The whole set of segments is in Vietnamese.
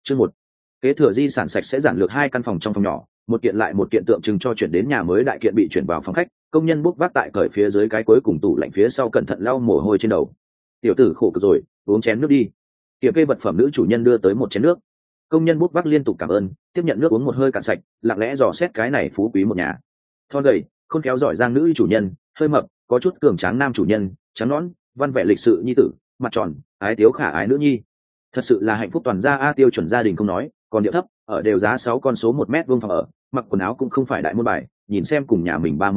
Chương 1. Kế thừa di sản sạch sẽ giản lược 2 căn phòng trong phòng nhỏ, một kiện lại một kiện tượng trưng cho chuyển đến nhà mới đại kiện bị chuyển vào phòng khách, công nhân bốc vác tại cởi phía dưới cái cuối cùng tủ lạnh phía sau cẩn thận lau mồ hôi trên đầu. Tiểu tử khổ cực rồi, uống chén nước đi. Kiểm kê vật phẩm nữ chủ nhân đưa tới một chén nước. Công nhân bốc vác liên tục cảm ơn, tiếp nhận nước uống một hơi cạn sạch, lặng lẽ dò xét cái này phú quý một nhà. Thon gầy, khôn khéo giỏi giang nữ chủ nhân, hơi mập, có chút cường tráng nam chủ nhân, trắng nõn, văn vẻ lịch sự nhi tử, mặt tròn, ái tiếu khả ái nữ nhi. Thật sự là hạnh phúc toàn gia a. Tiêu chuẩn gia đình không nói, còn điệu thấp, ở đều giá 6 con số 1 mét vuông phòng ở, mặc quần áo cũng không phải đại môn bài, nhìn xem cùng nhà mình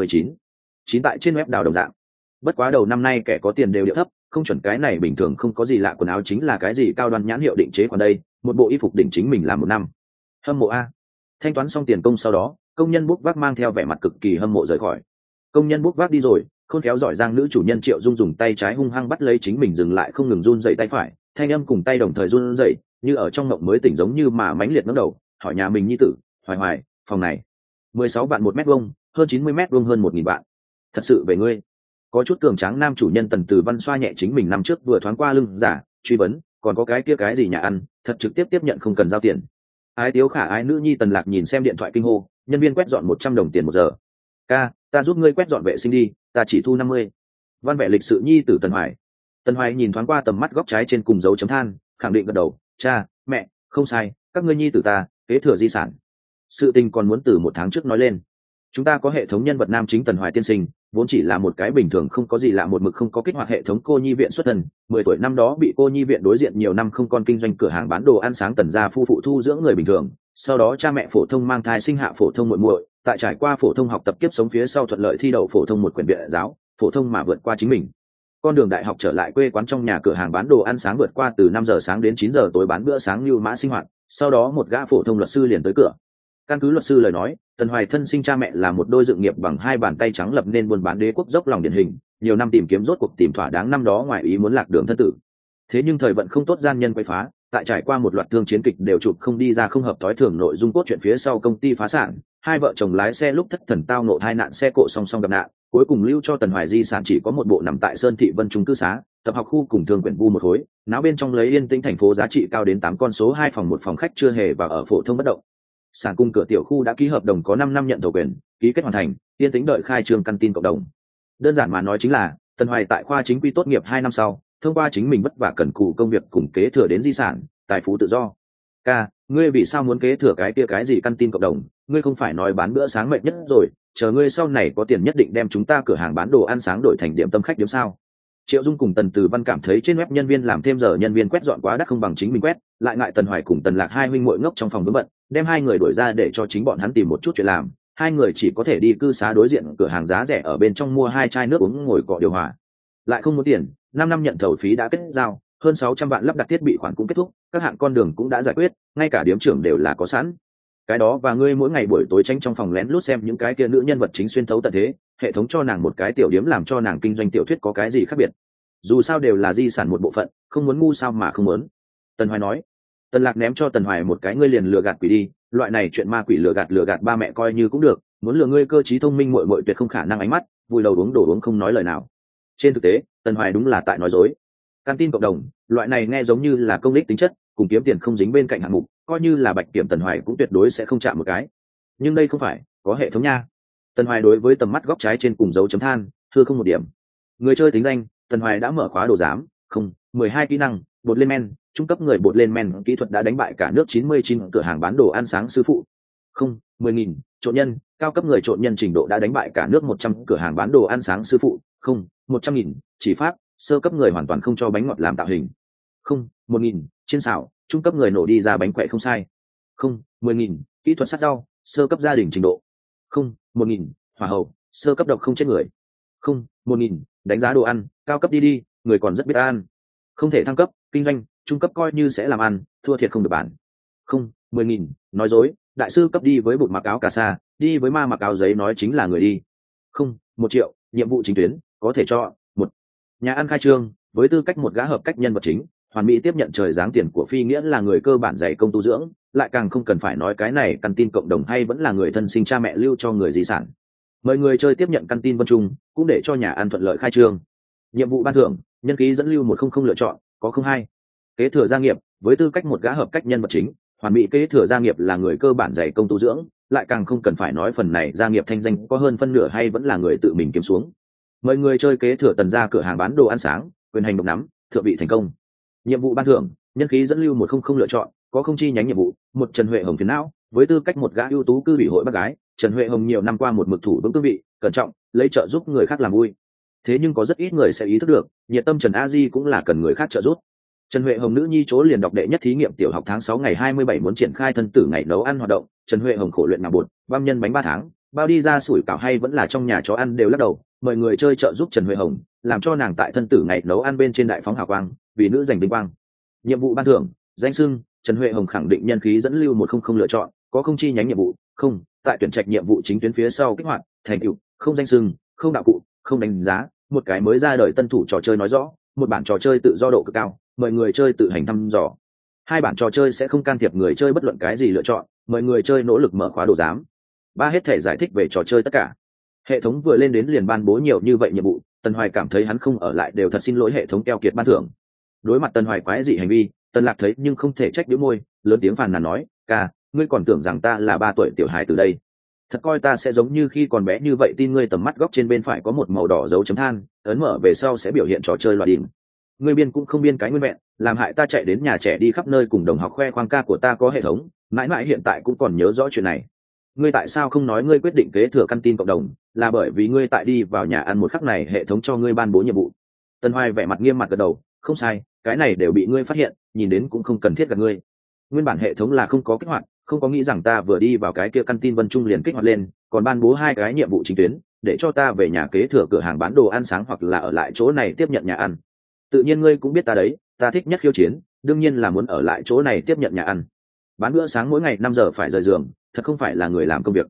39 tại trên web đào đồng dạng. Bất quá đầu năm nay kẻ có tiền đều điệu thấp, không chuẩn cái này bình thường không có gì lạ, quần áo chính là cái gì cao đoan nhãn hiệu định chế, còn đây một bộ y phục đỉnh chính mình làm 1 năm. Hâm mộ a. Thanh toán xong tiền công sau đó, công nhân bốc vác mang theo vẻ mặt cực kỳ hâm mộ rời khỏi. Công nhân bốc vác đi rồi, khôn khéo giỏi giang nữ chủ nhân Triệu Dung dùng tay trái hung hăng bắt lấy chính mình dừng lại không ngừng run dậy tay phải, thanh âm cùng tay đồng thời run dậy, như ở trong mộng mới tỉnh giống như mà mãnh liệt ngẩng đầu, hỏi nhà mình nhi tử, Hoài Hoài, phòng này 16 vạn 1 mét vuông, hơn 90 mét vuông, hơn 1000 vạn. Thật sự về ngươi? Có chút cường tráng nam chủ nhân Tần Từ Văn xoa nhẹ chính mình năm trước vừa thoáng qua lưng giả, truy vấn, còn có cái kia cái gì nhà ăn, thật trực tiếp tiếp nhận không cần giao tiền. Ái tiếu khả ái nữ nhi Tần Lạc nhìn xem điện thoại kinh hô, nhân viên quét dọn 100 đồng tiền 1 giờ. Ca, ta giúp ngươi quét dọn vệ sinh đi, ta chỉ thu 50. Văn vẻ lịch sự nhi tử Tần Hoài. Tần Hoài nhìn thoáng qua tầm mắt góc trái trên cùng dấu chấm than, khẳng định gật đầu, cha, mẹ, không sai, các ngươi nhi tử ta kế thừa di sản. Sự tình còn muốn từ 1 tháng trước nói lên. Chúng ta có hệ thống nhân vật nam chính Tần Hoài tiên sinh, vốn chỉ là một cái bình thường không có gì lạ, một mực không có kích hoạt hệ thống cô nhi viện xuất thân. 10 tuổi năm đó bị cô nhi viện đối diện nhiều năm không con kinh doanh cửa hàng bán đồ ăn sáng Tần gia phu phụ thu dưỡng người bình thường. Sau đó cha mẹ phổ thông mang thai sinh hạ phổ thông muội muội, tại trải qua phổ thông học tập kiếp sống phía sau thuận lợi thi đậu phổ thông một quyển viện giáo, phổ thông mà vượt qua chính mình. Con đường đại học trở lại quê quán trong nhà cửa hàng bán đồ ăn sáng vượt qua từ 5 giờ sáng đến 9 giờ tối bán bữa sáng như mã sinh hoạt. Sau đó một gã phổ thông luật sư liền tới cửa. Căn cứ luật sư lời nói, Tần Hoài thân sinh cha mẹ là một đôi dựng nghiệp bằng 2 bàn tay trắng lập nên buôn bán đế quốc dốc lòng điển hình, nhiều năm tìm kiếm rốt cuộc tìm thỏa đáng, năm đó ngoài ý muốn lạc đường thân tử. Thế nhưng thời vận không tốt, gian nhân quay phá, tại trải qua một loạt thương chiến kịch đều chụp không đi ra không hợp tối thường nội dung cốt truyện phía sau công ty phá sản, 2 vợ chồng lái xe lúc thất thần tao ngộ tai nạn xe cộ song song gặp nạn, cuối cùng lưu cho Tần Hoài di sản chỉ có một bộ nằm tại Sơn Thị Vân trung cư xá, tập học khu cùng thường quyển vu một khối, náo bên trong lấy yên tĩnh thành phố giá trị cao đến 8 con số, 2 phòng 1 phòng khách chưa hề vào ở phổ thông bất động sản cung cửa tiểu khu đã ký hợp đồng có 5 năm nhận thầu quyền, ký kết hoàn thành, yên tĩnh đợi khai trương căn tin cộng đồng. Đơn giản mà nói chính là Tần Hoài tại khoa chính quy tốt nghiệp 2 năm sau, thông qua chính mình vất vả cần cù công việc cùng kế thừa đến di sản, tài phú tự do. Ca, ngươi vì sao muốn kế thừa cái kia cái gì căn tin cộng đồng? Ngươi không phải nói bán bữa sáng mệt nhất rồi, chờ ngươi sau này có tiền nhất định đem chúng ta cửa hàng bán đồ ăn sáng đổi thành điểm tâm khách điểm sao? Triệu Dung cùng Tần Từ Văn cảm thấy trên web nhân viên làm thêm giờ nhân viên quét dọn quá đắt không bằng chính mình quét, lại ngại Tần Hoài cùng Tần Lạc hai huynh muội ngốc trong phòng vướng bận, đem 2 người đuổi ra để cho chính bọn hắn tìm một chút chuyện làm. 2 người chỉ có thể đi cư xá đối diện cửa hàng giá rẻ ở bên trong mua 2 chai nước uống ngồi cọ điều hòa. Lại không muốn tiền, 5 năm nhận thầu phí đã kết giao, hơn 600 vạn lắp đặt thiết bị khoản cũng kết thúc, các hạng con đường cũng đã giải quyết, ngay cả điếm trưởng đều là có sẵn. Cái đó và ngươi mỗi ngày buổi tối tranh trong phòng lén lút xem những cái kia nữ nhân vật chính xuyên thấu tận thế, hệ thống cho nàng một cái tiểu điếm làm cho nàng kinh doanh tiểu thuyết có cái gì khác biệt? Dù sao đều là di sản một bộ phận, không muốn ngu sao mà không muốn. Tần Hoài nói. Tần Lạc ném cho Tần Hoài một cái ngươi liền lừa gạt quỷ đi, loại này chuyện ma quỷ lừa gạt ba mẹ coi như cũng được, muốn lừa ngươi cơ trí thông minh muội muội tuyệt không khả năng, ánh mắt vui đầu uống đồ uống không nói lời nào. Trên thực tế Tần Hoài đúng là tại nói dối. Căn tin cộng đồng loại này nghe giống như là công đích tính chất, cùng kiếm tiền không dính bên cạnh hạng mục, coi như là bạch kiểm Tần Hoài cũng tuyệt đối sẽ không chạm một cái. Nhưng đây không phải, có hệ thống nha. Tần Hoài đối với tầm mắt góc trái trên cùng dấu chấm than, thưa không một điểm. Người chơi tính danh, Tần Hoài đã mở khóa đồ giám, không, 12 kỹ năng, bột lên men, trung cấp người bột lên men kỹ thuật đã đánh bại cả nước 99 cửa hàng bán đồ ăn sáng sư phụ. Không, 10.000, trộn nhân, cao cấp người trộn nhân trình độ đã đánh bại cả nước 100 cửa hàng bán đồ ăn sáng sư phụ. Không, 100.000, chỉ pháp, sơ cấp người hoàn toàn không cho bánh ngọt làm tạo hình. Không, 1.000, chiên xào, trung cấp người nổ đi ra bánh quậy không sai. Không, 10.000, kỹ thuật sát rau, sơ cấp gia đình trình độ. Không, 1.000, hỏa hậu, sơ cấp độc không chết người. Không, 1.000, đánh giá đồ ăn, cao cấp đi, người còn rất biết ăn. Không thể thăng cấp, kinh doanh, trung cấp coi như sẽ làm ăn, thua thiệt không được bản. Không, 10.000, nói dối, đại sư cấp đi với bụt mặc áo cà sa, đi với ma mặc áo giấy nói chính là người đi. Không, 1 triệu, nhiệm vụ chính tuyến, có thể cho, 1. Nhà ăn khai trương, với tư cách một gã hợp cách nhân vật chính, hoàn mỹ tiếp nhận trời giáng tiền của phi nghĩa là người cơ bản dạy công tu dưỡng, lại càng không cần phải nói cái này căn tin cộng đồng hay vẫn là người thân sinh cha mẹ lưu cho người di sản. Mời người chơi tiếp nhận căn tin Vân Trung, cũng để cho nhà ăn thuận lợi khai trương. Nhiệm vụ ban thưởng, nhân khí dẫn lưu 100 lựa chọn, có 02. Kế thừa gia nghiệp, với tư cách một gã hợp cách nhân vật chính, hoàn mỹ kế thừa gia nghiệp là người cơ bản dày công tu dưỡng, lại càng không cần phải nói phần này gia nghiệp thanh danh có hơn phân nửa hay vẫn là người tự mình kiếm xuống. Mời người chơi kế thừa Tần gia cửa hàng bán đồ ăn sáng, quyền hành độc nắm, thượng vị thành công. Nhiệm vụ ban thưởng: nhân khí dẫn lưu 100 lựa chọn, có không chi nhánh nhiệm vụ, một Trần Huệ Hồng phiền não, với tư cách một gã ưu tú cư ủy hội bác gái, Trần Huệ Hồng nhiều năm qua một mực thủ vững cương vị, cẩn trọng, lấy trợ giúp người khác làm vui. Thế nhưng có rất ít người sẽ ý thức được, nhiệt tâm Trần A Di cũng là cần người khác trợ giúp. Trần Huệ Hồng nữ nhi chỗ liền đọc đệ nhất thí nghiệm tiểu học tháng 6 ngày 27 muốn triển khai thân tử ngày nấu ăn hoạt động, Trần Huệ Hồng khổ luyện nào bột, băm nhân bánh 3 tháng, bao đi ra sủi cảo hay vẫn là trong nhà chó ăn đều lắc đầu, mời người chơi trợ giúp Trần Huệ Hồng, làm cho nàng tại thân tử ngày nấu ăn bên trên đại phóng hào quang, vì nữ giành vinh quang. Nhiệm vụ ban thưởng: danh xưng Trần Huệ Hồng khẳng định nhân khí dẫn lưu 100 lựa chọn, có không chi nhánh nhiệm vụ, không, tại tuyển trạch nhiệm vụ chính tuyến phía sau kích hoạt, thành tựu, không danh xưng, không đạo cụ, không đánh giá, một cái mới ra đời tân thủ trò chơi nói rõ, một bản trò chơi tự do độ cực cao, mời người chơi tự hành thăm dò. Hai bản trò chơi sẽ không can thiệp người chơi bất luận cái gì lựa chọn, mời người chơi nỗ lực mở khóa đồ giám. Ba hết thể giải thích về trò chơi tất cả. Hệ thống vừa lên đến liền ban bố nhiều như vậy nhiệm vụ, Tần Hoài cảm thấy hắn không ở lại đều thật xin lỗi hệ thống keo kiệt ban thưởng. Đối mặt Tần Hoài quái dị hành vi, Tần Lạc thấy nhưng không thể trách bĩu môi, lớn tiếng phàn nàn nói: "Ca, ngươi còn tưởng rằng ta là 3 tuổi tiểu hài từ đây? Thật coi ta sẽ giống như khi còn bé như vậy tin ngươi tầm mắt góc trên bên phải có một màu đỏ dấu chấm than, ấn mở về sau sẽ biểu hiện trò chơi loại điểm. Ngươi biên cũng không biên cái nguyên vẹn, làm hại ta chạy đến nhà trẻ đi khắp nơi cùng đồng học khoe khoang ca của ta có hệ thống, mãi mãi hiện tại cũng còn nhớ rõ chuyện này. Ngươi tại sao không nói ngươi quyết định kế thừa căn tin cộng đồng, là bởi vì ngươi tại đi vào nhà ăn một khắc này hệ thống cho ngươi ban bố nhiệm vụ." Tân Hoài vẻ mặt nghiêm mặt gật đầu: "Không sai, cái này đều bị ngươi phát hiện, nhìn đến cũng không cần thiết gặp ngươi. Nguyên bản hệ thống là không có kích hoạt, không có nghĩ rằng ta vừa đi vào cái kia căn tin Vân Trung liền kích hoạt lên, còn ban bố 2 cái nhiệm vụ chính tuyến, để cho ta về nhà kế thừa cửa hàng bán đồ ăn sáng hoặc là ở lại chỗ này tiếp nhận nhà ăn. Tự nhiên ngươi cũng biết ta đấy, ta thích nhất khiêu chiến, đương nhiên là muốn ở lại chỗ này tiếp nhận nhà ăn. Bán bữa sáng mỗi ngày 5 giờ phải rời giường, thật không phải là người làm công việc."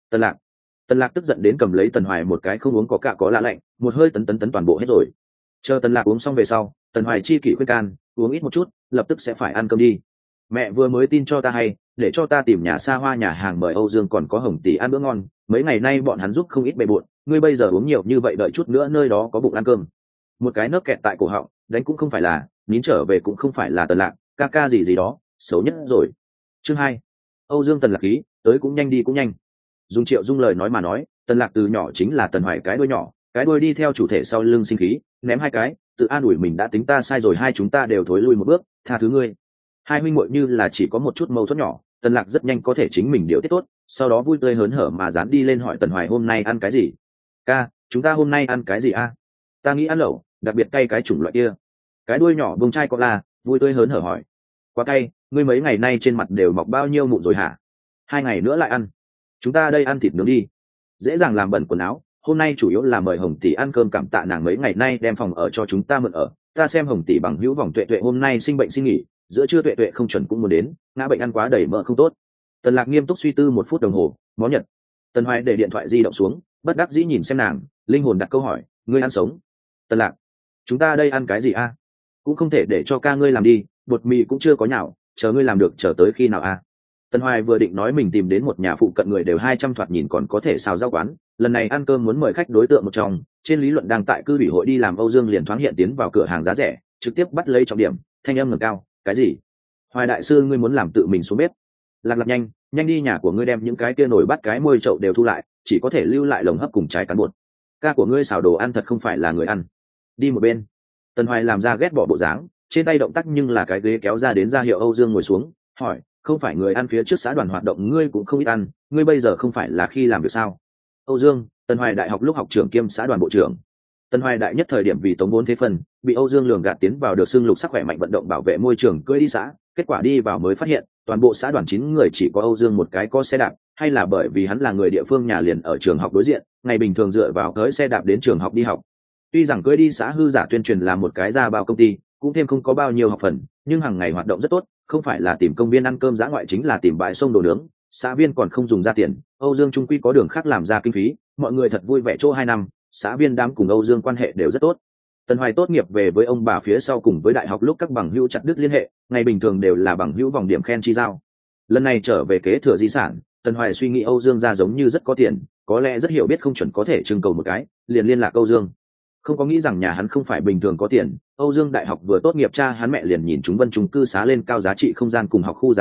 Tần Lạc tức giận đến cầm lấy Tần Hoài một cái không uống có cạ có lạ lạnh, một hơi tấn toàn bộ hết rồi. Chờ Tần Lạc uống xong về sau, Tần Hoài chi kỷ khuyên can: "Uống ít một chút, lập tức sẽ phải ăn cơm đi. Mẹ vừa mới tin cho ta hay, để cho ta tìm nhà xa hoa nhà hàng mời Âu Dương còn có Hồng tỷ ăn bữa ngon, mấy ngày nay bọn hắn giúp không ít bề bộn, ngươi bây giờ uống nhiều như vậy đợi chút nữa nơi đó có bụng ăn cơm." Một cái nấc kẹt tại cổ họng, đánh cũng không phải là, nín trở về cũng không phải là Tần Lạc, ca gì đó, xấu nhất rồi. Chương 2. Âu Dương Tần Lạc khí, tới cũng nhanh đi cũng nhanh. Dùng Triệu Dung lời nói mà nói, Tần Lạc từ nhỏ chính là Tần Hoài cái đuôi nhỏ, cái đuôi đi theo chủ thể sau lưng sinh khí, ném 2 cái, tự an ủi mình đã tính ta sai rồi, hai chúng ta đều thối lui một bước, tha thứ ngươi. Hai huynh muội như là chỉ có một chút mâu thuẫn nhỏ, Tần Lạc rất nhanh có thể chính mình điều tiết tốt, sau đó vui tươi hớn hở mà dán đi lên hỏi Tần Hoài hôm nay ăn cái gì. "Ca, chúng ta hôm nay ăn cái gì a?" "Ta nghĩ ăn lẩu, đặc biệt cay cái chủng loại kia." Cái đuôi nhỏ bông trai có la, vui tươi hớn hở hỏi: "Quá cay, ngươi mấy ngày nay trên mặt đều mọc bao nhiêu mụn rồi hả? 2 ngày nữa lại ăn. Chúng ta đây ăn thịt nướng đi." Dễ dàng làm bẩn quần áo, hôm nay chủ yếu là mời Hồng tỷ ăn cơm cảm tạ nàng mấy ngày nay đem phòng ở cho chúng ta mượn ở. Ta xem Hồng tỷ bằng hữu vòng Tuệ Tuệ hôm nay sinh bệnh xin nghỉ, giữa trưa Tuệ Tuệ không chuẩn cũng muốn đến, ngã bệnh ăn quá đầy mỡ không tốt. Tần Lạc nghiêm túc suy tư 1 phút đồng hồ, món Nhật. Tần Hoài để điện thoại di động xuống, bất đắc dĩ nhìn xem nàng, linh hồn đặt câu hỏi: "Ngươi ăn sống?" "Tần Lạc, chúng ta đây ăn cái gì a?" "Cũng không thể để cho ca ngươi làm đi, bột mì cũng chưa có nhào, chờ ngươi làm được chờ tới khi nào a?" Tần Hoài vừa định nói mình tìm đến một nhà phụ cận người đều 200 thoạt nhìn còn có thể xào rau quán, lần này ăn cơm muốn mời khách đối tượng một trong, trên lý luận đang tại cư ủy hội đi làm Âu Dương liền thoáng hiện tiến vào cửa hàng giá rẻ, trực tiếp bắt lấy trọng điểm, thanh âm ngẩng cao: "Cái gì? Hoài đại sư ngươi muốn làm tự mình xuống bếp? Lạc nhanh, nhanh đi nhà của ngươi đem những cái kia nồi bát cái môi chậu đều thu lại, chỉ có thể lưu lại lồng hấp cùng trái cán bột. Ca của ngươi xào đồ ăn thật không phải là người ăn." Đi một bên. Tần Hoài làm ra ghét bỏ bộ dáng, trên tay động tác nhưng là cái ghế kéo ra đến ra hiệu Âu Dương ngồi xuống, hỏi: "Không phải người ăn phía trước xã đoàn hoạt động ngươi cũng không ít ăn, ngươi bây giờ không phải là khi làm việc sao?" Âu Dương, Tần Hoài đại học lúc học trưởng kiêm xã đoàn bộ trưởng. Tần Hoài đại nhất thời điểm vì tống vốn thế phần, bị Âu Dương lường gạt tiến vào được xưng lục sắc khỏe mạnh vận động bảo vệ môi trường cưỡi đi xã, kết quả đi vào mới phát hiện, toàn bộ xã đoàn 9 người chỉ có Âu Dương một cái có xe đạp, hay là bởi vì hắn là người địa phương nhà liền ở trường học đối diện, ngày bình thường dựa vào cưỡi xe đạp đến trường học đi học. Tuy rằng cưỡi đi xã hư giả tuyên truyền là một cái ra bao công ty, cũng thêm không có bao nhiêu học phần, nhưng hàng ngày hoạt động rất tốt, không phải là tìm công viên ăn cơm dã ngoại chính là tìm bãi sông đồ nướng, xã viên còn không dùng ra tiền, Âu Dương trung quy có đường khác làm ra kinh phí, mọi người thật vui vẻ chỗ 2 năm, xã viên đám cùng Âu Dương quan hệ đều rất tốt. Tần Hoài tốt nghiệp về với ông bà phía sau cùng với đại học lúc các bằng hữu chặt đứt liên hệ, ngày bình thường đều là bằng hữu vòng điểm khen chi giao. Lần này trở về kế thừa di sản, Tần Hoài suy nghĩ Âu Dương ra giống như rất có tiền, có lẽ rất hiểu biết không chuẩn có thể trưng cầu một cái, liền liên lạc Âu Dương. Không có nghĩ rằng nhà hắn không phải bình thường có tiền, Âu Dương đại học vừa tốt nghiệp cha hắn mẹ liền nhìn chúng Vân Trung cư xá lên cao giá trị không gian cùng học khu giá trị,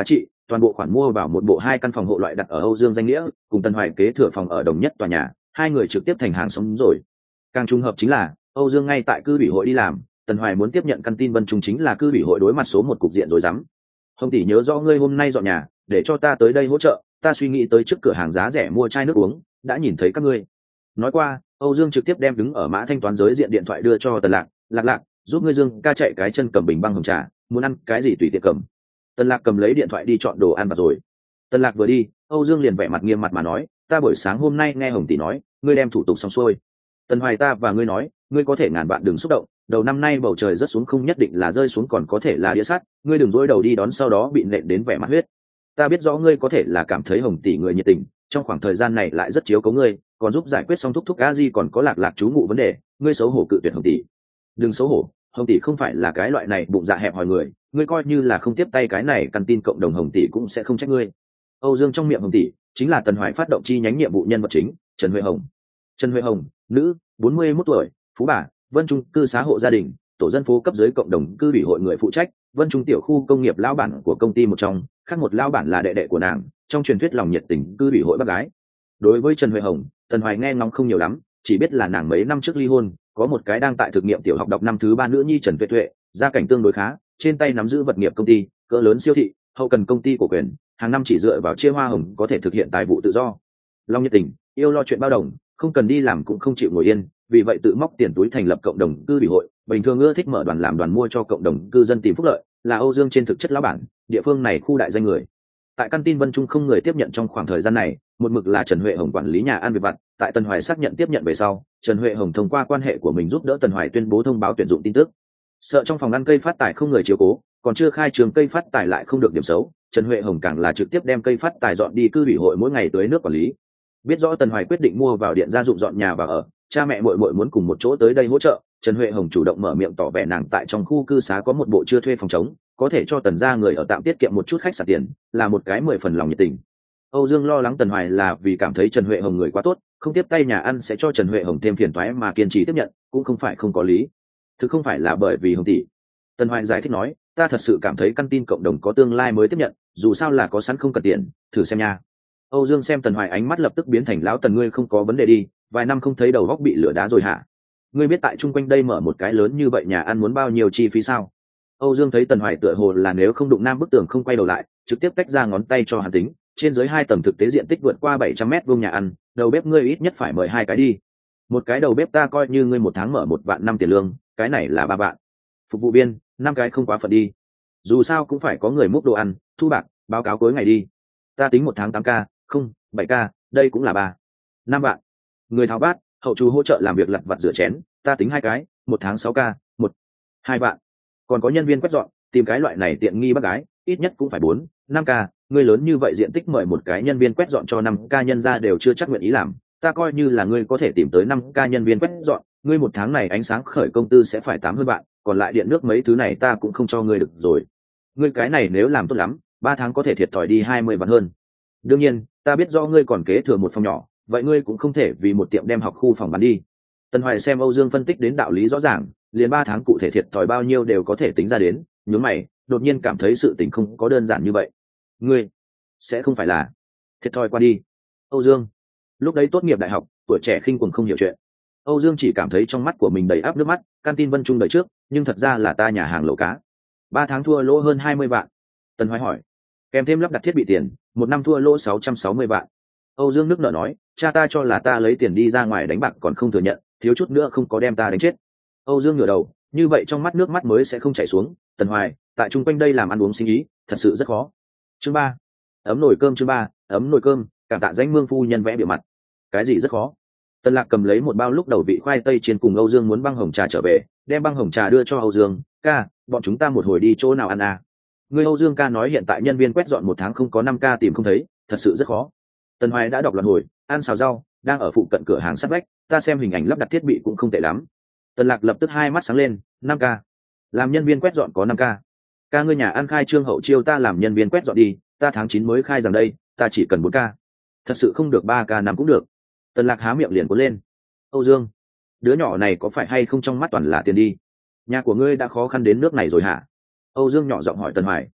toàn bộ khoản mua vào một bộ 2 căn phòng hộ loại đặt ở Âu Dương danh nghĩa, cùng Tần Hoài kế thừa phòng ở đồng nhất tòa nhà, hai người trực tiếp thành hàng sống rồi. Càng trùng hợp chính là Âu Dương ngay tại cư ủy hội đi làm, Tần Hoài muốn tiếp nhận căn tin Vân Trung chính là cư ủy hội đối mặt số 1 cục diện rồi dám. Hồng tỷ nhớ rõ ngươi hôm nay dọn nhà, để cho ta tới đây hỗ trợ, ta suy nghĩ tới trước cửa hàng giá rẻ mua chai nước uống, đã nhìn thấy các ngươi. Nói qua, Âu Dương trực tiếp đem đứng ở mã thanh toán giới diện điện thoại đưa cho Tần Lạc, Lạc, giúp ngươi Dương ca chạy cái chân cầm bình băng hồng trà, muốn ăn cái gì tùy tiện cầm. Tần Lạc cầm lấy điện thoại đi chọn đồ ăn vặt rồi. Tần Lạc vừa đi, Âu Dương liền vẻ mặt nghiêm mặt mà nói, ta buổi sáng hôm nay nghe Hồng tỷ nói, ngươi đem thủ tục xong xuôi. Tần Hoài ta và ngươi nói, ngươi có thể ngàn vạn đừng xúc động, đầu năm nay bầu trời rớt xuống không nhất định là rơi xuống còn có thể là đĩa sắt, ngươi đừng dối đầu đi đón sau đó bị nện đến vẻ mặt huyết. Ta biết rõ ngươi có thể là cảm thấy Hồng tỷ người nhiệt tình, trong khoảng thời gian này lại rất chiếu cố ngươi, còn giúp giải quyết xong thúc a di còn có Lạc chú ngụ vấn đề, ngươi xấu hổ cự tuyệt Hồng tỷ. Đừng xấu hổ, Hồng tỷ không phải là cái loại này bụng dạ hẹp hòi người, ngươi coi như là không tiếp tay cái này căn tin cộng đồng Hồng tỷ cũng sẽ không trách ngươi. Âu Dương trong miệng Hồng tỷ chính là Tần Hoài phát động chi nhánh nhiệm vụ nhân vật chính, Trần Huệ Hồng. Trần Huệ Hồng, nữ, 41 tuổi, phú bà, Vân Trung cư xá hộ gia đình, tổ dân phố cấp dưới cộng đồng cư ủy hội người phụ trách, Vân Trung tiểu khu công nghiệp lão bản của công ty một trong, khác một lão bản là đệ đệ của nàng, trong truyền thuyết lòng nhiệt tình cư ủy hội bác gái. Đối với Trần Huệ Hồng, Tần Hoài nghe ngóng không nhiều lắm, chỉ biết là nàng mấy năm trước ly hôn, có một cái đang tại thực nghiệm tiểu học đọc năm thứ 3 nữ nhi Trần Tuệ, gia cảnh tương đối khá, trên tay nắm giữ vật nghiệp công ty, cỡ lớn siêu thị, hậu cần công ty cổ quyền, hàng năm chỉ dựa vào chia hoa hồng có thể thực hiện tài vụ tự do. Long nhiệt tình, yêu lo chuyện bao đồng, không cần đi làm cũng không chịu ngồi yên, vì vậy tự móc tiền túi thành lập cộng đồng cư ủy hội, bình thường ưa thích mở đoàn làm đoàn mua cho cộng đồng cư dân tìm phúc lợi, là Âu Dương trên thực chất lão bản, địa phương này khu đại danh người. Tại căn tin Vân Trung không người tiếp nhận trong khoảng thời gian này, một mực là Trần Huệ Hồng quản lý nhà ăn việc vặt, tại Tần Hoài xác nhận tiếp nhận về sau, Trần Huệ Hồng thông qua quan hệ của mình giúp đỡ Tần Hoài tuyên bố thông báo tuyển dụng tin tức. Sợ trong phòng ăn cây phát tài không người chiếu cố, còn chưa khai trường cây phát tài lại không được điểm xấu, Trần Huệ Hồng càng là trực tiếp đem cây phát tài dọn đi cư ủy hội mỗi ngày tưới nước quản lý. Biết rõ Tần Hoài quyết định mua vào điện gia dụng dọn nhà và ở, cha mẹ muội muội muốn cùng một chỗ tới đây hỗ trợ, Trần Huệ Hồng chủ động mở miệng tỏ vẻ nàng tại trong khu cư xá có một bộ chưa thuê phòng trống, có thể cho Tần gia người ở tạm tiết kiệm một chút khách sạn tiền, là một cái 10 phần lòng nhiệt tình. Âu Dương lo lắng Tần Hoài là vì cảm thấy Trần Huệ Hồng người quá tốt, không tiếp tay nhà ăn sẽ cho Trần Huệ Hồng thêm phiền toái mà kiên trì tiếp nhận, cũng không phải không có lý. Thực không phải là bởi vì Hồng tỷ. Tần Hoài giải thích nói, ta thật sự cảm thấy căn tin cộng đồng có tương lai mới tiếp nhận, dù sao là có sẵn không cần tiền, thử xem nha. Âu Dương xem Tần Hoài ánh mắt lập tức biến thành lão Tần ngươi không có vấn đề đi, vài năm không thấy đầu góc bị lửa đá rồi hả? Ngươi biết tại chung quanh đây mở một cái lớn như vậy nhà ăn muốn bao nhiêu chi phí sao? Âu Dương thấy Tần Hoài tựa hồ là nếu không đụng nam bức tường không quay đầu lại, trực tiếp tách ra ngón tay cho hắn tính, trên dưới 2 tầng thực tế diện tích vượt qua 700 m² nhà ăn, đầu bếp ngươi ít nhất phải mời 2 cái đi. Một cái đầu bếp ta coi như ngươi một tháng mở 1 vạn 5 tiền lương, cái này là 3 vạn. Phục vụ viên, 5 cái không quá phận đi. Dù sao cũng phải có người múc đồ ăn, thu bạc, báo cáo cuối ngày đi. Ta tính 1 tháng 8k, không, 7k, đây cũng là 5 vạn. Người tháo bát, hậu厨hỗ trợ làm việc lặt vặt rửa chén, ta tính 2 cái, 1 tháng 6k, 2 vạn. Còn có nhân viên quét dọn, tìm cái loại này tiện nghi bác gái, ít nhất cũng phải 5k, ngươi lớn như vậy diện tích mời một cái nhân viên quét dọn cho 5k nhân ra đều chưa chắc nguyện ý làm, ta coi như là ngươi có thể tìm tới 5k nhân viên quét dọn, ngươi một tháng này ánh sáng khởi công tư sẽ phải 8 hơn bạn, còn lại điện nước mấy thứ này ta cũng không cho ngươi được rồi. Ngươi cái này nếu làm tốt lắm, 3 tháng có thể thiệt thòi đi 20 vạn hơn. Đương nhiên, ta biết do ngươi còn kế thừa một phòng nhỏ, vậy ngươi cũng không thể vì một tiệm đem học khu phòng bán đi. Tần Hoài xem Âu Dương phân tích đến đạo lý rõ ràng, liền 3 tháng cụ thể thiệt thòi bao nhiêu đều có thể tính ra đến, nhướng mày, đột nhiên cảm thấy sự tình không có đơn giản như vậy. Ngươi sẽ không phải là thiệt thòi qua đi. Âu Dương lúc đấy tốt nghiệp đại học, tuổi trẻ khinh cuồng không hiểu chuyện. Âu Dương chỉ cảm thấy trong mắt của mình đầy áp nước mắt, căn tin Vân Trung đời trước, nhưng thật ra là ta nhà hàng lẩu cá. 3 tháng thua lỗ hơn 20 vạn. Tần Hoài hỏi, kèm thêm lắp đặt thiết bị tiền, 1 năm thua lỗ 660 vạn. Âu Dương nước nở nói, cha ta cho là ta lấy tiền đi ra ngoài đánh bạc còn không thừa nhận, thiếu chút nữa không có đem ta đánh chết. Âu Dương ngửa đầu, như vậy trong mắt nước mắt mới sẽ không chảy xuống. Tần Hoài, tại chung quanh đây làm ăn uống sinh ý, thật sự rất khó. Chương 3. Ấm nồi cơm. Chương 3. Ấm nồi cơm, cảm tạ danh mương phu nhân vẽ bìa mặt. Cái gì rất khó? Tần Lạc cầm lấy một bao lúc đầu vị khoai tây chiên cùng Âu Dương muốn băng hồng trà trở về, đem băng hồng trà đưa cho Âu Dương, ca, bọn chúng ta một hồi đi chỗ nào ăn à? Người Âu Dương ca nói hiện tại nhân viên quét dọn 1 tháng không có 5k tìm không thấy, thật sự rất khó. Tần Hoài đã đọc loạt hồi, ăn xào rau, đang ở phụ cận cửa hàng sát vách, ta xem hình ảnh lắp đặt thiết bị cũng không tệ lắm. Tần Lạc lập tức hai mắt sáng lên, 5k. Làm nhân viên quét dọn có 5k. Ca ngươi nhà ăn khai trương hậu chiêu ta làm nhân viên quét dọn đi, ta tháng 9 mới khai rằng đây, ta chỉ cần 4k. Thật sự không được 3k năm cũng được. Tần Lạc há miệng liền cuốn lên. Âu Dương, đứa nhỏ này có phải hay không trong mắt toàn là tiền đi? Nhà của ngươi đã khó khăn đến nước này rồi hả? Âu Dương nhỏ giọng hỏi Tần Hoài.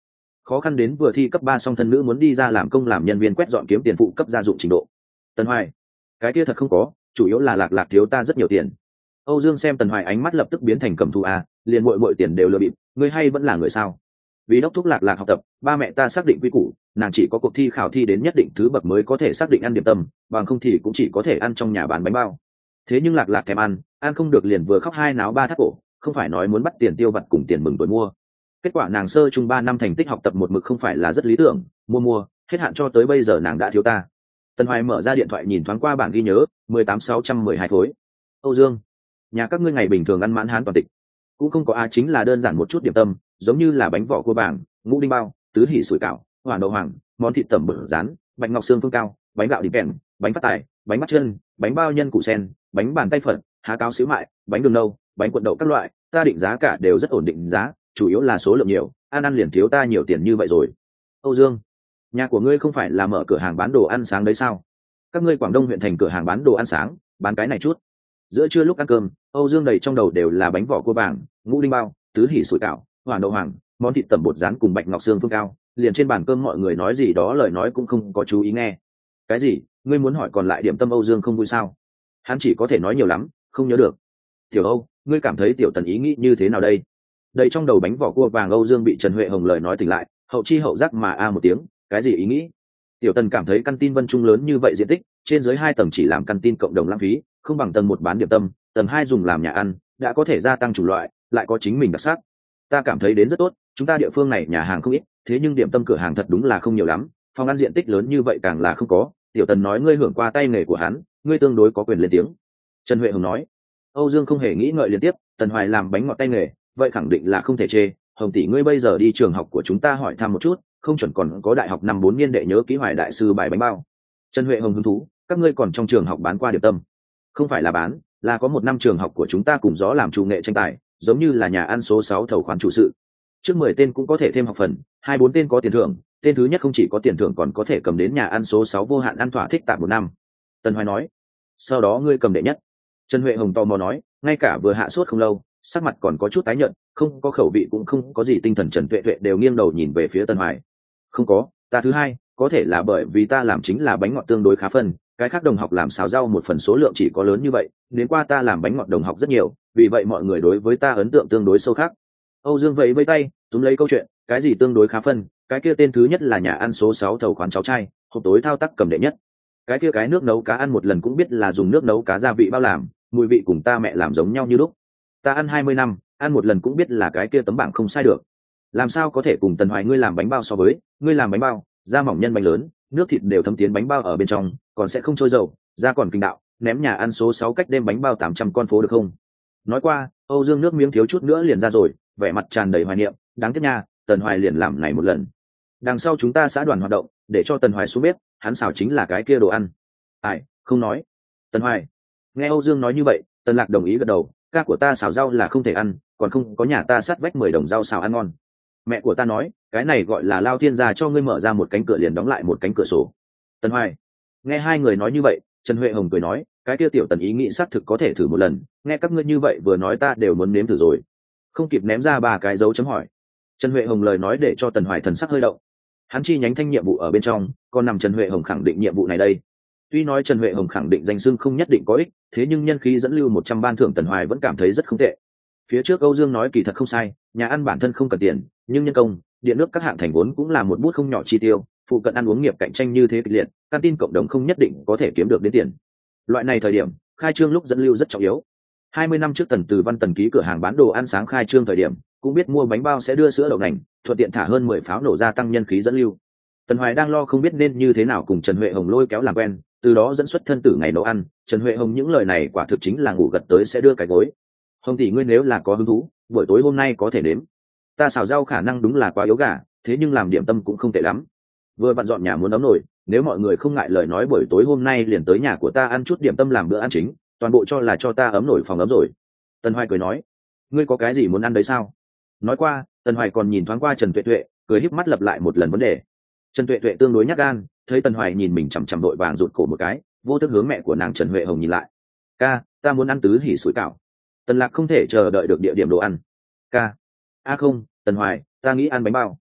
khó khăn đến vừa thi cấp 3 xong thân nữ muốn đi ra làm công làm nhân viên quét dọn kiếm tiền phụ cấp gia dụng trình độ. Tần Hoài, cái kia thật không có, chủ yếu là Lạc thiếu ta rất nhiều tiền. Âu Dương xem Tần Hoài ánh mắt lập tức biến thành cầm thù liền muội tiền đều lừa bịp, ngươi hay vẫn là người sao? Vì đốc thúc Lạc học tập, ba mẹ ta xác định quy củ, nàng chỉ có cuộc thi khảo thi đến nhất định thứ bậc mới có thể xác định ăn điểm tâm, bằng không thì cũng chỉ có thể ăn trong nhà bán bánh bao. Thế nhưng Lạc thèm ăn không được liền vừa khóc hai náo ba thắt cổ, không phải nói muốn bắt tiền tiêu vặt cùng tiền mừng tuổi mua. Kết quả nàng sơ trung 3 năm thành tích học tập một mực không phải là rất lý tưởng, mua hết hạn cho tới bây giờ nàng đã thiếu ta. Tần Hoài mở ra điện thoại nhìn thoáng qua bảng ghi nhớ, 18612 khối. Âu Dương, nhà các ngươi ngày bình thường ăn mãn hán toàn tịch, cũng không có chính là đơn giản một chút điểm tâm, giống như là bánh vỏ cua bảng, ngũ đinh bao, tứ hỉ sủi cảo, hoàn đậu hoàng, món thịt tẩm bở rán, bánh ngọc xương phương cao, bánh gạo đi kèm, bánh phát tài, bánh bắt chân, bánh bao nhân củ sen, bánh bàn tay phật, há cáo xíu mại, bánh đường nâu, bánh cuộn đậu các loại, ta định giá cả đều rất ổn định giá, chủ yếu là số lượng nhiều, ăn liền thiếu ta nhiều tiền như vậy rồi. Âu Dương, nhà của ngươi không phải là mở cửa hàng bán đồ ăn sáng đấy sao? Các ngươi Quảng Đông huyện thành cửa hàng bán đồ ăn sáng, bán cái này chút. Giữa trưa lúc ăn cơm, Âu Dương đầy trong đầu đều là bánh vỏ cua bảng, ngũ đinh bao, tứ hỉ sủi cảo, hoàn đậu hoàng, món thịt tẩm bột rán cùng bạch ngọc xương phương cao, liền trên bàn cơm mọi người nói gì đó lời nói cũng không có chú ý nghe. Cái gì? Ngươi muốn hỏi còn lại điểm tâm Âu Dương không vui sao? Hắn chỉ có thể nói nhiều lắm, không nhớ được. Tiểu Âu, ngươi cảm thấy tiểu Tần ý nghĩ như thế nào đây? Đầy trong đầu bánh vỏ cua vàng Âu Dương bị Trần Huệ Hồng lời nói tỉnh lại, hậu chi hậu giác mà một tiếng, cái gì ý nghĩ? Tiểu Tần cảm thấy căn tin Vân Trung lớn như vậy diện tích, trên dưới 2 tầng chỉ làm căn tin cộng đồng lãng phí, không bằng tầng 1 bán điểm tâm, tầng 2 dùng làm nhà ăn, đã có thể gia tăng chủng loại, lại có chính mình đặc sắc. Ta cảm thấy đến rất tốt, chúng ta địa phương này nhà hàng không ít, thế nhưng điểm tâm cửa hàng thật đúng là không nhiều lắm, phòng ăn diện tích lớn như vậy càng là không có. Tiểu Tần nói ngươi hưởng qua tay nghề của hắn, ngươi tương đối có quyền lên tiếng. Trần Huệ Hồng nói. Âu Dương không hề nghĩ ngợi liên tiếp, Tần Hoài làm bánh ngọt tay nghề, vậy khẳng định là không thể chê. Hồng tỷ ngươi bây giờ đi trường học của chúng ta hỏi thăm một chút, không chuẩn còn có đại học năm 4 niên đệ nhớ ký Hoài đại sư bài bánh bao. Trần Huệ Hồng hứng thú, các ngươi còn trong trường học bán qua điểm tâm? Không phải là bán, là có 1 năm trường học của chúng ta cùng gió làm chủ nghệ tranh tài, giống như là nhà ăn số 6 thầu khoán chủ sự. Trước 10 tên cũng có thể thêm học phần, 2-4 tên có tiền thưởng, tên thứ nhất không chỉ có tiền thưởng còn có thể cầm đến nhà ăn số 6 vô hạn ăn thỏa thích tạm 1 năm. Tần Hoài nói. Sau đó ngươi cầm đệ nhất. Trần Huệ Hồng tò mò nói, ngay cả vừa hạ sốt không lâu, sắc mặt còn có chút tái nhợt, không có khẩu vị cũng không có gì tinh thần. Trần Tuệ Tuệ đều nghiêng đầu nhìn về phía Tần Hoài. Không có, ta thứ hai, có thể là bởi vì ta làm chính là bánh ngọt tương đối khá phân, cái khác đồng học làm xào rau một phần số lượng chỉ có lớn như vậy, đến qua ta làm bánh ngọt đồng học rất nhiều, vì vậy mọi người đối với ta ấn tượng tương đối sâu khác. Âu Dương vẫy vẫy tay, túm lấy câu chuyện, cái gì tương đối khá phân, cái kia tên thứ nhất là nhà ăn số 6 thầu khoán cháu trai, hộp tối thao tác cầm đệ nhất. Cái kia cái nước nấu cá ăn một lần cũng biết là dùng nước nấu cá gia vị bao làm, mùi vị cùng ta mẹ làm giống nhau như lúc. Ta ăn 20 năm, ăn một lần cũng biết là cái kia tấm bảng không sai được. Làm sao có thể cùng Tần Hoài ngươi làm bánh bao so với, ngươi làm bánh bao, da mỏng nhân bánh lớn, nước thịt đều thấm tiến bánh bao ở bên trong, còn sẽ không trôi dầu, da còn kinh đạo, ném nhà ăn số 6 cách đêm bánh bao 800 con phố được không? Nói qua, Âu Dương nước miếng thiếu chút nữa liền ra rồi, vẻ mặt tràn đầy hoài niệm, đáng tiếc nha, Tần Hoài liền làm này một lần. Đằng sau chúng ta xã đoàn hoạt động, để cho Tần Hoài xuống bếp, hắn xào chính là cái kia đồ ăn. Ai, không nói. Tần Hoài. Nghe Âu Dương nói như vậy, Tần Lạc đồng ý gật đầu, ca của ta xào rau là không thể ăn, còn không có nhà ta sát vách 10 đồng rau xào ăn ngon. Mẹ của ta nói, cái này gọi là lao thiên gia cho ngươi mở ra một cánh cửa liền đóng lại một cánh cửa sổ. Tần Hoài. Nghe hai người nói như vậy, Trần Huệ Hồng cười nói, cái kia tiểu Tần ý nghĩ xác thực có thể thử một lần, nghe các ngươi như vậy vừa nói ta đều muốn nếm thử rồi. Không kịp ném ra 3 cái dấu chấm hỏi. Trần Huệ Hồng lời nói để cho Tần Hoài thần sắc hơi động. Hắn chi nhánh thanh nhiệm vụ ở bên trong, còn nằm Trần Huệ Hồng khẳng định nhiệm vụ này đây. Tuy nói Trần Huệ Hồng khẳng định danh xưng không nhất định có ích, thế nhưng nhân khí dẫn lưu 100 ban thưởng Tần Hoài vẫn cảm thấy rất không tệ. Phía trước Âu Dương nói kỳ thật không sai, nhà ăn bản thân không cần tiền, nhưng nhân công, điện nước các hạng thành vốn cũng là một bút không nhỏ chi tiêu, phụ cận ăn uống nghiệp cạnh tranh như thế kịch liệt, canteen cộng đồng không nhất định có thể kiếm được đến tiền. Loại này thời điểm, khai trương lúc dẫn lưu rất trọng yếu. 20 năm trước Tần Từ Văn Tần ký cửa hàng bán đồ ăn sáng khai trương thời điểm, cũng biết mua bánh bao sẽ đưa sữa đậu nành, thuận tiện thả hơn 10 pháo nổ gia tăng nhân khí dẫn lưu. Tần Hoài đang lo không biết nên như thế nào cùng Trần Huệ Hồng lôi kéo làm quen, từ đó dẫn xuất thân tử ngày nấu ăn. Trần Huệ Hồng những lời này quả thực chính là ngủ gật tới sẽ đưa cái gối. Hồng tỷ ngươi nếu là có hứng thú, buổi tối hôm nay có thể nếm. Ta xào rau khả năng đúng là quá yếu gà, thế nhưng làm điểm tâm cũng không tệ lắm. Vừa vặn dọn nhà muốn ấm nồi, nếu mọi người không ngại lời nói buổi tối hôm nay liền tới nhà của ta ăn chút điểm tâm làm bữa ăn chính, toàn bộ cho là cho ta ấm nồi phòng ấm rồi. Tần Hoài cười nói, ngươi có cái gì muốn ăn đấy sao? Nói qua, Tần Hoài còn nhìn thoáng qua Trần Tuệ Tuệ, cười híp mắt lặp lại một lần vấn đề. Trần Tuệ Tuệ tương đối nhát gan, thấy Tần Hoài nhìn mình chằm chằm đội vàng rụt cổ một cái, vô thức hướng mẹ của nàng Trần Huệ Hồng nhìn lại. Ca, ta muốn ăn tứ hỉ sủi cảo. Tần Lạc không thể chờ đợi được địa điểm đồ ăn. Ca, không, Tần Hoài, ta nghĩ ăn bánh bao.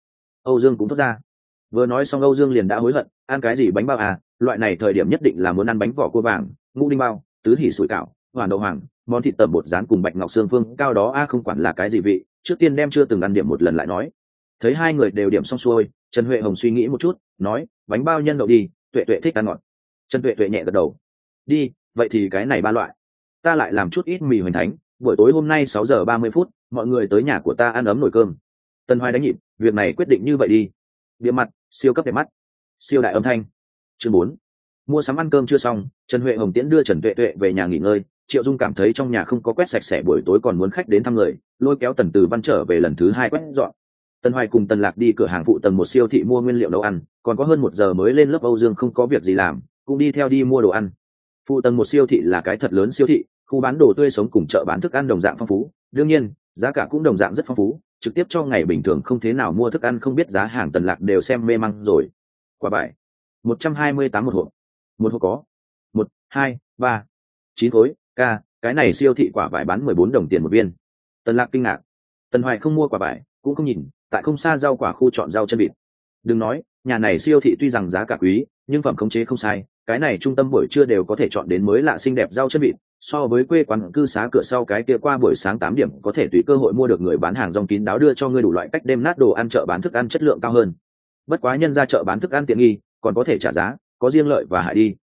Âu Dương cũng thốt ra. Vừa nói xong Âu Dương liền đã hối hận, ăn cái gì bánh bao à, loại này thời điểm nhất định là muốn ăn bánh vỏ cua vàng, ngũ đinh bao, tứ hỉ sủi cảo, hoàn đậu hoàng, món thịt tẩm bột rán cùng bạch ngọc xương phương cao đó a, không quản là cái gì vị, trước tiên đem chưa từng ăn điểm một lần lại nói. Thấy hai người đều điểm xong xuôi, Trần Huệ Hồng suy nghĩ một chút, nói, bánh bao nhân đậu đi, Tuệ Tuệ thích ăn ngọt. Trần Tuệ Tuệ nhẹ gật đầu. Đi, vậy thì cái này ba loại. Ta lại làm chút ít mì hoành thánh, buổi tối hôm nay 6 giờ 30 phút, mọi người tới nhà của ta ăn ấm nồi cơm. Tân Hoài đánh nhịp, việc này quyết định như vậy đi. Bìa mặt, siêu cấp đẹp mắt, siêu đại âm thanh. Chương 4. Mua sắm ăn cơm chưa xong, Trần Huệ Hồng tiễn đưa Trần Tuệ Tuệ về nhà nghỉ ngơi. Triệu Dung cảm thấy trong nhà không có quét sạch sẽ, buổi tối còn muốn khách đến thăm người, lôi kéo Tần Từ Văn trở về lần thứ 2 quét dọn. Tần Hoài cùng Tần Lạc đi cửa hàng phụ tầng 1 siêu thị mua nguyên liệu nấu ăn, còn có hơn 1 giờ mới lên lớp. Âu Dương không có việc gì làm, cũng đi theo đi mua đồ ăn. Phụ tầng 1 siêu thị là cái thật lớn siêu thị, khu bán đồ tươi sống cùng chợ bán thức ăn đồng dạng phong phú, đương nhiên giá cả cũng đồng dạng rất phong phú, trực tiếp cho ngày bình thường không thế nào mua thức ăn không biết giá hàng Tần Lạc đều xem mê măng rồi. Quả vải 128 một hộp, một hộp có 1, 2, 3, 9 khối, cái này siêu thị quả vải bán 14 đồng tiền một viên. Tần Lạc kinh ngạc. Tần Hoài không mua quả vải, cũng không nhìn, tại không xa rau quả khu chọn rau chân vịt. Đừng nói, nhà này siêu thị tuy rằng giá cả quý, nhưng phẩm khống chế không sai, cái này trung tâm buổi trưa đều có thể chọn đến mới lạ xinh đẹp rau chân vịt, so với quê quán cư xá cửa sau cái kia qua buổi sáng 8 điểm có thể tùy cơ hội mua được người bán hàng rong kín đáo đưa cho ngươi đủ loại cách đêm nát đồ ăn chợ bán thức ăn chất lượng cao hơn. Bất quá nhân ra chợ bán thức ăn tiện nghi, còn có thể trả giá, có riêng lợi và hại đi.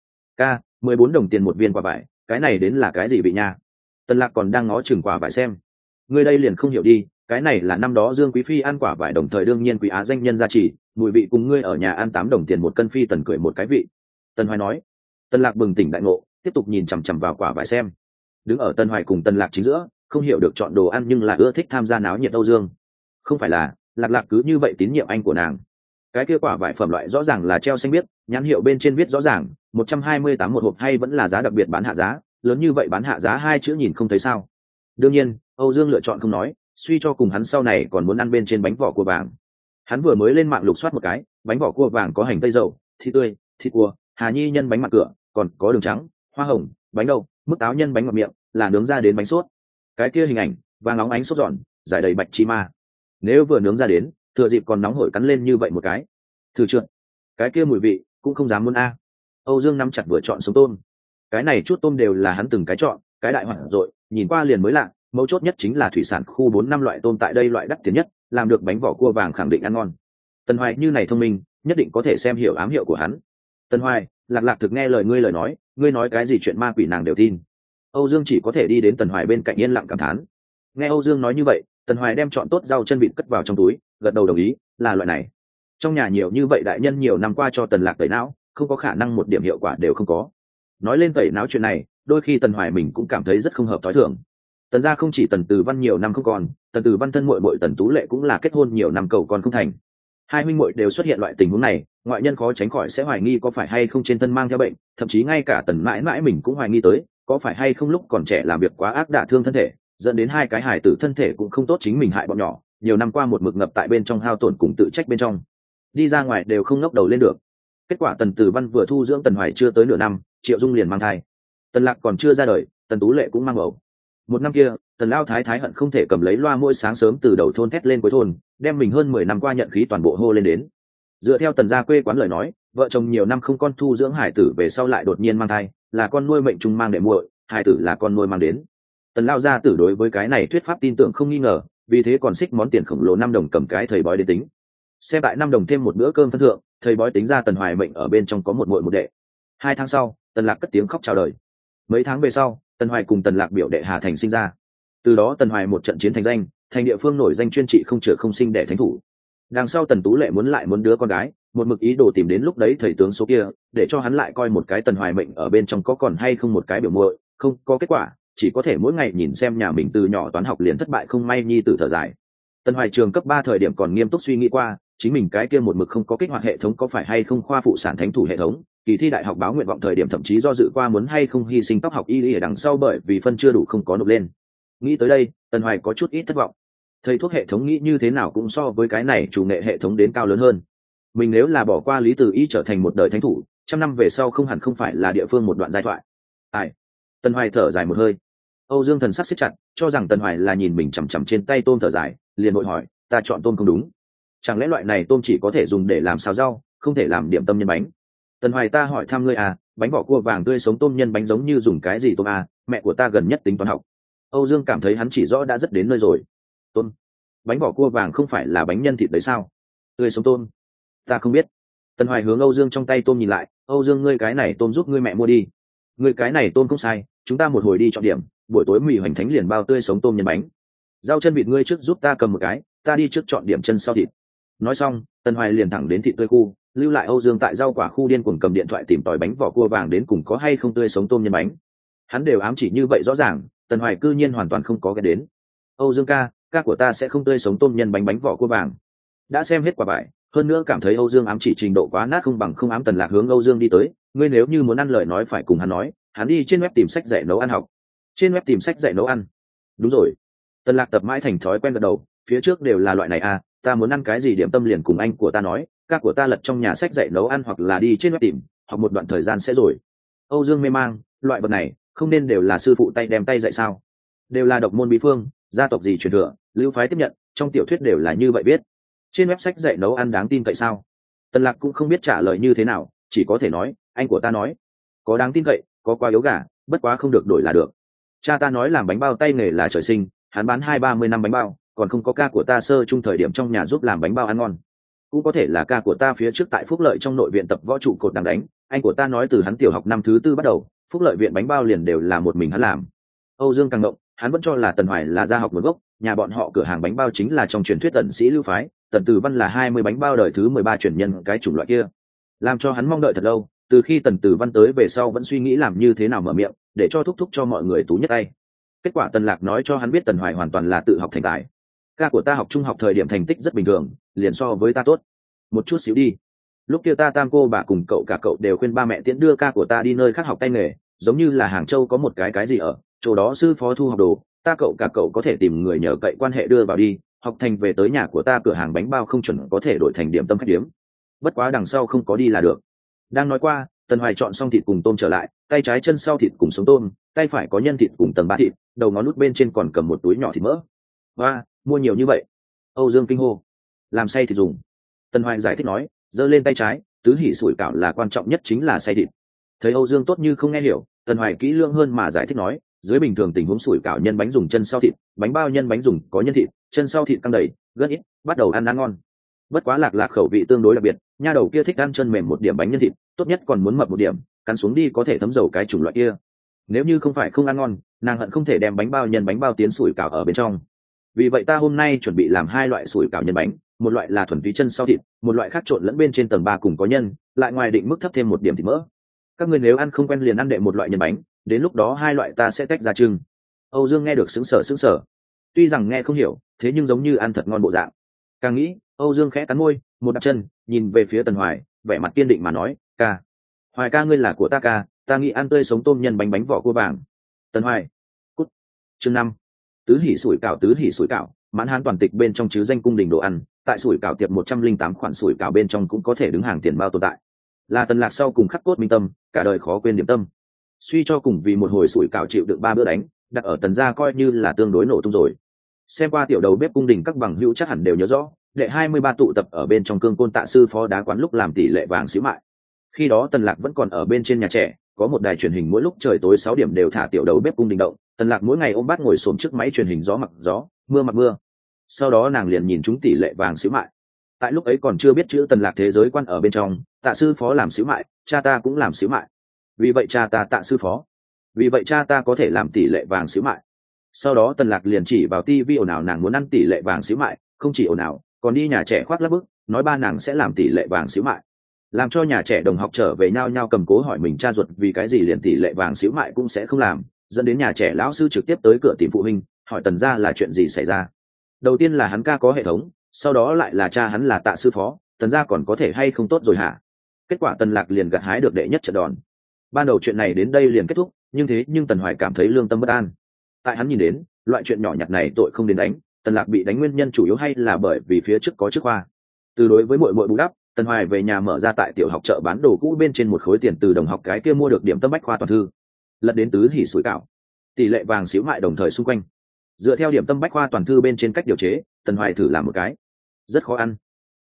14 đồng tiền một viên quả vải, cái này đến là cái gì vị nha? Tần Lạc còn đang ngó chừng quả vải xem. Ngươi đây liền không hiểu đi, cái này là năm đó Dương Quý Phi ăn quả vải đồng thời đương nhiên quý á danh nhân gia trì, mùi vị cùng ngươi ở nhà ăn 8 đồng tiền một cân Phi Tần cười một cái vị. Tần Hoài nói. Tần Lạc bừng tỉnh đại ngộ, tiếp tục nhìn chằm chằm vào quả vải xem. Đứng ở Tần Hoài cùng Tần Lạc chính giữa, không hiểu được chọn đồ ăn nhưng là ưa thích tham gia náo nhiệt Âu Dương. Không phải là, Lạc cứ như vậy tín nhiệm anh của nàng. Cái kia quả vải phẩm loại rõ ràng là treo xanh biếc, nhãn hiệu bên trên viết rõ ràng 128 một hộp, hay vẫn là giá đặc biệt bán hạ giá, lớn như vậy bán hạ giá hai chữ nhìn không thấy sao? Đương nhiên, Âu Dương lựa chọn không nói, suy cho cùng hắn sau này còn muốn ăn bên trên bánh vỏ cua vàng. Hắn vừa mới lên mạng lục soát một cái, bánh vỏ cua vàng có hành tây dầu, thịt tươi, thịt cua, Hà Nhi nhân bánh mặt cửa, còn có đường trắng, hoa hồng, bánh đậu, mức táo nhân bánh ngọt miệng, là nướng ra đến bánh sốt. Cái kia hình ảnh, vàng óng ánh sốt giòn, giải đầy bạch chi ma. Nếu vừa nướng ra đến, thừa dịp còn nóng hổi cắn lên như vậy một cái. Thử trượt, cái kia mùi vị cũng không dám muốn a. Âu Dương nắm chặt vừa chọn sống tôm. Cái này chút tôm đều là hắn từng cái chọn, cái đại hoạn rồi, nhìn qua liền mới lạ, mấu chốt nhất chính là thủy sản khu 4-5 loại tôm tại đây loại đắt tiền nhất, làm được bánh vỏ cua vàng khẳng định ăn ngon. Tần Hoài như này thông minh, nhất định có thể xem hiểu ám hiệu của hắn. Tần Hoài, Lạc thực nghe lời ngươi nói, ngươi nói cái gì chuyện ma quỷ nàng đều tin. Âu Dương chỉ có thể đi đến Tần Hoài bên cạnh yên lặng cảm thán. Nghe Âu Dương nói như vậy, Tần Hoài đem chọn tốt rau chân vịt cất vào trong túi, gật đầu đồng ý, là loại này. Trong nhà nhiều như vậy đại nhân nhiều năm qua cho Tần Lạc tẩy não, không có khả năng một điểm hiệu quả đều không có. Nói lên tẩy não chuyện này, đôi khi Tần Hoài mình cũng cảm thấy rất không hợp thói thường. Tần gia không chỉ Tần Từ Văn nhiều năm không còn, Tần Từ Văn thân muội muội Tần Tú Lệ cũng là kết hôn nhiều năm cầu còn không thành. Hai huynh muội đều xuất hiện loại tình huống này, ngoại nhân khó tránh khỏi sẽ hoài nghi có phải hay không trên thân mang theo bệnh, thậm chí ngay cả Tần mãi mãi mình cũng hoài nghi tới, có phải hay không lúc còn trẻ làm việc quá ác đả thương thân thể, dẫn đến hai cái hài tử thân thể cũng không tốt, chính mình hại bọn nhỏ, nhiều năm qua một mực ngập tại bên trong hao tổn cùng tự trách bên trong, đi ra ngoài đều không ngóc đầu lên được. Kết quả Tần Từ Văn vừa thu dưỡng Tần Hoài chưa tới nửa năm, Triệu Dung liền mang thai. Tần Lạc còn chưa ra đời, Tần Tú Lệ cũng mang bầu. Một năm kia, Tần Lao Thái Thái hận không thể cầm lấy loa mỗi sáng sớm từ đầu thôn thét lên cuối thôn, đem mình hơn 10 năm qua nhận khí toàn bộ hô lên đến. Dựa theo Tần gia quê quán lời nói, vợ chồng nhiều năm không con thu dưỡng hải tử về sau lại đột nhiên mang thai, là con nuôi mệnh trùng mang đệ muội, hải tử là con nuôi mang đến. Tần Lao gia tử đối với cái này thuyết pháp tin tưởng không nghi ngờ, vì thế còn xích món tiền khổng lồ 5 đồng cầm cái thầy bói đến tính. Xem tại 5 đồng thêm một bữa cơm phân thượng, thầy bói tính ra Tần Hoài mệnh ở bên trong có một muội một đệ. 2 tháng sau, Tần Lạc cất tiếng khóc chào đời. Mấy tháng về sau, Tần Hoài cùng Tần Lạc biểu đệ Hà Thành sinh ra. Từ đó Tần Hoài một trận chiến thành danh, thành địa phương nổi danh chuyên trị không chữa không sinh đẻ thánh thủ. Đằng sau Tần Tú Lệ muốn đứa con gái, một mực ý đồ tìm đến lúc đấy thầy tướng số kia, để cho hắn lại coi một cái Tần Hoài mệnh ở bên trong có còn hay không một cái biểu muội, không có kết quả, chỉ có thể mỗi ngày nhìn xem nhà mình từ nhỏ toán học liền thất bại không may nhi tử thở dài. Tần Hoài trường cấp 3 thời điểm còn nghiêm túc suy nghĩ qua, chính mình cái kia một mực không có kích hoạt hệ thống có phải hay không khoa phụ sản thánh thủ hệ thống, kỳ thi đại học báo nguyện vọng thời điểm thậm chí do dự qua muốn hay không hy sinh tóc học y ở đằng sau bởi vì phân chưa đủ không có nộp lên. Nghĩ tới đây, Tần Hoài có chút ít thất vọng. Thầy thuốc hệ thống nghĩ như thế nào cũng so với cái này chủ nghệ hệ thống đến cao lớn hơn. Mình nếu là bỏ qua Lý Từ Y trở thành một đời thánh thủ, 100 năm về sau không hẳn không phải là địa phương một đoạn giai thoại. Ai? Tần Hoài thở dài một hơi. Âu Dương thần sắc siết chặt, cho rằng Tần Hoài là nhìn mình chằm chằm trên tay tôm thở dài, liền vội hỏi, ta chọn tôm không đúng. Chẳng lẽ loại này tôm chỉ có thể dùng để làm xào rau, không thể làm điểm tâm nhân bánh? Tần Hoài ta hỏi thăm ngươi à, bánh vỏ cua vàng tươi sống tôm nhân bánh giống như dùng cái gì tôm à, mẹ của ta gần nhất tính toán học. Âu Dương cảm thấy hắn chỉ rõ đã rất đến nơi rồi. Tôm? Bánh vỏ cua vàng không phải là bánh nhân thịt đấy sao? Tươi sống tôm? Ta không biết. Tần Hoài hướng Âu Dương trong tay tôm nhìn lại, Âu Dương ngươi cái này tôm giúp ngươi mẹ mua đi. Ngươi cái này tôm không sai, chúng ta một hồi đi chọn điểm, buổi tối mì hoành thánh liền bao tươi sống tôm nhân bánh. Rau chân vịt ngươi trước giúp ta cầm một cái, ta đi trước chọn điểm chân sau thịt. Nói xong, Tần Hoài liền thẳng đến thịt tươi khu, lưu lại Âu Dương tại rau quả khu điên cuồng cầm điện thoại tìm tòi bánh vỏ cua vàng đến cùng có hay không tươi sống tôm nhân bánh. Hắn đều ám chỉ như vậy rõ ràng, Tần Hoài cư nhiên hoàn toàn không có cái đến. Âu Dương ca của ta sẽ không tươi sống tôm nhân bánh vỏ cua vàng. Đã xem hết quả bài, hơn nữa cảm thấy Âu Dương ám chỉ trình độ quá nát không bằng không ám. Tần Lạc hướng Âu Dương đi tới, ngươi nếu như muốn ăn lời nói phải cùng hắn nói, hắn đi trên web tìm sách dạy nấu ăn học. Trên web tìm sách dạy nấu ăn? Đúng rồi. Tần Lạc tập mãi thành thói quen gật đầu, phía trước đều là loại này à, ta muốn ăn cái gì điểm tâm liền cùng anh của ta nói, ca của ta lật trong nhà sách dạy nấu ăn hoặc là đi trên web tìm, học một đoạn thời gian sẽ rồi. Âu Dương mê mang, loại vật này không nên đều là sư phụ tay đem tay dạy sao? Đều là độc môn bí phương, gia tộc gì truyền thừa, lưu phái tiếp nhận, trong tiểu thuyết đều là như vậy biết. Trên web sách dạy nấu ăn đáng tin cậy sao? Tần Lạc cũng không biết trả lời như thế nào, chỉ có thể nói, anh của ta nói, có đáng tin cậy, có quá yếu gà, bất quá không được đổi là được. Cha ta nói làm bánh bao tay nghề là trời sinh, hắn bán 20-30 năm bánh bao, còn không có ca của ta sơ chung thời điểm trong nhà giúp làm bánh bao ăn ngon. Cũng có thể là ca của ta phía trước tại Phúc Lợi trong nội viện tập võ trụ cột đang đánh, anh của ta nói từ hắn tiểu học năm thứ 4 bắt đầu, Phúc Lợi viện bánh bao liền đều là một mình hắn làm. Âu Dương càng động, hắn vẫn cho là Tần Hoài là gia học nguồn gốc, nhà bọn họ cửa hàng bánh bao chính là trong truyền thuyết tần sĩ lưu phái, Tần Tử Văn là 20 bánh bao đời thứ 13 truyền nhân cái chủng loại kia. Làm cho hắn mong đợi thật lâu, từ khi Tần Tử Văn tới về sau vẫn suy nghĩ làm như thế nào mở miệng, để cho thúc thúc cho mọi người tú nhất tay. Kết quả Tần Lạc nói cho hắn biết Tần Hoài hoàn toàn là tự học thành tài. Ca của ta học trung học thời điểm thành tích rất bình thường, liền so với ta tốt một chút xíu đi. Lúc kia ta tam cô bà cùng cậu cả cậu đều khuyên ba mẹ tiễn đưa ca của ta đi nơi khác học tay nghề, giống như là Hàng Châu có một cái gì ở chỗ đó sư phó thu học đồ, ta cậu cả cậu có thể tìm người nhờ cậy quan hệ đưa vào đi, học thành về tới nhà của ta cửa hàng bánh bao không chuẩn có thể đổi thành điểm tâm khách điếm. Bất quá đằng sau không có đi là được. Đang nói qua, Tần Hoài chọn xong thịt cùng tôm trở lại, tay trái chân sau thịt cùng sống tôm, tay phải có nhân thịt cùng tầng 3 thịt, đầu ngón nút bên trên còn cầm một túi nhỏ thịt mỡ. Và mua nhiều như vậy? Âu Dương kinh hô. Làm xay thịt dùng. Tần Hoài giải thích nói, giơ lên tay trái, tứ hỉ sủi cảo là quan trọng nhất chính là xay thịt. Thấy Âu Dương tốt như không nghe hiểu, Tần Hoài kỹ lưỡng hơn mà giải thích nói, dưới bình thường tình huống sủi cảo nhân bánh dùng chân sau thịt, bánh bao nhân bánh dùng có nhân thịt, chân sau thịt căng đầy, gân ít, bắt đầu ăn ngon. Bất quá Lạc khẩu vị tương đối đặc biệt, nha đầu kia thích ăn chân mềm một điểm bánh nhân thịt, tốt nhất còn muốn mập một điểm, cắn xuống đi có thể thấm dầu cái chủng loại kia. Nếu như không phải không ăn ngon, nàng hận không thể đem bánh bao nhân bánh bao tiến sủi cảo ở bên trong. Vì vậy ta hôm nay chuẩn bị làm 2 loại sủi cảo nhân bánh, một loại là thuần túy chân sau thịt, một loại khác trộn lẫn bên trên tầng 3 cùng có nhân, lại ngoài định mức thấp thêm một điểm thịt mỡ. Các ngươi nếu ăn không quen liền ăn đệ một loại nhân bánh, đến lúc đó 2 loại ta sẽ tách ra trưng. Âu Dương nghe được sững sờ. Tuy rằng nghe không hiểu, thế nhưng giống như ăn thật ngon bộ dạng. Càng nghĩ, Âu Dương khẽ cắn môi, một đạp chân, nhìn về phía Tần Hoài, vẻ mặt kiên định mà nói, ca, Hoài ca ngươi là của ta ca, ta nghĩ ăn tươi sống tôm nhân bánh vỏ cua vàng. Tần Hoài, cút. Chương 5. Tứ hỉ sủi cảo, mãn hán toàn tịch bên trong chứ danh cung đình đồ ăn, tại sủi cảo tiệp 108 khoản sủi cảo bên trong cũng có thể đứng hàng tiền bao tồn tại. Là Tần Lạc sau cùng khắc cốt minh tâm, cả đời khó quên điểm tâm. Suy cho cùng vì một hồi sủi cảo chịu đựng 3 bữa đánh, đặt ở Tần gia coi như là tương đối nổ tung rồi. Xem qua tiểu đầu bếp cung đình các bằng hữu chắc hẳn đều nhớ rõ, đệ 23 tụ tập ở bên trong cương côn tạ sư phó đá quán lúc làm tỷ lệ vàng xíu mại. Khi đó Tần Lạc vẫn còn ở bên trên nhà trẻ, có một đài truyền hình mỗi lúc trời tối 6 điểm đều thả tiểu đầu bếp cung đình động, Tần Lạc mỗi ngày ôm bát ngồi xổm trước máy truyền hình gió mặc gió, mưa mặc mưa. Sau đó nàng liền nhìn chúng tỷ lệ vàng xíu mại. Tại lúc ấy còn chưa biết chữ Tần Lạc thế giới quan ở bên trong, tạ sư phó làm xíu mại, cha ta cũng làm xíu mại. Vì vậy cha ta tạ sư phó, vì vậy cha ta có thể làm tỷ lệ vàng xíu mại. Sau đó Tần Lạc liền chỉ vào tivi ồn ào nàng muốn ăn tỷ lệ vàng xíu mại, không chỉ ồn ào, còn đi nhà trẻ khoác lác bức, nói ba nàng sẽ làm tỷ lệ vàng xíu mại. Làm cho nhà trẻ đồng học trở về nhao nhao cầm cố hỏi mình cha ruột vì cái gì liền tỷ lệ vàng xíu mại cũng sẽ không làm, dẫn đến nhà trẻ lão sư trực tiếp tới cửa tìm phụ huynh, hỏi Tần gia là chuyện gì xảy ra. Đầu tiên là hắn ca có hệ thống, sau đó lại là cha hắn là tạ sư phó, Tần gia còn có thể hay không tốt rồi hả? Kết quả Tần Lạc liền gặt hái được đệ nhất trận đòn. Ban đầu chuyện này đến đây liền kết thúc, nhưng Tần Hoài cảm thấy lương tâm bất an. Tại hắn nhìn đến, loại chuyện nhỏ nhặt này tội không đến đánh, Tần Lạc bị đánh nguyên nhân chủ yếu hay là bởi vì phía trước có chức khoa. Từ đối với muội bù đắp, Tần Hoài về nhà mở ra tại tiểu học chợ bán đồ cũ bên trên một khối tiền từ đồng học cái kia mua được điểm tâm bách khoa toàn thư, lật đến tứ hỉ sủi cảo, tỷ lệ vàng xíu mại đồng thời xung quanh. Dựa theo điểm tâm bách khoa toàn thư bên trên cách điều chế, Tần Hoài thử làm một cái, rất khó ăn.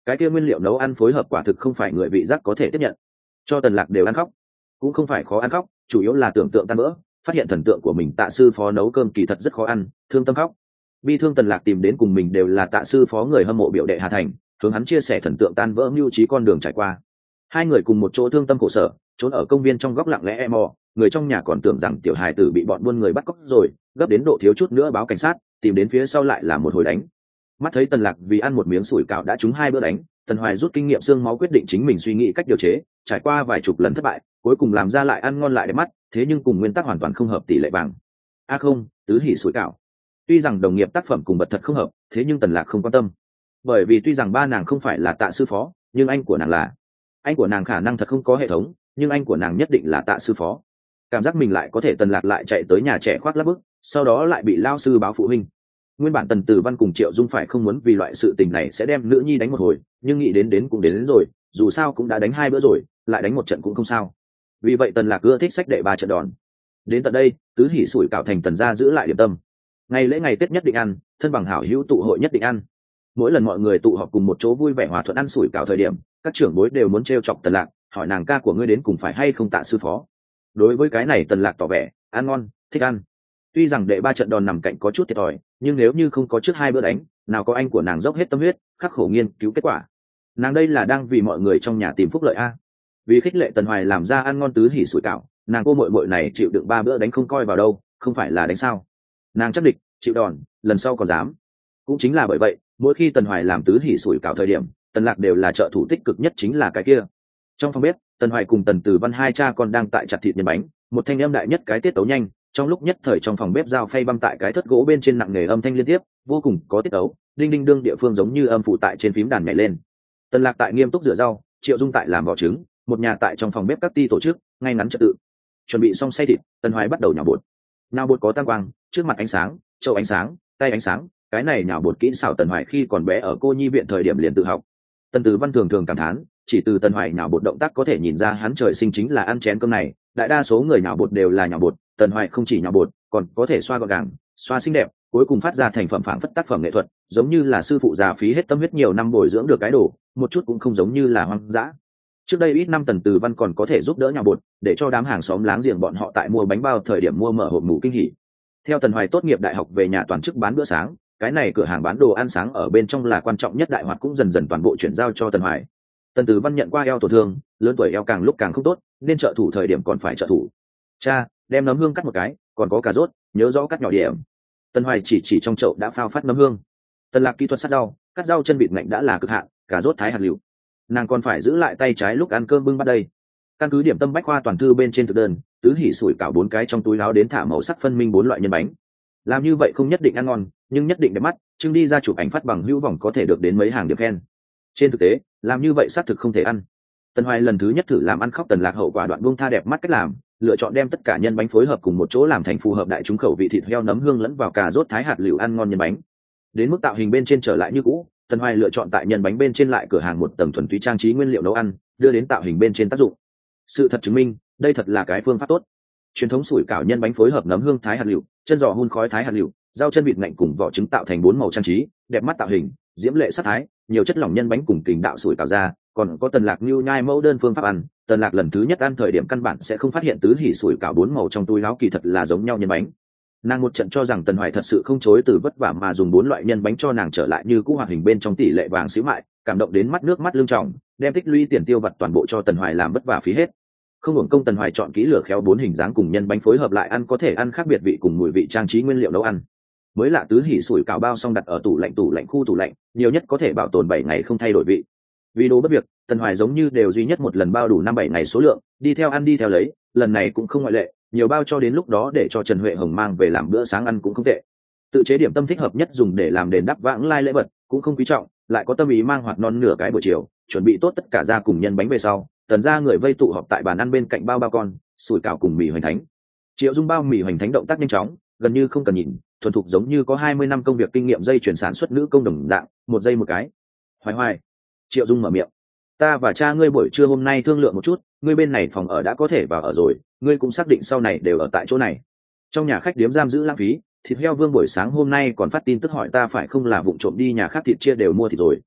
cái kia nguyên liệu nấu ăn phối hợp quả thực không phải người vị giác có thể tiếp nhận, cho Tần Lạc đều ăn khóc. Cũng không phải khó ăn khóc, chủ yếu là tưởng tượng tan vỡ, phát hiện thần tượng của mình Tạ sư phó nấu cơm kỳ thật rất khó ăn, thương tâm khóc. Bi thương Tần Lạc tìm đến cùng mình đều là Tạ sư phó người hâm mộ biểu đệ Hà Thành, hướng hắn chia sẻ thần tượng tan vỡ mưu trí con đường trải qua. Hai người cùng một chỗ thương tâm khổ sở, trốn ở công viên trong góc lặng lẽ e mò, người trong nhà còn tưởng rằng tiểu hài tử bị bọn buôn người bắt cóc rồi, gấp đến độ thiếu chút nữa báo cảnh sát, tìm đến phía sau lại là một hồi đánh. Mắt thấy Tần Lạc vì ăn một miếng sủi cảo đã trúng 2 bữa đánh, Tần Hoài rút kinh nghiệm xương máu quyết định chính mình suy nghĩ cách điều chế, trải qua vài chục lần thất bại, cuối cùng làm ra lại ăn ngon lại đẹp mắt, thế nhưng cùng nguyên tắc hoàn toàn không hợp tỷ lệ bằng. Không, tứ hỉ sủi cảo. Tuy rằng đồng nghiệp tác phẩm cùng bật thật không hợp, thế nhưng Tần Lạc không quan tâm. Bởi vì tuy rằng ba nàng không phải là Tạ sư phó, nhưng anh của nàng là. Anh của nàng khả năng thật không có hệ thống, nhưng anh của nàng nhất định là Tạ sư phó. Cảm giác mình lại có thể Tần Lạc lại chạy tới nhà trẻ khoác lác bức, sau đó lại bị lao sư báo phụ huynh. Nguyên bản Tần Tử Văn cùng Triệu Dung phải không muốn vì loại sự tình này sẽ đem nữ nhi đánh một hồi, nhưng nghĩ đến cũng đến rồi, dù sao cũng đã đánh 2 bữa rồi, lại đánh một trận cũng không sao. Vì vậy Tần Lạc ưa thích sách đệ 3 trận đòn. Đến tận đây, tứ hỉ sủi cảo thành Tần gia giữ lại điểm tâm. Ngày lễ ngày Tết nhất định ăn, thân bằng hảo hữu tụ hội nhất định ăn. Mỗi lần mọi người tụ họp cùng một chỗ vui vẻ hòa thuận ăn sủi cảo thời điểm, các trưởng bối đều muốn trêu chọc Tần Lạc, hỏi nàng ca của ngươi đến cùng phải hay không Tạ sư phó. Đối với cái này Tần Lạc tỏ vẻ ăn ngon, thích ăn. Tuy rằng đệ 3 trận đòn nằm cạnh có chút thiệt thòi, nhưng nếu như không có trước 2 bữa đánh, nào có anh của nàng dốc hết tâm huyết, khắc khổ nghiên cứu kết quả. Nàng đây là đang vì mọi người trong nhà tìm phúc lợi a. Vì khích lệ Tần Hoài làm ra ăn ngon tứ hỉ sủi cảo, nàng cô muội muội này chịu đựng 3 bữa đánh không coi vào đâu, không phải là đánh sao? Nàng chắc địch, chịu đòn, lần sau còn dám. Cũng chính là bởi vậy, mỗi khi Tần Hoài làm tứ hỉ sủi cảo thời điểm, Tần Lạc đều là trợ thủ tích cực nhất chính là cái kia. Trong phòng bếp, Tần Hoài cùng Tần Tử Văn hai cha con đang tại chặt thịt nhân bánh, một thanh âm đại nhất cái tiết tấu nhanh, trong lúc nhất thời trong phòng bếp dao phay băm tại cái thất gỗ bên trên nặng nề âm thanh liên tiếp, vô cùng có tiết tấu, đinh đinh đương địa phương giống như âm phụ tại trên phím đàn nhảy lên. Tần Lạc tại nghiêm túc rửa rau, Triệu Dung tại làm vỏ trứng, một nhà tại trong phòng bếp các ty tổ chức, ngay ngắn trật tự. Chuẩn bị xong xay thịt, Tần Hoài bắt đầu nhào bột. Nhào bột có tăng quang, trước mặt ánh sáng, châu ánh sáng, tay ánh sáng, cái này nhào bột kỹ xảo Tần Hoài khi còn bé ở cô nhi viện thời điểm liền tự học. Tần Tử Văn thường thường cảm thán, chỉ từ Tần Hoài nhào bột động tác có thể nhìn ra hắn trời sinh chính là ăn chén cơm này, đại đa số người nhào bột đều là nhào bột, Tần Hoài không chỉ nhào bột, còn có thể xoa gọn gàng, xoa xinh đẹp, cuối cùng phát ra thành phẩm phảng phất tác phẩm nghệ thuật, giống như là sư phụ già phí hết tâm huyết nhiều năm bồi dưỡng được cái đồ, một chút cũng không giống như là hoang dã. Trước đây ít năm Tần Tử Văn còn có thể giúp đỡ nhào bột, để cho đám hàng xóm láng giềng bọn họ tại mua bánh bao thời điểm mua mở hộp mù kinh hỉ. Theo Tần Hoài tốt nghiệp đại học về nhà toàn chức bán bữa sáng, cái này cửa hàng bán đồ ăn sáng ở bên trong là quan trọng nhất đại hoạt cũng dần dần toàn bộ chuyển giao cho Tần Hoài. Tần Tử Văn nhận qua eo tổn thương, lớn tuổi eo càng lúc càng không tốt, nên trợ thủ thời điểm còn phải trợ thủ. Cha, đem nấm hương cắt một cái, còn có cà rốt, nhớ rõ cắt nhỏ điểm. Tần Hoài chỉ trong chậu đã phao phát nấm hương. Tần Lạc kỹ thuật sát rau, cắt rau chân vịt ngạnh đã là cực hạn, cà rốt thái hạt lựu. Nàng còn phải giữ lại tay trái lúc ăn cơm bưng bắt đây. Căn cứ điểm tâm bách khoa toàn thư bên trên thực đơn, tứ hỉ sủi cảo 4 cái trong túi áo đến thả màu sắc phân minh 4 loại nhân bánh. Làm như vậy không nhất định ăn ngon, nhưng nhất định đẹp mắt, trưng đi ra chụp ảnh phát bằng hữu vọng có thể được đến mấy hàng điểm khen. Trên thực tế, làm như vậy xác thực không thể ăn. Tần Hoài lần thứ nhất thử làm ăn khóc Tần Lạc hậu quả đoạn buông tha đẹp mắt cách làm, lựa chọn đem tất cả nhân bánh phối hợp cùng một chỗ làm thành phù hợp đại chúng khẩu vị thịt heo nấm hương lẫn vào cà rốt thái hạt lựu ăn ngon nhân bánh. Đến mức tạo hình bên trên trở lại như cũ, Tần Hoài lựa chọn tại nhân bánh bên trên lại cửa hàng một tầng thuần túy trang trí nguyên liệu nấu ăn, đưa đến tạo hình bên trên tác dụng. Sự thật chứng minh, đây thật là cái phương pháp tốt. Truyền thống sủi cảo nhân bánh phối hợp nấm hương thái hạt lựu, chân giò hun khói thái hạt lựu, rau chân vịt ngạnh cùng vỏ trứng tạo thành 4 màu trang trí, đẹp mắt tạo hình, diễm lệ sắc thái, nhiều chất lỏng nhân bánh cùng kình đạo sủi cảo ra, còn có Tần Lạc nưu nhai mẫu đơn phương pháp ăn. Tần Lạc lần thứ nhất ăn thời điểm căn bản sẽ không phát hiện tứ hỉ sủi cảo 4 màu trong túi áo kỳ thật là giống nhau nhân bánh. Nàng một trận cho rằng Tần Hoài thật sự không chối từ vất vả mà dùng 4 loại nhân bánh cho nàng trở lại như cũ hoạt hình bên trong tỷ lệ vàng xíu mại, cảm động đến mắt nước mắt lưng tròng, đem tích lũy tiền tiêu vặt toàn bộ cho Tần Hoài làm vất vả phí hết. Không hưởng công Tần Hoài chọn kỹ lửa khéo 4 hình dáng cùng nhân bánh phối hợp lại ăn có thể ăn khác biệt vị cùng mùi vị trang trí nguyên liệu nấu ăn. Mới lạ tứ hỉ sủi cảo bao xong đặt ở tủ lạnh khu tủ lạnh, nhiều nhất có thể bảo tồn 7 ngày không thay đổi vị. Vì đồ bất việc, Tần Hoài giống như đều duy nhất một lần bao đủ 5-7 ngày số lượng, đi theo ăn đi theo lấy, lần này cũng không ngoại lệ, nhiều bao cho đến lúc đó để cho Trần Huệ Hồng mang về làm bữa sáng ăn cũng không tệ. Tự chế điểm tâm thích hợp nhất dùng để làm đền đáp vãng lai lễ vật, cũng không quý trọng, lại có tâm ý mang hoạt non nửa cái buổi chiều, chuẩn bị tốt tất cả ra cùng nhân bánh về sau, Tần gia người vây tụ họp tại bàn ăn bên cạnh bao con, sủi cảo cùng mì hoành thánh. Triệu Dung bao mì hoành thánh động tác nhanh chóng, gần như không cần nhìn, thuần thục giống như có 20 năm công việc kinh nghiệm dây chuyển sản xuất nữ công đồng dạng, một giây một cái. Hoài, Triệu Dung mở miệng, ta và cha ngươi buổi trưa hôm nay thương lượng một chút, ngươi bên này phòng ở đã có thể vào ở rồi, ngươi cũng xác định sau này đều ở tại chỗ này. Trong nhà khách điếm giam giữ lãng phí, thịt heo Vương buổi sáng hôm nay còn phát tin tức hỏi ta phải không là vụng trộm đi nhà khác thịt chia đều mua thịt rồi.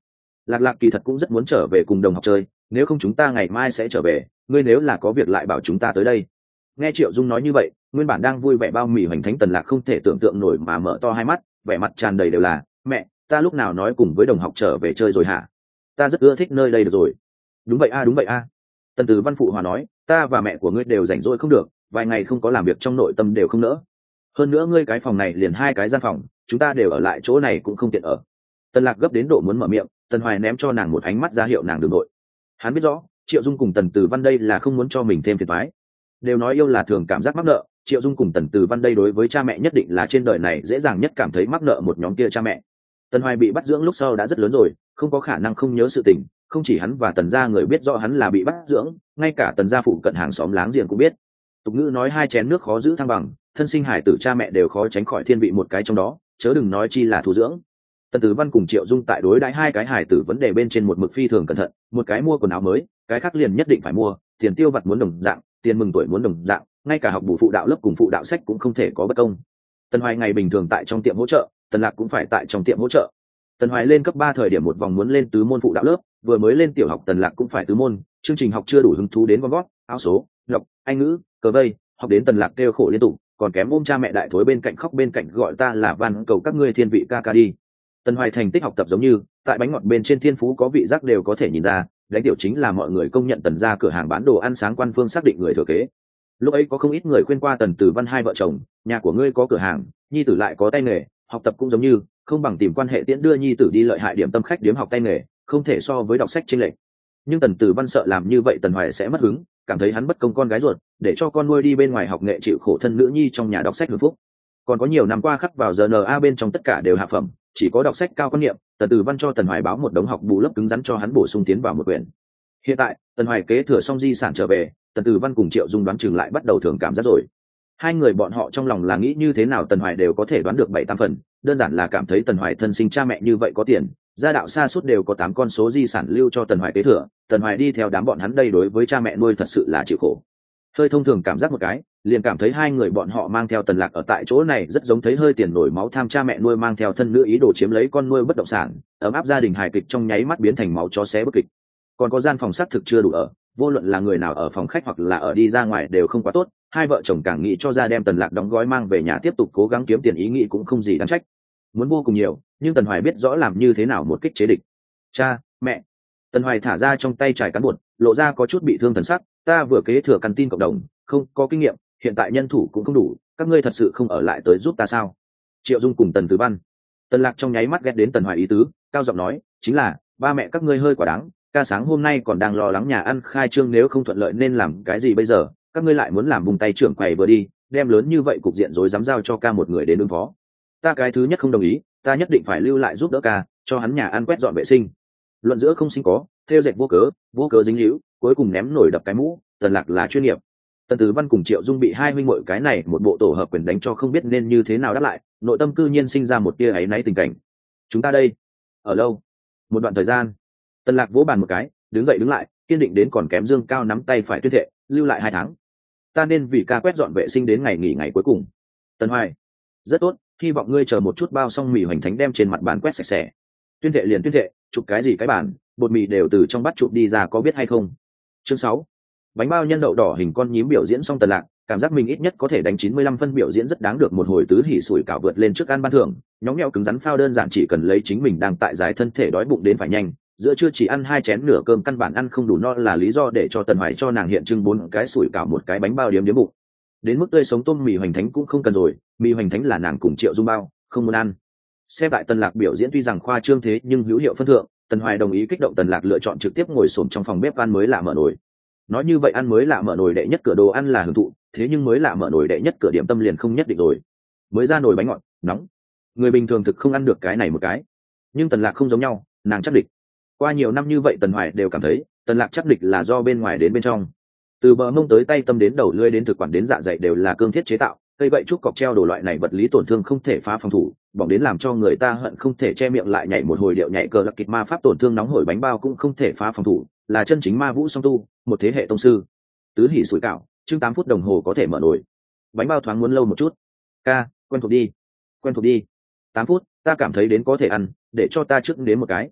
Lạc Lạc kỳ thật cũng rất muốn trở về cùng đồng học chơi, nếu không chúng ta ngày mai sẽ trở về, ngươi nếu là có việc lại bảo chúng ta tới đây. Nghe Triệu Dung nói như vậy, nguyên bản đang vui vẻ bao mì hoành thánh Tần Lạc không thể tưởng tượng nổi mà mở to hai mắt, vẻ mặt tràn đầy đều là, mẹ, ta lúc nào nói cùng với đồng học trở về chơi rồi hả? Ta rất ưa thích nơi đây được rồi. Đúng vậy a, đúng vậy a. Tần Tử Văn phụ hòa nói, ta và mẹ của ngươi đều rảnh rỗi không được, vài ngày không có làm việc trong nội tâm đều không nỡ. Hơn nữa ngươi cái phòng này liền hai cái gian phòng, chúng ta đều ở lại chỗ này cũng không tiện ở. Tần Lạc gấp đến độ muốn mở miệng, Tần Hoài ném cho nàng một ánh mắt ra hiệu nàng đừng nội. Hắn biết rõ, Triệu Dung cùng Tần Tử Văn đây là không muốn cho mình thêm phiền toái. Đều nói yêu là thường cảm giác mắc nợ, Triệu Dung cùng Tần Tử Văn đây đối với cha mẹ nhất định là trên đời này dễ dàng nhất cảm thấy mắc nợ một nhóm kia cha mẹ. Tần Hoài bị bắt dưỡng lúc sau đã rất lớn rồi, không có khả năng không nhớ sự tình, không chỉ hắn và Tần gia người biết rõ hắn là bị bắt dưỡng, ngay cả Tần gia phụ cận hàng xóm láng giềng cũng biết. Tục ngữ nói hai chén nước khó giữ thăng bằng, thân sinh hải tử cha mẹ đều khó tránh khỏi thiên vị một cái trong đó, chớ đừng nói chi là thu dưỡng. Tần Tử Văn cùng Triệu Dung tại đối đãi hai cái hải tử vấn đề bên trên một mực phi thường cẩn thận, một cái mua quần áo mới, cái khác liền nhất định phải mua, tiền tiêu vặt muốn đồng dạng, tiền mừng tuổi muốn đồng dạng, ngay cả học bù phụ đạo lớp cùng phụ đạo sách cũng không thể có bất công. Tần Hoài ngày bình thường tại trong tiệm hỗ trợ, Tần Lạc cũng phải tại trong tiệm hỗ trợ. Tần Hoài lên cấp 3 thời điểm một vòng muốn lên tứ môn phụ đạo lớp, vừa mới lên tiểu học Tần Lạc cũng phải tứ môn, chương trình học chưa đủ hứng thú đến con gót, áo số, đọc, anh ngữ, cờ vây, học đến Tần Lạc kêu khổ liên tục, còn kém ôm cha mẹ đại thối bên cạnh khóc bên cạnh gọi ta là van cầu các ngươi thiên vị ca ca đi. Tần Hoài thành tích học tập giống như, tại bánh ngọt bên trên thiên phú có vị giác đều có thể nhìn ra, đánh tiểu chính là mọi người công nhận Tần gia cửa hàng bán đồ ăn sáng quan phương xác định người thừa kế. Lúc ấy có không ít người khuyên qua Tần Tử Văn hai vợ chồng, nhà của ngươi có cửa hàng, nhi tử lại có tay nghề, học tập cũng giống như, không bằng tìm quan hệ tiễn đưa nhi tử đi lợi hại điểm tâm khách điếm học tay nghề, không thể so với đọc sách chênh lệch. Nhưng Tần Tử Văn sợ làm như vậy Tần Hoài sẽ mất hứng, cảm thấy hắn bất công con gái ruột, để cho con nuôi đi bên ngoài học nghệ chịu khổ thân nữ nhi trong nhà đọc sách hưởng phúc. Còn có nhiều năm qua khắc vào GNA bên trong tất cả đều hạ phẩm, chỉ có đọc sách cao quan niệm, Tần Tử Văn cho Tần Hoài báo một đống học bù lớp cứng rắn cho hắn bổ sung tiến vào một quyển. Hiện tại, Tần Hoài kế thừa xong di sản trở về, Tần Tử Văn cùng Triệu Dung đoán chừng lại bắt đầu thường cảm giác rồi. Hai người bọn họ trong lòng là nghĩ như thế nào Tần Hoài đều có thể đoán được 7-8 phần, đơn giản là cảm thấy Tần Hoài thân sinh cha mẹ như vậy có tiền, gia đạo xa suốt đều có 8 con số di sản lưu cho Tần Hoài kế thừa, Tần Hoài đi theo đám bọn hắn đây đối với cha mẹ nuôi thật sự là chịu khổ. Hơi thông thường cảm giác một cái, liền cảm thấy hai người bọn họ mang theo Tần Lạc ở tại chỗ này rất giống thấy hơi tiền nổi máu tham cha mẹ nuôi mang theo thân nữ ý đồ chiếm lấy con nuôi bất động sản, ấm áp gia đình hài kịch trong nháy mắt biến thành máu chó xé bất kịch. Còn có gian phòng xác thực chưa đủ ở, vô luận là người nào ở phòng khách hoặc là ở đi ra ngoài đều không quá tốt, hai vợ chồng càng nghĩ cho ra đem Tần Lạc đóng gói mang về nhà tiếp tục cố gắng kiếm tiền ý nghĩ cũng không gì đáng trách. Muốn vô cùng nhiều, nhưng Tần Hoài biết rõ làm như thế nào một kích chế địch. Cha, mẹ. Tần Hoài thả ra trong tay trải cán bột, lộ ra có chút bị thương thần sắc, ta vừa kế thừa căn tin cộng đồng, không có kinh nghiệm, hiện tại nhân thủ cũng không đủ, các ngươi thật sự không ở lại tới giúp ta sao? Triệu Dung cùng Tần Tử Văn. Tần Lạc trong nháy mắt ghét đến Tần Hoài ý tứ, cao giọng nói, chính là ba mẹ các ngươi hơi quả đáng, ca sáng hôm nay còn đang lo lắng nhà ăn khai trương nếu không thuận lợi nên làm cái gì bây giờ, các ngươi lại muốn làm vùng tay trưởng quầy vừa đi, đem lớn như vậy cục diện rối dám giao cho ca một người đến ứng phó. Ta cái thứ nhất không đồng ý, ta nhất định phải lưu lại giúp đỡ ca, cho hắn nhà ăn quét dọn vệ sinh. Luận giữa không sinh có, theo dệt vô cớ dính líu, cuối cùng ném nổi đập cái mũ, Tần Lạc là chuyên nghiệp. Tần Tử Văn cùng Triệu Dung bị hai huynh muội cái này một bộ tổ hợp quyền đánh cho không biết nên như thế nào đáp lại, nội tâm cư nhiên sinh ra một tia áy náy tình cảnh. Chúng ta đây, ở lâu, một đoạn thời gian. Tần Lạc vỗ bàn một cái, đứng dậy đứng lại, kiên định đến còn kém dương cao nắm tay phải tuyên thệ, lưu lại 2 tháng. Ta nên vì ca quét dọn vệ sinh đến ngày nghỉ ngày cuối cùng. Tần Hoài, rất tốt, hy vọng ngươi chờ một chút bao xong mì hoành thánh đem trên mặt bàn quét sạch sẽ. Tuyên thệ liền tuyên thệ, chụp cái gì cái bàn, bột mì đều từ trong bát chụp đi ra có biết hay không. Chương 6. Bánh bao nhân đậu đỏ hình con nhím biểu diễn xong Tần Lạc, cảm giác mình ít nhất có thể đánh 95 phân biểu diễn rất đáng được một hồi tứ hỉ sủi cảo vượt lên trước ăn ban thưởng, nhõng nhẽo cứng rắn phao đơn giản chỉ cần lấy chính mình đang tại giải thân thể đói bụng đến phải nhanh, giữa trưa chỉ ăn 2 chén nửa cơm căn bản ăn không đủ no là lý do để cho Tần Hoài cho nàng hiện trưng 4 cái sủi cảo một cái bánh bao điếm điếm bụng. Đến mức tươi sống tôm mì hoành thánh cũng không cần rồi, mì hoành thánh là nàng cùng Triệu Dung bao, không muốn ăn. Xem tại Tần Lạc biểu diễn tuy rằng khoa trương thế nhưng hữu hiệu phân thượng, Tần Hoài đồng ý kích động Tần Lạc lựa chọn trực tiếp ngồi xổm trong phòng bếp ăn mới lạ mở nồi. Nói như vậy ăn mới lạ mở nồi đệ nhất cửa đồ ăn là hưởng thụ, thế nhưng mới lạ mở nồi đệ nhất cửa điểm tâm liền không nhất định rồi. Mới ra nồi bánh ngọt, nóng. Người bình thường thực không ăn được cái này một cái. Nhưng Tần Lạc không giống nhau, nàng chắc địch. Qua nhiều năm như vậy Tần Hoài đều cảm thấy, Tần Lạc chắc địch là do bên ngoài đến bên trong. Từ bờ mông tới tay tâm đến đầu lưỡi đến thực quản đến dạ dày đều là cương thiết chế tạo, cây vậy trúc cọc treo đồ loại này vật lý tổn thương không thể phá phòng thủ, bỏng đến làm cho người ta hận không thể che miệng lại nhảy một hồi điệu nhảy cờ lạc kịch ma pháp tổn thương nóng hổi bánh bao cũng không thể phá phòng thủ, là chân chính ma vũ song tu, một thế hệ tông sư. Tứ hỉ sủi cảo, chừng 8 phút đồng hồ có thể mở nồi. Bánh bao thoáng muốn lâu một chút. Ca, quen thuộc đi. 8 phút, ta cảm thấy đến có thể ăn, để cho ta trước đến một cái.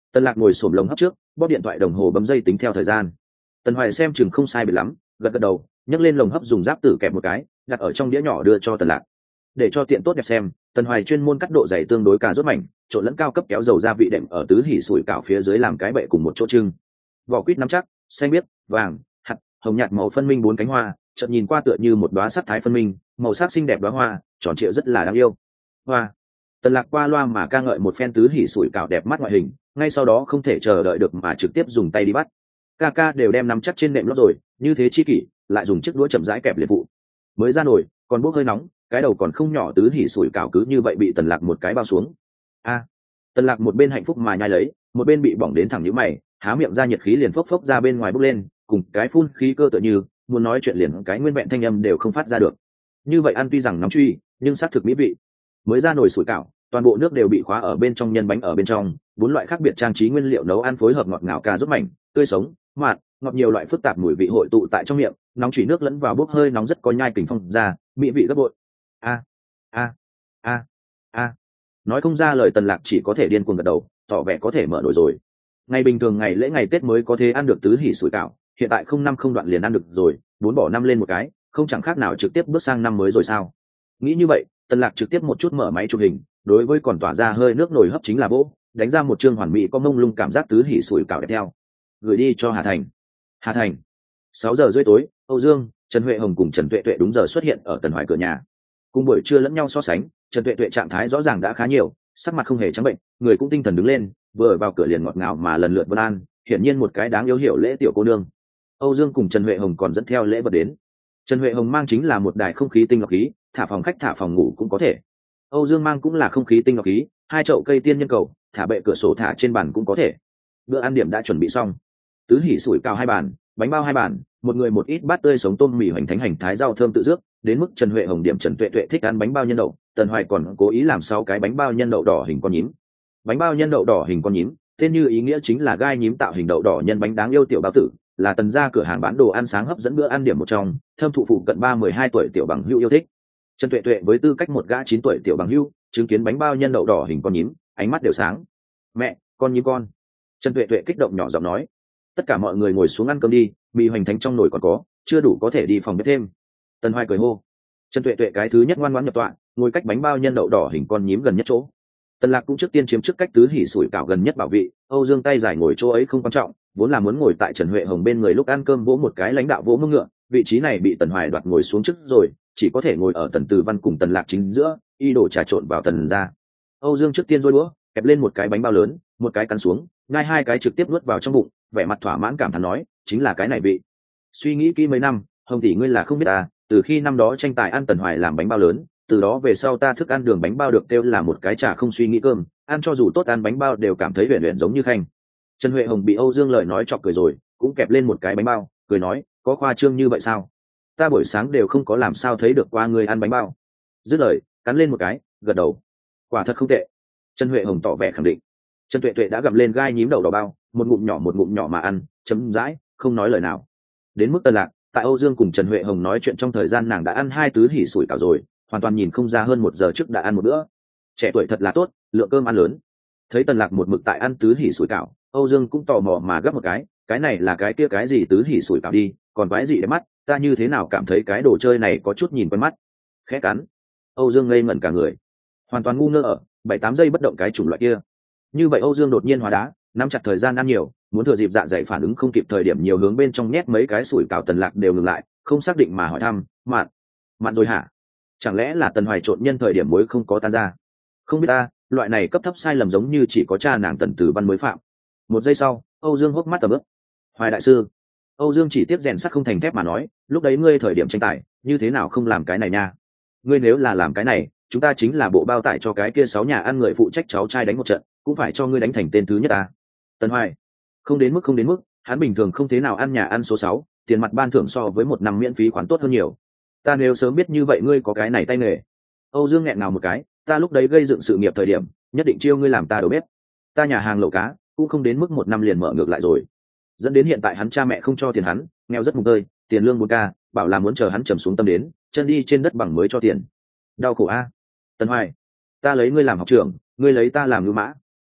Tần Lạc ngồi xổm lồng hấp trước, bóp điện thoại đồng hồ bấm dây tính theo thời gian. Tần Hoài xem chừng không sai biệt lắm, gật gật đầu, nhấc lên lồng hấp dùng giáp tử kẹp một cái, đặt ở trong đĩa nhỏ đưa cho Tần Lạc. Để cho tiện tốt đẹp xem, Tần Hoài chuyên môn cắt độ dày tương đối cà rốt mảnh, trộn lẫn cao cấp kéo dầu gia vị đệm ở tứ hỉ sủi cảo phía dưới làm cái bệ cùng một chỗ trưng. Vỏ quýt nắm chắc, xanh biếc, vàng, hạt, hồng nhạt màu phân minh 4 cánh hoa, chợt nhìn qua tựa như một đóa sắc thái phân minh, màu sắc xinh đẹp đóa hoa, tròn trịa rất là đáng yêu. Hoa. Tần Lạc qua loa mà ca ngợi một phen tứ hỉ sủi cảo đẹp mắt ngoại hình, ngay sau đó không thể chờ đợi được mà trực tiếp dùng tay đi bắt. Ca đều đem nắm chắc trên nệm lót rồi, như thế chi kỷ, lại dùng chiếc đũa chậm rãi kẹp liệt vụ. Mới ra nồi, còn bốc hơi nóng, cái đầu còn không nhỏ tứ hỉ sủi cảo cứ như vậy bị Tần Lạc một cái bao xuống. Tần Lạc một bên hạnh phúc mà nhai lấy, một bên bị bỏng đến thẳng nhíu mày, há miệng ra nhiệt khí liền phốc phốc ra bên ngoài bốc lên, cùng cái phun khí cơ tựa như muốn nói chuyện liền cái nguyên vẹn thanh âm đều không phát ra được. Như vậy ăn tuy rằng nóng truy, nhưng xác thực mỹ vị. Mới ra nồi sủi cảo, toàn bộ nước đều bị khóa ở bên trong nhân bánh ở bên trong, 4 loại khác biệt trang trí nguyên liệu nấu ăn phối hợp ngọt ngào cà rốt mảnh, tươi sống, mặn, ngọt nhiều loại phức tạp mùi vị hội tụ tại trong miệng, nóng chủy nước lẫn vào bốc hơi nóng rất có nhai kình phong ra, mỹ vị gấp bội. A a a a. Nói không ra lời Tần Lạc chỉ có thể điên cuồng gật đầu, tỏ vẻ có thể mở nổi rồi. Ngày bình thường ngày lễ ngày Tết mới có thể ăn được tứ hỉ sủi cảo, hiện tại không năm không đoạn liền ăn được rồi, 4 bỏ 5 lên một cái, không chẳng khác nào trực tiếp bước sang năm mới rồi sao? Nghĩ như vậy, Tần Lạc trực tiếp một chút mở máy chụp hình, đối với còn tỏa ra hơi nước nồi hấp chính là vỗ, đánh ra một chương hoàn mỹ có mông lung cảm giác tứ hỉ sủi cảo đẹp theo. Gửi đi cho Hà Thành. Hà Thành. 6 giờ rưỡi tối, Âu Dương, Trần Huệ Hồng cùng Trần Tuệ Tuệ đúng giờ xuất hiện ở Tần Hoài cửa nhà. Cùng buổi trưa lẫn nhau so sánh, Trần Tuệ Tuệ trạng thái rõ ràng đã khá nhiều, sắc mặt không hề trắng bệnh, người cũng tinh thần đứng lên, vừa vào cửa liền ngọt ngào mà lần lượt vân an, hiển nhiên một cái đáng yêu hiểu lễ tiểu cô nương. Âu Dương cùng Trần Huệ Hồng còn dẫn theo lễ vật đến. Trần Huệ Hồng mang chính là một đài không khí tinh lọc khí, thả phòng khách thả phòng ngủ cũng có thể. Âu Dương mang cũng là không khí tinh lọc khí, 2 chậu cây tiên nhân cầu, thả bệ cửa sổ thả trên bàn cũng có thể. Bữa ăn điểm đã chuẩn bị xong. Tứ hỉ sủi cảo 2 bàn, bánh bao 2 bàn, một người một ít bát tươi sống tôm mì hoành thánh hành thái rau thơm tự dước, đến mức Trần Huệ Hồng điểm Trần Tuệ Tuệ thích ăn bánh bao nhân đậu, Tần Hoài còn cố ý làm 6 cái bánh bao nhân đậu đỏ hình con nhím. Bánh bao nhân đậu đỏ hình con nhím, tên như ý nghĩa chính là gai nhím tạo hình đậu đỏ nhân bánh đáng yêu tiểu bao tử, là Tần gia cửa hàng bán đồ ăn sáng hấp dẫn bữa ăn điểm một trong, thơm thụ phụ cận 12 tuổi tiểu bằng hữu yêu thích. Trần Tuệ Tuệ với tư cách một gã 9 tuổi tiểu bằng hữu, chứng kiến bánh bao nhân đậu đỏ hình con nhím, ánh mắt đều sáng. "Mẹ, con nhím con." Trần Tuệ Tuệ kích động nhỏ giọng nói. Tất cả mọi người ngồi xuống ăn cơm đi, mì hoành thánh trong nồi còn có, chưa đủ có thể đi phòng bếp thêm. Tần Hoài cười hô. Trần Tuệ Tuệ cái thứ nhất ngoan ngoãn nhập tọa, ngồi cách bánh bao nhân đậu đỏ hình con nhím gần nhất chỗ. Tần Lạc cũng trước tiên chiếm trước cách tứ hỉ sủi cảo gần nhất bảo vị, Âu Dương tay dài ngồi chỗ ấy không quan trọng, vốn là muốn ngồi tại Trần Huệ Hồng bên người lúc ăn cơm vỗ một cái lãnh đạo vỗ mông ngựa, vị trí này bị Tần Hoài đoạt ngồi xuống trước rồi, chỉ có thể ngồi ở Tần Từ Văn cùng Tần Lạc chính giữa, y đổ trà trộn vào Tần gia. Âu Dương trước tiên rôi đũa, kẹp lên một cái bánh bao lớn, một cái cắn xuống, ngay 2 cái trực tiếp nuốt vào trong bụng, vẻ mặt thỏa mãn cảm thán nói, chính là cái này vị. Suy nghĩ kỹ mấy năm, Hồng tỷ ngươi là không biết à, từ khi năm đó tranh tài ăn Tần Hoài làm bánh bao lớn, từ đó về sau ta thức ăn đường bánh bao được kêu là một cái trà không suy nghĩ cơm, ăn cho dù tốt ăn bánh bao đều cảm thấy huyền huyền giống như khanh. Trần Huệ Hồng bị Âu Dương lời nói chọc cười rồi, cũng kẹp lên một cái bánh bao, cười nói, có khoa trương như vậy sao? Ta buổi sáng đều không có làm sao thấy được qua người ăn bánh bao. Dứt lời, cắn lên một cái, gật đầu. Quả thật không tệ. Trần Huệ Hồng tỏ vẻ khẳng định. Trần Tuệ Tuệ đã gặm lên gai nhím đầu đỏ bao, một ngụm nhỏ mà ăn, chấm dãi, không nói lời nào. Đến mức Tần Lạc, tại Âu Dương cùng Trần Huệ Hồng nói chuyện trong thời gian nàng đã ăn 2 tứ hỉ sủi cảo rồi, hoàn toàn nhìn không ra hơn 1 giờ trước đã ăn một bữa. Trẻ tuổi thật là tốt, lượng cơm ăn lớn. Thấy Tần Lạc một mực tại ăn tứ hỉ sủi cảo, Âu Dương cũng tò mò mà gấp một cái này là cái kia cái gì tứ hỉ sủi cảo đi, còn quái gì để mắt, ta như thế nào cảm thấy cái đồ chơi này có chút nhìn quen mắt. Khẽ cắn. Âu Dương ngây ngẩn cả người, hoàn toàn ngu ngơ ở 7-8 giây bất động cái chủng loại kia. Như vậy Âu Dương đột nhiên hóa đá, nắm chặt thời gian ăn nhiều, muốn thừa dịp dạ dày phản ứng không kịp thời điểm nhiều hướng bên trong nhét mấy cái sủi cảo. Tần Lạc đều ngừng lại, không xác định mà hỏi thăm, mặn rồi hả? Chẳng lẽ là Tần Hoài trộn nhân thời điểm muối không có tan ra? Không biết ta, loại này cấp thấp sai lầm giống như chỉ có cha nàng Tần Từ Văn mới phạm. 1 giây sau, Âu Dương hốc mắt tầm ướp. Hoài đại sư. Âu Dương chỉ tiếp rèn sắt không thành thép mà nói, lúc đấy ngươi thời điểm tranh tài, như thế nào không làm cái này nha? Ngươi nếu là làm cái này, chúng ta chính là bộ bao tải cho cái kia 6 nhà ăn người phụ trách cháu trai đánh một trận, cũng phải cho ngươi đánh thành tên thứ nhất ta. Tần Hoài. Không đến mức, hắn bình thường không thế nào ăn nhà ăn số 6, tiền mặt ban thưởng so với 1 năm miễn phí khoán tốt hơn nhiều. Ta nếu sớm biết như vậy ngươi có cái này tay nghề. Âu Dương nghẹn ngào một cái, ta lúc đấy gây dựng sự nghiệp thời điểm, nhất định chiêu ngươi làm ta đầu bếp. Ta nhà hàng lẩu cá, cũng không đến mức 1 năm liền mở ngược lại rồi. Dẫn đến hiện tại hắn cha mẹ không cho tiền hắn, nghèo rất mùng tơi, tiền lương 4k, bảo là muốn chờ hắn trầm xuống tâm đến, chân đi trên đất bằng mới cho tiền. Đau khổ a. Tần Hoài, ta lấy ngươi làm học trưởng, ngươi lấy ta làm lưu mã.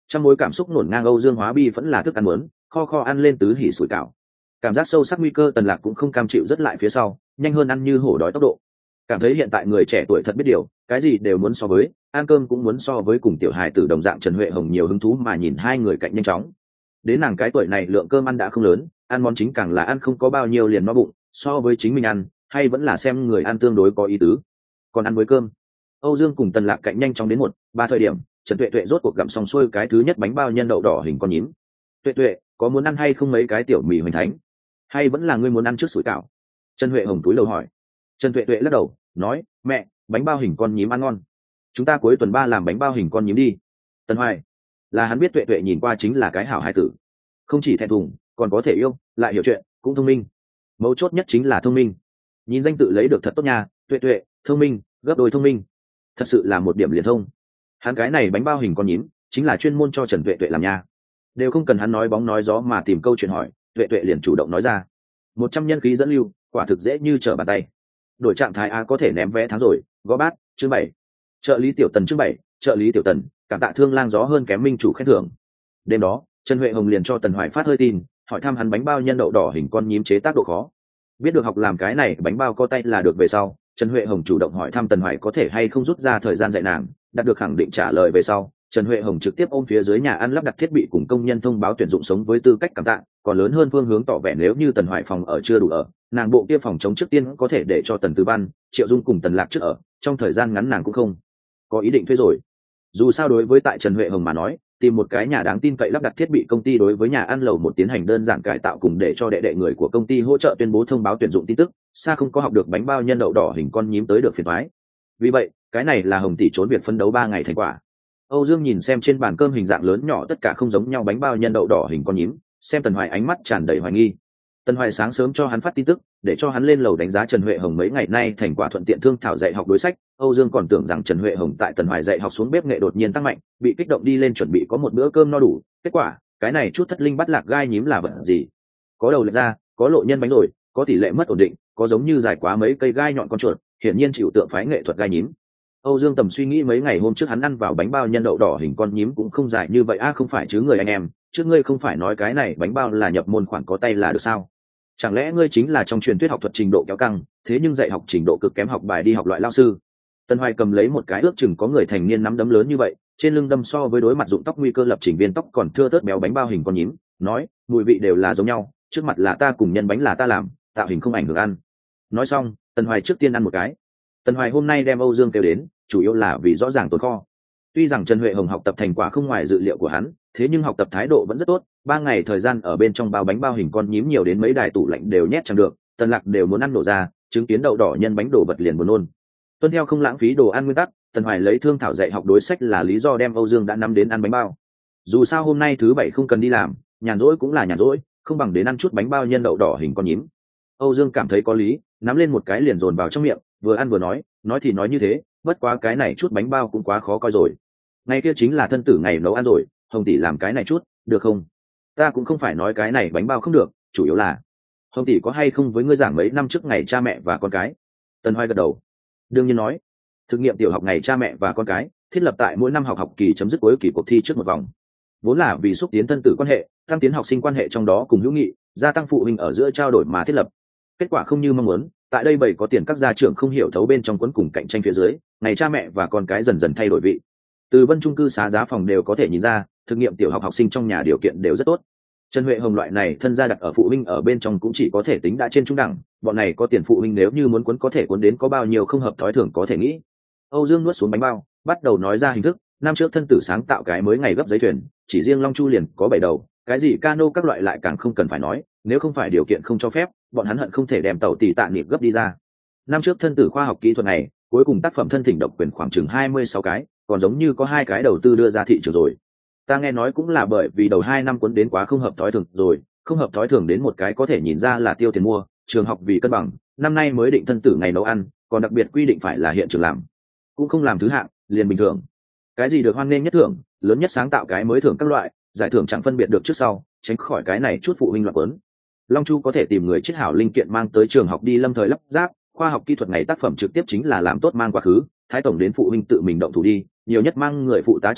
Trong mối cảm xúc nổn ngang, Âu Dương Hóa Bi vẫn là thức ăn muốn, kho kho ăn lên tứ hỉ sủi cảo. Cảm giác sâu sắc nguy cơ, Tần Lạc cũng không cam chịu rất lại phía sau, nhanh hơn ăn như hổ đói tốc độ. Cảm thấy hiện tại người trẻ tuổi thật biết điều, cái gì đều muốn so với, ăn cơm cũng muốn so với, cùng tiểu hài tử đồng dạng Trần Huệ Hồng nhiều hứng thú mà nhìn hai người cạnh nhanh chóng. Đến nàng cái tuổi này lượng cơm ăn đã không lớn, ăn món chính càng là ăn không có bao nhiêu liền no bụng, so với chính mình ăn, hay vẫn là xem người ăn tương đối có ý tứ. Còn ăn với cơm, Âu Dương cùng Tần Lạc cạnh nhanh chóng đến 1-3 thời điểm, Trần Tuệ Tuệ rốt cuộc gặm xong xuôi cái thứ nhất bánh bao nhân đậu đỏ hình con nhím. Tuệ Tuệ, có muốn ăn hay không mấy cái tiểu mì hoành thánh, hay vẫn là ngươi muốn ăn trước sủi cảo? Trần Huệ Hồng túi lầu hỏi. Trần Tuệ Tuệ lắc đầu nói, mẹ, bánh bao hình con nhím ăn ngon, chúng ta cuối tuần 3 làm bánh bao hình con nhím đi. Tần Hoài là hắn biết Tuệ Tuệ nhìn qua chính là cái hảo hài tử, không chỉ thẹn thùng còn có thể yêu, lại hiểu chuyện, cũng thông minh, mấu chốt nhất chính là thông minh. Nhìn danh tự lấy được thật tốt nha, Tuệ Tuệ thông minh, gấp đôi thông minh, thật sự là một điểm liền thông. Hắn cái này bánh bao hình con nhím chính là chuyên môn cho Trần Tuệ Tuệ làm nha, đều không cần hắn nói bóng nói gió mà tìm câu chuyện hỏi, Tuệ Tuệ liền chủ động nói ra. 100 nhân khí dẫn lưu, quả thực dễ như trở bàn tay. Đổi trạng thái có thể ném vé tháng rồi. Gõ bát chương 7. Trợ lý Tiểu Tần chương 7, trợ lý Tiểu Tần, cảm tạ thương lang gió hơn kém minh chủ khen thưởng. Đêm đó, Trần Huệ Hồng liền cho Tần Hoài phát hơi tin, hỏi thăm hắn bánh bao nhân đậu đỏ hình con nhím chế tác độ khó. Biết được học làm cái này bánh bao có tay là được về sau, Trần Huệ Hồng chủ động hỏi thăm Tần Hoài có thể hay không rút ra thời gian dạy nàng, đạt được khẳng định trả lời về sau, Trần Huệ Hồng trực tiếp ôm phía dưới nhà ăn lắp đặt thiết bị cùng công nhân thông báo tuyển dụng sống với tư cách cảm tạ, còn lớn hơn phương hướng tỏ vẻ nếu như Tần Hoài phòng ở chưa đủ ở, nàng bộ kia phòng chống trước tiên có thể để cho Tần Tư Văn, Triệu Dung cùng Tần Lạc trước ở, trong thời gian ngắn nàng cũng không có ý định thuê rồi. Dù sao đối với tại Trần Huệ Hồng mà nói, tìm một cái nhà đáng tin cậy lắp đặt thiết bị công ty đối với nhà ăn lầu một tiến hành đơn giản cải tạo cùng để cho đệ đệ người của công ty hỗ trợ tuyên bố thông báo tuyển dụng tin tức, xa không có học được bánh bao nhân đậu đỏ hình con nhím tới được phiền toái. Vì vậy, cái này là Hồng tỷ trốn việc phấn đấu 3 ngày thành quả. Âu Dương nhìn xem trên bàn cơm hình dạng lớn nhỏ tất cả không giống nhau bánh bao nhân đậu đỏ hình con nhím, xem Tần Hoài ánh mắt tràn đầy hoài nghi. Tần Hoài sáng sớm cho hắn phát tin tức, để cho hắn lên lầu đánh giá Trần Huệ Hồng mấy ngày nay thành quả thuận tiện thương thảo dạy học đối sách. Âu Dương còn tưởng rằng Trần Huệ Hồng tại Tần Hoài dạy học xuống bếp nghệ đột nhiên tăng mạnh, bị kích động đi lên chuẩn bị có một bữa cơm no đủ. Kết quả, cái này chút thất linh bắt lạc gai nhím là vật gì? Có đầu lệch ra, có lộ nhân bánh rồi, có tỷ lệ mất ổn định, có giống như dài quá mấy cây gai nhọn con chuột, hiển nhiên chịu tượng phái nghệ thuật gai nhím. Âu Dương tầm suy nghĩ mấy ngày hôm trước hắn ăn vào bánh bao nhân đậu đỏ hình con nhím cũng không dài như vậy không phải chứ người anh em, trước ngươi không phải nói cái này bánh bao là nhập môn khoản có tay là được sao? Chẳng lẽ ngươi chính là trong truyền thuyết học thuật trình độ kéo căng, thế nhưng dạy học trình độ cực kém học bài đi học loại lao sư? Tần Hoài cầm lấy một cái ước chừng có người thành niên nắm đấm lớn như vậy, trên lưng đâm so với đối mặt dụng tóc nguy cơ lập trình viên tóc còn thưa thớt béo bánh bao hình con nhím, nói, mùi vị đều là giống nhau, trước mặt là ta cùng nhân bánh là ta làm, tạo hình không ảnh hưởng ăn. Nói xong, Tần Hoài trước tiên ăn một cái. Tần Hoài hôm nay đem Âu Dương kêu đến, chủ yếu là vì rõ ràng tồn kho. Tuy rằng Trần Huệ Hồng học tập thành quả không ngoài dự liệu của hắn, thế nhưng học tập thái độ vẫn rất tốt. 3 ngày thời gian ở bên trong bao bánh bao hình con nhím nhiều đến mấy đài tủ lạnh đều nhét chẳng được, Tần Lạc đều muốn ăn nổ ra, chứng kiến đậu đỏ nhân bánh đổ vật liền buồn nôn. Tuân theo không lãng phí đồ ăn nguyên tắc, Tần Hoài lấy thương thảo dạy học đối sách là lý do đem Âu Dương đã nắm đến ăn bánh bao. Dù sao hôm nay thứ 7 không cần đi làm, nhàn rỗi cũng là nhàn rỗi, không bằng đến ăn chút bánh bao nhân đậu đỏ hình con nhím. Âu Dương cảm thấy có lý, nắm lên một cái liền dồn vào trong miệng, vừa ăn vừa nói thì nói như thế, bất quá cái này chút bánh bao cũng quá khó coi rồi. Ngày kia chính là thân tử ngày nấu ăn rồi, Hồng tỷ làm cái này chút, được không? Ta cũng không phải nói cái này bánh bao không được, chủ yếu là Hồng tỷ có hay không với ngươi giảng mấy năm trước ngày cha mẹ và con cái? Tần Hoài gật đầu. Đương nhiên nói, thực nghiệm tiểu học ngày cha mẹ và con cái thiết lập tại mỗi năm học kỳ chấm dứt cuối kỳ cuộc thi trước một vòng, vốn là vì xúc tiến thân tử quan hệ, tăng tiến học sinh quan hệ trong đó cùng hữu nghị, gia tăng phụ huynh ở giữa trao đổi mà thiết lập. Kết quả không như mong muốn, tại đây bảy có tiền các gia trưởng không hiểu thấu bên trong quấn cùng cạnh tranh phía dưới, ngày cha mẹ và con cái dần dần thay đổi vị. Từ Vân chung cư xá giá phòng đều có thể nhìn ra, thực nghiệm tiểu học học sinh trong nhà điều kiện đều rất tốt. Trần Huệ Hồng loại này thân gia đặt ở phụ huynh ở bên trong cũng chỉ có thể tính đã trên trung đẳng, bọn này có tiền phụ huynh nếu như muốn quấn có thể quấn đến có bao nhiêu không hợp thói thường có thể nghĩ. Âu Dương nuốt xuống bánh bao, bắt đầu nói ra hình thức. Năm trước thân tử sáng tạo cái mới ngày gấp giấy thuyền, chỉ riêng Long Chu liền có 7 đầu, cái gì cano các loại lại càng không cần phải nói, nếu không phải điều kiện không cho phép, bọn hắn hận không thể đem tàu tỷ tạ niệm gấp đi ra. Năm trước thân tử khoa học kỹ thuật này, cuối cùng tác phẩm thân thỉnh độc quyền khoảng chừng 26 cái, còn giống như có 2 cái đầu tư đưa ra thị trường rồi. Ta nghe nói cũng là bởi vì đầu 2 năm cuốn đến quá không hợp thói thường rồi, không hợp thói thường đến một cái có thể nhìn ra là tiêu tiền mua, trường học vì cân bằng, năm nay mới định thân tử ngày nấu ăn, còn đặc biệt quy định phải là hiện trường làm, cũng không làm thứ hạng, liền bình thường. Cái gì được hoan nghênh nhất thưởng, lớn nhất sáng tạo cái mới thưởng các loại, giải thưởng chẳng phân biệt được trước sau, tránh khỏi cái này chút phụ huynh loạn quấn. Long Chu có thể tìm người chiết hảo linh kiện mang tới trường học đi lâm thời lắp ráp, khoa học kỹ thuật ngày tác phẩm trực tiếp chính là làm tốt mang quá khứ, thái tổng đến phụ huynh tự mình động thủ đi, nhiều nhất mang người phụ tá trợ thủ,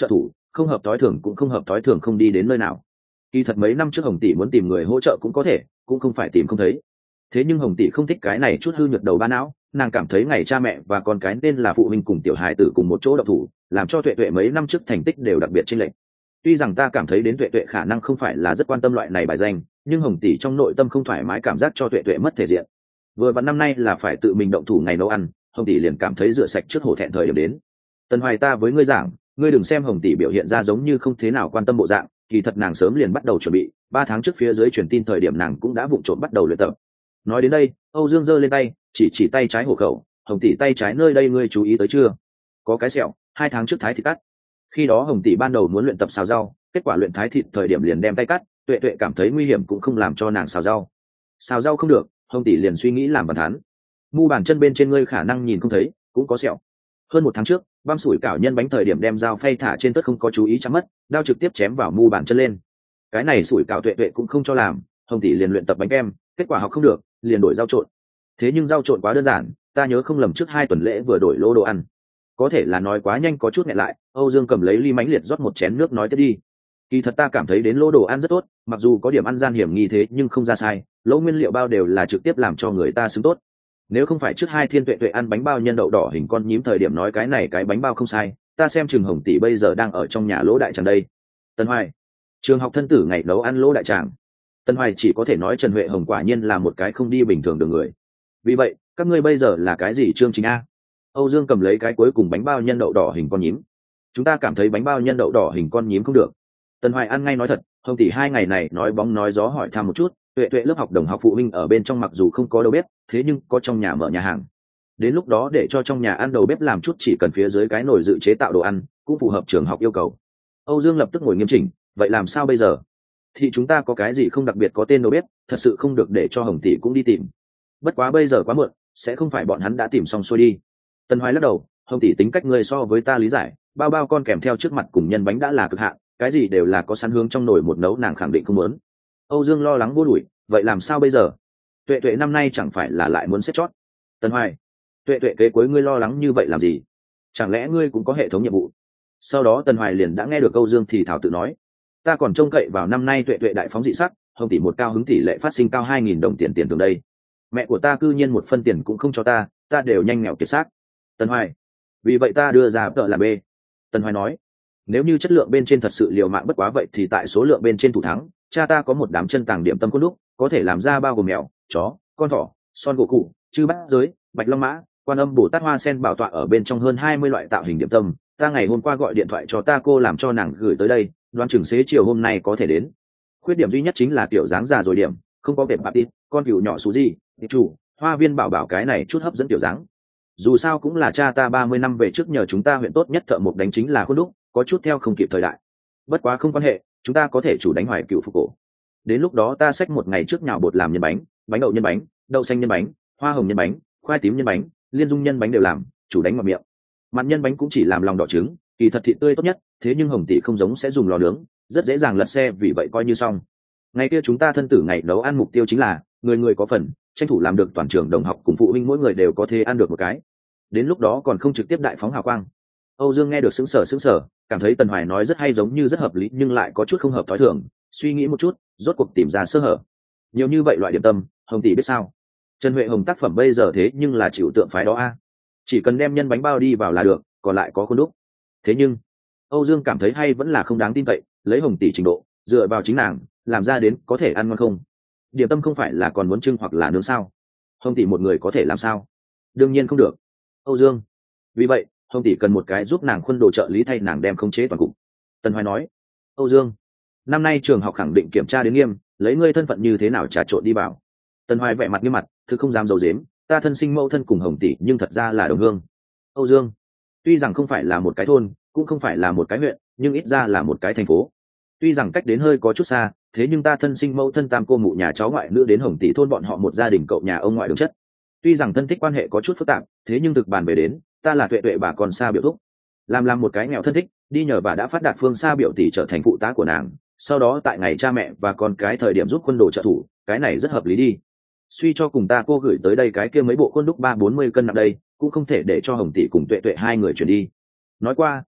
không hợp thói thường cũng không hợp thói thường không đi đến nơi nào. Kỳ thật mấy năm trước Hồng tỷ muốn tìm người hỗ trợ cũng có thể, cũng không phải tìm không thấy. Thế nhưng Hồng tỷ không thích cái này chút hư nhược đầu ba não, nàng cảm thấy ngày cha mẹ và con cái nên là phụ huynh cùng tiểu hài tử cùng một chỗ động thủ, làm cho Tuệ Tuệ mấy năm trước thành tích đều đặc biệt chênh lệch. Tuy rằng ta cảm thấy đến Tuệ Tuệ khả năng không phải là rất quan tâm loại này bài danh, nhưng Hồng tỷ trong nội tâm không thoải mái cảm giác cho Tuệ Tuệ mất thể diện. Vừa vặn năm nay là phải tự mình động thủ ngày nấu ăn, Hồng tỷ liền cảm thấy rửa sạch trước hổ thẹn thời điểm đến. Tần Hoài, ta với ngươi giảng, ngươi đừng xem Hồng tỷ biểu hiện ra giống như không thế nào quan tâm bộ dạng, kỳ thật nàng sớm liền bắt đầu chuẩn bị, 3 tháng trước phía dưới truyền tin thời điểm nàng cũng đã vụng trộm bắt đầu luyện tập. Nói đến đây, Âu Dương giơ lên tay, chỉ tay trái hổ khẩu, Hồng tỷ tay trái nơi đây ngươi chú ý tới chưa? Có cái sẹo, 2 tháng trước thái thịt cắt. Khi đó Hồng tỷ ban đầu muốn luyện tập xào rau, kết quả luyện thái thịt thời điểm liền đem tay cắt, Tuệ Tuệ cảm thấy nguy hiểm cũng không làm cho nàng xào rau. Xào rau không được, Hồng tỷ liền suy nghĩ làm bàn thán. Mu bàn chân bên trên ngươi khả năng nhìn không thấy, cũng có sẹo. Hơn 1 tháng trước, băm sủi cảo nhân bánh thời điểm đem dao phay thả trên tất không có chú ý chém mất, đao trực tiếp chém vào mu bàn chân lên. Cái này sủi cảo Tuệ Tuệ cũng không cho làm, Hồng tỷ liền luyện tập bánh kem, kết quả học không được, liền đổi rau trộn. Thế nhưng rau trộn quá đơn giản, ta nhớ không lầm trước 2 tuần lễ vừa đổi lô đồ ăn. Có thể là nói quá nhanh có chút nghẹn lại, Âu Dương cầm lấy ly mánh liệt rót một chén nước nói tiếp đi. Kỳ thật ta cảm thấy đến lô đồ ăn rất tốt, mặc dù có điểm ăn gian hiểm nghi thế nhưng không ra sai, lỗ nguyên liệu bao đều là trực tiếp làm cho người ta xứng tốt. Nếu không phải trước 2 thiên Tuệ Tuệ ăn bánh bao nhân đậu đỏ hình con nhím thời điểm nói cái này cái bánh bao không sai, ta xem Trường Hồng tỷ bây giờ đang ở trong nhà lỗ đại tràng đây. Tần Hoài, trường học thân tử ngày nấu ăn lỗ đại tràng. Tần Hoài chỉ có thể nói Trần Huệ Hồng quả nhiên là một cái không đi bình thường đường người. Vì vậy, các ngươi bây giờ là cái gì chương trình a? Âu Dương cầm lấy cái cuối cùng bánh bao nhân đậu đỏ hình con nhím. Chúng ta cảm thấy bánh bao nhân đậu đỏ hình con nhím không được. Tần Hoài ăn ngay nói thật, Hồng tỷ 2 ngày này nói bóng nói gió hỏi thăm một chút, Tuệ Tuệ lớp học đồng học phụ huynh ở bên trong mặc dù không có đầu bếp, thế nhưng có trong nhà mở nhà hàng. Đến lúc đó để cho trong nhà ăn đầu bếp làm chút chỉ cần phía dưới cái nồi dự chế tạo đồ ăn, cũng phù hợp trường học yêu cầu. Âu Dương lập tức ngồi nghiêm chỉnh, vậy làm sao bây giờ? Thì chúng ta có cái gì không đặc biệt có tên đầu bếp, thật sự không được để cho Hồng tỷ cũng đi tìm. Bất quá bây giờ quá muộn, sẽ không phải bọn hắn đã tìm xong xuôi đi. Tần Hoài lắc đầu, Hồng tỷ tính cách người so với ta lý giải, bao bao con kèm theo trước mặt cùng nhân bánh đã là cực hạn, cái gì đều là có sẵn hướng trong nồi một nấu nàng khẳng định không muốn. Âu Dương lo lắng vô đuổi, vậy làm sao bây giờ? Tuệ Tuệ năm nay chẳng phải là lại muốn xếp chót. Tần Hoài, Tuệ Tuệ kế cuối ngươi lo lắng như vậy làm gì? Chẳng lẽ ngươi cũng có hệ thống nhiệm vụ? Sau đó Tần Hoài liền đã nghe được Âu Dương thì thảo tự nói, ta còn trông cậy vào năm nay Tuệ Tuệ đại phóng dị sắc, Hồng tỷ một cao hứng tỷ lệ phát sinh cao 2.000 đồng tiền từ đây. Mẹ của ta cư nhiên 1 phân tiền cũng không cho ta đều nhanh nghèo kiệt xác. Tần Hoài, vì vậy ta đưa ra tợ là B. Tần Hoài nói, nếu như chất lượng bên trên thật sự liều mạng bất quá vậy thì tại số lượng bên trên thủ thắng, cha ta có một đám chân tàng điểm tâm cốt lúc có thể làm ra bao gồm mèo, chó, con thỏ, son gỗ cụ, chư bát giới, bạch long mã, quan âm bồ tát hoa sen bảo tọa ở bên trong hơn 20 loại tạo hình điểm tâm. Ta ngày hôm qua gọi điện thoại cho ta cô làm cho nàng gửi tới đây, đoán chừng xế chiều hôm nay có thể đến. Khuyết điểm duy nhất chính là kiểu dáng già rồi điểm, không có vẻ bạp tít, con cừu nhỏ số gì, chủ, hoa viên bảo bảo cái này chút hấp dẫn kiểu dáng. Dù sao cũng là cha ta 30 năm về trước nhờ chúng ta huyện tốt nhất thợ mộc đánh chính là khuôn đúc, có chút theo không kịp thời đại. Bất quá không quan hệ, chúng ta có thể chủ đánh hoài cựu phục cổ. Đến lúc đó ta xách 1 ngày trước nhào bột làm nhân bánh, bánh đậu nhân bánh, đậu xanh nhân bánh, hoa hồng nhân bánh, khoai tím nhân bánh, liên dung nhân bánh đều làm, chủ đánh vào miệng. Mặn nhân bánh cũng chỉ làm lòng đỏ trứng, kỳ thật thịt tươi tốt nhất, thế nhưng Hồng tỷ không giống sẽ dùng lò nướng, rất dễ dàng lật xe, vì vậy coi như xong. Ngày kia chúng ta thân tử ngày nấu ăn mục tiêu chính là người người có phần, tranh thủ làm được toàn trường đồng học cùng phụ huynh mỗi người đều có thể ăn được một cái. Đến lúc đó còn không trực tiếp đại phóng hào quang. Âu Dương nghe được sững sờ, cảm thấy Tần Hoài nói rất hay giống như rất hợp lý nhưng lại có chút không hợp thói thường, suy nghĩ một chút, rốt cuộc tìm ra sơ hở. Nhiều như vậy loại điểm tâm, Hồng tỷ biết sao? Trần Huệ Hồng tác phẩm bây giờ thế nhưng là chịu tượng phái đó a. Chỉ cần đem nhân bánh bao đi vào là được, còn lại có khuôn đúc. Thế nhưng Âu Dương cảm thấy hay vẫn là không đáng tin cậy, lấy Hồng tỷ trình độ, dựa vào chính nàng, làm ra đến có thể ăn ngon không? Điểm tâm không phải là còn muốn trưng hoặc là nướng sao? Hồng tỷ một người có thể làm sao? Đương nhiên không được. Âu Dương, vì vậy Hồng tỷ cần một cái giúp nàng khuôn đồ trợ lý thay nàng đem khống chế toàn cục. Tần Hoài nói, Âu Dương, năm nay trường học khẳng định kiểm tra đến nghiêm, lấy ngươi thân phận như thế nào trà trộn đi vào. Tần Hoài vẻ mặt nghiêm mặt, thực không dám giấu giếm, ta thân sinh mẫu thân cùng Hồng tỷ nhưng thật ra là đồng hương. Âu Dương, tuy rằng không phải là một cái thôn, cũng không phải là một cái huyện, nhưng ít ra là một cái thành phố. Tuy rằng cách đến hơi có chút xa, thế nhưng ta thân sinh mẫu thân tam cô mụ nhà cháu ngoại nữ đến Hồng tỷ thôn bọn họ một gia đình cậu nhà ông ngoại đường chất. Tuy rằng thân thích quan hệ có chút phức tạp, thế nhưng thực bàn về đến, ta là Tuệ Tuệ bà con xa biểu thúc. Làm một cái nghèo thân thích, đi nhờ bà đã phát đạt phương xa biểu tỷ trở thành phụ tá của nàng, sau đó tại ngày cha mẹ và con cái thời điểm giúp quân đồ trợ thủ, cái này rất hợp lý đi. Suy cho cùng ta cô gửi tới đây cái kia mấy bộ khuôn đúc 30-40 cân nặng đây, cũng không thể để cho Hồng tỷ cùng Tuệ Tuệ hai người chuyển đi. Nói qua,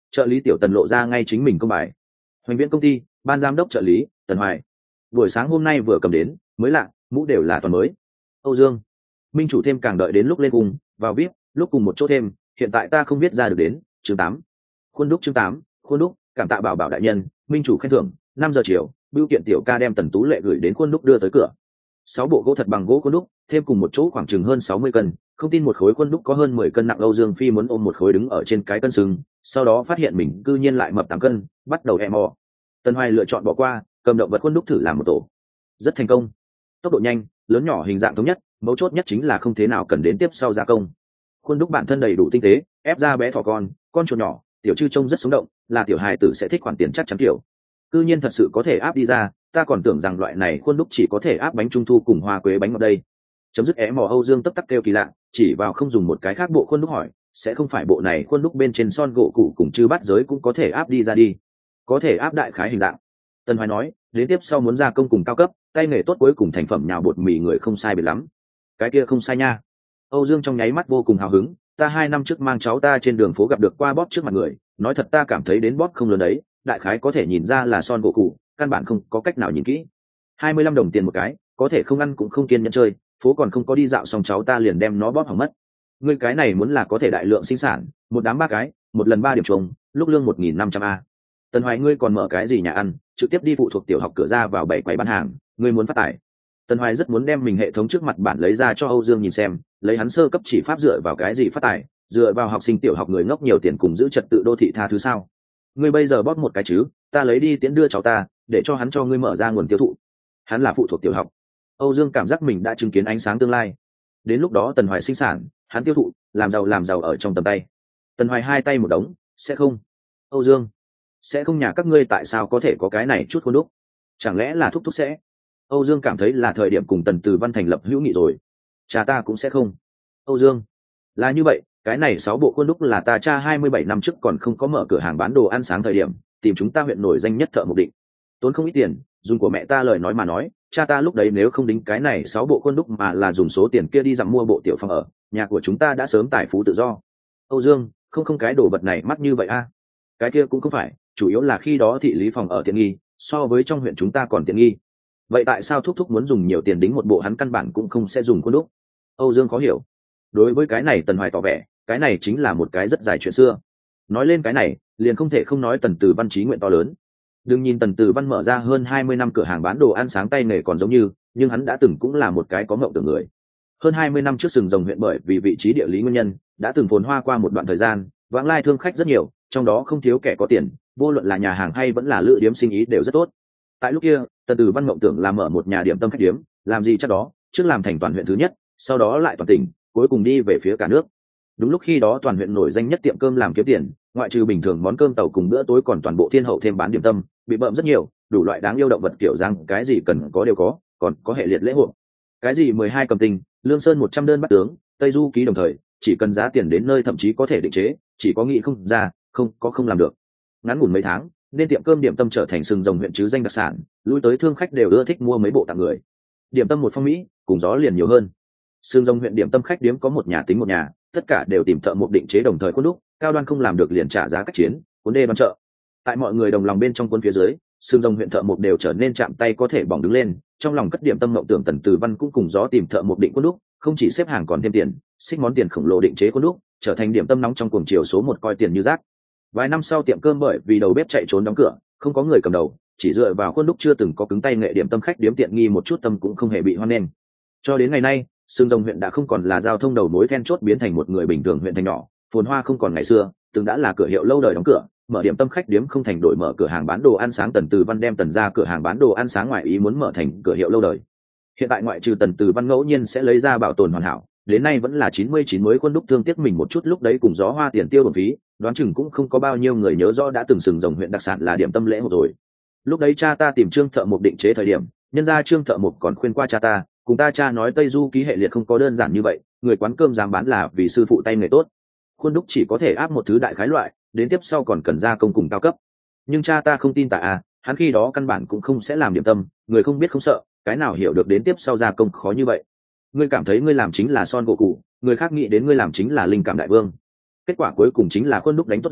trợ lý tiểu Tần lộ ra ngay chính mình công bài. Hoành Viễn công ty ban giám đốc trợ lý Tần Hoài, buổi sáng hôm nay vừa cầm đến, mới lạ, mũ đều là toàn mới. Âu Dương, minh chủ thêm càng đợi đến lúc lên cùng vào vip, lúc cùng một chỗ thêm, hiện tại ta không viết ra được đến. Chương 8. Khuôn đúc chương 8, khuôn đúc, cảm tạ bảo bảo đại nhân, minh chủ khen thưởng. 5 giờ chiều, bưu kiện tiểu ca đem Tần Tú Lệ gửi đến khuôn đúc đưa tới cửa. 6 bộ gỗ thật bằng gỗ khuôn đúc, thêm cùng một chỗ khoảng chừng hơn 60 cân, không tin một khối khuôn đúc có hơn 10 cân nặng. Âu Dương Phi muốn ôm một khối đứng ở trên cái cân sừng, sau đó phát hiện mình cư nhiên lại mập 8 cân, bắt đầu e mò. Tần Hoài lựa chọn bỏ qua, cầm động vật khuôn đúc thử làm một tổ, rất thành công. Tốc độ nhanh, lớn nhỏ hình dạng thống nhất, mấu chốt nhất chính là không thế nào cần đến tiếp sau gia công. Khuôn đúc bản thân đầy đủ tinh tế, ép ra bé thỏ con chuột nhỏ, tiểu chư trông rất sống động, là tiểu hài tử sẽ thích khoản tiền chắc chắn kiểu. Cư nhiên thật sự có thể áp đi ra, ta còn tưởng rằng loại này khuôn đúc chỉ có thể áp bánh trung thu cùng hoa quế bánh ngọt đây. Chấm dứt é mò Âu Dương tấp tắc kêu kỳ lạ, chỉ vào không dùng một cái khác bộ khuôn đúc hỏi, sẽ không phải bộ này khuôn đúc bên trên son gỗ cụ cùng chư bát giới cũng có thể áp đi ra đi? Có thể áp đại khái hình dạng. Tân Hoài nói, đến tiếp sau muốn gia công cùng cao cấp, tay nghề tốt cuối cùng thành phẩm nhào bột mì người không sai biệt lắm. Cái kia không sai nha. Âu Dương trong nháy mắt vô cùng hào hứng, ta 2 năm trước mang cháu ta trên đường phố gặp được qua bóp trước mặt người, nói thật ta cảm thấy đến bóp không lớn đấy, đại khái có thể nhìn ra là son gỗ cụ, căn bản không có cách nào nhìn kỹ. 25 đồng tiền một cái, có thể không ăn cũng không kiên nhẫn chơi, phố còn không có đi dạo xong cháu ta liền đem nó bóp hỏng mất. Ngươi cái này muốn là có thể đại lượng sinh sản, một đám 3 cái, một lần 3 điểm trùng, lúc lương 1.500 a. Tần Hoài ngươi còn mở cái gì nhà ăn, trực tiếp đi phụ thuộc tiểu học cửa ra vào 7 quầy bán hàng, ngươi muốn phát tài. Tần Hoài rất muốn đem mình hệ thống trước mặt bản lấy ra cho Âu Dương nhìn xem, lấy hắn sơ cấp chỉ pháp dựa vào cái gì phát tài, dựa vào học sinh tiểu học người ngốc nhiều tiền cùng giữ trật tự đô thị tha thứ sao? Ngươi bây giờ bóp một cái chứ, ta lấy đi tiễn đưa cháu ta, để cho hắn cho ngươi mở ra nguồn tiêu thụ. Hắn là phụ thuộc tiểu học. Âu Dương cảm giác mình đã chứng kiến ánh sáng tương lai. Đến lúc đó Tần Hoài sinh sản, hắn tiêu thụ, làm giàu ở trong tầm tay. Tần Hoài 2 tay một đống, sẽ không. Âu Dương, sẽ không, nhà các ngươi tại sao có thể có cái này chút khuôn đúc? Chẳng lẽ là thúc sẽ? Âu Dương cảm thấy là thời điểm cùng Tần Từ Văn thành lập hữu nghị rồi. Cha ta cũng sẽ không. Âu Dương, là như vậy, cái này 6 bộ khuôn đúc là ta cha 27 năm trước còn không có mở cửa hàng bán đồ ăn sáng thời điểm, tìm chúng ta huyện nổi danh nhất thợ mộc định. Tốn không ít tiền, dùng của mẹ ta lời nói mà nói, cha ta lúc đấy nếu không đính cái này 6 bộ khuôn đúc mà là dùng số tiền kia đi dặm mua bộ tiểu phòng ở, nhà của chúng ta đã sớm tài phú tự do. Âu Dương, không cái đồ vật này mắc như vậy a. Cái kia cũng không phải, chủ yếu là khi đó thị lý phòng ở tiện nghi, so với trong huyện chúng ta còn tiện nghi. Vậy tại sao thúc muốn dùng nhiều tiền đính một bộ hắn căn bản cũng không sẽ dùng khuôn đúc? Âu Dương khó hiểu. Đối với cái này Tần Hoài tỏ vẻ, cái này chính là một cái rất dài chuyện xưa. Nói lên cái này, liền không thể không nói Tần Từ Văn trí nguyện to lớn. Đừng nhìn Tần Từ Văn mở ra hơn 20 năm cửa hàng bán đồ ăn sáng tay nghề còn giống như, nhưng hắn đã từng cũng là một cái có mộng tưởng người. Hơn 20 năm trước Sừng Rồng huyện bởi vì vị trí địa lý nguyên nhân, đã từng phồn hoa qua một đoạn thời gian, vãng lai thương khách rất nhiều, trong đó không thiếu kẻ có tiền, vô luận là nhà hàng hay vẫn là lữ điếm sinh ý đều rất tốt. Tại lúc kia, Tần Từ Văn mộng tưởng là mở một nhà điểm tâm khách điếm, làm gì chắc đó, trước làm thành toàn huyện thứ nhất, sau đó lại toàn tỉnh, cuối cùng đi về phía cả nước. Đúng lúc khi đó toàn huyện nổi danh nhất tiệm cơm làm kiếm tiền, ngoại trừ bình thường món cơm tàu cùng bữa tối còn toàn bộ thiên hậu thêm bán điểm tâm, bị bợm rất nhiều, đủ loại đáng yêu động vật kiểu răng, cái gì cần có đều có, còn có hệ liệt lễ hội. Cái gì 12 cầm tinh, Lương Sơn 100 đơn bắt tướng, Tây Du ký đồng thời, chỉ cần giá tiền đến nơi thậm chí có thể định chế, chỉ có nghĩ không ra, không làm được. Ngắn ngủn mấy tháng, nên tiệm cơm điểm tâm trở thành Sừng Rồng huyện chứ danh đặc sản, lui tới thương khách đều ưa thích mua mấy bộ tặng người. Điểm tâm một phong mỹ, cùng gió liền nhiều hơn. Sừng Rồng huyện điểm tâm khách điếm có một nhà tính một nhà, tất cả đều tìm thợ mộc định chế đồng thời khuôn đúc, cao đoan không làm được liền trả giá cách chiến, cuốn đê bán chợ. Tại mọi người đồng lòng bên trong quân phía dưới, Sừng Rồng huyện thợ mộc đều trở nên chạm tay có thể bỏng đứng lên, trong lòng cất điểm tâm mộng tưởng Tần Từ Văn cũng cùng gió tìm thợ mộc định khuôn đúc, không chỉ xếp hàng còn thêm tiền, xích món tiền khổng lồ định chế khuôn đúc, trở thành điểm tâm nóng trong cuồng chiều số 1 coi tiền như rác. Vài năm sau tiệm cơm bởi vì đầu bếp chạy trốn đóng cửa, không có người cầm đầu, chỉ dựa vào khuôn đúc chưa từng có cứng tay nghệ điểm tâm khách điếm tiện nghi một chút tâm cũng không hề bị hoan nghênh. Cho đến ngày nay, Sừng Rồng huyện đã không còn là giao thông đầu mối then chốt, biến thành một người bình thường huyện thành nhỏ, phồn hoa không còn ngày xưa, từng đã là cửa hiệu lâu đời đóng cửa, mở điểm tâm khách điếm không thành đổi mở cửa hàng bán đồ ăn sáng. Tần Từ Văn đem Tần ra cửa hàng bán đồ ăn sáng ngoài ý muốn mở thành cửa hiệu lâu đời. Hiện tại ngoại trừ Tần Từ Văn ngẫu nhiên sẽ lấy ra bảo tồn hoàn hảo, đến nay vẫn là 99 mới khuôn đúc, thương tiếc mình một chút lúc đấy cùng gió hoa tiền tiêu bổng phí, đoán chừng cũng không có bao nhiêu người nhớ rõ đã từng Sừng Rồng huyện đặc sản là điểm tâm lễ hội rồi. Lúc đấy cha ta tìm Trương thợ mộc định chế thời điểm, nhân ra Trương thợ mộc còn khuyên qua cha ta, cùng ta cha nói Tây Du ký hệ liệt không có đơn giản như vậy, người quán cơm dám bán là vì sư phụ tay nghề tốt, khuôn đúc chỉ có thể áp một thứ đại khái loại, đến tiếp sau còn cần gia công cùng cao cấp. Nhưng cha ta không tin tại hắn khi đó căn bản cũng không sẽ làm điểm tâm, người không biết không sợ, cái nào hiểu được đến tiếp sau gia công khó như vậy. Ngươi cảm thấy ngươi làm chính là son gỗ cụ, người khác nghĩ đến ngươi làm chính là linh cảm đại vương. Kết quả cuối cùng chính là khuôn đúc đánh tốt rồi,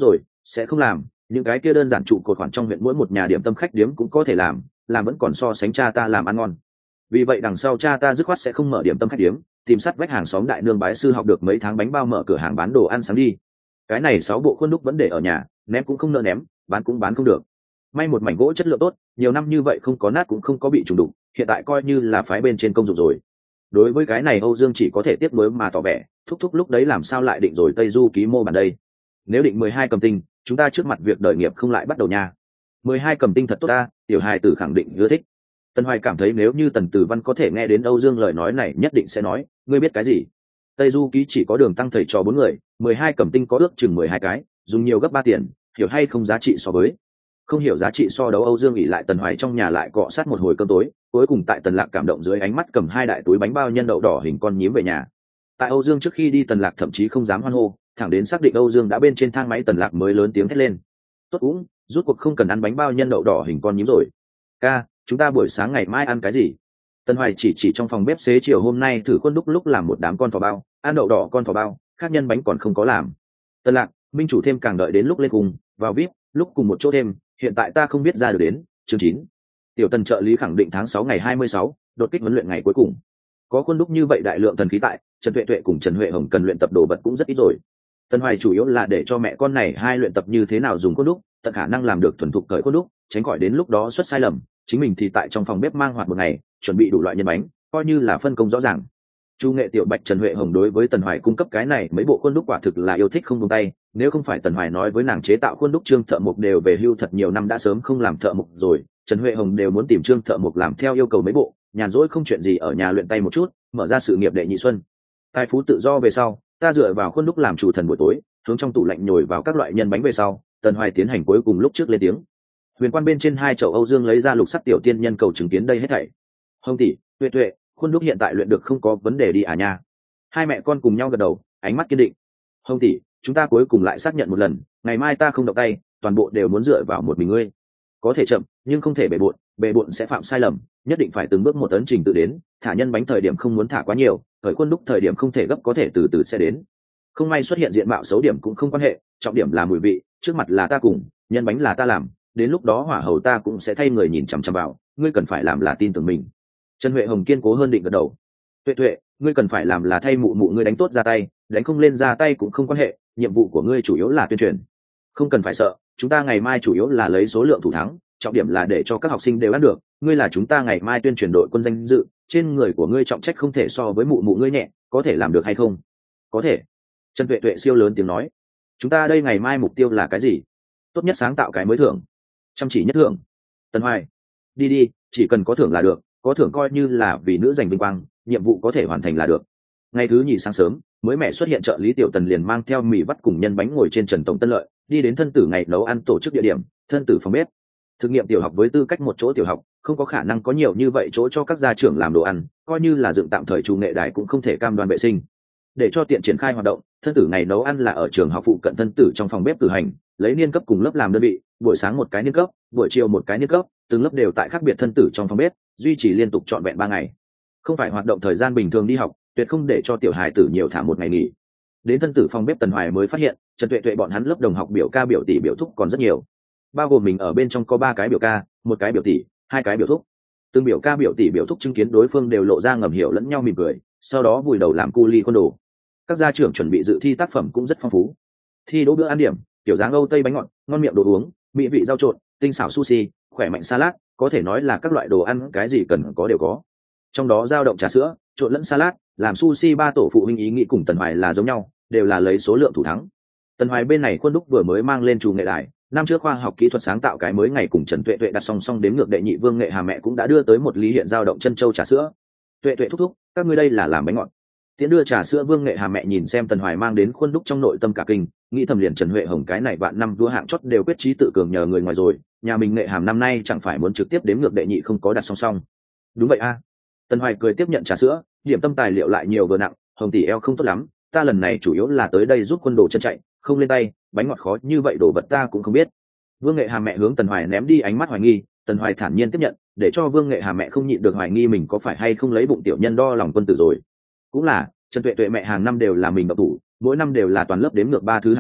Sẽ không làm, những cái kia đơn giản trụ cột khoản trong huyện mỗi một nhà điểm tâm khách điếm cũng có thể làm vẫn còn so sánh cha ta làm ăn ngon. Vì vậy đằng sau cha ta dứt khoát sẽ không mở điểm tâm khách điếm, tìm sát vách hàng xóm đại nương bái sư học được mấy tháng bánh bao mở cửa hàng bán đồ ăn sáng đi. Cái này 6 bộ khuôn đúc vẫn để ở nhà, ném cũng không nỡ ném, bán cũng bán không được. May một mảnh gỗ chất lượng tốt, nhiều năm như vậy không có nát cũng không có bị trùng đục, hiện tại coi như là phái bên trên công dụng rồi. Đối với cái này Âu Dương chỉ có thể tiếc nuối mà tỏ vẻ, thúc lúc đấy làm sao lại định rồi Tây Du ký mô bản đây. Nếu định 12 cầm tinh, chúng ta trước mặt việc đợi nghiệp không lại bắt đầu nha. 12 cầm tinh thật tốt ta, tiểu hài tử khẳng định ưa thích. Tần Hoài cảm thấy nếu như Tần Tử Văn có thể nghe đến Âu Dương lời nói này nhất định sẽ nói, ngươi biết cái gì? Tây Du ký chỉ có đường tăng thầy trò 4 người, 12 cầm tinh có ước chừng 12 cái, dùng nhiều gấp 3 tiền, hiểu hay không giá trị so với. Không hiểu giá trị so đấu, Âu Dương ỉ lại Tần Hoài trong nhà lại cọ sát một hồi cơm tối, cuối cùng tại Tần Lạc cảm động dưới ánh mắt cầm 2 đại túi bánh bao nhân đậu đỏ hình con nhím về nhà. Tại Âu Dương trước khi đi Tần Lạc thậm chí không dám hoan hô, thẳng đến xác định Âu Dương đã bên trên thang máy Tần Lạc mới lớn tiếng thét lên. Tốt cũng, rút cuộc không cần ăn bánh bao nhân đậu đỏ hình con nhím rồi. Ca, chúng ta buổi sáng ngày mai ăn cái gì? Tần Hoài chỉ trong phòng bếp xế chiều hôm nay thử khuôn đúc lúc làm một đám con thỏ bao, ăn đậu đỏ con thỏ bao, khác nhân bánh còn không có làm. Tần Lạc, Minh chủ thêm càng đợi đến lúc lên cùng, vào VIP, lúc cùng một chỗ thêm, hiện tại ta không biết ra được đến, chương 9. Tiểu Tần trợ lý khẳng định tháng 6 ngày 26, đột kích huấn luyện ngày cuối cùng. Có khuôn đúc như vậy đại lượng thần khí tại, Trần Tuệ Tuệ cùng Trần Huệ Hồng cần luyện tập đồ vật cũng rất ít rồi. Tần Hoài chủ yếu là để cho mẹ con này hai luyện tập như thế nào dùng khuôn đúc, tận khả năng làm được thuần thục cởi khuôn đúc, tránh khỏi đến lúc đó xuất sai lầm. Chính mình thì tại trong phòng bếp mang hoạt một ngày, chuẩn bị đủ loại nhân bánh, coi như là phân công rõ ràng. Chu nghệ tiểu Bạch Trần Huệ Hồng đối với Tần Hoài cung cấp cái này mấy bộ khuôn đúc quả thực là yêu thích không buông tay, nếu không phải Tần Hoài nói với nàng chế tạo khuôn đúc Trương thợ mộc đều về hưu thật nhiều năm đã sớm không làm thợ mộc rồi, Trần Huệ Hồng đều muốn tìm Trương thợ mộc làm theo yêu cầu mấy bộ, nhàn rỗi không chuyện gì ở nhà luyện tay một chút, mở ra sự nghiệp đệ nhị xuân. Tài phú tự do về sau, ta dựa vào khuôn đúc làm chủ thần buổi tối, hướng trong tủ lạnh nhồi vào các loại nhân bánh về sau, Tần Hoài tiến hành cuối cùng lúc trước lên tiếng. Huyền quan bên trên 2 chậu Âu Dương lấy ra lục sắc tiểu tiên nhân cầu chứng kiến đây hết thảy. Hồng tỷ, Tuệ Tuệ, khuôn đúc hiện tại luyện được không có vấn đề đi à nha. Hai mẹ con cùng nhau gật đầu, ánh mắt kiên định. Hồng tỷ, chúng ta cuối cùng lại xác nhận một lần, ngày mai ta không động tay, toàn bộ đều muốn dựa vào một mình ngươi. Có thể chậm, nhưng không thể bề bộn sẽ phạm sai lầm, nhất định phải từng bước một ấn trình tự đến, thả nhân bánh thời điểm không muốn thả quá nhiều, thời khuôn đúc thời điểm không thể gấp, có thể từ từ sẽ đến. Không may xuất hiện diện mạo xấu điểm cũng không quan hệ, trọng điểm là mùi vị, trước mặt là ta cùng, nhân bánh là ta làm, đến lúc đó hỏa hầu ta cũng sẽ thay người nhìn chằm chằm vào, ngươi cần phải làm là tin tưởng mình. Trần Huệ Hồng kiên cố hơn định gật đầu. Tuệ Tuệ, ngươi cần phải làm là thay mụ mụ ngươi đánh tốt ra tay, đánh không lên ra tay cũng không quan hệ, nhiệm vụ của ngươi chủ yếu là tuyên truyền. Không cần phải sợ, chúng ta ngày mai chủ yếu là lấy số lượng thủ thắng, trọng điểm là để cho các học sinh đều ăn được, ngươi là chúng ta ngày mai tuyên truyền đội quân danh dự, trên người của ngươi trọng trách không thể so với mụ mụ ngươi nhẹ, có thể làm được hay không? Có thể. Trần Tuệ Tuệ siêu lớn tiếng nói. Chúng ta đây ngày mai mục tiêu là cái gì? Tốt nhất sáng tạo cái mới thưởng, chăm chỉ nhất thưởng. Tần Hoài, đi, chỉ cần có thưởng là được, có thưởng coi như là vì nữ giành vinh quang, nhiệm vụ có thể hoàn thành là được. Ngày thứ nhì sáng sớm, mới mẹ xuất hiện trợ lý Tiểu Tần liền mang theo mì vắt cùng nhân bánh ngồi trên Trần Tổng Tân Lợi, đi đến thân tử ngày nấu ăn tổ chức địa điểm, thân tử phòng bếp. Thực nghiệm tiểu học với tư cách một chỗ tiểu học, không có khả năng có nhiều như vậy chỗ cho các gia trưởng làm đồ ăn, coi như là dựng tạm thời chủ nghệ đài cũng không thể cam đoan vệ sinh. Để cho tiện triển khai hoạt động, thân tử ngày nấu ăn là ở trường học phụ cận thân tử trong phòng bếp cử hành, lấy niên cấp cùng lớp làm đơn vị, buổi sáng một cái niên cấp, buổi chiều một cái niên cấp, từng lớp đều tại khác biệt thân tử trong phòng bếp, duy trì liên tục trọn vẹn 3 ngày. Không phải hoạt động thời gian bình thường đi học, tuyệt không để cho tiểu hài tử nhiều thả một ngày nghỉ. Đến thân tử phòng bếp Tần Hoài mới phát hiện, Trần Tuệ Tuệ bọn hắn lớp đồng học biểu ca biểu tỷ biểu thúc còn rất nhiều. Bao gồm mình ở bên trong có 3 cái biểu ca, 1 cái biểu tỷ, 2 cái biểu thúc. Từng biểu ca biểu tỷ biểu thúc chứng kiến đối phương đều lộ ra ngầm hiểu lẫn nhau mỉm cười, sau đó vùi đầu làm cu ly khuôn đồ. Các gia trưởng chuẩn bị dự thi tác phẩm cũng rất phong phú. Thi đỗ bữa ăn điểm, tiểu dáng Âu Tây bánh ngọt, ngon miệng đồ uống, mỹ vị rau trộn, tinh xảo sushi, khỏe mạnh salad, có thể nói là các loại đồ ăn cái gì cần có đều có. Trong đó dao động trà sữa, trộn lẫn salad, làm sushi 3 tổ phụ huynh ý nghĩ cùng Tần Hoài là giống nhau, đều là lấy số lượng thủ thắng. Tần Hoài bên này khuôn đúc vừa mới mang lên chủ nghệ đài, năm trước khoa học kỹ thuật sáng tạo cái mới ngày cùng Trần Tuệ Tuệ đặt song song đếm ngược đệ nhị Vương Nghệ Hà mẹ cũng đã đưa tới một ly hiện dao động chân châu trà sữa. Tuệ Tuệ thúc thúc, các ngươi đây là làm bánh ngọt. Tiễn đưa trà sữa Vương Nghệ Hà mẹ nhìn xem Tần Hoài mang đến khuôn đúc trong nội tâm cả kinh, nghĩ thầm liền Trần Huệ Hồng cái này vạn năm vua hạng chót đều quyết chí tự cường nhờ người ngoài rồi, nhà mình Nghệ Hàm năm nay chẳng phải muốn trực tiếp đếm ngược đệ nhị không có đặt song song. Đúng vậy a. Tần Hoài cười tiếp nhận trà sữa, điểm tâm tài liệu lại nhiều vừa nặng, Hồng tỷ eo không tốt lắm, ta lần này chủ yếu là tới đây giúp quân đồ chân chạy, không lên tay, bánh ngọt khó như vậy đồ vật ta cũng không biết. Vương Nghệ Hà mẹ hướng Tần Hoài ném đi ánh mắt hoài nghi, Tần Hoài thản nhiên tiếp nhận, để cho Vương Nghệ Hà mẹ không nhịn được hoài nghi mình có phải hay không lấy bụng tiểu nhân đo lòng quân tử rồi. Cũng là, Trần Tuệ Tuệ mẹ hàng năm đều là mình độc thủ, mỗi năm đều là toàn lớp đếm ngược 3 thứ hàng đầu,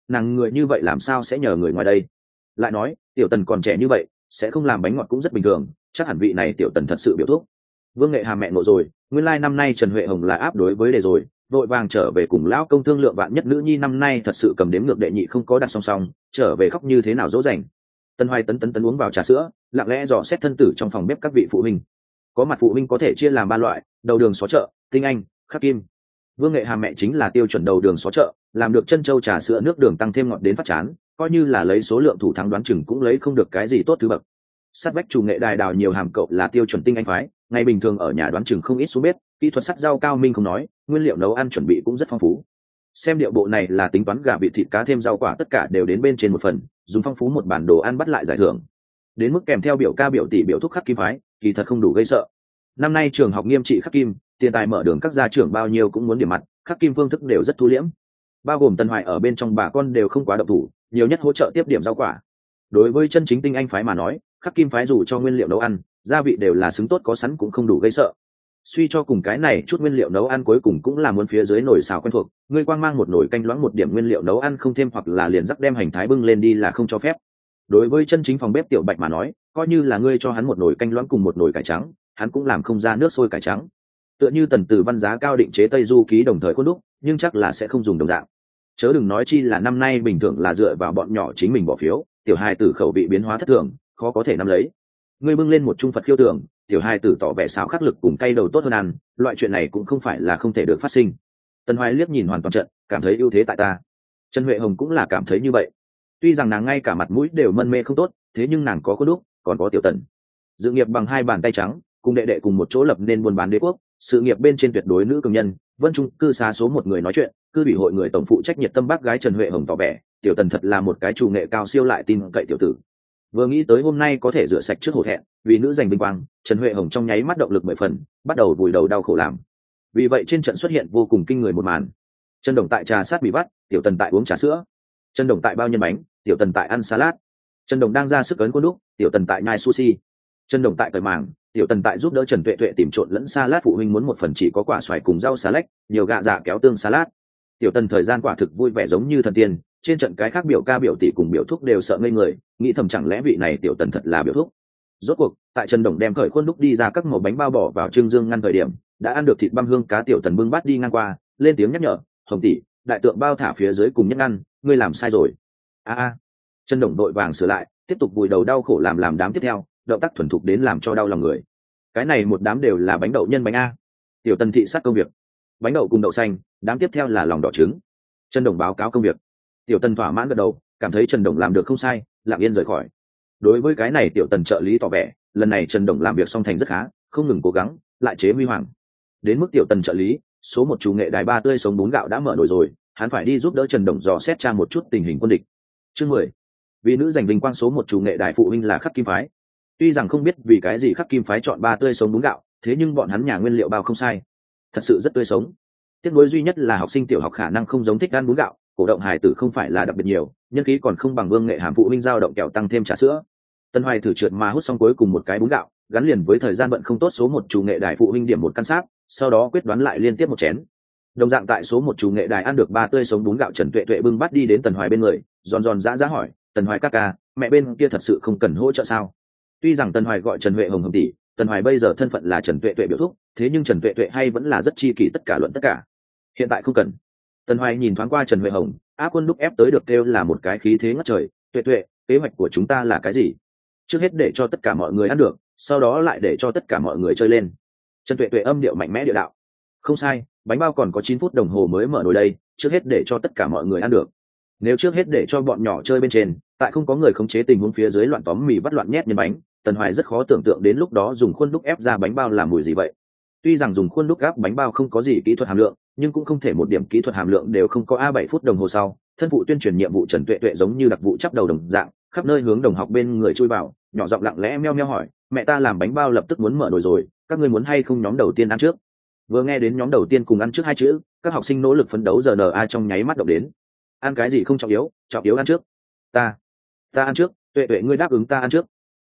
nàng người như vậy làm sao sẽ nhờ người ngoài đây. Lại nói tiểu tần còn trẻ như vậy, sẽ không làm bánh ngọt cũng rất bình thường, chắc hẳn vị này tiểu tần thật sự biểu thuốc. Vương Nghệ Hàm mẹ nộ rồi, nguyên lai năm nay Trần Huệ Hồng là áp đối với đề rồi, vội vàng trở về cùng lão công thương lượng vạn nhất nữ nhi năm nay thật sự cầm đếm ngược đệ nhị không có đặt song song, trở về khóc như thế nào dỗ dành. Tân Hoài tấn uống vào trà sữa, lặng lẽ dò xét thân tử trong phòng bếp các vị phụ huynh. Có mặt phụ huynh có thể chia làm ba loại: đầu đường xó chợ, tinh anh, khắc kim. Vương Nghệ Hàm mẹ chính là tiêu chuẩn đầu đường xó chợ, làm được chân châu trà sữa nước đường tăng thêm ngọt đến phát chán, coi như là lấy số lượng thủ thắng đoán chừng cũng lấy không được cái gì tốt thứ bậc. Sát vách chủ nghệ đài đào nhiều hàm cậu là tiêu chuẩn tinh anh phái, ngày bình thường ở nhà đoán chừng không ít xuống bếp, kỹ thuật sắt rau cao minh không nói, nguyên liệu nấu ăn chuẩn bị cũng rất phong phú. Xem điệu bộ này là tính toán gà vịt thịt cá thêm rau quả tất cả đều đến bên trên một phần, dùng phong phú một bản đồ ăn bắt lại giải thưởng. Đến mức kèm theo biểu ca biểu tỷ biểu thúc khắc kim phái, kỳ thật không đủ gây sợ. Năm nay trường học nghiêm trị khắc kim, tiền tài mở đường các gia trưởng bao nhiêu cũng muốn điểm mặt, khắc kim phương thức đều rất thu liễm. Bao gồm Tân Hoài ở bên trong bà con đều không quá độc thủ, nhiều nhất hỗ trợ tiếp điểm rau quả. Đối với chân chính tinh anh phái mà nói, khắc kim phái dù cho nguyên liệu nấu ăn, gia vị đều là xứng tốt có sẵn cũng không đủ gây sợ. Suy cho cùng cái này chút nguyên liệu nấu ăn cuối cùng cũng là muốn phía dưới nồi xào quen thuộc, ngươi quang mang một nồi canh loãng một điểm nguyên liệu nấu ăn không thêm hoặc là liền rắc đem hành thái bưng lên đi là không cho phép. Đối với chân chính phòng bếp tiểu Bạch mà nói, coi như là ngươi cho hắn một nồi canh loãng cùng một nồi cải trắng, hắn cũng làm không ra nước sôi cải trắng. Tựa như Tần Từ Văn giá cao định chế Tây Du ký đồng thời khuôn đúc, nhưng chắc là sẽ không dùng đồng dạng. Chớ đừng nói chi là năm nay bình thường là dựa vào bọn nhỏ chính mình bỏ phiếu, tiểu hài tử khẩu vị biến hóa thất thường, khó có thể nắm lấy. Ngươi bưng lên một trung Phật khiêu tưởng, tiểu hài tử tỏ vẻ xáo khắc lực cùng cay đầu tốt hơn ăn, loại chuyện này cũng không phải là không thể được phát sinh. Tân Hoài liếc nhìn hoàn toàn trận, cảm thấy ưu thế tại ta. Trần Huệ Hồng cũng là cảm thấy như vậy. Tuy rằng nàng ngay cả mặt mũi đều mân mê không tốt, thế nhưng nàng có khuôn đúc, còn có tiểu Tần. Dự nghiệp bằng hai bàn tay trắng, cùng đệ đệ cùng một chỗ lập nên buôn bán đế quốc, sự nghiệp bên trên tuyệt đối nữ cường nhân. Vân Trung cư xá số một người nói chuyện, cư bị hội người tổng phụ trách nhiệt tâm bác gái Trần Huệ Hồng tỏ vẻ, tiểu Tần thật là một cái chủ nghệ cao siêu lại tin cậy tiểu tử. Vừa nghĩ tới hôm nay có thể rửa sạch trước hổ thẹn, vì nữ giành vinh quang, Trần Huệ Hồng trong nháy mắt động lực 10 phần, bắt đầu vùi đầu đau khổ làm. Vì vậy trên trận xuất hiện vô cùng kinh người một màn. Trần Đồng tại trà sát bị bắt, tiểu Tần tại uống trà sữa. Trần Đồng tại bao nhân bánh, tiểu Tần tại ăn salad. Trần Đồng đang ra sức ấn cuốn đúc, tiểu Tần tại nhai sushi. Trần Đồng tại cởi màng, tiểu Tần tại giúp đỡ Trần Tuệ Tuệ tìm trộn lẫn salad, phụ huynh muốn một phần chỉ có quả xoài cùng rau xà lách, nhiều gạ dạ kéo tương salad. Tiểu Tần thời gian quả thực vui vẻ giống như thần tiên, trên trận cái khác biểu ca biểu tỷ cùng biểu thúc đều sợ ngây người, nghĩ thầm chẳng lẽ vị này tiểu Tần thật là biểu thúc. Rốt cuộc tại Trần Đồng đem khởi khuôn đúc đi ra các mẩu bánh bao bỏ vào trưng dương ngăn thời điểm, đã ăn được thịt băm hương cá, tiểu Tần bưng bát đi ngang qua, lên tiếng nhắc nhở, Hồng tỷ, đại tượng bao thả phía dưới cùng nhất ăn, ngươi làm sai rồi. A. Trần Đồng đội vàng sửa lại, tiếp tục vùi đầu đau khổ làm đám tiếp theo, động tác thuần thục đến làm cho đau lòng người. Cái này một đám đều là bánh đậu nhân bánh a. Tiểu Tần thị sát công việc, bánh đậu cùng đậu xanh, đám tiếp theo là lòng đỏ trứng. Trần Đồng báo cáo công việc. Tiểu Tần thỏa mãn gật đầu, cảm thấy Trần Đồng làm được không sai, lặng yên rời khỏi. Đối với cái này tiểu Tần trợ lý tỏ vẻ, lần này Trần Đồng làm việc song thành rất khá, không ngừng cố gắng, lại chế huy hoàng. Đến mức tiểu Tần trợ lý, số một chủ nghệ đài ba tươi sống bún gạo đã mở nồi rồi, hắn phải đi giúp đỡ Trần Đồng dò xét tra một chút tình hình quân địch. Chương 10. Vì nữ giành vinh quang số một chủ nghệ đài phụ huynh là khắc kim phái. Tuy rằng không biết vì cái gì khắc kim phái chọn ba tươi sống bún gạo, thế nhưng bọn hắn nhà nguyên liệu bao không sai, thật sự rất tươi sống. Tiếc nuối duy nhất là học sinh tiểu học khả năng không giống thích ăn bún gạo, cổ động hài tử không phải là đặc biệt nhiều, nhân khí còn không bằng Vương Nghệ Hàm phụ huynh giao động kẹo tăng thêm trà sữa. Tân Hoài thử trượt mà hút xong cuối cùng một cái bún gạo, gắn liền với thời gian bận không tốt số một chủ nghệ đài phụ huynh điểm một căn sáp, sau đó quyết đoán lại liên tiếp một chén. Đồng dạng tại số một chủ nghệ đài ăn được ba tươi sống bún gạo, Trần Tuệ Tuệ bưng bát đi đến Tần Hoài bên người, giòn dã hỏi, Tần Hoài ca ca, mẹ bên kia thật sự không cần hỗ trợ sao? Tuy rằng Tần Hoài gọi Trần Huệ Hồng tỷ, Tần Hoài bây giờ thân phận là Trần Tuệ Tuệ biểu thúc, thế nhưng Trần Tuệ Tuệ hay vẫn là rất chi kỷ tất cả luận tất cả. Hiện tại không cần. Tần Hoài nhìn thoáng qua Trần Huệ Hồng, áp quân đúc ép tới được kêu là một cái khí thế ngất trời. Tuệ Tuệ, kế hoạch của chúng ta là cái gì? Trước hết để cho tất cả mọi người ăn được, sau đó lại để cho tất cả mọi người chơi lên. Trần Tuệ Tuệ âm điệu mạnh mẽ địa đạo. Không sai, bánh bao còn có 9 phút đồng hồ mới mở nồi đây, trước hết để cho tất cả mọi người ăn được. Nếu trước hết để cho bọn nhỏ chơi bên trên, tại không có người khống chế tình huống phía dưới loạn tóm mì bắt loạn nhét nhân bánh, Tần Hoài rất khó tưởng tượng đến lúc đó dùng khuôn đúc ép ra bánh bao làm mùi gì vậy. Tuy rằng dùng khuôn đúc gắp bánh bao không có gì kỹ thuật hàm lượng, nhưng cũng không thể một điểm kỹ thuật hàm lượng đều không có. 7 phút đồng hồ sau, thân phụ tuyên truyền nhiệm vụ Trần Tuệ Tuệ giống như đặc vụ chắp đầu đồng dạng, khắp nơi hướng đồng học bên người chui vào, nhỏ giọng lặng lẽ meo meo hỏi, mẹ ta làm bánh bao lập tức muốn mở nồi rồi, các ngươi muốn hay không nhóm đầu tiên ăn trước? Vừa nghe đến nhóm đầu tiên cùng ăn trước hai chữ, các học sinh nỗ lực phấn đấu giờ RNA trong nháy mắt động đến. Ăn cái gì không trọng yếu ăn trước. Ta ăn trước, Tuệ Tuệ ngươi đáp ứng ta ăn trước.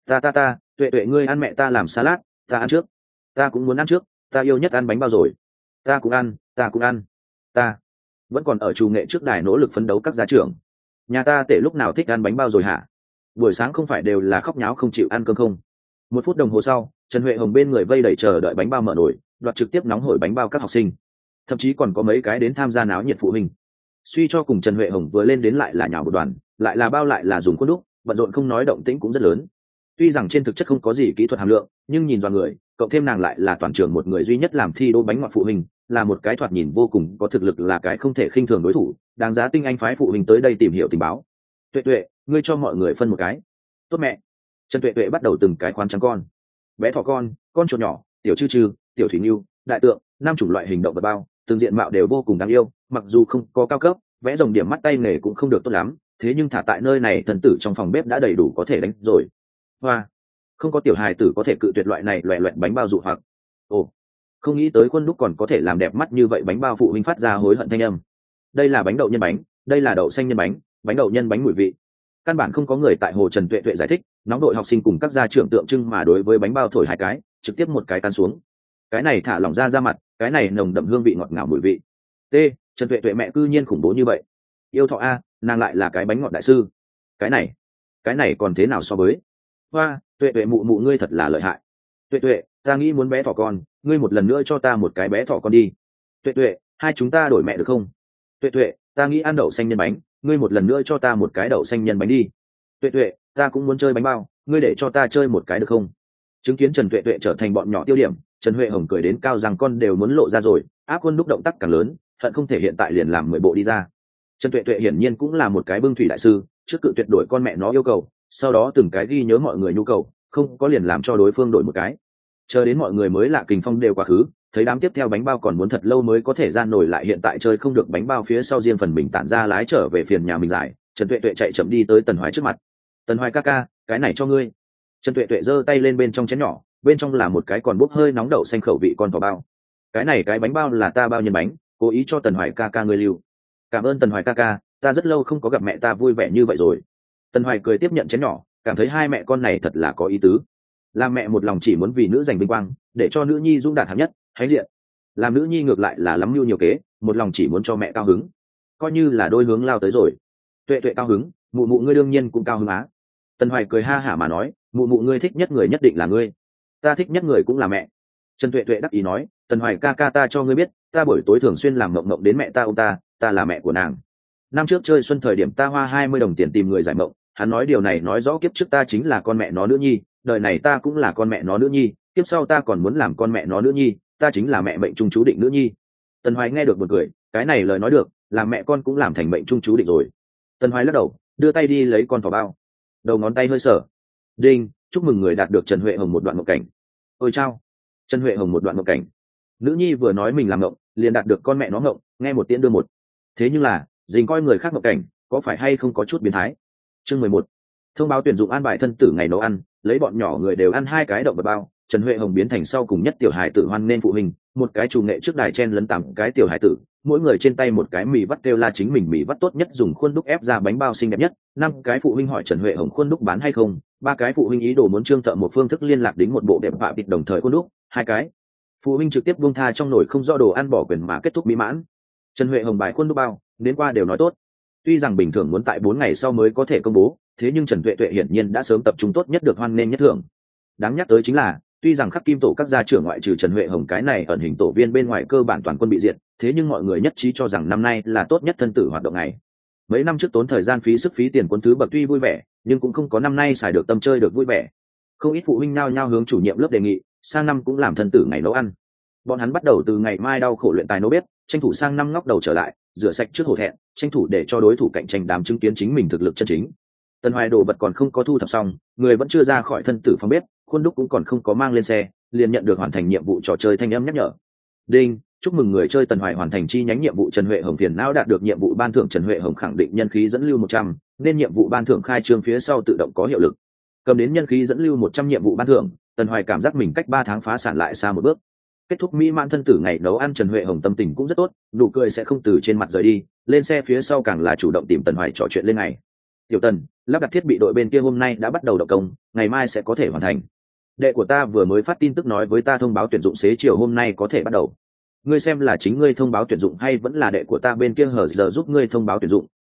Ta, Tuệ Tuệ ngươi ăn mẹ ta làm salad, ta ăn trước. Ta cũng muốn ăn trước, ta yêu nhất ăn bánh bao rồi. Ta cũng ăn. Ta vẫn còn ở chủ nghệ trước đài nỗ lực phấn đấu các gia trưởng. Nhà ta tể lúc nào thích ăn bánh bao rồi hả? Buổi sáng không phải đều là khóc nháo không chịu ăn cơm không? Một phút đồng hồ sau, Trần Huệ Hồng bên người vây đẩy chờ đợi bánh bao mở nồi, đoạt trực tiếp nóng hổi bánh bao các học sinh, thậm chí còn có mấy cái đến tham gia náo nhiệt phụ huynh. Suy cho cùng Trần Huệ Hồng vừa lên đến lại là nhào một đoàn, lại là bao lại là dùng khuôn đúc, bận rộn không nói, động tĩnh cũng rất lớn. Tuy rằng trên thực chất không có gì kỹ thuật hàm lượng, nhưng nhìn vào người, cộng thêm nàng lại là toàn trường một người duy nhất làm thi đỗ bánh ngọt phụ huynh, là một cái thoạt nhìn vô cùng có thực lực, là cái không thể khinh thường đối thủ, đáng giá tinh anh phái phụ huynh tới đây tìm hiểu tình báo. Tuệ Tuệ, ngươi cho mọi người phân một cái. Tốt mẹ. Trần Tuệ Tuệ bắt đầu từng cái khoán trắng con, bé thỏ con chuột nhỏ, tiểu chư chư, tiểu thủy ngưu, đại tượng, 5 chủng loại hình động vật bao, từng diện mạo đều vô cùng đáng yêu, mặc dù không có cao cấp, vẽ rồng điểm mắt tay nghề cũng không được tốt lắm, thế nhưng thả tại nơi này thần tử trong phòng bếp đã đầy đủ có thể đánh rồi. Hoa, không có tiểu hài tử có thể cự tuyệt loại này loẹ loẹt bánh bao dụ hoặc. Ồ, không nghĩ tới khuôn đúc còn có thể làm đẹp mắt như vậy. Bánh bao phụ huynh phát ra hối hận thanh âm. Đây là bánh đậu nhân bánh, đây là đậu xanh nhân bánh, bánh đậu nhân bánh mùi vị. Căn bản không có người tại hồ Trần Tuệ Tuệ giải thích, nóng đội học sinh cùng các gia trưởng tượng trưng mà đối với bánh bao thổi 2 cái, trực tiếp một cái tan xuống. Cái này thả lỏng ra mặt, cái này nồng đậm hương vị ngọt ngào mùi vị. T, Trần Tuệ Tuệ mẹ cư nhiên khủng bố như vậy. Yêu thọ a, nàng lại là cái bánh ngọt đại sư. Cái này còn thế nào so với? Hoa, Tuệ Tuệ mụ mụ ngươi thật là lợi hại. Tuệ Tuệ, ta nghĩ muốn bé thỏ con, ngươi một lần nữa cho ta một cái bé thỏ con đi. Tuệ Tuệ, hai chúng ta đổi mẹ được không? Tuệ Tuệ, ta nghĩ ăn đậu xanh nhân bánh, ngươi một lần nữa cho ta một cái đậu xanh nhân bánh đi. Tuệ Tuệ, ta cũng muốn chơi bánh bao, ngươi để cho ta chơi một cái được không? Chứng kiến Trần Tuệ Tuệ trở thành bọn nhỏ tiêu điểm, Trần Huệ Hồng cười đến cao rằng con đều muốn lộ ra rồi, áp quân lúc động tác càng lớn, hận không thể hiện tại liền làm 10 bộ đi ra. Trần Tuệ Tuệ hiển nhiên cũng là một cái bưng thủy đại sư, trước cự tuyệt đổi con mẹ nó yêu cầu, sau đó từng cái ghi nhớ mọi người nhu cầu, không có liền làm cho đối phương đổi một cái. Chờ đến mọi người mới lạ kình phong đều quá khứ, thấy đám tiếp theo bánh bao còn muốn thật lâu mới có thể ra nổi lại hiện tại chơi không được bánh bao phía sau riêng phần mình tản ra lái trở về phiền nhà mình giải. Trần Tuệ Tuệ chạy chậm đi tới Tần Hoài trước mặt. Tần Hoài ca ca, cái này cho ngươi. Trần Tuệ Tuệ giơ tay lên bên trong chén nhỏ, bên trong là một cái còn bốc hơi nóng đậu xanh khẩu vị con thỏ bao. Cái này cái bánh bao là ta bao nhân bánh, cố ý cho Tần Hoài ca ca ngươi lưu. Cảm ơn Tần Hoài ca ca, ta rất lâu không có gặp mẹ ta vui vẻ như vậy rồi. Tần Hoài cười tiếp nhận chén nhỏ, cảm thấy hai mẹ con này thật là có ý tứ. Làm mẹ một lòng chỉ muốn vì nữ giành vinh quang, để cho nữ nhi dũng đạt hạng nhất, hãnh diện. Làm nữ nhi ngược lại là lắm mưu nhiều kế, một lòng chỉ muốn cho mẹ cao hứng. Coi như là đôi hướng lao tới rồi. Tuệ Tuệ cao hứng, mụ mụ ngươi đương nhiên cũng cao hứng á. Tần Hoài cười ha hả mà nói, mụ mụ ngươi thích nhất người nhất định là ngươi, ta thích nhất người cũng là mẹ. Trần Tuệ Tuệ đắc ý nói, Tần Hoài ca ca, ta cho ngươi biết, ta buổi tối thường xuyên làm mộng mộng đến mẹ ta ôm ta là mẹ của nàng. Năm trước chơi xuân thời điểm ta hoa 20 đồng tiền tìm người giải mộng, hắn nói điều này nói rõ kiếp trước ta chính là con mẹ nó nữ nhi, đời này ta cũng là con mẹ nó nữ nhi, kiếp sau ta còn muốn làm con mẹ nó nữ nhi, ta chính là mẹ mệnh trung chú định nữ nhi. Tần Hoài nghe được một cười, cái này lời nói được, làm mẹ con cũng làm thành mệnh trung chú định rồi. Tần Hoài lắc đầu, đưa tay đi lấy con thỏ bao, đầu ngón tay hơi sở. Đinh, chúc mừng người đạt được Trần Huệ Hồng một đoạn mộng cảnh. Ôi chao, Trần Huệ Hồng một đoạn mộng cảnh. Nữ nhi vừa nói mình làm mộng, liền đạt được con mẹ nó mộng, nghe một tiễn đưa một. Thế nhưng là, dình coi người khác mộng cảnh, có phải hay không có chút biến thái? Chương 11. Thông báo tuyển dụng an bài thân tử ngày nấu ăn, lấy bọn nhỏ người đều ăn 2 cái động vật bao. Trần Huệ Hồng biến thành sau cùng nhất tiểu hài tử hoan nên phụ huynh, một cái chủ nghệ trước đài chen lấn 8 cái tiểu hài tử, mỗi người trên tay một cái mì vắt, kêu la chính mình mì vắt tốt nhất, dùng khuôn đúc ép ra bánh bao xinh đẹp nhất. 5 cái phụ huynh hỏi Trần Huệ Hồng khuôn đúc bán hay không, 3 cái phụ huynh ý đồ muốn trương thợ một phương thức liên lạc đến một bộ đẹp vạ vịt đồng thời khuôn đúc, 2 cái phụ huynh trực tiếp buông tha trong nồi không rõ đồ ăn bỏ quyền mà kết thúc mỹ mãn. Trần Huệ Hồng bài khuôn đúc bao, đến qua đều nói tốt. Tuy rằng bình thường muốn tại 4 ngày sau mới có thể công bố, thế nhưng Trần Tuệ Tuệ hiển nhiên đã sớm tập trung tốt nhất, được hoan nên nhất thưởng. Đáng nhắc tới chính là, tuy rằng khắc kim tổ các gia trưởng ngoại trừ Trần Huệ Hồng cái này ẩn hình tổ viên bên ngoài cơ bản toàn quân bị diệt, thế nhưng mọi người nhất trí cho rằng năm nay là tốt nhất thân tử hoạt động ngày. Mấy năm trước tốn thời gian phí sức phí tiền quân thứ bậc tuy vui vẻ, nhưng cũng không có năm nay xài được tâm chơi được vui vẻ. Không ít phụ huynh nao nhao hướng chủ nhiệm lớp đề nghị, sang năm cũng làm thân tử ngày nấu ăn. Bọn hắn bắt đầu từ ngày mai đau khổ luyện tài nấu bếp, tranh thủ sang năm ngóc đầu trở lại, rửa sạch trước hổ thẹn, tranh thủ để cho đối thủ cạnh tranh đám chứng kiến chính mình thực lực chân chính. Tần Hoài đồ vật còn không có thu thập xong, người vẫn chưa ra khỏi thân tử phòng bếp, khuôn đúc cũng còn không có mang lên xe, liền nhận được hoàn thành nhiệm vụ trò chơi thanh âm nhắc nhở. Đinh, chúc mừng người chơi Tần Hoài hoàn thành chi nhánh nhiệm vụ. Trần Huệ Hồng phiền não đạt được nhiệm vụ ban thưởng. Trần Huệ Hồng khẳng định nhân khí dẫn lưu 100, nên nhiệm vụ ban thưởng khai trương phía sau tự động có hiệu lực. Cầm đến nhân khí dẫn lưu 100 nhiệm vụ ban thưởng, Tần Hoài cảm giác mình cách 3 tháng phá sản lại xa một bước. Kết thúc mỹ mãn thân tử ngày nấu ăn, Trần Huệ Hồng tâm tình cũng rất tốt, nụ cười sẽ không từ trên mặt rời đi, lên xe phía sau càng là chủ động tìm Tần Hoài trò chuyện lên ngày. Tiểu Tần, lắp đặt thiết bị đội bên kia hôm nay đã bắt đầu động công, ngày mai sẽ có thể hoàn thành. Đệ của ta vừa mới phát tin tức nói với ta thông báo tuyển dụng xế chiều hôm nay có thể bắt đầu. Ngươi xem là chính ngươi thông báo tuyển dụng hay vẫn là đệ của ta bên kia hở giờ giúp ngươi thông báo tuyển dụng,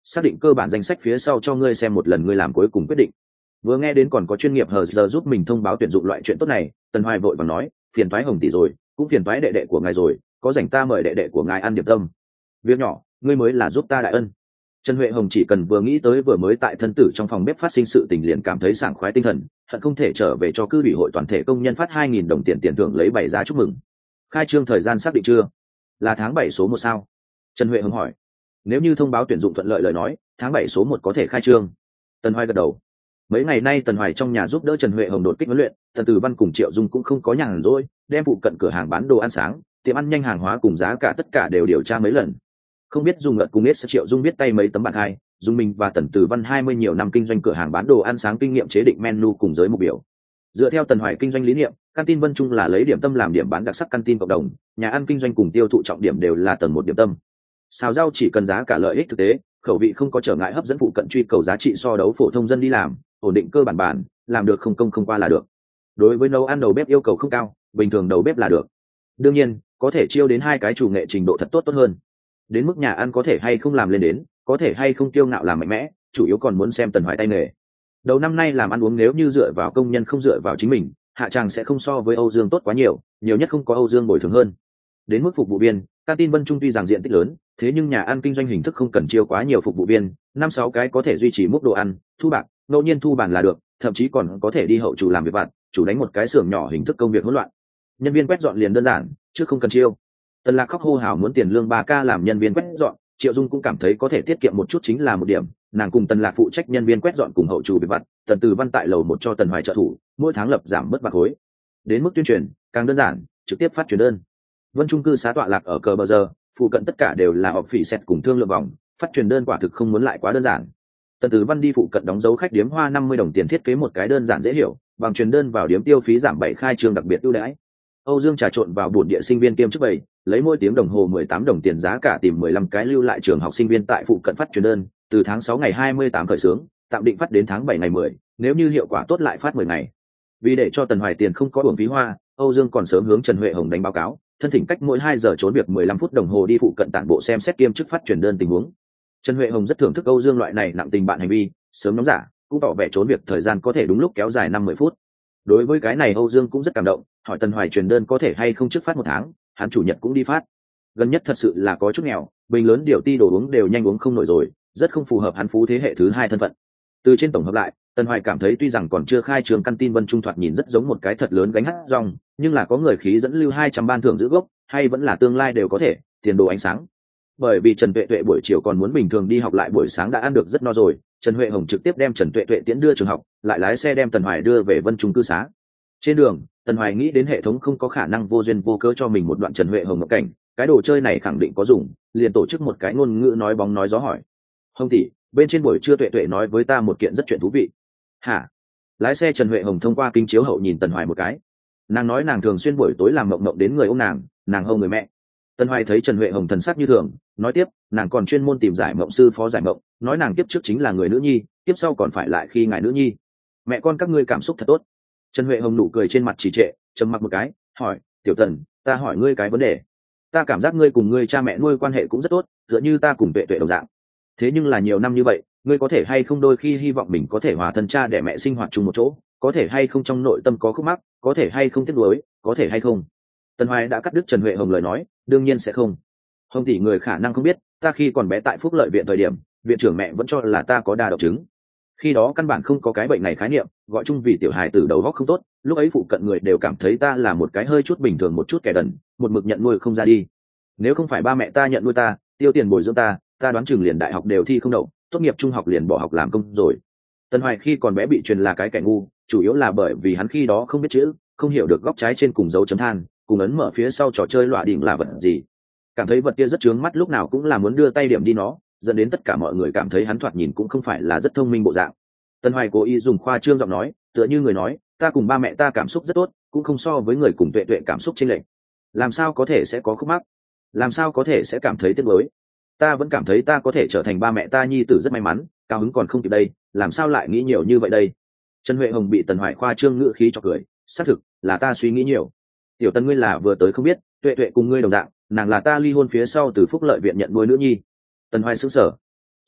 xác định cơ bản danh sách phía sau cho ngươi xem một lần ngươi làm cuối cùng quyết định. Vừa nghe đến còn có chuyên nghiệp hờ giờ giúp mình thông báo tuyển dụng loại chuyện tốt này, Tần Hoài vội vàng nói, phiền toái Hồng tỷ rồi, cũng phiền toái đệ đệ của ngài rồi, có rảnh ta mời đệ đệ của ngài ăn điểm tâm. Việc nhỏ, ngươi mới là giúp ta đại ân. Trần Huệ Hồng chỉ cần vừa nghĩ tới vừa mới tại thân tử trong phòng bếp phát sinh sự tình liền cảm thấy sảng khoái tinh thần, hận không thể trở về cho cư ủy hội toàn thể công nhân phát 2.000 đồng tiền thưởng lấy 7 giá chúc mừng. Khai trương thời gian xác định chưa? Là tháng 7 số 1 sao? Trần Huệ Hồng hỏi. Nếu như thông báo tuyển dụng thuận lợi lời nói, tháng 7 số 1 có thể khai trương. Tần Hoài gật đầu. Mấy ngày nay Tần Hoài trong nhà giúp đỡ Trần Huệ Hồng đột kích huấn luyện, Tần Tử Văn cùng Triệu Dung cũng không có nhàn rỗi, đem phụ cận cửa hàng bán đồ ăn sáng, tiệm ăn nhanh hàng hóa cùng giá cả tất cả đều điều tra mấy lần. Không biết dùng ngợt cùng biết Triệu Dung biết tay mấy tấm bảng hai, Dung mình và Tần Tử Văn 20 nhiều năm kinh doanh cửa hàng bán đồ ăn sáng kinh nghiệm chế định menu cùng giới mục biểu. Dựa theo Tần Hoài kinh doanh lý niệm, Canteen Vân Trung là lấy điểm tâm làm điểm bán đặc sắc canteen cộng đồng, nhà ăn kinh doanh cùng tiêu thụ trọng điểm đều là tầng 1 điểm tâm. Xào rau chỉ cần giá cả lợi ích thực tế, khẩu vị không có trở ngại hấp dẫn phụ cận truy cầu giá trị so đấu phổ thông dân đi làm, ổn định cơ bản làm được không công không qua là được. Đối với nấu ăn đầu bếp yêu cầu không cao, bình thường đầu bếp là được. Đương nhiên, có thể chiêu đến 2 cái chủ nghệ trình độ thật tốt hơn. Đến mức nhà ăn có thể hay không làm lên đến, có thể hay không kiêu ngạo làm mạnh mẽ, chủ yếu còn muốn xem Tần Hoài tay nghề. Đầu năm nay làm ăn uống nếu như dựa vào công nhân không dựa vào chính mình, hạ tràng sẽ không so với Âu Dương tốt quá nhiều, nhiều nhất không có Âu Dương bồi thường hơn. Đến mức phục vụ viên, Canteen Vân Trung tuy rằng diện tích lớn, thế nhưng nhà ăn kinh doanh hình thức không cần chiêu quá nhiều phục vụ viên, 5-6 cái có thể duy trì mức độ ăn, thu bạc, ngẫu nhiên thu bàn là được, thậm chí còn có thể đi hậu chủ làm việc vặt, chủ đánh một cái xưởng nhỏ hình thức công việc hỗn loạn. Nhân viên quét dọn liền đơn giản, chứ không cần chiêu. Tần Lạc khóc hô hào muốn tiền lương 3K làm nhân viên quét dọn, Triệu Dung cũng cảm thấy có thể tiết kiệm một chút chính là một điểm, nàng cùng Tần Lạc phụ trách nhân viên quét dọn cùng hậu chủ việc vặt, Tần Từ Văn tại lầu 1 cho Tần Hoài trợ thủ, mỗi tháng lập giảm mất bạc khối. Đến mức tuyên truyền, càng đơn giản, trực tiếp phát truyền đơn. Vân Trung cư xá tọa lạc ở cờ bờ giờ, phụ cận tất cả đều là họp phỉ set cùng thương lượng vòng, phát truyền đơn quả thực không muốn lại quá đơn giản. Tần Tử Văn đi phụ cận đóng dấu khách điếm hoa 50 đồng tiền thiết kế một cái đơn giản dễ hiểu, bằng truyền đơn vào điếm tiêu phí giảm 7 khai trương đặc biệt ưu đãi. Âu Dương trà trộn vào bổn địa sinh viên kiêm chức 7, lấy mỗi tiếng đồng hồ 18 đồng tiền giá cả tìm 15 cái lưu lại trường học sinh viên tại phụ cận phát truyền đơn, từ tháng 6 ngày 28 khởi xướng, tạm định phát đến tháng 7 ngày 10, nếu như hiệu quả tốt lại phát 10 ngày. Vì để cho Tần Hoài tiền không có uổng phí hoa, Âu Dương còn sớm hướng Trần Huệ Hồng đánh báo cáo, thân thỉnh cách mỗi 2 giờ trốn việc 15 phút đồng hồ đi phụ cận tản bộ xem xét kiêm chức phát truyền đơn tình huống. Trần Huệ Hồng rất thưởng thức Âu Dương loại này nặng tình bạn hành vi, sớm nóng giả, cũng tỏ vẻ trốn việc thời gian có thể đúng lúc kéo dài 5-10 phút. Đối với cái này Âu Dương cũng rất cảm động, hỏi Tần Hoài truyền đơn có thể hay không trước phát 1 tháng, hắn chủ nhật cũng đi phát. Gần nhất thật sự là có chút nghèo, bình lớn điều ti đồ uống đều nhanh uống không nổi rồi, rất không phù hợp hắn phú thế hệ thứ 2 thân phận. Từ trên tổng hợp lại, Tần Hoài cảm thấy tuy rằng còn chưa khai trường Canteen Vân Trung thoạt nhìn rất giống một cái thật lớn gánh hát rong, nhưng là có người khí dẫn lưu 200 ban thưởng giữ gốc, hay vẫn là tương lai đều có thể, tiền đồ ánh sáng. Bởi vì Trần Tuệ Tuệ buổi chiều còn muốn bình thường đi học lại buổi sáng đã ăn được rất no rồi, Trần Huệ Hồng trực tiếp đem Trần Tuệ Tuệ tiễn đưa trường học, lại lái xe đem Tần Hoài đưa về Vân Trung cư xá. Trên đường, Tần Hoài nghĩ đến hệ thống không có khả năng vô duyên vô cớ cho mình một đoạn Trần Huệ Hồng ngộ cảnh, cái đồ chơi này khẳng định có dùng, liền tổ chức một cái ngôn ngữ nói bóng nói gió hỏi. Hồng tỷ, bên trên buổi trưa Tuệ Tuệ nói với ta một kiện rất chuyện thú vị. Hả? Lái xe Trần Huệ Hồng thông qua kính chiếu hậu nhìn Tần Hoài một cái. Nàng nói nàng thường xuyên buổi tối làm mộng mộng đến người ôm nàng hâu người mẹ. Tần Hoài thấy Trần Huệ Hồng thần sắc như thường, nói tiếp, nàng còn chuyên môn tìm giải mộng sư phó giải mộng, nói nàng tiếp trước chính là người nữ nhi, tiếp sau còn phải lại khi ngài nữ nhi. Mẹ con các ngươi cảm xúc thật tốt. Trần Huệ Hồng nụ cười trên mặt trì trệ, trầm mặc một cái, hỏi, Tiểu Tần, ta hỏi ngươi cái vấn đề. Ta cảm giác ngươi cùng ngươi cha mẹ nuôi quan hệ cũng rất tốt, tựa như ta cùng Tuệ Tuệ đồng dạng. Thế nhưng là nhiều năm như vậy, ngươi có thể hay không đôi khi hy vọng mình có thể hòa thân cha để mẹ sinh hoạt chung một chỗ, có thể hay không trong nội tâm có khúc mắc, có thể hay không tiếc nuối, có thể hay không. Tần Hoài đã cắt đứt Trần Huệ Hồng lời nói, đương nhiên sẽ không. Hồng tỷ người khả năng không biết, ta khi còn bé tại Phúc Lợi viện thời điểm, viện trưởng mẹ vẫn cho là ta có đa độc chứng. Khi đó căn bản không có cái bệnh này khái niệm, gọi chung vì tiểu hài tử đầu óc không tốt, lúc ấy phụ cận người đều cảm thấy ta là một cái hơi chút bình thường một chút kẻ đần, một mực nhận nuôi không ra đi. Nếu không phải ba mẹ ta nhận nuôi ta, tiêu tiền bồi dưỡng ta đoán chừng liền đại học đều thi không đậu, tốt nghiệp trung học liền bỏ học làm công rồi. Tần Hoài khi còn bé bị truyền là cái kẻ ngu, chủ yếu là bởi vì hắn khi đó không biết chữ, không hiểu được góc trái trên cùng dấu chấm than, cùng ấn mở phía sau trò chơi lọa đỉnh là vật gì. Cảm thấy vật kia rất chướng mắt lúc nào cũng là muốn đưa tay điểm đi nó, dẫn đến tất cả mọi người cảm thấy hắn thoạt nhìn cũng không phải là rất thông minh bộ dạng. Tần Hoài cố ý dùng khoa trương giọng nói, tựa như người nói, ta cùng ba mẹ ta cảm xúc rất tốt, cũng không so với người cùng Tuệ Tuệ cảm xúc chênh lệch. Làm sao có thể sẽ có khúc mắc? Làm sao có thể sẽ cảm thấy tiếc nuối? Ta vẫn cảm thấy ta có thể trở thành ba mẹ ta nhi tử rất may mắn, cao hứng còn không kịp đây, làm sao lại nghĩ nhiều như vậy đây? Trần Huệ Hồng bị Tần Hoài khoa trương ngữ khí cho cười, xác thực là ta suy nghĩ nhiều. Tiểu Tần ngươi là vừa tới không biết, Tuệ Tuệ cùng ngươi đồng dạng, nàng là ta ly hôn phía sau từ Phúc Lợi viện nhận nuôi nữ nhi. Tần Hoài sững sờ.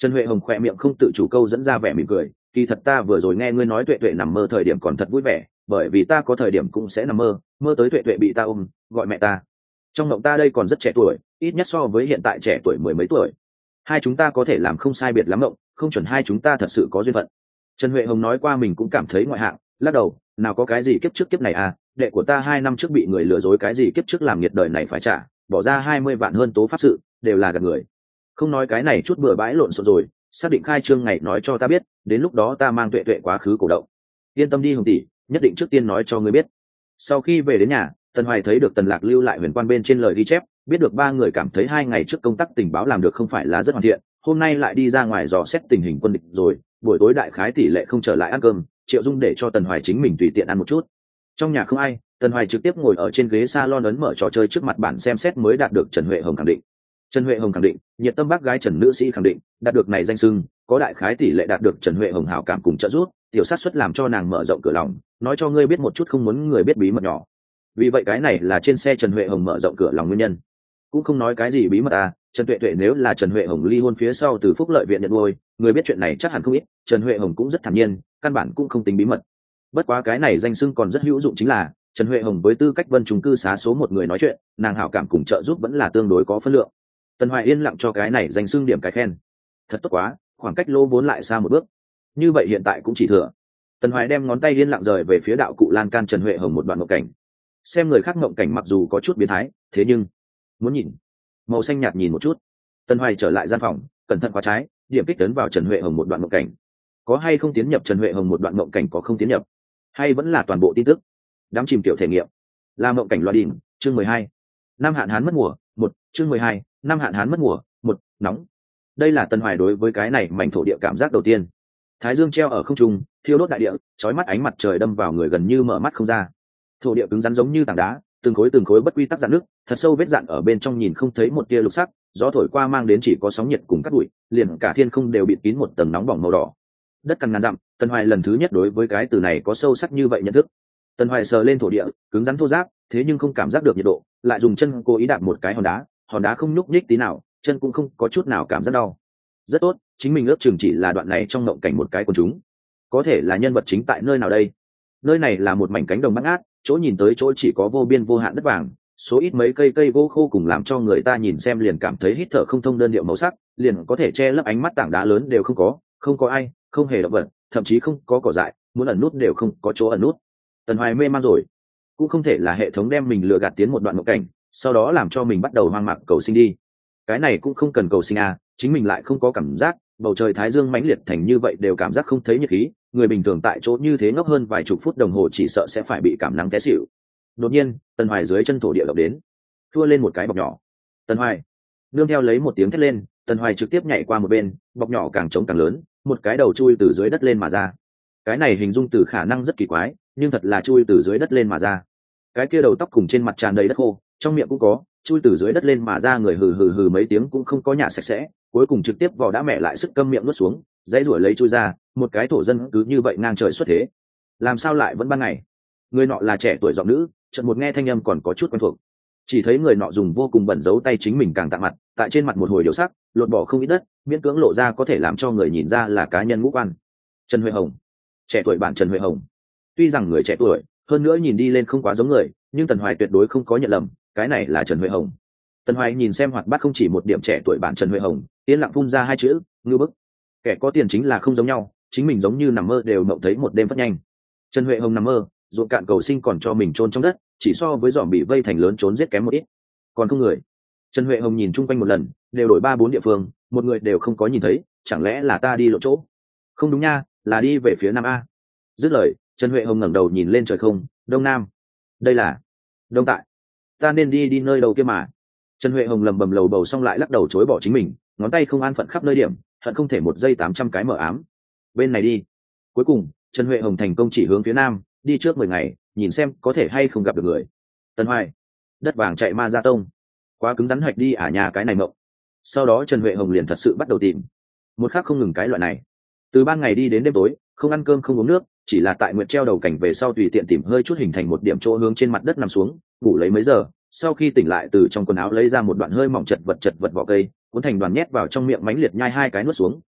Trần Huệ Hồng khỏe miệng không tự chủ câu dẫn ra vẻ mỉm cười, kỳ thật ta vừa rồi nghe ngươi nói Tuệ Tuệ nằm mơ thời điểm còn thật vui vẻ, bởi vì ta có thời điểm cũng sẽ nằm mơ, mơ tới Tuệ Tuệ bị ta ôm, gọi mẹ ta. Trong mộng ta đây còn rất trẻ tuổi, ít nhất so với hiện tại trẻ tuổi mười mấy tuổi. Hai chúng ta có thể làm không sai biệt lắm mộng, không chuẩn hai chúng ta thật sự có duyên phận. Trần Huệ Hồng nói qua mình cũng cảm thấy ngoại hạng, lắc đầu, nào có cái gì kiếp trước kiếp này à, đệ của ta 2 năm trước bị người lừa dối, cái gì kiếp trước làm nghiệt đời này phải trả, bỏ ra 20 vạn hơn tố pháp sự, đều là gạt người. Không nói cái này chút bừa bãi lộn xộn rồi, xác định khai trương ngày nói cho ta biết, đến lúc đó ta mang Tuệ Tuệ quá khứ cổ động. Yên tâm đi Hồng tỷ, nhất định trước tiên nói cho ngươi biết. Sau khi về đến nhà, Tần Hoài thấy được Tần Lạc lưu lại huyền quan bên trên lời ghi chép, biết được ba người cảm thấy 2 ngày trước công tác tình báo làm được không phải là rất hoàn thiện, hôm nay lại đi ra ngoài dò xét tình hình quân địch rồi, buổi tối đại khái tỷ lệ không trở lại ăn cơm, Triệu Dung để cho Tần Hoài chính mình tùy tiện ăn một chút. Trong nhà không ai, Tần Hoài trực tiếp ngồi ở trên ghế salon ấn mở trò chơi trước mặt bản xem xét mới đạt được Trần Huệ Hồng khẳng định. Trần Huệ Hồng khẳng định, nhiệt tâm bác gái Trần nữ sĩ khẳng định, đạt được này danh xưng, có đại khái tỷ lệ đạt được Trần Huệ Hồng hảo cảm cùng trợ giúp, tiểu sát suất làm cho nàng mở rộng cửa lòng, nói cho ngươi biết một chút không muốn người biết bí mật nhỏ. Vì vậy cái này là trên xe Trần Huệ Hồng mở rộng cửa lòng nguyên nhân. Cũng không nói cái gì bí mật à, Trần Tuệ Tuệ nếu là Trần Huệ Hồng ly hôn phía sau từ Phúc Lợi viện nhận nuôi, người biết chuyện này chắc hẳn không ít, Trần Huệ Hồng cũng rất thản nhiên, căn bản cũng không tính bí mật. Bất quá cái này danh xưng còn rất hữu dụng chính là, Trần Huệ Hồng với tư cách Vân Trung cư xá số 1 người nói chuyện, nàng hảo cảm cùng trợ giúp vẫn là tương đối có phân lượng. Tần Hoài yên lặng cho cái này danh xưng điểm cái khen. Thật tốt quá, khoảng cách lô vốn lại xa một bước. Như vậy hiện tại cũng chỉ thừa. Tần Hoài đem ngón tay yên lặng rời về phía đạo cụ lan can Trần Huệ Hồng một đoạn mộng cảnh. Xem người khác mộng cảnh mặc dù có chút biến thái, thế nhưng muốn nhìn màu xanh nhạt nhìn một chút. Tần Hoài trở lại gian phòng, cẩn thận khóa trái, điểm kích tấn vào Trần Huệ Hồng một đoạn mộng cảnh. Có hay không tiến nhập Trần Huệ Hồng một đoạn mộng cảnh, có không tiến nhập, hay vẫn là toàn bộ tin tức. Đám chìm kiểu thể nghiệm. Là mộng cảnh loa đỉnh, chương 12. Năm hạn hán mất mùa, 1, chương 12, năm hạn hán mất mùa, 1, nóng. Đây là Tần Hoài đối với cái này mảnh thổ địa cảm giác đầu tiên. Thái dương treo ở không trung, thiêu đốt đại địa, chói mắt ánh mặt trời đâm vào người gần như mở mắt không ra. Thổ địa cứng rắn giống như tảng đá, từng khối bất quy tắc dạn nước, thật sâu vết dạn ở bên trong nhìn không thấy một tia lục sắc, gió thổi qua mang đến chỉ có sóng nhiệt cùng cát bụi, liền cả thiên không đều bịt kín một tầng nóng bỏng màu đỏ. Đất cằn ngàn dặm, Tần Hoài lần thứ nhất đối với cái từ này có sâu sắc như vậy nhận thức. Tần Hoài sờ lên thổ địa, cứng rắn thô ráp, thế nhưng không cảm giác được nhiệt độ, lại dùng chân cố ý đạp một cái hòn đá không nhúc nhích tí nào, chân cũng không có chút nào cảm giác đau. Rất tốt, chính mình ước chừng chỉ là đoạn này trong mộng cảnh một cái của chúng. Có thể là nhân vật chính tại nơi nào đây? Nơi này là một mảnh cánh đồng bát ngát, chỗ nhìn tới chỗ chỉ có vô biên vô hạn đất vàng, số ít mấy cây gỗ khô cùng làm cho người ta nhìn xem liền cảm thấy hít thở không thông đơn điệu màu sắc, liền có thể che lấp ánh mắt tảng đá lớn đều không có ai, không hề động vật, thậm chí không có cỏ dại, muốn ẩn nút đều không có chỗ ẩn nút. Tần Hoài mê man rồi, cũng không thể là hệ thống đem mình lừa gạt tiến một đoạn mộng cảnh, sau đó làm cho mình bắt đầu hoang mạc cầu sinh đi. Cái này cũng không cần cầu sinh à, chính mình lại không có cảm giác, bầu trời thái dương mãnh liệt thành như vậy đều cảm giác không thấy nhiệt khí, người bình thường tại chỗ như thế ngốc hơn vài chục phút đồng hồ chỉ sợ sẽ phải bị cảm nắng té xỉu. Đột nhiên, Tần Hoài dưới chân thổ địa động đến, thua lên một cái bọc nhỏ. Tần Hoài, nương theo lấy một tiếng thét lên, Tần Hoài trực tiếp nhảy qua một bên, bọc nhỏ càng trống càng lớn, một cái đầu chui từ dưới đất lên mà ra. Cái này hình dung từ khả năng rất kỳ quái, nhưng thật là chui từ dưới đất lên mà ra. Cái kia đầu tóc cùng trên mặt tràn đầy đất khô, trong miệng cũng có, chui từ dưới đất lên mà ra người hừ hừ hừ mấy tiếng cũng không có nhả sạch sẽ, cuối cùng trực tiếp vò đã mẹ lại sức câm miệng nuốt xuống, dãy ruổi lấy chui ra, một cái thổ dân cứ như vậy ngang trời xuất thế. Làm sao lại vẫn ban ngày? Người nọ là trẻ tuổi giọng nữ, chợt một nghe thanh âm còn có chút quen thuộc. Chỉ thấy người nọ dùng vô cùng bẩn giấu tay chính mình càng tạ mặt, tại trên mặt một hồi điều sắc, lột bỏ không ít đất, miễn cưỡng lộ ra có thể làm cho người nhìn ra là cá nhân ngũ quan. Trần Huệ Hồng, trẻ tuổi bản Trần Huệ Hồng. Tuy rằng người trẻ tuổi, hơn nữa nhìn đi lên không quá giống người, nhưng Tần Hoài tuyệt đối không có nhận lầm, cái này là Trần Huệ Hồng. Tần Hoài nhìn xem hoạt bát không chỉ một điểm trẻ tuổi bản Trần Huệ Hồng, yên lặng phun ra hai chữ, ngưu bức. Kẻ có tiền chính là không giống nhau, chính mình giống như nằm mơ đều mộng thấy một đêm phát nhanh. Trần Huệ Hồng nằm mơ, ruộng cạn cầu sinh còn cho mình chôn trong đất, chỉ so với dòm bị vây thành lớn trốn giết kém một ít. Còn không người. Trần Huệ Hồng nhìn chung quanh một lần, đều đổi 3-4 địa phương, một người đều không có nhìn thấy, chẳng lẽ là ta đi lộ chỗ? Không đúng nha, là đi về phía nam a. Dứt lời, Trần Huệ Hồng ngẩng đầu nhìn lên trời không, đông nam. Đây là đông tại. Ta nên đi nơi đâu kia mà. Trần Huệ Hồng lầm bầm lầu bầu xong lại lắc đầu chối bỏ chính mình, ngón tay không an phận khắp nơi điểm, hận không thể một giây 800 cái mở ám. Bên này đi. Cuối cùng, Trần Huệ Hồng thành công chỉ hướng phía nam, đi trước 10 ngày, nhìn xem có thể hay không gặp được người. Tần Hoài, đất vàng chạy ma ra tông, quá cứng rắn hoạch đi nhà cái này mộng. Sau đó Trần Huệ Hồng liền thật sự bắt đầu tìm, một khắc không ngừng cái loại này, từ ban ngày đi đến đêm tối, không ăn cơm không uống nước, chỉ là tại nguyệt treo đầu cảnh về sau tùy tiện tìm hơi chút hình thành một điểm chỗ hướng trên mặt đất nằm xuống, ngủ lấy mấy giờ, sau khi tỉnh lại từ trong quần áo lấy ra một đoạn hơi mỏng chật vật vỏ cây, cuốn thành đoàn nhét vào trong miệng mánh liệt nhai 2 cái nuốt xuống,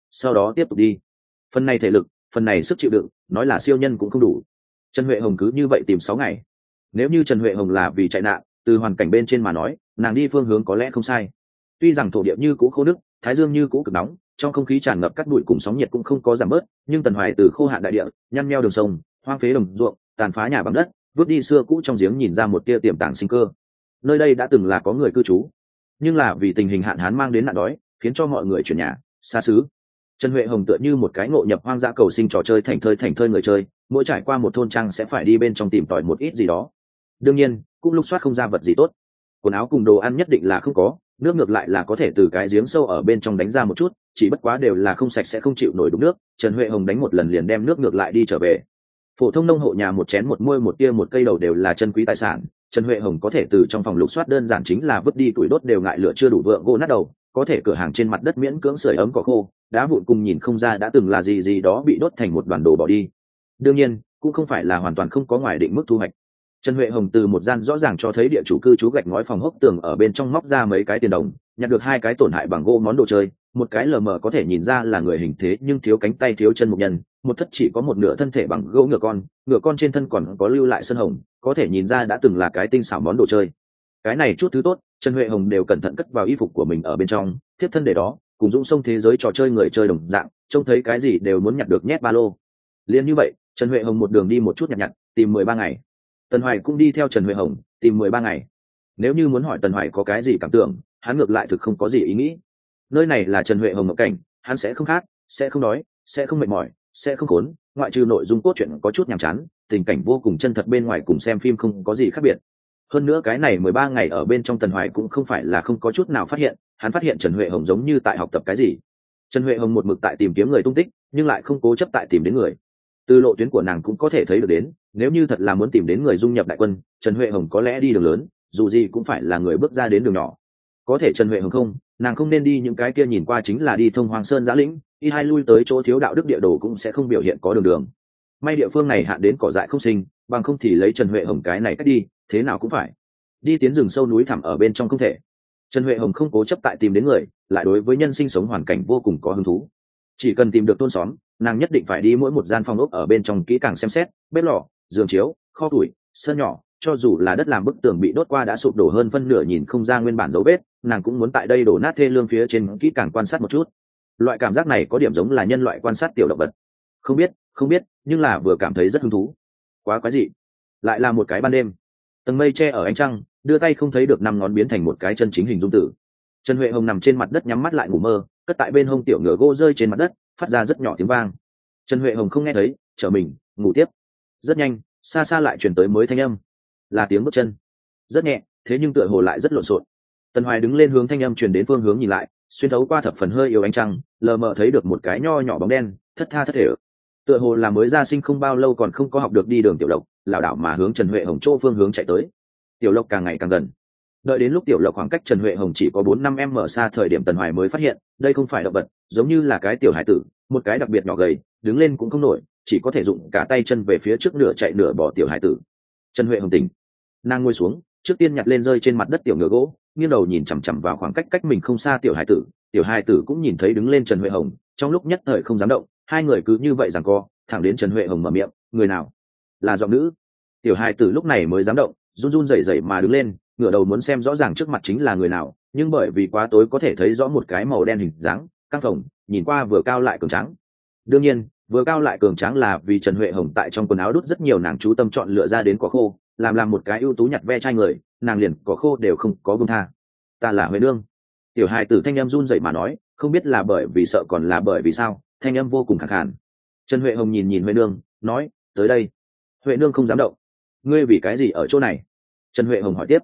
sau đó tiếp tục đi. Phần này thể lực, phần này sức chịu đựng, nói là siêu nhân cũng không đủ. Trần Huệ Hồng cứ như vậy tìm 6 ngày. Nếu như Trần Huệ Hồng là vì chạy nạn, từ hoàn cảnh bên trên mà nói, nàng đi phương hướng có lẽ không sai. Tuy rằng thổ địa như cũ khô nước, thái dương như cũ cực nóng, trong không khí tràn ngập cát bụi cùng sóng nhiệt cũng không có giảm bớt, nhưng Tần Hoài từ khô hạn đại địa, nhăn nheo đường sông, hoang phế đồng ruộng, tàn phá nhà bằng đất, vứt đi xưa cũ trong giếng nhìn ra một tia tiềm tàng sinh cơ. Nơi đây đã từng là có người cư trú, nhưng là vì tình hình hạn hán mang đến nạn đói, khiến cho mọi người chuyển nhà, xa xứ. Trần Huệ Hồng tựa như một cái ngộ nhập hoang dã cầu sinh trò chơi thành thơi người chơi, mỗi trải qua một thôn trang sẽ phải đi bên trong tìm tòi một ít gì đó. Đương nhiên, cũng lúc soát không ra vật gì tốt. Quần áo cùng đồ ăn nhất định là không có, nước ngược lại là có thể từ cái giếng sâu ở bên trong đánh ra một chút, chỉ bất quá đều là không sạch sẽ không chịu nổi đục nước. Trần Huệ Hồng đánh một lần liền đem nước ngược lại đi trở về. Phổ thông nông hộ nhà một chén một muôi một tia một cây đầu đều là chân quý tài sản. Trần Huệ Hồng có thể từ trong phòng lục soát đơn giản chính là vứt đi tuổi đốt đều ngại lửa chưa đủ vượng gỗ nát đầu, có thể cửa hàng trên mặt đất miễn cưỡng sưởi ấm cỏ khô, đá vụn cùng nhìn không ra đã từng là gì đó bị đốt thành một đoàn đồ bỏ đi. Đương nhiên, cũng không phải là hoàn toàn không có ngoài định mức thu hoạch. Trần Huệ Hồng từ một gian rõ ràng cho thấy địa chủ cư trú gạch ngói phòng hốc tường ở bên trong móc ra mấy cái tiền đồng, nhặt được 2 cái tổn hại bằng gỗ món đồ chơi, một cái lờ mờ có thể nhìn ra là người hình thế nhưng thiếu cánh tay thiếu chân một nhân, một thất chỉ có một nửa thân thể bằng gỗ ngựa con trên thân còn có lưu lại sơn hồng, có thể nhìn ra đã từng là cái tinh xảo món đồ chơi. Cái này chút thứ tốt, Trần Huệ Hồng đều cẩn thận cất vào y phục của mình ở bên trong, tiếp thân để đó, cùng dũng sông thế giới trò chơi người chơi đồng dạng, trông thấy cái gì đều muốn nhặt được nhét ba lô. Liên như vậy, Trần Huệ Hồng một đường đi một chút nhặt, tìm 13 ngày. Tần Hoài cũng đi theo Trần Huệ Hồng, tìm 13 ngày. Nếu như muốn hỏi Tần Hoài có cái gì cảm tưởng, hắn ngược lại thực không có gì ý nghĩ. Nơi này là Trần Huệ Hồng ngộ cảnh, hắn sẽ không khát, sẽ không đói, sẽ không mệt mỏi, sẽ không khốn, ngoại trừ nội dung cốt truyện có chút nhàm chán, tình cảnh vô cùng chân thật bên ngoài cùng xem phim không có gì khác biệt. Hơn nữa cái này 13 ngày ở bên trong Tần Hoài cũng không phải là không có chút nào phát hiện, hắn phát hiện Trần Huệ Hồng giống như tại học tập cái gì. Trần Huệ Hồng một mực tại tìm kiếm người tung tích, nhưng lại không cố chấp tại tìm đến người. Từ lộ tuyến của nàng cũng có thể thấy được đến, nếu như thật là muốn tìm đến người dung nhập đại quân, Trần Huệ Hồng có lẽ đi đường lớn, dù gì cũng phải là người bước ra đến đường nhỏ. Có thể Trần Huệ Hồng không, nàng không nên đi những cái kia nhìn qua chính là đi thông Hoàng Sơn giã lĩnh, y hai lui tới chỗ thiếu đạo đức địa đồ cũng sẽ không biểu hiện có đường. May địa phương này hạn đến cỏ dại không sinh, bằng không thì lấy Trần Huệ Hồng cái này cách đi, thế nào cũng phải đi tiến rừng sâu núi thẳm ở bên trong không thể. Trần Huệ Hồng không cố chấp tại tìm đến người, lại đối với nhân sinh sống hoàn cảnh vô cùng có hứng thú. Chỉ cần tìm được thôn xóm, nàng nhất định phải đi mỗi một gian phòng ốc ở bên trong kỹ càng xem xét, bếp lò, giường chiếu, kho tủ, sân nhỏ, cho dù là đất làm bức tường bị đốt qua đã sụp đổ hơn phân nửa nhìn không ra nguyên bản dấu vết, nàng cũng muốn tại đây đổ nát thê lương phía trên kỹ càng quan sát một chút. Loại cảm giác này có điểm giống là nhân loại quan sát tiểu động vật. Không biết, nhưng là vừa cảm thấy rất hứng thú. Quá quái dị. Lại là một cái ban đêm. Tầng mây che ở ánh trăng, đưa tay không thấy được 5 ngón biến thành một cái chân chính hình dung tử. Trần Huệ Hồng nằm trên mặt đất nhắm mắt lại ngủ mơ, cất tại bên hông tiểu ngựa gỗ rơi trên mặt đất, phát ra rất nhỏ tiếng vang. Trần Huệ Hồng không nghe thấy, trở mình, ngủ tiếp. Rất nhanh, xa xa lại truyền tới mới thanh âm, là tiếng bước chân. Rất nhẹ, thế nhưng tựa hồ lại rất lộn xộn. Tần Hoài đứng lên hướng thanh âm truyền đến phương hướng nhìn lại, xuyên thấu qua thập phần hơi yếu ánh trăng, lờ mờ thấy được một cái nho nhỏ bóng đen, thất tha thất thể. Tựa hồ là mới ra sinh không bao lâu còn không có học được đi đường tiểu Lộc, lảo đảo mà hướng Trần Huệ Hồng chỗ phương hướng chạy tới. Tiểu Lộc càng ngày càng gần. Đợi đến lúc Tiểu Lộc khoảng cách Trần Huệ Hồng chỉ có 4-5 m xa thời điểm Tần Hoài mới phát hiện, đây không phải động vật, giống như là cái tiểu hải tử, một cái đặc biệt nhỏ gầy, đứng lên cũng không nổi, chỉ có thể dụng cả tay chân về phía trước nửa chạy nửa bỏ tiểu hải tử. Trần Huệ Hồng tỉnh, nàng ngồi xuống, trước tiên nhặt lên rơi trên mặt đất tiểu ngựa gỗ, nghiêng đầu nhìn chằm chằm vào khoảng cách mình không xa tiểu hải tử cũng nhìn thấy đứng lên Trần Huệ Hồng, trong lúc nhất thời không dám động, hai người cứ như vậy giằng co, thẳng đến Trần Huệ Hồng mở miệng, người nào? Là giọng nữ. Tiểu hải tử lúc này mới dám động, run run rẩy rẩy mà đứng lên, ngửa đầu muốn xem rõ ràng trước mặt chính là người nào, nhưng bởi vì quá tối có thể thấy rõ một cái màu đen hình dáng căng phồng, nhìn qua vừa cao lại cường tráng. Đương nhiên, vừa cao lại cường tráng là vì Trần Huệ Hồng tại trong quần áo đút rất nhiều nàng chú tâm chọn lựa ra đến cỏ khô, làm một cái ưu tú nhặt ve chai người, nàng liền cỏ khô đều không có buông tha. Ta là Huệ Nương. Tiểu hài tử thanh âm run rẩy mà nói, không biết là bởi vì sợ còn là bởi vì sao, thanh âm vô cùng khàn khàn. Trần Huệ Hồng nhìn Huệ Nương, nói, tới đây. Huệ Nương không dám động. Ngươi vì cái gì ở chỗ này? Trần Huệ Hồng hỏi tiếp.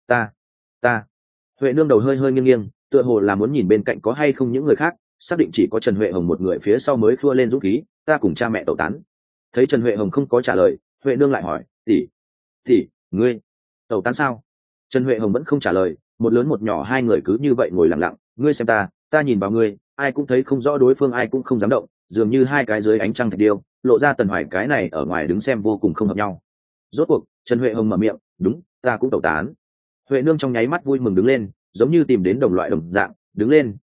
Ta. Huệ Nương đầu hơi nghiêng, tựa hồ là muốn nhìn bên cạnh có hay không những người khác, xác định chỉ có Trần Huệ Hồng một người phía sau mới khua lên dũng khí, ta cùng cha mẹ tẩu tán. Thấy Trần Huệ Hồng không có trả lời, Huệ Nương lại hỏi, tỷ, ngươi tẩu tán sao? Trần Huệ Hồng vẫn không trả lời, một lớn một nhỏ hai người cứ như vậy ngồi lặng lặng, ngươi xem ta nhìn vào ngươi, ai cũng thấy không rõ đối phương, ai cũng không dám động, dường như hai cái dưới ánh trăng thạch điêu, lộ ra Tần Hoài cái này ở ngoài đứng xem vô cùng không hợp nhau. Rốt cuộc Trần Huệ Hồng mở miệng, đúng, ta cũng tẩu tán. Huệ Nương trong nháy mắt vui mừng đứng lên, giống như tìm đến đồng loại đồng dạng, đứng lên,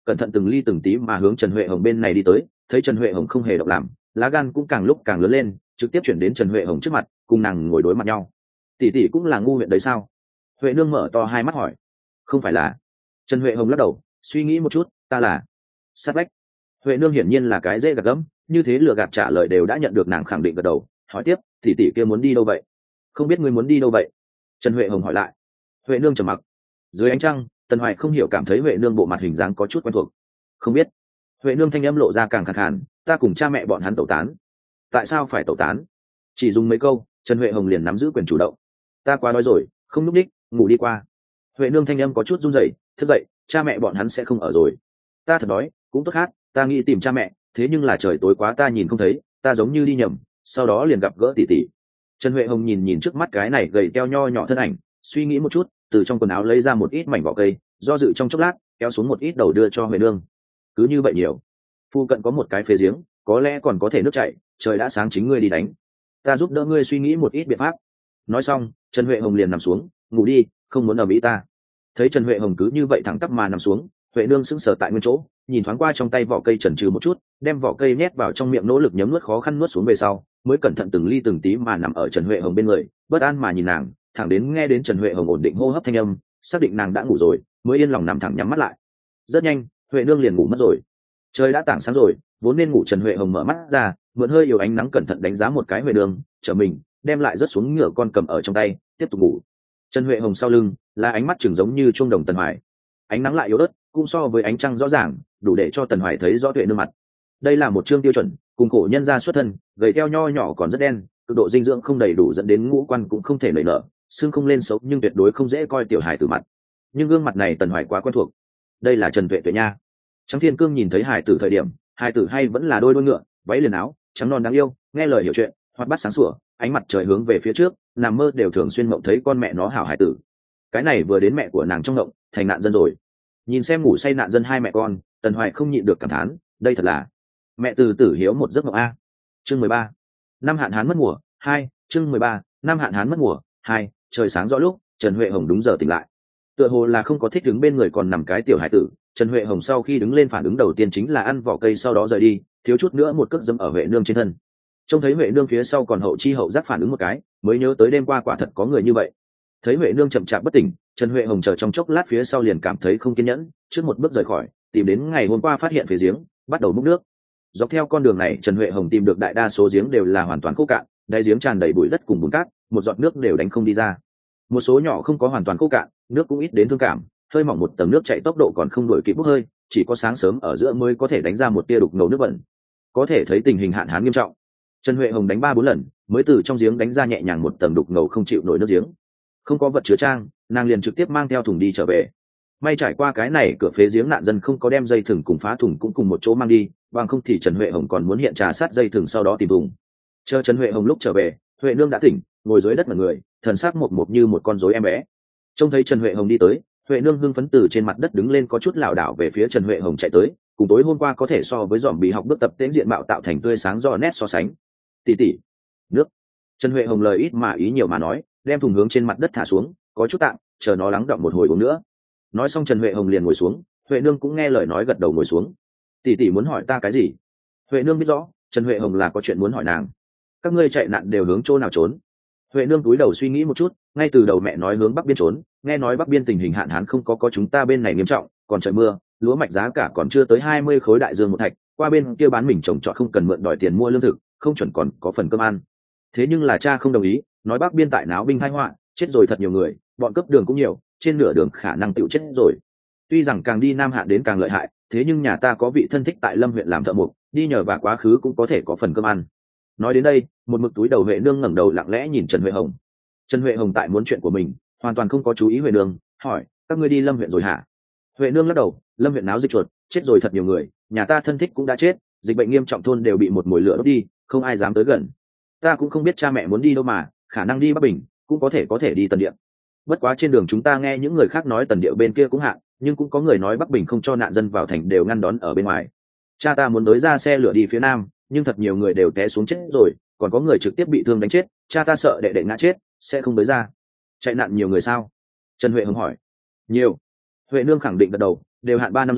cẩn thận từng ly từng tí mà hướng Trần Huệ Hồng bên này đi tới. Thấy Trần Huệ Hồng không hề động làm, lá gan cũng càng lúc càng lớn lên, trực tiếp chuyển đến Trần Huệ Hồng trước mặt, cùng nàng ngồi đối mặt nhau. Tỷ tỷ cũng là ngu huyện đấy sao? Huệ nương mở to hai mắt hỏi. Không phải là. Trần Huệ Hồng lắc đầu, suy nghĩ một chút, ta là sát vách. Huệ nương hiển nhiên là cái dễ gạt gẫm, như thế lừa gạt trả lời đều đã nhận được nàng khẳng định gật đầu. Hỏi tiếp, tỷ tỷ kia muốn đi đâu vậy? Không biết ngươi muốn đi đâu vậy? Trần Huệ Hồng hỏi lại. Huệ nương trầm mặc. Dưới ánh trăng, Tần Hoài không hiểu cảm thấy Huệ nương bộ mặt hình dáng có chút quen thuộc. Không biết. Huệ nương thanh âm lộ ra càng khàn khàn, ta cùng cha mẹ bọn hắn tẩu tán. Tại sao phải tẩu tán? Chỉ dùng mấy câu, Trần Huệ Hồng liền nắm giữ quyền chủ động. Ta quá đói rồi, không núp đích, ngủ đi qua. Huệ nương thanh âm có chút run rẩy, thức dậy, cha mẹ bọn hắn sẽ không ở rồi. Ta thật đói, cũng tốt hát, ta nghĩ tìm cha mẹ, thế nhưng là trời tối quá ta nhìn không thấy, ta giống như đi nhầm, sau đó liền gặp gỡ tỷ tỷ. Trần Huệ Hồng nhìn trước mắt cái này gầy teo nho nhỏ thân ảnh, suy nghĩ một chút, từ trong quần áo lấy ra một ít mảnh vỏ cây, do dự trong chốc lát, kéo xuống một ít đầu đưa cho Huệ nương. Cứ như vậy nhiều. Phu cận có một cái phế giếng, có lẽ còn có thể nước chảy, trời đã sáng chính ngươi đi đánh. Ta giúp đỡ ngươi suy nghĩ một ít biện pháp. Nói xong, Trần Huệ Hồng liền nằm xuống, ngủ đi, không muốn ở mỹ ta. Thấy Trần Huệ Hồng cứ như vậy thẳng tắp mà nằm xuống, Huệ nương sững sờ tại nguyên chỗ, nhìn thoáng qua trong tay vỏ cây chần chừ một chút, đem vỏ cây nhét vào trong miệng nỗ lực nhấm nuốt khó khăn nuốt xuống về sau, mới cẩn thận từng ly từng tí mà nằm ở Trần Huệ Hồng bên người, bất an mà nhìn nàng, thẳng đến nghe đến Trần Huệ Hồng ổn định hô hấp thanh âm, xác định nàng đã ngủ rồi, mới yên lòng nằm thẳng nhắm mắt lại. Rất nhanh, Huệ nương liền ngủ mất rồi. Trời đã tảng sáng rồi, vốn nên ngủ Trần Huệ Hồng mở mắt ra, mượn hơi yếu ánh nắng cẩn thận đánh giá một cái Huệ nương, trở mình, đem lại rớt xuống ngựa con cầm ở trong tay, tiếp tục ngủ. Trần Huệ Hồng sau lưng là ánh mắt chừng giống như chuông đồng Tần Hoài, ánh nắng lại yếu ớt, cũng so với ánh trăng rõ ràng, đủ để cho Tần Hoài thấy rõ Huệ nương mặt. Đây là một chương tiêu chuẩn, cùng cổ nhân gia xuất thân, gầy teo nho nhỏ còn rất đen, cực độ dinh dưỡng không đầy đủ dẫn đến ngũ quan cũng không thể nảy nở, xương không lên xấu nhưng tuyệt đối không dễ coi tiểu hài tử mặt. Nhưng gương mặt này Tần Hoài quá quen thuộc. Đây là Trần Tuệ Tuệ nha. Trắng Thiên Cương nhìn thấy hài tử thời điểm, hài tử hay vẫn là đôi ngựa, váy liền áo, trắng non đáng yêu, nghe lời hiểu chuyện, hoạt bát sáng sủa, ánh mặt trời hướng về phía trước, nằm mơ đều thường xuyên mộng thấy con mẹ nó hảo hài tử. Cái này vừa đến mẹ của nàng trong mộng, thành nạn dân rồi. Nhìn xem ngủ say nạn dân hai mẹ con, Tần Hoài không nhịn được cảm thán, đây thật là mẹ từ tử hiếu một giấc mộng a. Chương 13. Năm hạn hán mất mùa 2, chương 13. Năm hạn hán mất mùa 2, trời sáng rõ lúc, Trần Huệ Hồng đúng giờ tỉnh lại. Tựa hồ là không có thích đứng bên người còn nằm cái tiểu hải tử, Trần Huệ Hồng sau khi đứng lên phản ứng đầu tiên chính là ăn vỏ cây sau đó rời đi, thiếu chút nữa một cước dẫm ở Huệ nương trên thân. Trông thấy Huệ nương phía sau còn hậu chi hậu giác phản ứng một cái, mới nhớ tới đêm qua quả thật có người như vậy. Thấy Huệ nương chậm chạp bất tỉnh, Trần Huệ Hồng chờ trong chốc lát phía sau liền cảm thấy không kiên nhẫn, trước một bước rời khỏi, tìm đến ngày hôm qua phát hiện phía giếng, bắt đầu múc nước. Dọc theo con đường này Trần Huệ Hồng tìm được đại đa số giếng đều là hoàn toàn khô cạn, đáy giếng tràn đầy bụi đất cùng bùn cát, một giọt nước đều đánh không đi ra. Một số nhỏ không có hoàn toàn khô cạn, nước cũng ít đến thương cảm, hơi mỏng một tầng nước chảy tốc độ còn không đuổi kịp bốc hơi, chỉ có sáng sớm ở giữa mới có thể đánh ra một tia đục ngầu nước bẩn. Có thể thấy tình hình hạn hán nghiêm trọng. Trần Huệ Hồng đánh 3-4 lần, mới từ trong giếng đánh ra nhẹ nhàng một tầng đục ngầu không chịu nổi nước giếng. Không có vật chứa trang, nàng liền trực tiếp mang theo thùng đi trở về. May trải qua cái này cửa phế giếng nạn dân không có đem dây thừng cùng phá thùng cũng cùng một chỗ mang đi, bằng không thì Trần Huệ Hồng còn muốn hiện trà sát dây thừng sau đó tìm thùng. Chờ Trần Huệ Hồng lúc trở về, Huệ nương đã tỉnh, ngồi dưới đất mà người, thần sắc một mộc như một con rối em bé. Trông thấy Trần Huệ Hồng đi tới, Huệ nương hưng phấn từ trên mặt đất đứng lên có chút lảo đảo về phía Trần Huệ Hồng chạy tới, cùng tối hôm qua có thể so với dòm bị học bước tập tễnh diện mạo tạo thành tươi sáng rõ nét so sánh. Tỷ tỷ, nước. Trần Huệ Hồng lời ít mà ý nhiều mà nói, đem thùng hướng trên mặt đất thả xuống, có chút tạm, chờ nó lắng đọng một hồi uống nữa. Nói xong Trần Huệ Hồng liền ngồi xuống, Huệ nương cũng nghe lời nói gật đầu ngồi xuống. Tỷ tỷ muốn hỏi ta cái gì? Huệ nương biết rõ Trần Huệ Hồng là có chuyện muốn hỏi nàng. Các ngươi chạy nạn đều hướng chỗ nào trốn? Huệ nương túi đầu suy nghĩ một chút, ngay từ đầu mẹ nói hướng bắc biên trốn, nghe nói bắc biên tình hình hạn hán không có chúng ta bên này nghiêm trọng, còn trời mưa, lúa mạch giá cả còn chưa tới 20 khối đại dương một thạch, qua bên kia bán mình trồng trọt không cần mượn đòi tiền mua lương thực, không chuẩn còn có phần cơm ăn. Thế nhưng là cha không đồng ý, nói bắc biên tại náo binh tai họa, chết rồi thật nhiều người, bọn cướp đường cũng nhiều, trên nửa đường khả năng tựu chết rồi. Tuy rằng càng đi nam hạ đến càng lợi hại, thế nhưng nhà ta có vị thân thích tại Lâm huyện làm thợ mộc, đi nhờ và quá khứ cũng có thể có phần cơm ăn. Nói đến đây, một mực túi đầu Huệ nương ngẩng đầu lặng lẽ nhìn Trần Huệ Hồng. Trần Huệ Hồng tại muốn chuyện của mình, hoàn toàn không có chú ý Huệ nương, hỏi: các ngươi đi Lâm huyện rồi hả? Huệ nương lắc đầu: Lâm huyện náo dịch chuột, chết rồi thật nhiều người, nhà ta thân thích cũng đã chết, dịch bệnh nghiêm trọng, thôn đều bị một mồi lửa đốt đi, không ai dám tới gần. Ta cũng không biết cha mẹ muốn đi đâu mà, khả năng đi Bắc Bình, cũng có thể đi Tần Địa. Bất quá trên đường chúng ta nghe những người khác nói Tần Địa bên kia cũng hạn, nhưng cũng có người nói Bắc Bình không cho nạn dân vào thành, đều ngăn đón ở bên ngoài. Cha ta muốn tới ra xe lửa đi phía nam, nhưng thật nhiều người đều té xuống chết rồi, còn có người trực tiếp bị thương đánh chết, cha ta sợ đệ đệ ngã chết, sẽ không tới ra. Chạy nạn nhiều người sao? Trần Huệ Hồng hỏi. Nhiều. Huệ nương khẳng định gật đầu, đều hạn 3 năm rồi,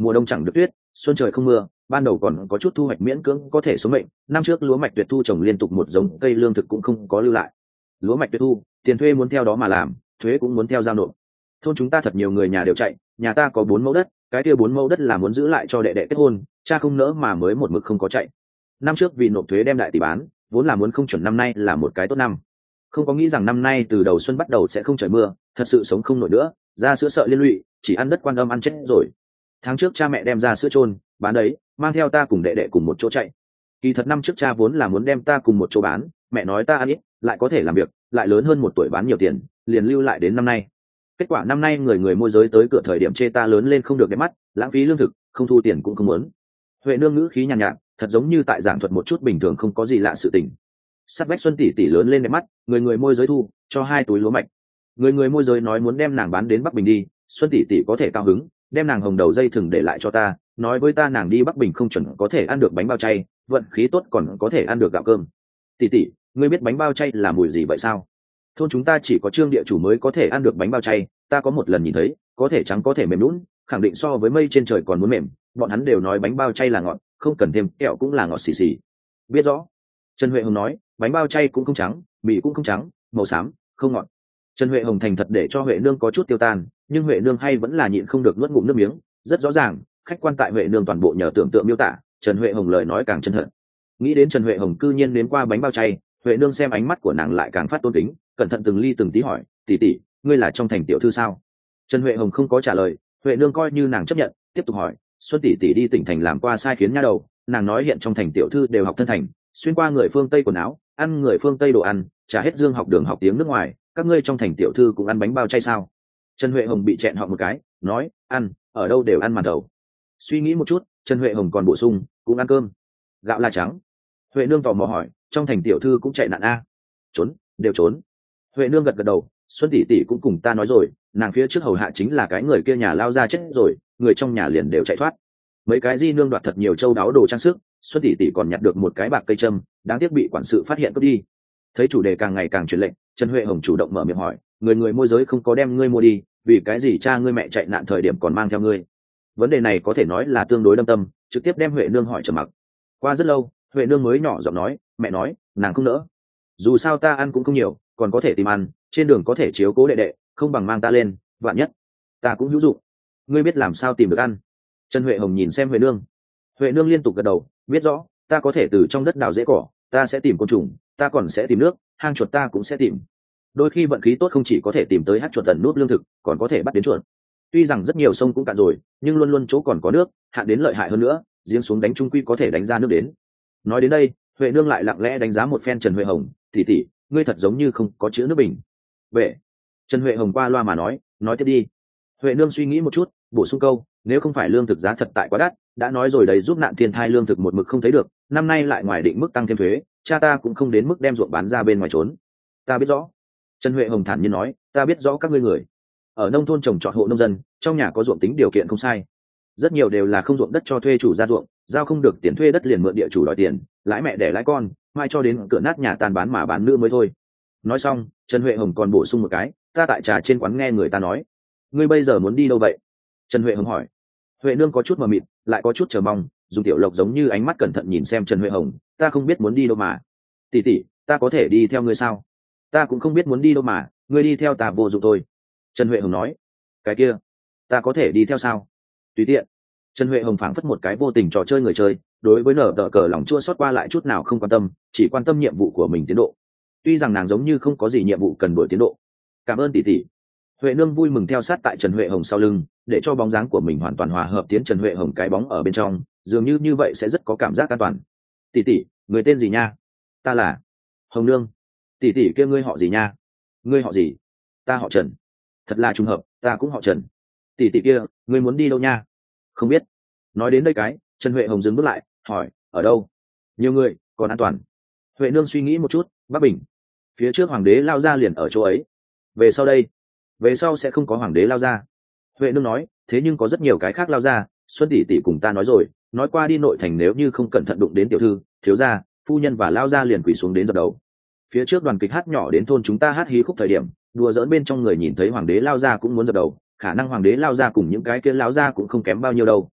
mùa đông chẳng được tuyết, xuân trời không mưa, ban đầu còn có chút thu hoạch miễn cưỡng có thể sống mệnh. Năm trước lúa mạch tuyệt thu trồng liên tục một giống cây lương thực cũng không có lưu lại. Lúa mạch tuyệt thu, tiền thuê muốn theo đó mà làm, thuế cũng muốn theo giao nộp. Thôn chúng ta thật nhiều người nhà đều chạy, nhà ta có 4 mẫu đất, cái kia 4 mẫu đất là muốn giữ lại cho đệ đệ kết hôn, cha không nỡ mà mới một mực không có chạy. Năm trước vì nộp thuế đem đại tỷ bán, vốn là muốn không chuẩn năm nay là một cái tốt năm. Không có nghĩ rằng năm nay từ đầu xuân bắt đầu sẽ không trời mưa, thật sự sống không nổi nữa, ra sữa sợ liên lụy, chỉ ăn đất quan âm ăn chết rồi. Tháng trước cha mẹ đem ra sữa chôn bán đấy, mang theo ta cùng đệ đệ cùng một chỗ chạy. Kỳ thật năm trước cha vốn là muốn đem ta cùng một chỗ bán, mẹ nói ta ăn ít lại có thể làm việc, lại lớn hơn 1 tuổi bán nhiều tiền, liền lưu lại đến năm nay. Kết quả năm nay người người môi giới tới cửa thời điểm chê ta lớn lên không được đẹp mắt, lãng phí lương thực, không thu tiền cũng không muốn. Huệ nương ngữ khí nhàn nhạt, thật giống như tại giảng thuật một chút bình thường không có gì lạ sự tình. Sắt vách Xuân tỷ tỷ lớn lên đẹp mắt, người người môi giới thu cho 2 túi lúa mạch. Người người môi giới nói muốn đem nàng bán đến Bắc Bình đi, Xuân tỷ tỷ có thể cao hứng, đem nàng hồng đầu dây thừng để lại cho ta, nói với ta nàng đi Bắc Bình không chuẩn có thể ăn được bánh bao chay, vận khí tốt còn có thể ăn được gạo cơm. Tỷ tỷ, ngươi biết bánh bao chay là mùi gì vậy sao? Thôn chúng ta chỉ có Trương địa chủ mới có thể ăn được bánh bao chay, ta có một lần nhìn thấy, có thể trắng có thể mềm nhũn, khẳng định so với mây trên trời còn muốn mềm, bọn hắn đều nói bánh bao chay là ngọt, không cần thêm kẹo cũng là ngọt xì xì. Biết rõ. Trần Huệ Hồng nói, bánh bao chay cũng không trắng, mì cũng không trắng, màu xám, không ngọt. Trần Huệ Hồng thành thật để cho Huệ nương có chút tiêu tan, nhưng Huệ nương hay vẫn là nhịn không được nuốt ngụm nước miếng, rất rõ ràng, khách quan tại Huệ nương toàn bộ nhờ tưởng tượng miêu tả, Trần Huệ Hồng lời nói càng chân thật. Nghĩ đến Trần Huệ Hồng cư nhiên nếm qua bánh bao chay, Huệ nương xem ánh mắt của nàng lại càng phát tôn kính, cẩn thận từng ly từng tí hỏi, tỷ tỷ, ngươi là trong thành tiểu thư sao? Trần Huệ Hồng không có trả lời, Huệ nương coi như nàng chấp nhận, tiếp tục hỏi, Xuân tỷ tỷ đi tỉnh thành làm qua sai khiến nha đầu, nàng nói hiện trong thành tiểu thư đều học thân thành, xuyên qua người phương Tây quần áo, ăn người phương Tây đồ ăn, trả hết dương học đường học tiếng nước ngoài, các ngươi trong thành tiểu thư cũng ăn bánh bao chay sao? Trần Huệ Hồng bị chẹn họ một cái, nói, ăn, ở đâu đều ăn màn thầu. Suy nghĩ một chút, Trần Huệ Hồng còn bổ sung, cũng ăn cơm. Gạo là trắng. Huệ nương tò mò hỏi, trong thành tiểu thư cũng chạy nạn a? Trốn, đều trốn. Huệ nương gật gật đầu, Xuân tỷ tỷ cũng cùng ta nói rồi, nàng phía trước hầu hạ chính là cái người kia nhà lao ra chết rồi, người trong nhà liền đều chạy thoát. Mấy cái di nương đoạt thật nhiều châu đáo đồ trang sức, Xuân tỷ tỷ còn nhặt được một cái bạc cây châm, đáng tiếc bị quản sự phát hiện cướp đi. Thấy chủ đề càng ngày càng chuyển lệnh, Trần Huệ Hồng chủ động mở miệng hỏi, người người môi giới không có đem ngươi mua đi, vì cái gì cha ngươi mẹ chạy nạn thời điểm còn mang theo ngươi? Vấn đề này có thể nói là tương đối đâm tâm, trực tiếp đem Huệ nương hỏi trầm mặc. Qua rất lâu, Huệ nương mới nhỏ giọng nói, mẹ nói, nàng không nỡ. Dù sao ta ăn cũng không nhiều, còn có thể tìm ăn, trên đường có thể chiếu cố đệ đệ, không bằng mang ta lên, vạn nhất ta cũng hữu dụng. Ngươi biết làm sao tìm được ăn? Trần Huệ Hồng nhìn xem Huệ nương. Huệ nương liên tục gật đầu, biết rõ, ta có thể từ trong đất đào rễ cỏ, ta sẽ tìm côn trùng, ta còn sẽ tìm nước, hang chuột ta cũng sẽ tìm. Đôi khi vận khí tốt không chỉ có thể tìm tới hang chuột tần nút lương thực, còn có thể bắt đến chuột. Tuy rằng rất nhiều sông cũng cạn rồi, nhưng luôn luôn chỗ còn có nước, hạn đến lợi hại hơn nữa, giếng xuống đánh trung quy có thể đánh ra nước đến. Nói đến đây, Huệ nương lại lặng lẽ đánh giá một phen Trần Huệ Hồng, tỷ tỷ, ngươi thật giống như không có chữ nước bình. Vậy, Trần Huệ Hồng qua loa mà nói tiếp đi. Huệ nương suy nghĩ một chút, bổ sung câu, nếu không phải lương thực giá thật tại quá đắt, đã nói rồi đấy, giúp nạn thiên thai lương thực một mực không thấy được, năm nay lại ngoài định mức tăng thêm thuế, cha ta cũng không đến mức đem ruộng bán ra bên ngoài trốn. Ta biết rõ. Trần Huệ Hồng thản nhiên nói, ta biết rõ các ngươi người ở nông thôn trồng trọt hộ nông dân, trong nhà có ruộng tính điều kiện không sai, rất nhiều đều là không ruộng đất cho thuê chủ ra ruộng, giao không được tiền thuê đất liền mượn địa chủ đòi tiền, lãi mẹ đẻ lãi con, mai cho đến cửa nát nhà tan bán mà bán nữa mới thôi. Nói xong, Trần Huệ Hồng còn bổ sung một cái, ta tại trà trên quán nghe người ta nói, ngươi bây giờ muốn đi đâu vậy? Trần Huệ Hồng hỏi. Huệ nương có chút mờ mịt, lại có chút chờ mong, dùng tiểu lộc giống như ánh mắt cẩn thận nhìn xem Trần Huệ Hồng, ta không biết muốn đi đâu mà. Tỷ tỷ, ta có thể đi theo ngươi sao? Ta cũng không biết muốn đi đâu mà, ngươi đi theo ta vô dụng thôi. Trần Huệ Hồng nói. Cái kia, ta có thể đi theo sao? Tùy tiện. Trần Huệ Hồng phảng phất một cái vô tình trò chơi người chơi, đối với nở tờ cờ lòng chua xót qua lại chút nào không quan tâm, chỉ quan tâm nhiệm vụ của mình tiến độ. Tuy rằng nàng giống như không có gì nhiệm vụ cần đổi tiến độ. Cảm ơn tỷ tỷ. Huệ nương vui mừng theo sát tại Trần Huệ Hồng sau lưng, để cho bóng dáng của mình hoàn toàn hòa hợp tiến Trần Huệ Hồng cái bóng ở bên trong, dường như vậy sẽ rất có cảm giác an toàn. Tỷ tỷ, người tên gì nha? Ta là Hồng nương. Tỷ tỷ kia ngươi họ gì nha? Ngươi họ gì? Ta họ Trần. Thật là trùng hợp, ta cũng họ Trần. Tỷ tỷ kia, ngươi muốn đi đâu nha? Không biết. Nói đến đây cái, Trần Huệ Hồng dừng bước lại, hỏi, ở đâu? Nhiều người, còn an toàn. Huệ nương suy nghĩ một chút, Bắc Bình. Phía trước hoàng đế lao ra liền ở chỗ ấy. Về sau đây? Về sau sẽ không có hoàng đế lao ra. Huệ nương nói, thế nhưng có rất nhiều cái khác lao ra, Xuân tỷ tỷ cùng ta nói rồi, nói qua đi nội thành nếu như không cẩn thận đụng đến tiểu thư, thiếu gia, phu nhân và lao ra liền quỳ xuống đến dập đầu. Phía trước đoàn kịch hát nhỏ đến thôn chúng ta hát hí khúc thời điểm, đùa giỡn bên trong người nhìn thấy hoàng đế lao ra cũng muốn dập đầu, khả năng hoàng đế lao ra cùng những cái kia lao ra cũng không kém bao nhiêu đâu.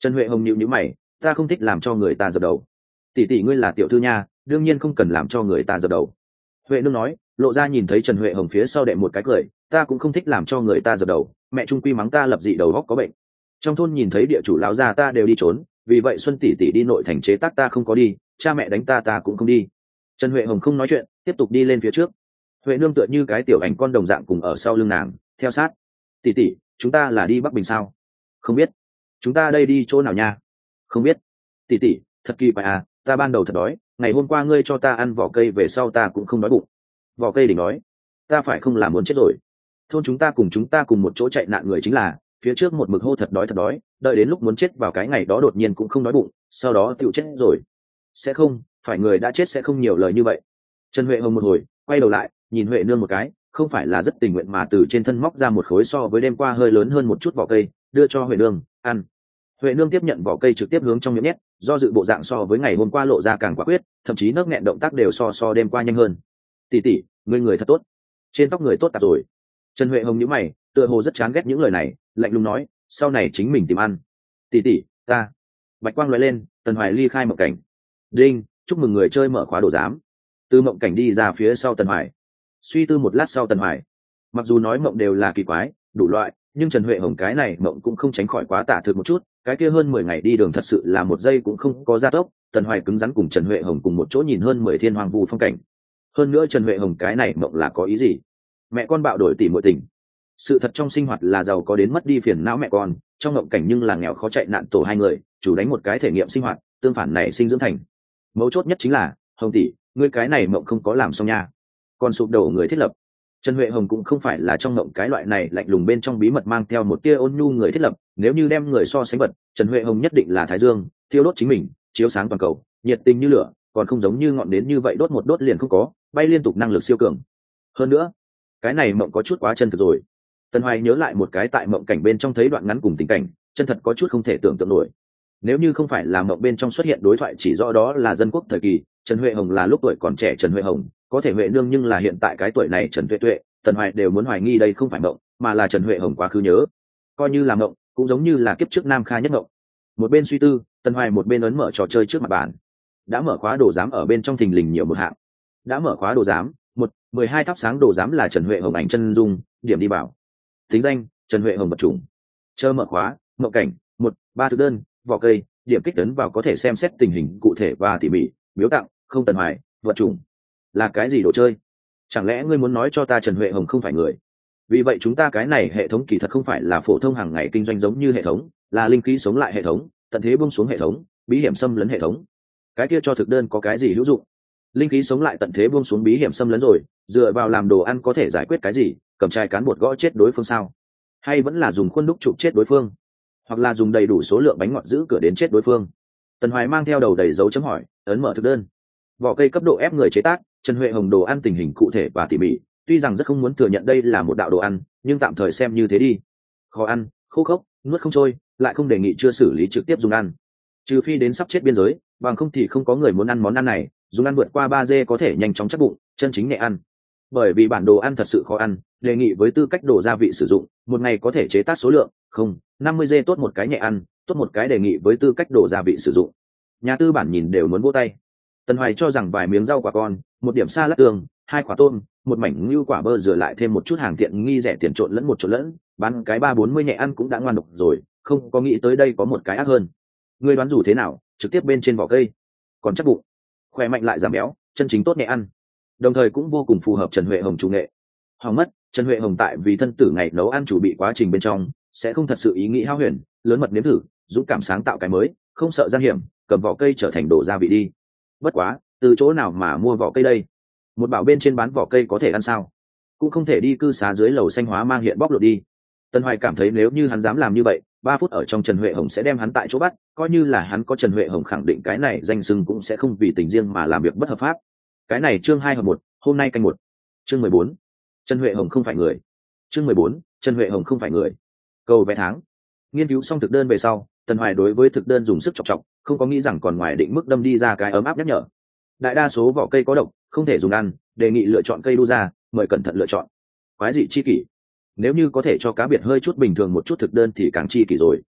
Trần Huệ Hồng nhíu nhíu mày, ta không thích làm cho người ta dập đầu. Tỷ tỷ ngươi là tiểu thư nha, đương nhiên không cần làm cho người ta dập đầu. Huệ nương nói, lộ ra nhìn thấy Trần Huệ Hồng phía sau đệm một cái cười, ta cũng không thích làm cho người ta dập đầu, mẹ trung quy mắng ta lập dị đầu góc có bệnh. Trong thôn nhìn thấy địa chủ lão gia ta đều đi trốn, vì vậy Xuân tỷ tỷ đi nội thành chế tác ta không có đi, cha mẹ đánh ta cũng không đi. Trần Huệ Hồng không nói chuyện, tiếp tục đi lên phía trước. Huệ nương tựa như cái tiểu ảnh con đồng dạng cùng ở sau lưng nàng, theo sát. Tỷ tỷ, chúng ta là đi Bắc Bình sao? Không biết. Chúng ta đây đi chỗ nào nha? Không biết. Tỷ tỷ, thật kỳ quái à, ta ban đầu thật đói, ngày hôm qua ngươi cho ta ăn vỏ cây về sau ta cũng không đói bụng. Vỏ cây đỉnh nói, ta phải không làm muốn chết rồi. Thôn chúng ta cùng một chỗ chạy nạn người chính là, phía trước một mực hô thật đói, đợi đến lúc muốn chết vào cái ngày đó đột nhiên cũng không đói bụng, sau đó tựu chết rồi. Sẽ không, phải người đã chết sẽ không nhiều lời như vậy. Trần Huệ Hồng một hồi quay đầu lại nhìn Huệ nương một cái, không phải là rất tình nguyện mà từ trên thân móc ra một khối so với đêm qua hơi lớn hơn một chút vỏ cây đưa cho Huệ nương ăn. Huệ nương tiếp nhận vỏ cây trực tiếp hướng trong miệng nhét, do dự bộ dạng so với ngày hôm qua lộ ra càng quả quyết, thậm chí nấc nghẹn động tác đều so đêm qua nhanh hơn. Tỷ tỷ, ngươi người thật tốt, trên tóc người tốt tạp rồi. Trần Huệ Hồng nhíu mày, tựa hồ rất chán ghét những lời này, lạnh lùng nói, sau này chính mình tìm ăn. Tỷ tỷ, ta. Bạch quang lóe lên, Tần Hoài ly khai mộng cảnh. Đinh, chúc mừng người chơi mở khóa đồ giám. Từ mộng cảnh đi ra phía sau Tần Hoài. Suy tư một lát sau Tần Hoài, mặc dù nói mộng đều là kỳ quái đủ loại, nhưng Trần Huệ Hồng cái này mộng cũng không tránh khỏi quá tả thực một chút. Cái kia hơn 10 ngày đi đường thật sự là một giây cũng không có gia tốc. Tần Hoài cứng rắn cùng Trần Huệ Hồng cùng một chỗ nhìn hơn 10 thiên hoàng vu phong cảnh. Hơn nữa Trần Huệ Hồng cái này mộng là có ý gì? Mẹ con bạo đổi tỉ muội tình. Sự thật trong sinh hoạt là giàu có đến mất đi phiền não mẹ con, trong mộng cảnh nhưng là nghèo khó chạy nạn tổ hai người, chủ đánh một cái thể nghiệm sinh hoạt, tương phản này sinh dưỡng thành. Mấu chốt nhất chính là, Hồng tỷ, ngươi cái này mộng không có làm xong nha, còn sụp đổ người thiết lập. Trần Huệ Hồng cũng không phải là trong mộng cái loại này lạnh lùng bên trong bí mật mang theo một tia ôn nhu người thiết lập, nếu như đem người so sánh vật, Trần Huệ Hồng nhất định là thái dương, thiêu đốt chính mình, chiếu sáng toàn cầu, nhiệt tình như lửa, còn không giống như ngọn nến như vậy đốt một đốt liền không có, bay liên tục năng lực siêu cường. Hơn nữa, cái này mộng có chút quá chân thực rồi. Tần Hoài nhớ lại một cái tại mộng cảnh bên trong thấy đoạn ngắn cùng tình cảnh, chân thật có chút không thể tưởng tượng nổi. Nếu như không phải là mộng bên trong xuất hiện đối thoại chỉ rõ đó là dân quốc thời kỳ, Trần Huệ Hồng là lúc tuổi còn trẻ Trần Huệ Hồng, có thể Huệ nương nhưng là hiện tại cái tuổi này Trần Tuệ Tuệ, Tần Hoài đều muốn hoài nghi đây không phải mộng, mà là Trần Huệ Hồng quá khứ nhớ. Coi như là mộng, cũng giống như là kiếp trước Nam Kha nhất mộng. Một bên suy tư, Tần Hoài một bên ấn mở trò chơi trước mặt bàn. Đã mở khóa đồ giám ở bên trong thình lình nhiều một hạng. Đã mở khóa đồ giám, 12 thắp sáng đồ giám là Trần Huệ Hồng ảnh chân dung, điểm đi bảo. Tính danh, Trần Huệ Hồng vật chủng. Chờ mở khóa, mộng cảnh, 3 thực đơn, vỏ cây, điểm kích ấn vào có thể xem xét tình hình cụ thể và tỉ mỉ, biếu tặng, không Tần Hoài, vật chủng. Là cái gì đồ chơi? Chẳng lẽ ngươi muốn nói cho ta Trần Huệ Hồng không phải người? Vì vậy chúng ta cái này hệ thống kỳ thật không phải là phổ thông hàng ngày kinh doanh giống như hệ thống, là linh khí sống lại hệ thống, tận thế buông xuống hệ thống, bí hiểm xâm lấn hệ thống. Cái kia cho thực đơn có cái gì hữu dụng? Linh khí sống lại tận thế buông xuống bí hiểm xâm lấn rồi, dựa vào làm đồ ăn có thể giải quyết cái gì? Cầm chai cán bột gõ chết đối phương sao? Hay vẫn là dùng khuôn đúc chụp chết đối phương? Hoặc là dùng đầy đủ số lượng bánh ngọt giữ cửa đến chết đối phương? Tần Hoài mang theo đầu đầy dấu chấm hỏi, ấn mở thực đơn. Vỏ cây cấp độ ép người chế tác, Trần Huệ Hồng đồ ăn tình hình cụ thể và tỉ mỉ, tuy rằng rất không muốn thừa nhận đây là một đạo đồ ăn, nhưng tạm thời xem như thế đi. Khó ăn, khô khốc, nuốt không trôi, lại không đề nghị chưa xử lý trực tiếp dùng ăn. Trừ phi đến sắp chết biên giới, bằng không thì không có người muốn ăn món ăn này, dùng ăn vượt qua 3G có thể nhanh chóng chắc bụng, chân chính nhẹ ăn. Bởi vì bản đồ ăn thật sự khó ăn, đề nghị với tư cách đổ gia vị sử dụng, một ngày có thể chế tác số lượng, 50G tốt một cái nhẹ ăn, tốt một cái đề nghị với tư cách đổ gia vị sử dụng. Nhà tư bản nhìn đều muốn vỗ tay. Tần Hoài cho rằng vài miếng rau quả con, một điểm sa lát tương, 2 quả tôm, một mảnh ngưu quả bơ rửa lại thêm một chút hàng tiện nghi rẻ tiền trộn lẫn, bán cái 30-40 nhẹ ăn cũng đã ngoan độc rồi, không có nghĩ tới đây có một cái ác hơn. Ngươi đoán dù thế nào, trực tiếp bên trên vỏ cây, còn chắc bụng, khỏe mạnh lại giảm béo, chân chính tốt nhẹ ăn. Đồng thời cũng vô cùng phù hợp Trần Huệ Hồng chủ nghệ. Hỏng mất, Trần Huệ Hồng tại vì thân tử ngày nấu ăn chủ bị quá trình bên trong, sẽ không thật sự ý nghĩ hao huyền, lớn mật nếm thử, dũng cảm sáng tạo cái mới, không sợ gian hiểm, cầm vỏ cây trở thành đồ gia vị đi. Bất quá, từ chỗ nào mà mua vỏ cây đây? Một bảo bên trên bán vỏ cây có thể ăn sao? Cũng không thể đi cư xá dưới lầu xanh hóa mang hiện bóc lột đi. Tần Hoài cảm thấy nếu như hắn dám làm như vậy, 3 phút ở trong Trần Huệ Hồng sẽ đem hắn tại chỗ bắt, coi như là hắn có Trần Huệ Hồng khẳng định cái này danh xưng cũng sẽ không vì tình riêng mà làm việc bất hợp pháp. Cái này chương 2 hợp 1, hôm nay canh 1. Chương 14. Trần Huệ Hồng không phải người. Chương 14, Trần Huệ Hồng không phải người. Cầu vé tháng. Nghiên cứu xong thực đơn về sau, Tần Hoài đối với thực đơn dùng sức chọc chọc, không có nghĩ rằng còn ngoài định mức đâm đi ra cái ấm áp nhắc nhở. Đại đa số vỏ cây có độc, không thể dùng ăn, đề nghị lựa chọn cây đu ra, mời cẩn thận lựa chọn. Quái dị chi kỷ. Nếu như có thể cho cá biệt hơi chút bình thường một chút thực đơn thì càng chi kỷ rồi.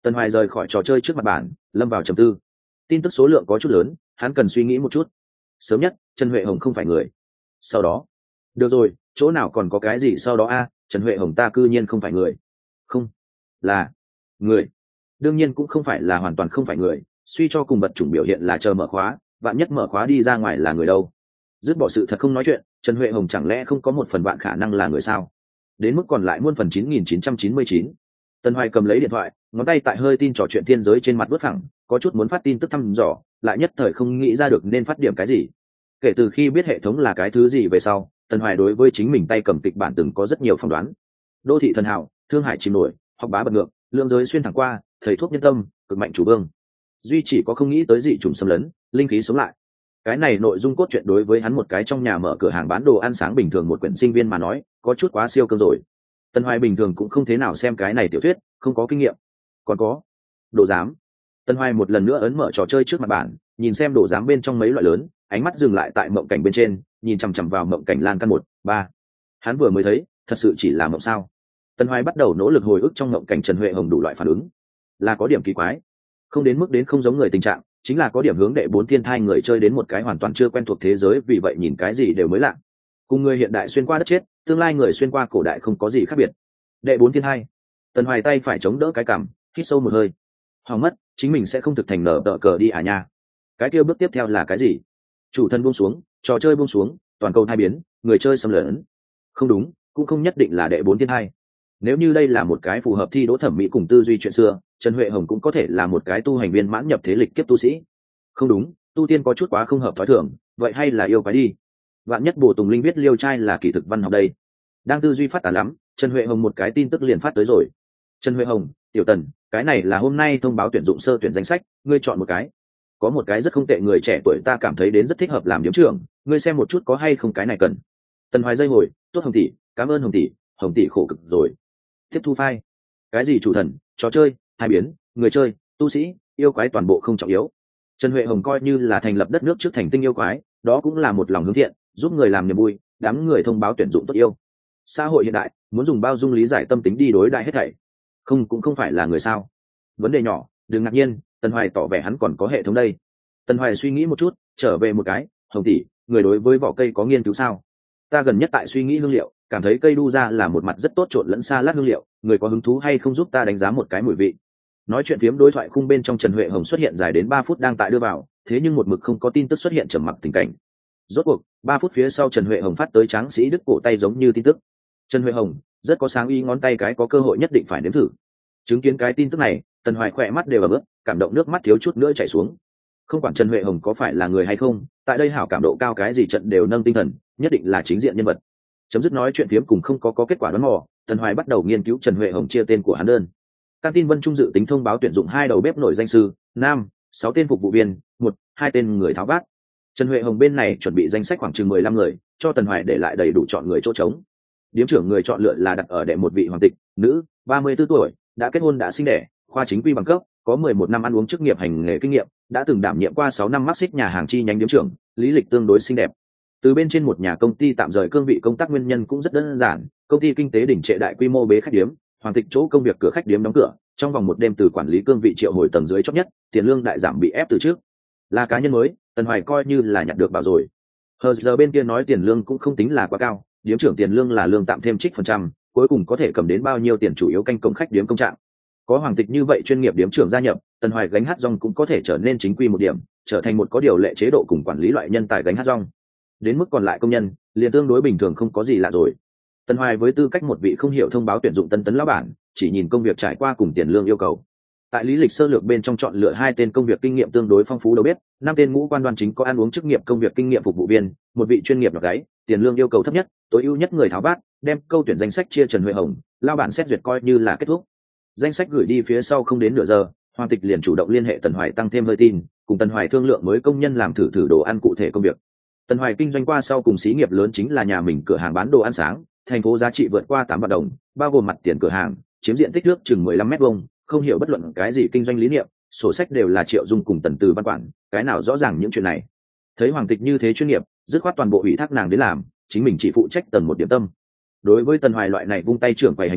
Tần Hoài rời khỏi trò chơi trước mặt bản, lâm vào trầm tư. Tin tức số lượng có chút lớn, hắn cần suy nghĩ một chút. Sớm nhất, Trần Huệ Hồng không phải người. Sau đó, được rồi, chỗ nào còn có cái gì sau đó a? Trần Huệ Hồng ta cư nhiên không phải người. Không, là người. Đương nhiên cũng không phải là hoàn toàn không phải người, suy cho cùng vật chủng biểu hiện là chờ mở khóa, vạn nhất mở khóa đi ra ngoài là người đâu. Dứt bỏ sự thật không nói chuyện, Trần Huệ Hồng chẳng lẽ không có một phần vạn khả năng là người sao? Đến mức còn lại muôn phần 9999. Tần Hoài cầm lấy điện thoại, ngón tay tại hơi tin trò chuyện thiên giới trên mặt vớt phẳng, có chút muốn phát tin tức thăm dò, lại nhất thời không nghĩ ra được nên phát điểm cái gì. Kể từ khi biết hệ thống là cái thứ gì về sau, Tần Hoài đối với chính mình tay cầm kịch bản từng có rất nhiều phỏng đoán. Đô thị thần hảo, thương hải chìm nổi, học bá bật ngược, lượng giới xuyên thẳng qua, thầy thuốc nhân tâm, cực mạnh chủ vương. Duy chỉ có không nghĩ tới dị trùng xâm lấn, linh khí sống lại. Cái này nội dung cốt truyện đối với hắn một cái trong nhà mở cửa hàng bán đồ ăn sáng bình thường một quyển sinh viên mà nói, có chút quá siêu cơ rồi. Tần Hoài bình thường cũng không thế nào xem cái này tiểu thuyết, không có kinh nghiệm. Còn có đồ giám. Tần Hoài một lần nữa ấn mở trò chơi trước mặt bản, nhìn xem đồ giám bên trong mấy loại lớn, ánh mắt dừng lại tại mộng cảnh bên trên, nhìn chằm chằm vào mộng cảnh lan căn 1, 3. Hắn vừa mới thấy, thật sự chỉ là mộng sao? Tần Hoài bắt đầu nỗ lực hồi ức trong mộng cảnh Trần Huệ Hồng đủ loại phản ứng, là có điểm kỳ quái, không đến mức đến không giống người tình trạng, chính là có điểm hướng đệ 4 thiên thai người chơi đến một cái hoàn toàn chưa quen thuộc thế giới, vì vậy nhìn cái gì đều mới lạ. Cùng người hiện đại xuyên qua đất chết, tương lai người xuyên qua cổ đại không có gì khác biệt. Đệ 4 thiên thai. Tần Hoài tay phải chống đỡ cái cằm, hít sâu một hơi. Hỏng mất, chính mình sẽ không thực thành nở tờ cờ đi à nha. Cái kia bước tiếp theo là cái gì? Chủ thân buông xuống, trò chơi buông xuống, toàn cầu hai biến, người chơi xâm lấn. Không đúng, cũng không nhất định là đệ 4 thiên thai. Nếu như đây là một cái phù hợp thi đỗ thẩm mỹ cùng tư duy chuyện xưa, Trần Huệ Hồng cũng có thể là một cái tu hành viên mãn nhập thế lịch kiếp tu sĩ. Không đúng, tu tiên có chút quá không hợp thói thường, vậy hay là yêu quái đi. Vạn nhất Bồ Tùng Linh viết liêu trai là kỳ thực văn học đây. Đang tư duy phát tán lắm, Trần Huệ Hồng một cái tin tức liền phát tới rồi. Trần Huệ Hồng, Tiểu Tần, cái này là hôm nay thông báo tuyển dụng sơ tuyển danh sách, ngươi chọn một cái. Có một cái rất không tệ người trẻ tuổi ta cảm thấy đến rất thích hợp làm điếm trưởng, ngươi xem một chút có hay không cái này cần. Tần Hoài dây hồi, tốt Hồng tỷ, cảm ơn Hồng tỷ khổ cực rồi. Tiếp thu file. Cái gì chủ thần, trò chơi, hai biến, người chơi, tu sĩ, yêu quái toàn bộ không trọng yếu. Trần Huệ Hồng coi như là thành lập đất nước trước thành tinh yêu quái, đó cũng là một lòng hướng thiện, giúp người làm niềm vui, đám người thông báo tuyển dụng tốt yêu. Xã hội hiện đại muốn dùng bao dung lý giải tâm tính đi đối đại hết thảy, không cũng không phải là người sao. Vấn đề nhỏ, đừng ngạc nhiên, Tần Hoài tỏ vẻ hắn còn có hệ thống đây. Tần Hoài suy nghĩ một chút, trở về một cái, Hồng tỷ, người đối với vỏ cây có nghiên cứu sao? Ta gần nhất tại suy nghĩ hương liệu, cảm thấy cây đu ra là một mặt rất tốt trộn lẫn xa lát hương liệu, người có hứng thú hay không giúp ta đánh giá một cái mùi vị. Nói chuyện phiếm đối thoại khung bên trong, Trần Huệ Hồng xuất hiện dài đến 3 phút đang tại đưa vào, thế nhưng một mực không có tin tức xuất hiện, trầm mặc tình cảnh. Rốt cuộc 3 phút phía sau, Trần Huệ Hồng phát tới tráng sĩ đứt cổ tay giống như tin tức. Trần Huệ Hồng rất có sáng ý, ngón tay cái có cơ hội nhất định phải nếm thử. Chứng kiến cái tin tức này, Tần Hoài khỏe mắt đều ẩm ướt, cảm động nước mắt thiếu chút nữa chảy xuống. Không quản Trần Huệ Hồng có phải là người hay không, tại đây hảo cảm độ cao cái gì trận đều nâng tinh thần, nhất định là chính diện nhân vật. Chấm dứt nói chuyện phiếm cùng không có kết quả đoán mò, Tần Hoài bắt đầu nghiên cứu Trần Huệ Hồng chia tên của hắn đơn. Căng tin Vân Trung dự tính thông báo tuyển dụng 2 đầu bếp nổi danh sư, nam, 6 tên phục vụ viên, 1-2 tên người tháo vát. Trần Huệ Hồng bên này chuẩn bị danh sách khoảng chừng 15 người, cho Tần Hoài để lại đầy đủ chọn người chỗ trống. Điếm trưởng người chọn lựa là đặt ở đệ một vị hoàng tịch, nữ, 34 tuổi, đã kết hôn đã sinh đẻ, khoa chính quy bằng cấp, có 11 năm ăn uống chức nghiệp hành nghề kinh nghiệm, đã từng đảm nhiệm qua 6 năm mắc xích nhà hàng chi nhánh điếm trưởng, lý lịch tương đối xinh đẹp. Từ bên trên một nhà công ty tạm rời cương vị công tác nguyên nhân cũng rất đơn giản, công ty kinh tế đỉnh trệ đại quy mô bế khách điếm, hoàng tịch chỗ công việc cửa khách điếm đóng cửa, trong vòng một đêm từ quản lý cương vị triệu hồi tầng dưới chót nhất, tiền lương đại giảm bị ép từ trước. Là cá nhân mới, Tần Hoài coi như là nhặt được bảo rồi. Giờ bên kia nói tiền lương cũng không tính là quá cao, điếm trưởng tiền lương là lương tạm thêm trích phần trăm, cuối cùng có thể cầm đến bao nhiêu tiền chủ yếu canh công khách điếm công trạng. Có hoàng tịch như vậy chuyên nghiệp điếm trưởng gia nhập, Tần Hoài gánh hát rong cũng có thể trở nên chính quy một điểm, trở thành một có điều lệ chế độ cùng quản lý loại nhân tài gánh hát rong. Đến mức còn lại công nhân liền tương đối bình thường, không có gì lạ rồi. Tần Hoài với tư cách một vị không hiểu thông báo tuyển dụng tân tấn lão bản, chỉ nhìn công việc trải qua cùng tiền lương yêu cầu. Tại lý lịch sơ lược bên trong chọn lựa 2 tên công việc kinh nghiệm tương đối phong phú đầu bếp, 5 tên ngũ quan đoan chính có ăn uống chức nghiệp công việc kinh nghiệm phục vụ viên, một vị chuyên nghiệp lọc gáy, tiền lương yêu cầu thấp nhất, tối ưu nhất người tháo vát, đem câu tuyển danh sách chia Trần Huệ Hồng, lão bản xét duyệt coi như là kết thúc. Danh sách gửi đi phía sau không đến nửa giờ, hoàng tịch liền chủ động liên hệ Tần Hoài tăng thêm hơi tin, cùng Tần Hoài thương lượng mới công nhân làm thử đồ ăn cụ thể công việc. Tần Hoài kinh doanh qua sau cùng xí nghiệp lớn chính là nhà mình cửa hàng bán đồ ăn sáng, thành phố giá trị vượt qua 8 vạn đồng, bao gồm mặt tiền cửa hàng, chiếm diện tích nước chừng 15 mét vuông, không hiểu bất luận cái gì kinh doanh lý niệm, sổ sách đều là Triệu Dung cùng Tần Từ văn quản, cái nào rõ ràng những chuyện này. Thấy hoàng tịch như thế chuyên nghiệp, dứt khoát toàn bộ ủy thác nàng đến làm, chính mình chỉ phụ trách tần một điểm tâm. Đối với Tần Hoài loại này vung tay trưởng quầy hành vi,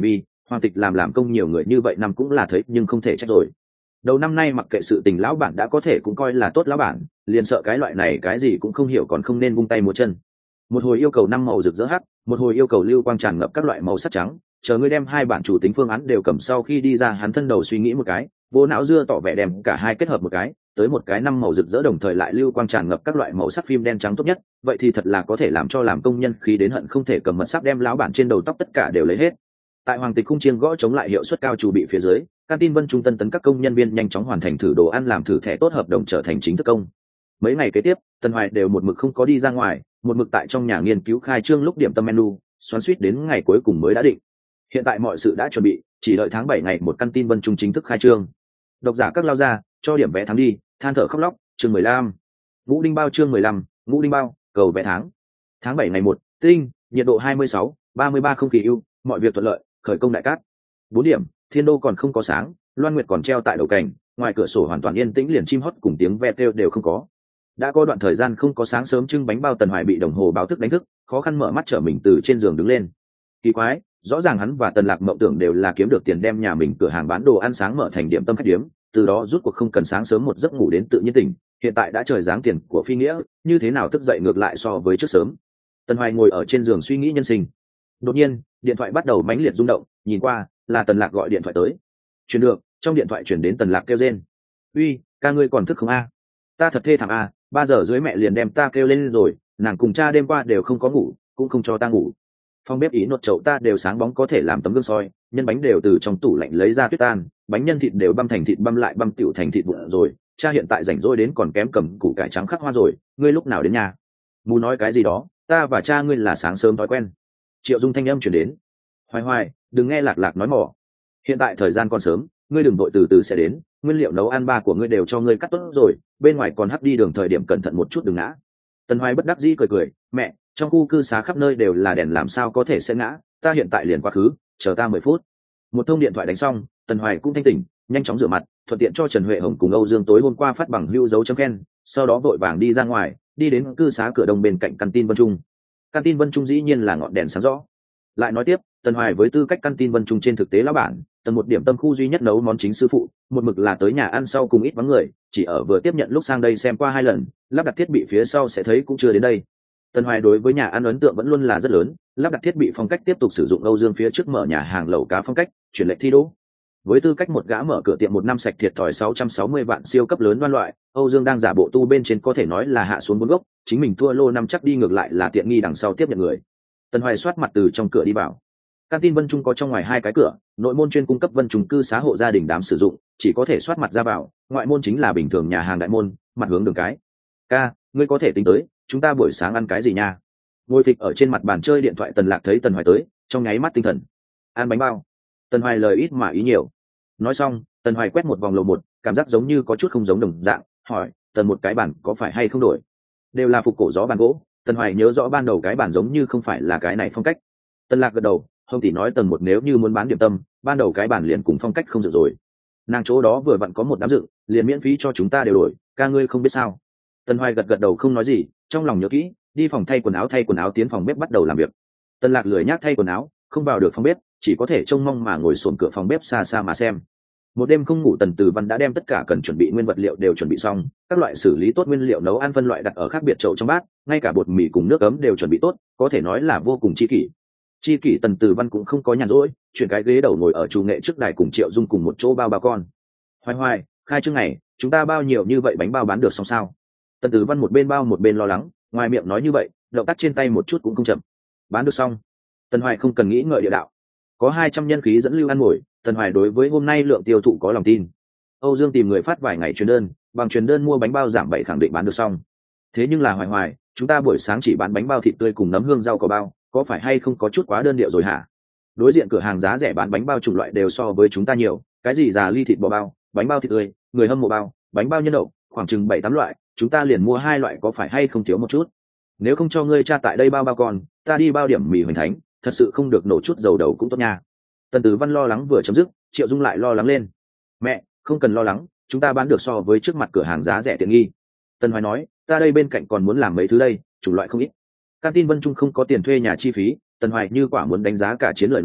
Hoàng Tịch làm công nhiều người như vậy năm cũng là thấy nhưng không thể trách rồi. Đầu năm nay mặc kệ sự tình lão bản đã có thể cũng coi là tốt lão bản, liền sợ cái loại này cái gì cũng không hiểu còn không nên vung tay múa chân. Một hồi yêu cầu 5 màu rực rỡ hắc, một hồi yêu cầu lưu quang tràn ngập các loại màu sắc trắng, chờ ngươi đem hai bản chủ tính phương án đều cầm sau khi đi ra, hắn thân đầu suy nghĩ một cái, vô não dưa tỏ vẻ đem cả hai kết hợp một cái, tới một cái 5 màu rực rỡ đồng thời lại lưu quang tràn ngập các loại màu sắc phim đen trắng tốt nhất, vậy thì thật là có thể làm cho làm công nhân khí đến hận không thể cầm mật sắp đem lão bản trên đầu tóc tất cả đều lấy hết. Tại Hoàng Tịch khung chiêng gõ chống lại hiệu suất cao chủ bị phía dưới, Canteen Vân Trung tân tấn các công nhân viên nhanh chóng hoàn thành thử đồ ăn làm thử thẻ tốt hợp đồng trở thành chính thức công. Mấy ngày kế tiếp, Tần Hoài đều một mực không có đi ra ngoài, một mực tại trong nhà nghiên cứu khai trương lúc điểm tâm menu, xoắn suýt đến ngày cuối cùng mới đã định. Hiện tại mọi sự đã chuẩn bị, chỉ đợi tháng 7 ngày một Canteen Vân Trung chính thức khai trương. Độc giả các lao ra, cho điểm vé tháng đi, than thở khóc lóc, chương 15. Ngũ Đinh Bao chương 15, Ngũ Đinh Bao, cầu vé tháng. Tháng 7 ngày 1, tinh, nhiệt độ 26, 33 không kỳ ưu, mọi việc thuận lợi, khởi công đại cát. 4 điểm, thiên đô còn không có sáng, loan nguyệt còn treo tại đầu cảnh, ngoài cửa sổ hoàn toàn yên tĩnh, liền chim hót cùng tiếng ve kêu đều không có. Đã có đoạn thời gian không có sáng sớm trưng bánh bao, Tần Hoài bị đồng hồ báo thức đánh thức, khó khăn mở mắt trở mình từ trên giường đứng lên. Kỳ quái, rõ ràng hắn và Tần Lạc mộng tưởng đều là kiếm được tiền đem nhà mình cửa hàng bán đồ ăn sáng mở thành điểm tâm khách điếm, từ đó rút cuộc không cần sáng sớm một giấc ngủ đến tự nhiên tỉnh. Hiện tại đã trời giáng tiền của phi nghĩa, như thế nào thức dậy ngược lại so với trước sớm. Tần Hoài ngồi ở trên giường suy nghĩ nhân sinh. Đột nhiên, điện thoại bắt đầu mãnh liệt rung động, nhìn qua, là Tần Lạc gọi điện thoại tới. Truyền được, trong điện thoại truyền đến Tần Lạc kêu rên. "Uy, ca ngươi còn thức không a? Ta thật thê thảm a, 3 giờ dưới mẹ liền đem ta kêu lên rồi, nàng cùng cha đêm qua đều không có ngủ, cũng không cho ta ngủ. Phòng bếp ý nốt chậu ta đều sáng bóng có thể làm tấm gương soi, nhân bánh đều từ trong tủ lạnh lấy ra tuyết tan, bánh nhân thịt đều băm thành thịt băm lại băm tiểu thành thịt vụn rồi, cha hiện tại rảnh rỗi đến còn kém cầm củ cải trắng khắc hoa rồi, ngươi lúc nào đến nhà?" Mù nói cái gì đó, ta và cha ngươi là sáng sớm thói quen. Triệu Dung thanh âm truyền đến. "Hoài Hoài, đừng nghe Lạc Lạc nói mỏ. Hiện tại thời gian còn sớm, ngươi đừng vội, từ từ sẽ đến, nguyên liệu nấu ăn ba của ngươi đều cho ngươi cắt tốt rồi, bên ngoài còn hấp đi đường thời điểm cẩn thận một chút đừng ngã." Tần Hoài bất đắc dĩ cười cười, "Mẹ, trong khu cư xá khắp nơi đều là đèn làm sao có thể sẽ ngã, ta hiện tại liền quá khứ, chờ ta 10 phút." Một thông điện thoại đánh xong, Tần Hoài cũng thanh tỉnh, nhanh chóng rửa mặt, thuận tiện cho Trần Huệ Hồng cùng Âu Dương tối hôm qua phát bằng hữu dấu chấm khen, sau đó vội vàng đi ra ngoài, đi đến cư xá cửa đông bên cạnh Canteen Vân Trung. Canteen Vân Trung dĩ nhiên là ngọn đèn sáng rõ. Lại nói tiếp, Tần Hoài với tư cách Canteen Vân Trung trên thực tế lão bản, tầng một điểm tâm khu duy nhất nấu món chính sư phụ, một mực là tới nhà ăn sau cùng ít vắng người, chỉ ở vừa tiếp nhận lúc sang đây xem qua 2 lần, lắp đặt thiết bị phía sau sẽ thấy cũng chưa đến đây. Tần Hoài đối với nhà ăn ấn tượng vẫn luôn là rất lớn, lắp đặt thiết bị phong cách tiếp tục sử dụng Âu Dương phía trước mở nhà hàng lẩu cá phong cách, chuyển lệch thi đỗ. Với tư cách một gã mở cửa tiệm một năm sạch thiệt thòi 660 vạn siêu cấp lớn đoan loại, Âu Dương đang giả bộ tu bên trên có thể nói là hạ xuống 4 gốc, chính mình thua lô năm chắc đi ngược lại là tiện nghi đằng sau tiếp nhận người. Tần Hoài soát mặt từ trong cửa đi vào. Canteen Vân Trung có trong ngoài 2 cái cửa, nội môn chuyên cung cấp Vân Trung cư xá hộ gia đình đám sử dụng, chỉ có thể soát mặt ra vào, ngoại môn chính là bình thường nhà hàng đại môn, mặt hướng đường cái. "Ca, ngươi có thể tính tới, chúng ta buổi sáng ăn cái gì nha?" Ngồi phịch ở trên mặt bàn chơi điện thoại Tần Lạc thấy Tần Hoài tới, trong nháy mắt tinh thần. "Ăn bánh bao." Tần Hoài lời ít mà ý nhiều. Nói xong, Tần Hoài quét một vòng lầu 1, cảm giác giống như có chút không giống đồng dạng, hỏi, "Tần một cái bàn có phải hay không đổi?" Đều là phục cổ gió bàn gỗ. Tần Hoài nhớ rõ ban đầu cái bàn giống như không phải là cái này phong cách. Tần Lạc gật đầu, Hồng tỷ nói Tần một nếu như muốn bán điểm tâm, ban đầu cái bàn liền cùng phong cách không dựng rồi. Nàng chỗ đó vừa vặn có một đám dựng, liền miễn phí cho chúng ta đều đổi, ca ngươi không biết sao? Tần Hoài gật gật đầu không nói gì, trong lòng nhớ kỹ, đi phòng thay quần áo tiến phòng bếp bắt đầu làm việc. Tần Lạc lười nhác thay quần áo, không vào được phòng bếp, chỉ có thể trông mong mà ngồi xổm cửa phòng bếp xa xa mà xem. Một đêm không ngủ, Tần Từ Văn đã đem tất cả cần chuẩn bị nguyên vật liệu đều chuẩn bị xong, các loại xử lý tốt nguyên liệu nấu ăn phân loại đặt ở khác biệt chậu trong bát, ngay cả bột mì cùng nước ấm đều chuẩn bị tốt, có thể nói là vô cùng chi kỷ. Chi kỷ Tần Từ Văn cũng không có nhàn rỗi, chuyển cái ghế đầu ngồi ở chủ nghệ trước đài cùng Triệu Dung cùng một chỗ bao bà con. "Hoài Hoài, khai trương ngày, chúng ta bao nhiêu như vậy bánh bao bán được xong sao?" Tần Từ Văn một bên bao một bên lo lắng, ngoài miệng nói như vậy, động tác trên tay một chút cũng không chậm. "Bán được xong." Tần Hoài không cần nghĩ ngợi địa đạo. Có 200 nhân khí dẫn lưu ăn ngồi, Tần Hoài đối với hôm nay lượng tiêu thụ có lòng tin. Âu Dương tìm người phát vài ngày truyền đơn, bằng truyền đơn mua bánh bao giảm 7 khẳng định bán được xong. Thế nhưng là Hoài Hoài, chúng ta buổi sáng chỉ bán bánh bao thịt tươi cùng nấm hương rau cỏ bao, có phải hay không có chút quá đơn điệu rồi hả? Đối diện cửa hàng giá rẻ bán bánh bao chủng loại đều so với chúng ta nhiều, cái gì già ly thịt bò bao, bánh bao thịt tươi, người hâm mộ bao, bánh bao nhân đậu, khoảng chừng 7-8 loại, chúng ta liền mua 2 loại có phải hay không thiếu một chút? Nếu không cho ngươi cha tại đây bao con, ta đi bao điểm mì hoành thánh, thật sự không được nổ chút dầu đầu cũng tốt nha. Tần Từ Văn lo lắng vừa chấm dứt, Triệu Dung lại lo lắng lên. "Mẹ, không cần lo lắng, chúng ta bán được so với trước mặt cửa hàng giá rẻ tiện nghi." Tần Hoài nói, "Ta đây bên cạnh còn muốn làm mấy thứ đây, chủng loại không ít." Canteen Vân Trung không có tiền thuê nhà chi phí, Tần Hoài như quả muốn đánh giá cả chiến lời nói,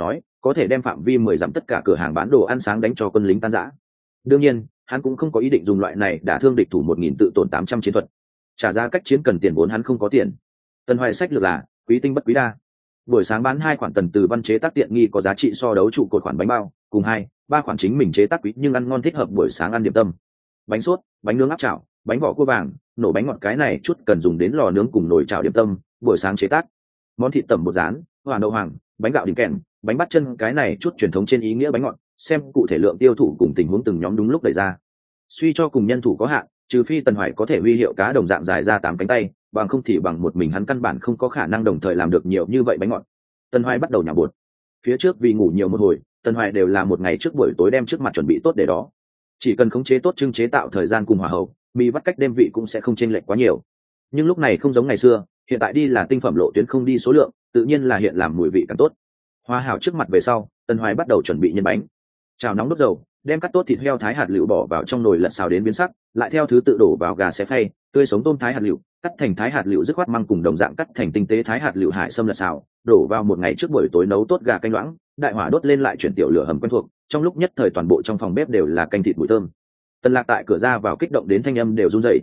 có thể đem phạm vi 10 dặm tất cả cửa hàng bán đồ ăn sáng đánh cho quân lính tan rã. Đương nhiên hắn cũng không có ý định dùng loại này đả thương địch thủ 1000 tự tổn 800 chiến thuật. Trả giá cách chiến cần tiền vốn hắn không có tiền. Tần Hoài sách lược là quý tinh bất quý đa. Buổi sáng bán 2 khoản Tần Từ Văn chế tác tiện nghi có giá trị so đấu trụ cột khoản bánh bao, cùng 2-3 khoản chính mình chế tác quý nhưng ăn ngon thích hợp buổi sáng ăn điểm tâm. Bánh sốt, bánh nướng áp chảo, bánh vỏ cua vàng, nổ bánh ngọt cái này chút cần dùng đến lò nướng cùng nồi chảo điểm tâm, buổi sáng chế tác. Món thịt tẩm bột rán, hoa đậu hoàng, bánh gạo đỉnh kèn, bánh bát chân cái này chút truyền thống trên ý nghĩa bánh ngọt, xem cụ thể lượng tiêu thụ cùng tình huống từng nhóm đúng lúc đẩy ra. Suy cho cùng nhân thủ có hạn, trừ phi Tần Hoài có thể huy hiệu cá đồng dạng dài ra 8 cánh tay, bằng không thì bằng một mình hắn căn bản không có khả năng đồng thời làm được nhiều như vậy bánh ngọt. Tần Hoài bắt đầu nhả bột. Phía trước vì ngủ nhiều một hồi, Tần Hoài đều là một ngày trước buổi tối đem trước mặt chuẩn bị tốt để đó. Chỉ cần khống chế tốt trưng chế tạo thời gian cùng hỏa hậu, mì vắt cách đêm vị cũng sẽ không chênh lệch quá nhiều. Nhưng lúc này không giống ngày xưa, hiện tại đi là tinh phẩm lộ tuyến không đi số lượng, tự nhiên là hiện làm mùi vị càng tốt. Hoa hảo trước mặt về sau, Tần Hoài bắt đầu chuẩn bị nhân bánh. Chảo nóng đốt dầu, đem cắt tốt thịt heo thái hạt lựu bỏ vào trong nồi lật xào đến biến sắc, lại theo thứ tự đổ vào gà xé phay, tươi sống tôm thái hạt lựu, cắt thành thái hạt lựu dứt khoát măng cùng đồng dạng cắt thành tinh tế thái hạt lựu hải sâm lật xào, đổ vào một ngày trước buổi tối nấu tốt gà canh loãng, đại hỏa đốt lên lại chuyển tiểu lửa hầm quen thuộc, trong lúc nhất thời toàn bộ trong phòng bếp đều là canh thịt mùi thơm. Tần Lạc tại cửa ra vào kích động đến thanh âm đều run rẩy.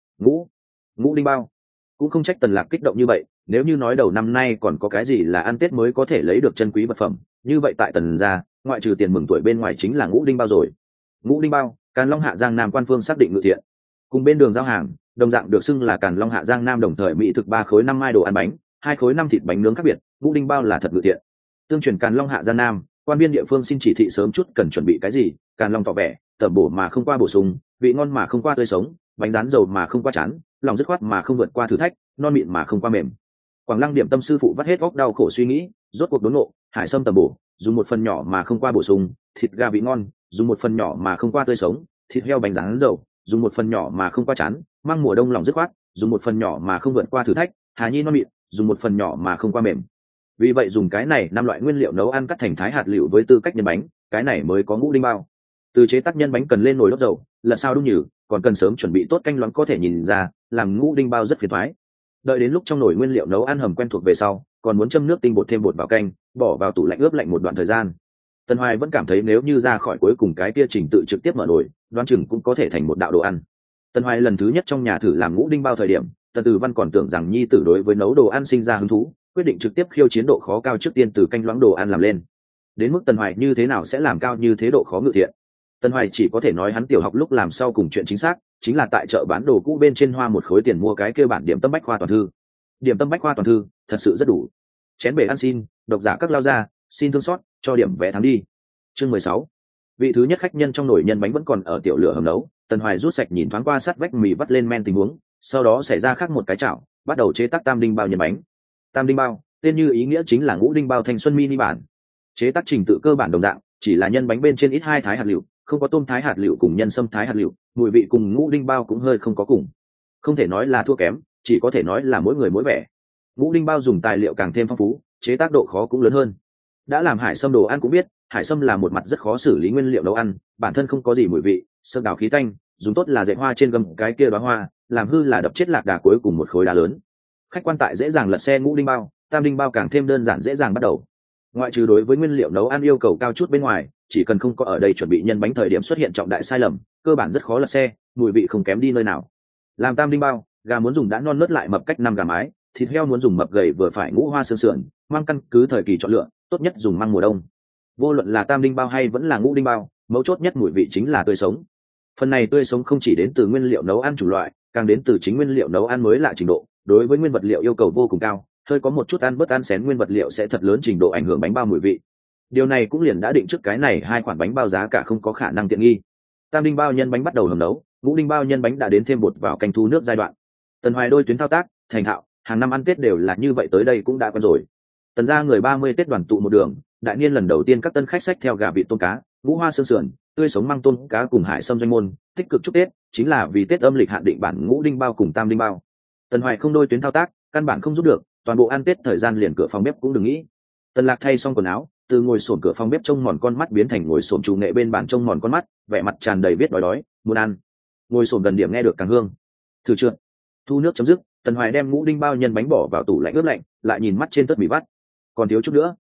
Ngũ đinh bao. Cũng không trách Tần Lạc kích động như vậy, nếu như nói đầu năm nay còn có cái gì là ăn Tết mới có thể lấy được chân quý vật phẩm, như vậy tại Tần gia, ngoại trừ tiền mừng tuổi bên ngoài chính là ngũ đinh bao rồi. Ngũ đinh bao, Càn Long Hạ Giang Nam quan phương xác định ngự thiện. Cùng bên đường giao hàng, đồng dạng được xưng là Càn Long Hạ Giang Nam đồng thời mỹ thực 3 khối 5 mai đồ ăn bánh, 2 khối 5 thịt bánh nướng khác biệt, ngũ đinh bao là thật ngự thiện. Tương truyền Càn Long Hạ Giang Nam, quan viên địa phương xin chỉ thị sớm chút cần chuẩn bị cái gì, Càn Long tỏ vẻ, tẩm bổ mà không qua bổ sung, vị ngon mà không qua tươi sống, bánh rán dầu mà không qua chán, lòng dứt khoát mà không vượt qua thử thách, non mịn mà không qua mềm. Quảng Lăng điểm tâm sư phụ vắt hết óc đau khổ suy nghĩ, rốt cuộc đốn ngộ, hải sâm tẩm bổ, dùng một phần nhỏ mà không qua bổ sung, thịt gà vị ngon, dùng một phần nhỏ mà không qua tươi sống, thịt heo bánh rán dầu, dùng một phần nhỏ mà không qua chán, măng mùa đông lòng dứt khoát, dùng một phần nhỏ mà không vượt qua thử thách, hà nhi non mịn, dùng một phần nhỏ mà không qua mềm. Vì vậy dùng cái này 5 loại nguyên liệu nấu ăn cắt thành thái hạt lựu với tư cách nhân bánh, cái này mới có ngũ đinh bao. Từ chế tác nhân bánh cần lên nồi đốt dầu, lật sao đun nhừ, còn cần sớm chuẩn bị tốt canh loãng có thể nhìn ra, làm ngũ đinh bao rất phiền toái. Đợi đến lúc trong nồi nguyên liệu nấu ăn hầm quen thuộc về sau, còn muốn châm nước tinh bột thêm bột vào canh, bỏ vào tủ lạnh ướp lạnh một đoạn thời gian. Tần Hoài vẫn cảm thấy nếu như ra khỏi cuối cùng cái kia trình tự trực tiếp mở nồi, đoán chừng cũng có thể thành một đạo đồ ăn. Tần Hoài lần thứ nhất trong nhà thử làm ngũ đinh bao thời điểm, Tần Từ Văn còn tưởng rằng nhi tử đối với nấu đồ ăn sinh ra hứng thú, quyết định trực tiếp khiêu chiến độ khó cao trước tiên từ canh loãng đồ ăn làm lên. Đến mức Tần Hoài như thế nào sẽ làm cao như thế độ khó ngự thiện. Tần Hoài chỉ có thể nói hắn tiểu học lúc làm sau cùng chuyện chính xác, chính là tại chợ bán đồ cũ bên trên hoa một khối tiền mua cái kia bản điểm tâm bách khoa toàn thư. Điểm tâm bách khoa toàn thư thật sự rất đủ. Chén bể ăn xin, độc giả các lao ra, xin thương xót, cho điểm vé thắng đi. Chương 16. Vị thứ nhất khách nhân trong nồi nhân bánh vẫn còn ở tiểu lửa hầm nấu, Tần Hoài rút sạch nhìn thoáng qua sát vách mì vắt lên men tình huống, sau đó xảy ra khác một cái chảo, bắt đầu chế tác tam đinh bao nhân bánh. Tam đinh bao, tên như ý nghĩa chính là ngũ đinh bao thanh xuân mini bản. Chế tác trình tự cơ bản đồng dạng, chỉ là nhân bánh bên trên ít 2 thái hạt lựu, không có tôm thái hạt lựu cùng nhân sâm thái hạt lựu, mùi vị cùng ngũ đinh bao cũng hơi không có cùng. Không thể nói là thua kém, chỉ có thể nói là mỗi người mỗi vẻ. Ngũ đinh bao dùng tài liệu càng thêm phong phú, chế tác độ khó cũng lớn hơn. Đã làm hải sâm đồ ăn cũng biết, hải sâm là một mặt rất khó xử lý nguyên liệu nấu ăn, bản thân không có gì mùi vị, sơ đào khí tanh, dùng tốt là dạy hoa trên gầm cái kia đóa hoa, làm hư là đập chết lạc đà cuối cùng một khối đá lớn. Khách quan tại dễ dàng lật xe ngũ đinh bao, tam đinh bao càng thêm đơn giản dễ dàng bắt đầu. Ngoại trừ đối với nguyên liệu nấu ăn yêu cầu cao chút bên ngoài, chỉ cần không có ở đây chuẩn bị nhân bánh thời điểm xuất hiện trọng đại sai lầm, cơ bản rất khó lật xe, mùi vị không kém đi nơi nào. Làm tam đinh bao, gà muốn dùng đã non nớt lại mập cách 5 gà mái, thịt heo muốn dùng mập gầy vừa phải ngũ hoa xương sườn, mang căn cứ thời kỳ chọn lựa, tốt nhất dùng măng mùa đông. Vô luận là tam đinh bao hay vẫn là ngũ đinh bao, mấu chốt nhất mùi vị chính là tươi sống. Phần này tươi sống không chỉ đến từ nguyên liệu nấu ăn chủ loại, càng đến từ chính nguyên liệu nấu ăn mới lạ trình độ, đối với nguyên vật liệu yêu cầu vô cùng cao, hơi có một chút ăn bớt ăn xén nguyên vật liệu sẽ thật lớn trình độ ảnh hưởng bánh bao mùi vị. Điều này cũng liền đã định trước cái này 2 khoản bánh bao giá cả không có khả năng tiện nghi. Tam đinh bao nhân bánh bắt đầu hầm nấu, ngũ đinh bao nhân bánh đã đến thêm bột vào canh thu nước giai đoạn. Tần Hoài đôi tuyến thao tác thành thạo, hàng năm ăn Tết đều là như vậy, tới đây cũng đã quen rồi. Tần gia người 30 Tết đoàn tụ một đường, đại niên lần đầu tiên các tân khách xách theo gà vịt tôm cá, ngũ hoa xương sườn, tươi sống măng tôm cá cùng hải sâm doanh môn, tích cực chúc Tết, chính là vì Tết âm lịch hạn định bản ngũ đinh bao cùng tam đinh bao. Tần Hoài không đôi tuyến thao tác, căn bản không giúp được, toàn bộ ăn Tết thời gian liền cửa phòng bếp cũng đừng nghĩ. Tần Lạc thay xong quần áo, từ ngồi xổm cửa phòng bếp trông mòn con mắt biến thành ngồi xổm chủ nghệ bên bàn trông mòn con mắt, vẻ mặt tràn đầy biết đói, muốn ăn. Ngồi xổm gần điểm nghe được càng hương. Thử chưa? Thu nước chấm dứt, Tần Hoài đem ngũ đinh bao nhân bánh bỏ vào tủ lạnh ướp lạnh, lại nhìn mắt trên tất mì vắt, còn thiếu chút nữa.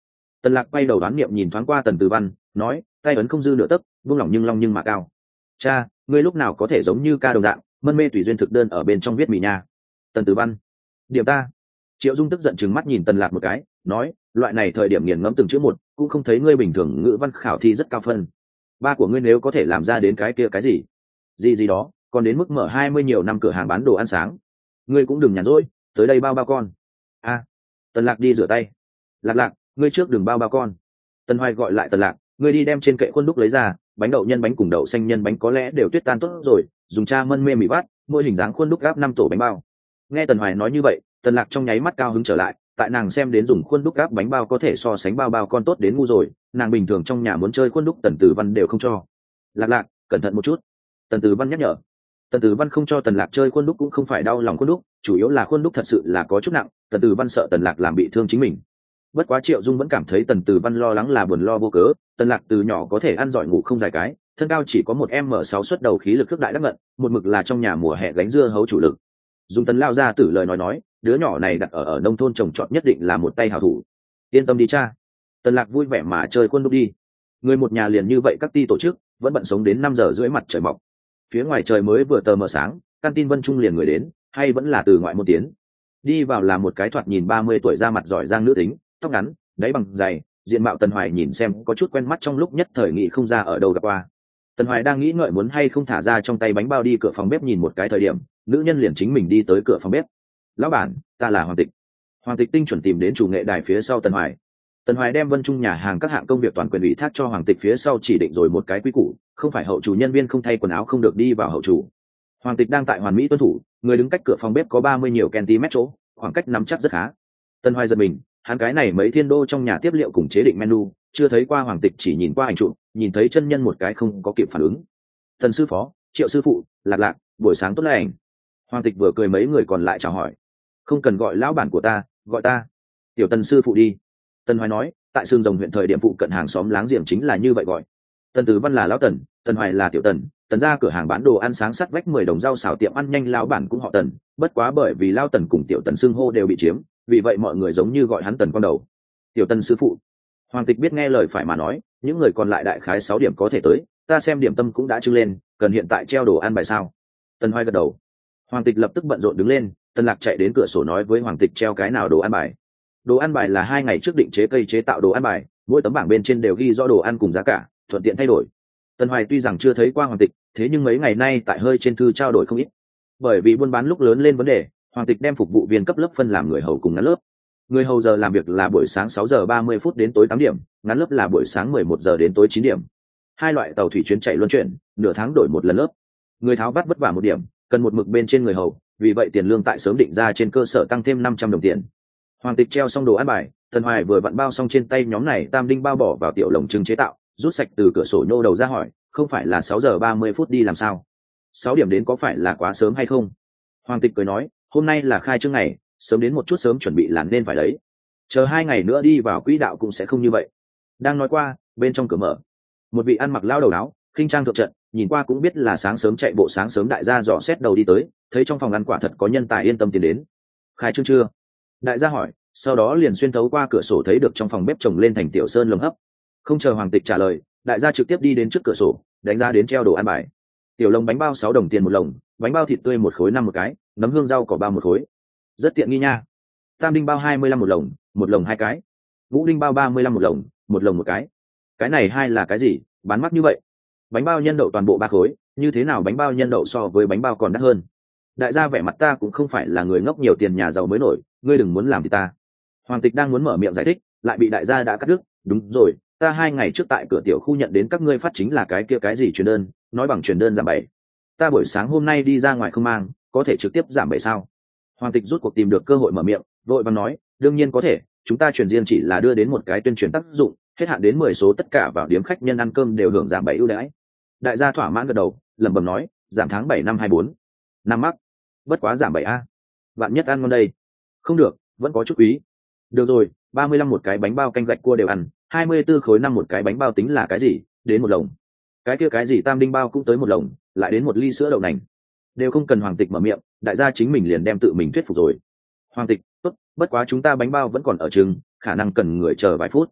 Tần Lạc quay đầu đoán niệm nhìn thoáng qua Tần Từ Văn, nói, tay ấn không dư nửa tấc, buông lỏng nhưng long nhưng mà cao. Cha, ngươi lúc nào có thể giống như ca đồng dạng, mân mê tùy duyên thực đơn ở bên trong viết mì nha. Tần Từ Văn, điểm ta. Triệu Dung tức giận trừng mắt nhìn Tần Lạc một cái, nói, loại này thời điểm nghiền ngẫm từng chữ một, cũng không thấy ngươi bình thường ngữ văn khảo thi rất cao phân. Ba của ngươi nếu có thể làm ra đến cái kia cái gì đó, còn đến mức mở 20 nhiều năm cửa hàng bán đồ ăn sáng. Ngươi cũng đừng nhàn rỗi, tới đây bao con. A. Tần Lạc đi rửa tay. Lạc, ngươi trước đừng bao con. Tần Hoài gọi lại Tần Lạc, ngươi đi đem trên kệ khuôn đúc lấy ra, bánh đậu nhân bánh cùng đậu xanh nhân bánh có lẽ đều tuyết tan tốt rồi, dùng cha mân mê mì vát, mỗi hình dáng khuôn đúc gáp 5 tổ bánh bao. Nghe Tần Hoài nói như vậy, Tần Lạc trong nháy mắt cao hứng trở lại, tại nàng xem đến dùng khuôn đúc gáp bánh bao có thể so sánh bao con tốt đến ngu rồi, nàng bình thường trong nhà muốn chơi khuôn đúc Tần Tử Văn đều không cho. Lạc, cẩn thận một chút. Tần Tử Văn nhắc nhở. Tần Tử Văn không cho Tần Lạc chơi khuôn đúc cũng không phải đau lòng khuôn đúc, chủ yếu là khuôn đúc thật sự là có chút nặng, Tần Tử Văn sợ Tần Lạc làm bị thương chính mình. Bất quá Triệu Dung vẫn cảm thấy Tần Tử Văn lo lắng là buồn lo vô cớ, Tần Lạc từ nhỏ có thể ăn giỏi ngủ không dài cái, thân cao chỉ có một m6 xuất đầu khí lực cước đại đắc ngận, một mực là trong nhà mùa hè gánh dưa hấu chủ lực. Dung Tần lao ra tử lời nói, đứa nhỏ này đặt ở nông thôn trồng trọt nhất định là một tay hảo thủ. Yên tâm đi cha. Tần Lạc vui vẻ mà chơi khuôn đúc đi. Người một nhà liền như vậy các ty tổ chức, vẫn bận sống đến 5 giờ rưỡi mặt trời mọc. Phía ngoài trời mới vừa tờ mờ sáng, căn tin Vân Trung liền người đến, hay vẫn là từ ngoại môn tiến. Đi vào là một cái thoạt nhìn 30 tuổi da mặt giỏi giang nữ tính, tóc ngắn, đáy bằng dày, diện mạo Tần Hoài nhìn xem có chút quen mắt trong lúc nhất thời nghĩ không ra ở đâu gặp qua. Tần Hoài đang nghĩ ngợi muốn hay không thả ra trong tay bánh bao đi cửa phòng bếp nhìn một cái thời điểm, nữ nhân liền chính mình đi tới cửa phòng bếp. Lão bản, ta là Hoàng Tịch. Hoàng Tịch tinh chuẩn tìm đến chủ nghệ đài phía sau Tần Hoài. Tần Hoài đem Vân Trung nhà hàng các hạng công việc toàn quyền ủy thác cho Hoàng Tịch phía sau chỉ định rồi một cái quy củ, không phải hậu chủ nhân viên không thay quần áo không được đi vào hậu chủ. Hoàng Tịch đang tại hoàn mỹ tuân thủ, người đứng cách cửa phòng bếp có 30 nhiều cm chỗ, khoảng cách nắm chắc rất khá. Tần Hoài giật mình, hắn cái này mấy thiên đô trong nhà tiếp liệu cùng chế định menu, chưa thấy qua Hoàng Tịch chỉ nhìn qua ảnh chụp, nhìn thấy chân nhân một cái không có kịp phản ứng. Tần sư phó, Triệu sư phụ, Lạc, buổi sáng tốt lành. Hoàng Tịch vừa cười mấy người còn lại chào hỏi. Không cần gọi lão bản của ta, gọi ta tiểu Tần sư phụ đi. Tần Hoài nói, tại Sương Rồng huyện thời điểm phụ cận hàng xóm láng giềng chính là như vậy gọi. Tần Tử Văn là lão Tần, Tần Hoài là tiểu Tần, Tần ra cửa hàng bán đồ ăn sáng sắt vách 10 đồng rau xào tiệm ăn nhanh lão bản cũng họ Tần, bất quá bởi vì lão Tần cùng tiểu Tần xưng hô đều bị chiếm, vì vậy mọi người giống như gọi hắn Tần con đầu. Tiểu Tần sư phụ. Hoàng Tịch biết nghe lời phải mà nói, những người còn lại đại khái 6 điểm có thể tới, ta xem điểm tâm cũng đã trưng lên, cần hiện tại treo đồ ăn bài sao? Tần Hoài gật đầu. Hoàng Tịch lập tức bận rộn đứng lên, Tần Lạc chạy đến cửa sổ nói với Hoàng Tịch treo cái nào đồ ăn bài. Đồ ăn bài là 2 ngày trước định chế cây chế tạo đồ ăn bài, mỗi tấm bảng bên trên đều ghi rõ đồ ăn cùng giá cả, thuận tiện thay đổi. Tần Hoài tuy rằng chưa thấy qua Hoàng Tịch, thế nhưng mấy ngày nay tại hơi trên thư trao đổi không ít. Bởi vì buôn bán lúc lớn lên vấn đề, Hoàng Tịch đem phục vụ viên cấp lớp phân làm người hầu cùng ngắn lớp. Người hầu giờ làm việc là buổi sáng 6 giờ 30 phút đến tối 8 điểm, ngắn lớp là buổi sáng 11 giờ đến tối 9 điểm. Hai loại tàu thủy chuyến chạy luân chuyển, nửa tháng đổi một lần lớp. Người tháo vắt vất vả 1 điểm, cần một mực bên trên người hầu, vì vậy tiền lương tại sớm định ra trên cơ sở tăng thêm 500 đồng tiền. Hoàng Tịch treo xong đồ ăn bài, Tần Hoài vừa vặn bao xong trên tay nhóm này tam đinh bao bỏ vào tiểu lồng trứng chế tạo, rút sạch từ cửa sổ nhô đầu ra hỏi, không phải là 6 giờ 30 phút đi làm sao? 6 điểm đến có phải là quá sớm hay không? Hoàng Tịch cười nói, hôm nay là khai trương ngày, sớm đến một chút sớm chuẩn bị làm nên phải đấy. Chờ 2 ngày nữa đi vào quỹ đạo cũng sẽ không như vậy. Đang nói qua, bên trong cửa mở, một vị ăn mặc lao đầu áo, khinh trang thượng trận, nhìn qua cũng biết là sáng sớm chạy bộ sáng sớm đại gia dò xét đầu đi tới, thấy trong phòng ăn quả thật có nhân tài yên tâm tiến đến. Khai trương chưa? Đại gia hỏi, sau đó liền xuyên thấu qua cửa sổ thấy được trong phòng bếp trồng lên thành tiểu sơn lồng hấp. Không chờ Hoàng Tịch trả lời, đại gia trực tiếp đi đến trước cửa sổ, đánh giá đến treo đồ ăn bài. Tiểu lồng bánh bao 6 đồng tiền một lồng, bánh bao thịt tươi 1 khối 5 một cái, nấm hương rau cỏ bao 1 khối. Rất tiện nghi nha. Tam đinh bao 25 một lồng 2 cái. Ngũ đinh bao 35 một lồng 1 cái. Cái này hai là cái gì, bán mắc như vậy? Bánh bao nhân đậu toàn bộ 3 khối, như thế nào bánh bao nhân đậu so với bánh bao còn đắt hơn? Đại gia vẻ mặt ta cũng không phải là người ngốc nhiều tiền nhà giàu mới nổi, ngươi đừng muốn làm thì ta. Hoàng Tịch đang muốn mở miệng giải thích, lại bị đại gia đã cắt đứt. Đúng rồi, ta 2 ngày trước tại cửa tiểu khu nhận đến các ngươi phát chính là cái kia cái gì truyền đơn, nói bằng truyền đơn giảm 7. Ta buổi sáng hôm nay đi ra ngoài không mang, có thể trực tiếp giảm 7 sao? Hoàng Tịch rút cuộc tìm được cơ hội mở miệng, vội vàng nói, đương nhiên có thể, chúng ta truyền riêng chỉ là đưa đến một cái tuyên truyền tác dụng, hết hạn đến 10 số tất cả vào điếm khách nhân ăn cơm đều hưởng giảm 7 ưu đãi. Đại gia thỏa mãn gật đầu, lẩm bẩm nói, giảm tháng 7 năm 24. Năm mắc, bất quá giảm 7 a. Vạn nhất ăn ngon đây. Không được, vẫn có chút quý. Được rồi, 35 một cái bánh bao canh gạch cua đều ăn, 24 khối 5 một cái bánh bao tính là cái gì, đến 1 lồng. Cái kia cái gì tam đinh bao cũng tới 1 lồng, lại đến 1 ly sữa đậu nành. Đều không cần Hoàng Tịch mở miệng, đại gia chính mình liền đem tự mình thuyết phục rồi. Hoàng Tịch, tốt, bất quá chúng ta bánh bao vẫn còn ở chừng, khả năng cần người chờ vài phút.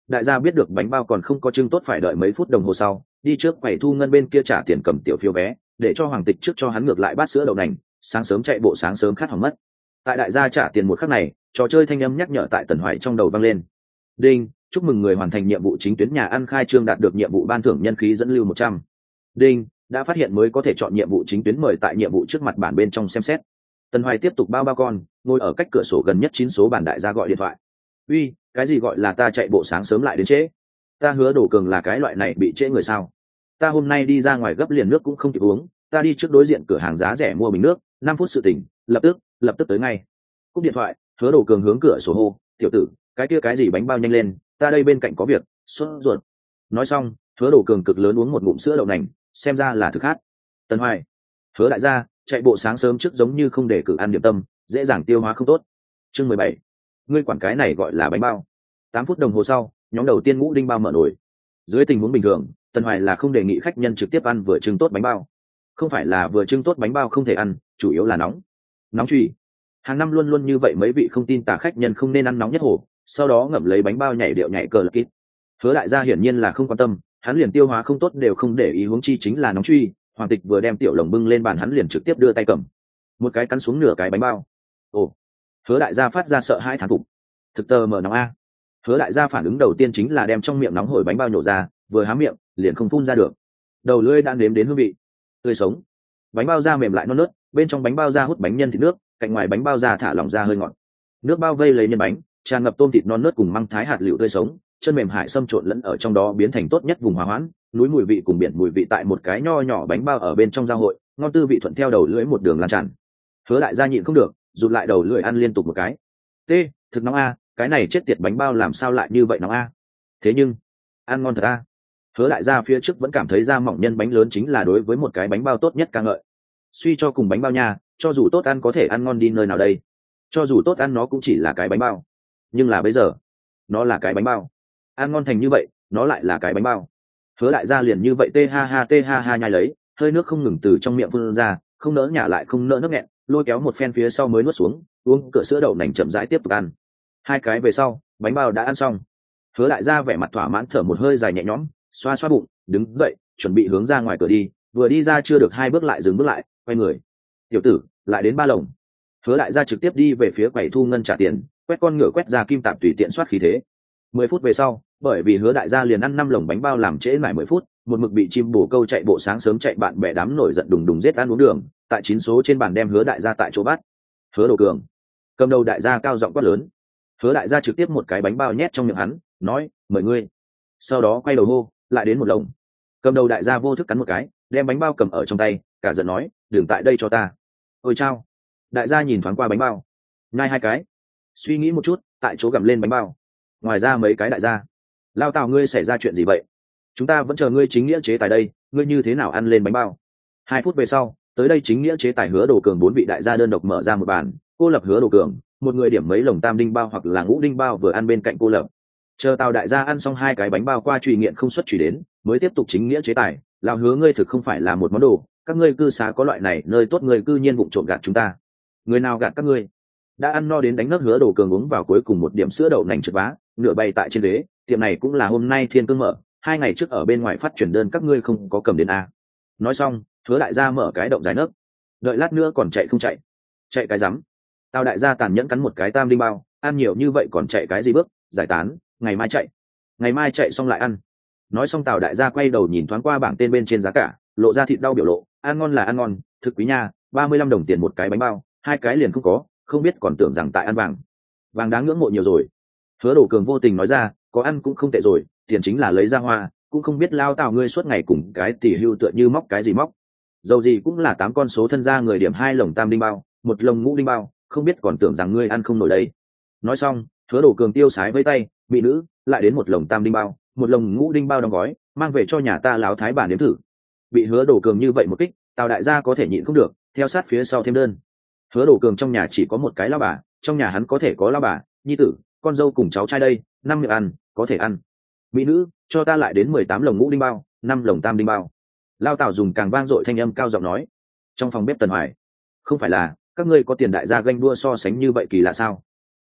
Đại gia biết được bánh bao còn không có trưng tốt phải đợi mấy phút đồng hồ sau, đi trước quầy thu ngân bên kia trả tiền cầm tiểu phiếu vé, để cho Hoàng Tịch trước cho hắn ngược lại bát sữa đậu nành, sáng sớm chạy bộ sáng sớm khát hỏng mất. Tại đại gia trả tiền một khắc này, trò chơi thanh âm nhắc nhở tại Tần Hoài trong đầu vang lên. Đinh, chúc mừng người hoàn thành nhiệm vụ chính tuyến nhà ăn khai trương đạt được nhiệm vụ ban thưởng nhân khí dẫn lưu 100. Đinh, đã phát hiện mới có thể chọn nhiệm vụ chính tuyến, mời tại nhiệm vụ trước mặt bản bên trong xem xét. Tần Hoài tiếp tục bao con, ngồi ở cách cửa sổ gần nhất 9 số bản đại gia gọi điện thoại. Uy, cái gì gọi là ta chạy bộ sáng sớm lại đến trễ? Ta Hứa Đồ Cường là cái loại này bị trễ người sao? Ta hôm nay đi ra ngoài gấp liền nước cũng không kịp uống, ta đi trước đối diện cửa hàng giá rẻ mua bình nước, 5 phút sự tỉnh, lập tức tới ngay. Cúp điện thoại, Hứa Đồ Cường hướng cửa sổ hô, tiểu tử, cái kia cái gì bánh bao nhanh lên, ta đây bên cạnh có việc, sốt ruột. Nói xong, Hứa Đồ Cường cực lớn uống một ngụm sữa đậu nành, xem ra là thực khát. Tần Hoài, Hứa đại gia, chạy bộ sáng sớm trước giống như không để cử ăn điểm tâm, dễ dàng tiêu hóa không tốt. Chương 17. Ngươi quản cái này gọi là bánh bao. 8 phút đồng hồ sau, nhóm đầu tiên ngũ đinh bao mở nồi. Dưới tình huống bình thường, Tần Hoài là không đề nghị khách nhân trực tiếp ăn vừa trưng tốt bánh bao. Không phải là vừa trưng tốt bánh bao không thể ăn, chủ yếu là nóng truy. Hàng năm luôn luôn như vậy, mấy vị không tin tà khách nhân không nên ăn nóng nhất hồ, sau đó ngậm lấy bánh bao nhảy điệu nhảy cờ lật kít. Hứa đại gia hiển nhiên là không quan tâm, hắn liền tiêu hóa không tốt đều không để ý, huống chi chính là nóng truy. Hoàng Tịch vừa đem tiểu lồng bưng lên bàn, hắn liền trực tiếp đưa tay cầm một cái cắn xuống nửa cái bánh bao. Ồ! Hứa đại gia phát ra sợ hãi thán phục. Thực tờ mở nóng a. Hứa đại gia phản ứng đầu tiên chính là đem trong miệng nóng hổi bánh bao nhổ ra, vừa há miệng liền không phun ra được. Đầu lưỡi đã nếm đến hương vị tươi sống, bánh bao da mềm lại non nớt, bên trong bánh bao da hút bánh nhân thịt nước, cạnh ngoài bánh bao da thả lỏng ra hơi ngọt. Nước bao vây lấy nhân bánh, tràn ngập tôm thịt non nớt cùng măng thái hạt lựu tươi sống, chân mềm hải xâm trộn lẫn ở trong đó biến thành tốt nhất vùng hòa hoãn, núi mùi vị cùng biển mùi vị tại một cái nho nhỏ bánh bao ở bên trong giao hội, ngon tư vị thuận theo đầu lưỡi một đường lan tràn. Hứa đại gia nhịn không được, rụt lại đầu lưỡi ăn liên tục một cái. Thực nóng a, cái này chết tiệt bánh bao làm sao lại như vậy nóng a? Thế nhưng ăn ngon thật a. Hứa đại gia phía trước vẫn cảm thấy da mỏng nhân bánh lớn chính là đối với một cái bánh bao tốt nhất ca ngợi. Suy cho cùng bánh bao nha, cho dù tốt ăn có thể ăn ngon đi nơi nào đây? Cho dù tốt ăn nó cũng chỉ là cái bánh bao. Nhưng là bây giờ, nó là cái bánh bao. Ăn ngon thành như vậy, nó lại là cái bánh bao. Hứa đại gia liền như vậy tê ha ha nhai lấy, hơi nước không ngừng từ trong miệng phun ra, không nỡ nhả lại không nỡ nước nghẹn, lôi kéo một phen phía sau mới nuốt xuống, uống cửa sữa đậu nành chậm rãi tiếp tục ăn. 2 cái về sau, bánh bao đã ăn xong. Hứa đại gia vẻ mặt thỏa mãn thở một hơi dài nhẹ nhõm, xoa xoa bụng, đứng dậy, chuẩn bị hướng ra ngoài cửa đi, vừa đi ra chưa được 2 bước lại dừng bước lại, quay người. Tiểu tử, lại đến 3 lồng. Hứa đại gia trực tiếp đi về phía quầy thu ngân trả tiền, quét con ngựa quét ra kim tạp tùy tiện soát khí thế. 10 phút về sau, bởi vì Hứa đại gia liền ăn 5 lồng bánh bao làm trễ mãi 10 phút, một mực bị chim bồ câu chạy bộ sáng sớm chạy bạn bè đám nổi giận đùng đùng giết ăn uống đường, tại 9 số trên bàn đem Hứa đại gia tại chỗ bắt. Hứa Đồ Cường, cầm đầu đại gia cao giọng quát lớn. Hứa đại gia trực tiếp một cái bánh bao nhét trong miệng hắn, nói, mời ngươi. Sau đó quay đầu hô, lại đến một lồng. Cầm đầu đại gia vô thức cắn một cái, đem bánh bao cầm ở trong tay, cả giận nói, đừng tại đây cho ta. Ôi chao. Đại gia nhìn thoáng qua bánh bao, nhai 2 cái, suy nghĩ một chút, tại chỗ gặm lên bánh bao. Ngoài ra mấy cái đại gia, lao Tào ngươi xảy ra chuyện gì vậy? Chúng ta vẫn chờ ngươi chính nghĩa chế tài đây, ngươi như thế nào ăn lên bánh bao? 2 phút về sau, tới đây chính nghĩa chế tài Hứa Đồ Cường 4 vị đại gia đơn độc mở ra một bàn, cô lập Hứa Đồ Cường, một người điểm mấy lồng tam đinh bao hoặc là ngũ đinh bao vừa ăn bên cạnh cô lập. Chờ Tào đại gia ăn xong 2 cái bánh bao qua truy nghiện không xuất truy đến, mới tiếp tục chính nghĩa chế tài. Lão Hứa ngươi thực không phải là một món đồ, các ngươi cư xá có loại này nơi tốt, ngươi cư nhiên vụng trộm gạt chúng ta. Người nào gạt các ngươi? Đã ăn no đến đánh nấc Hứa Đồ Cường uống vào cuối cùng một điểm sữa đậu nành trượt vá, nửa bay tại trên ghế. Tiệm này cũng là hôm nay thiên cương mở, 2 ngày trước ở bên ngoài phát chuyển đơn các ngươi không có cầm đến a. Nói xong, Hứa đại gia mở cái động dài nấc, đợi lát nữa còn chạy không chạy? Chạy cái rắm. Tào đại gia tàn nhẫn cắn một cái tam đinh bao, ăn nhiều như vậy còn chạy cái gì bước, giải tán, ngày mai chạy xong lại ăn. Nói xong Tào đại gia quay đầu nhìn thoáng qua bảng tên bên trên giá cả, lộ ra thịt đau biểu lộ, ăn ngon là ăn ngon, thực quý nha, 35 đồng tiền một cái bánh bao, 2 cái liền không có, không biết còn tưởng rằng tại ăn vàng đáng ngưỡng mộ nhiều rồi. Hứa Đồ Cường vô tình nói ra, có ăn cũng không tệ rồi, tiền chính là lấy ra hoa, cũng không biết lao Tào ngươi suốt ngày cùng cái tỷ hưu tựa như móc cái gì móc. Dầu gì cũng là 8 con số thân gia người điểm 2 lồng tam đinh bao, 1 lồng ngũ đinh bao, không biết còn tưởng rằng ngươi ăn không nổi đây. Nói xong, Hứa Đồ Cường tiêu sái với tay, mỹ nữ, lại đến 1 lồng tam đinh bao, 1 lồng ngũ đinh bao đóng gói, mang về cho nhà ta láo thái bà nếm thử. Bị Hứa Đồ Cường như vậy một kích, Tào đại gia có thể nhịn không được, theo sát phía sau thêm đơn. Hứa Đồ Cường trong nhà chỉ có một cái lao bà, trong nhà hắn có thể có lao bà, nhi tử, con dâu cùng cháu trai đây, 5 miệng ăn, có thể ăn. Mỹ nữ, cho ta lại đến 18 lồng ngũ đinh bao, 5 lồng tam đinh bao. Lao Tào dùng càng vang dội thanh âm cao giọng nói. Trong phòng bếp Tần Hoài, không phải là các ngươi có tiền đại gia ganh đua so sánh như vậy kỳ lạ sao?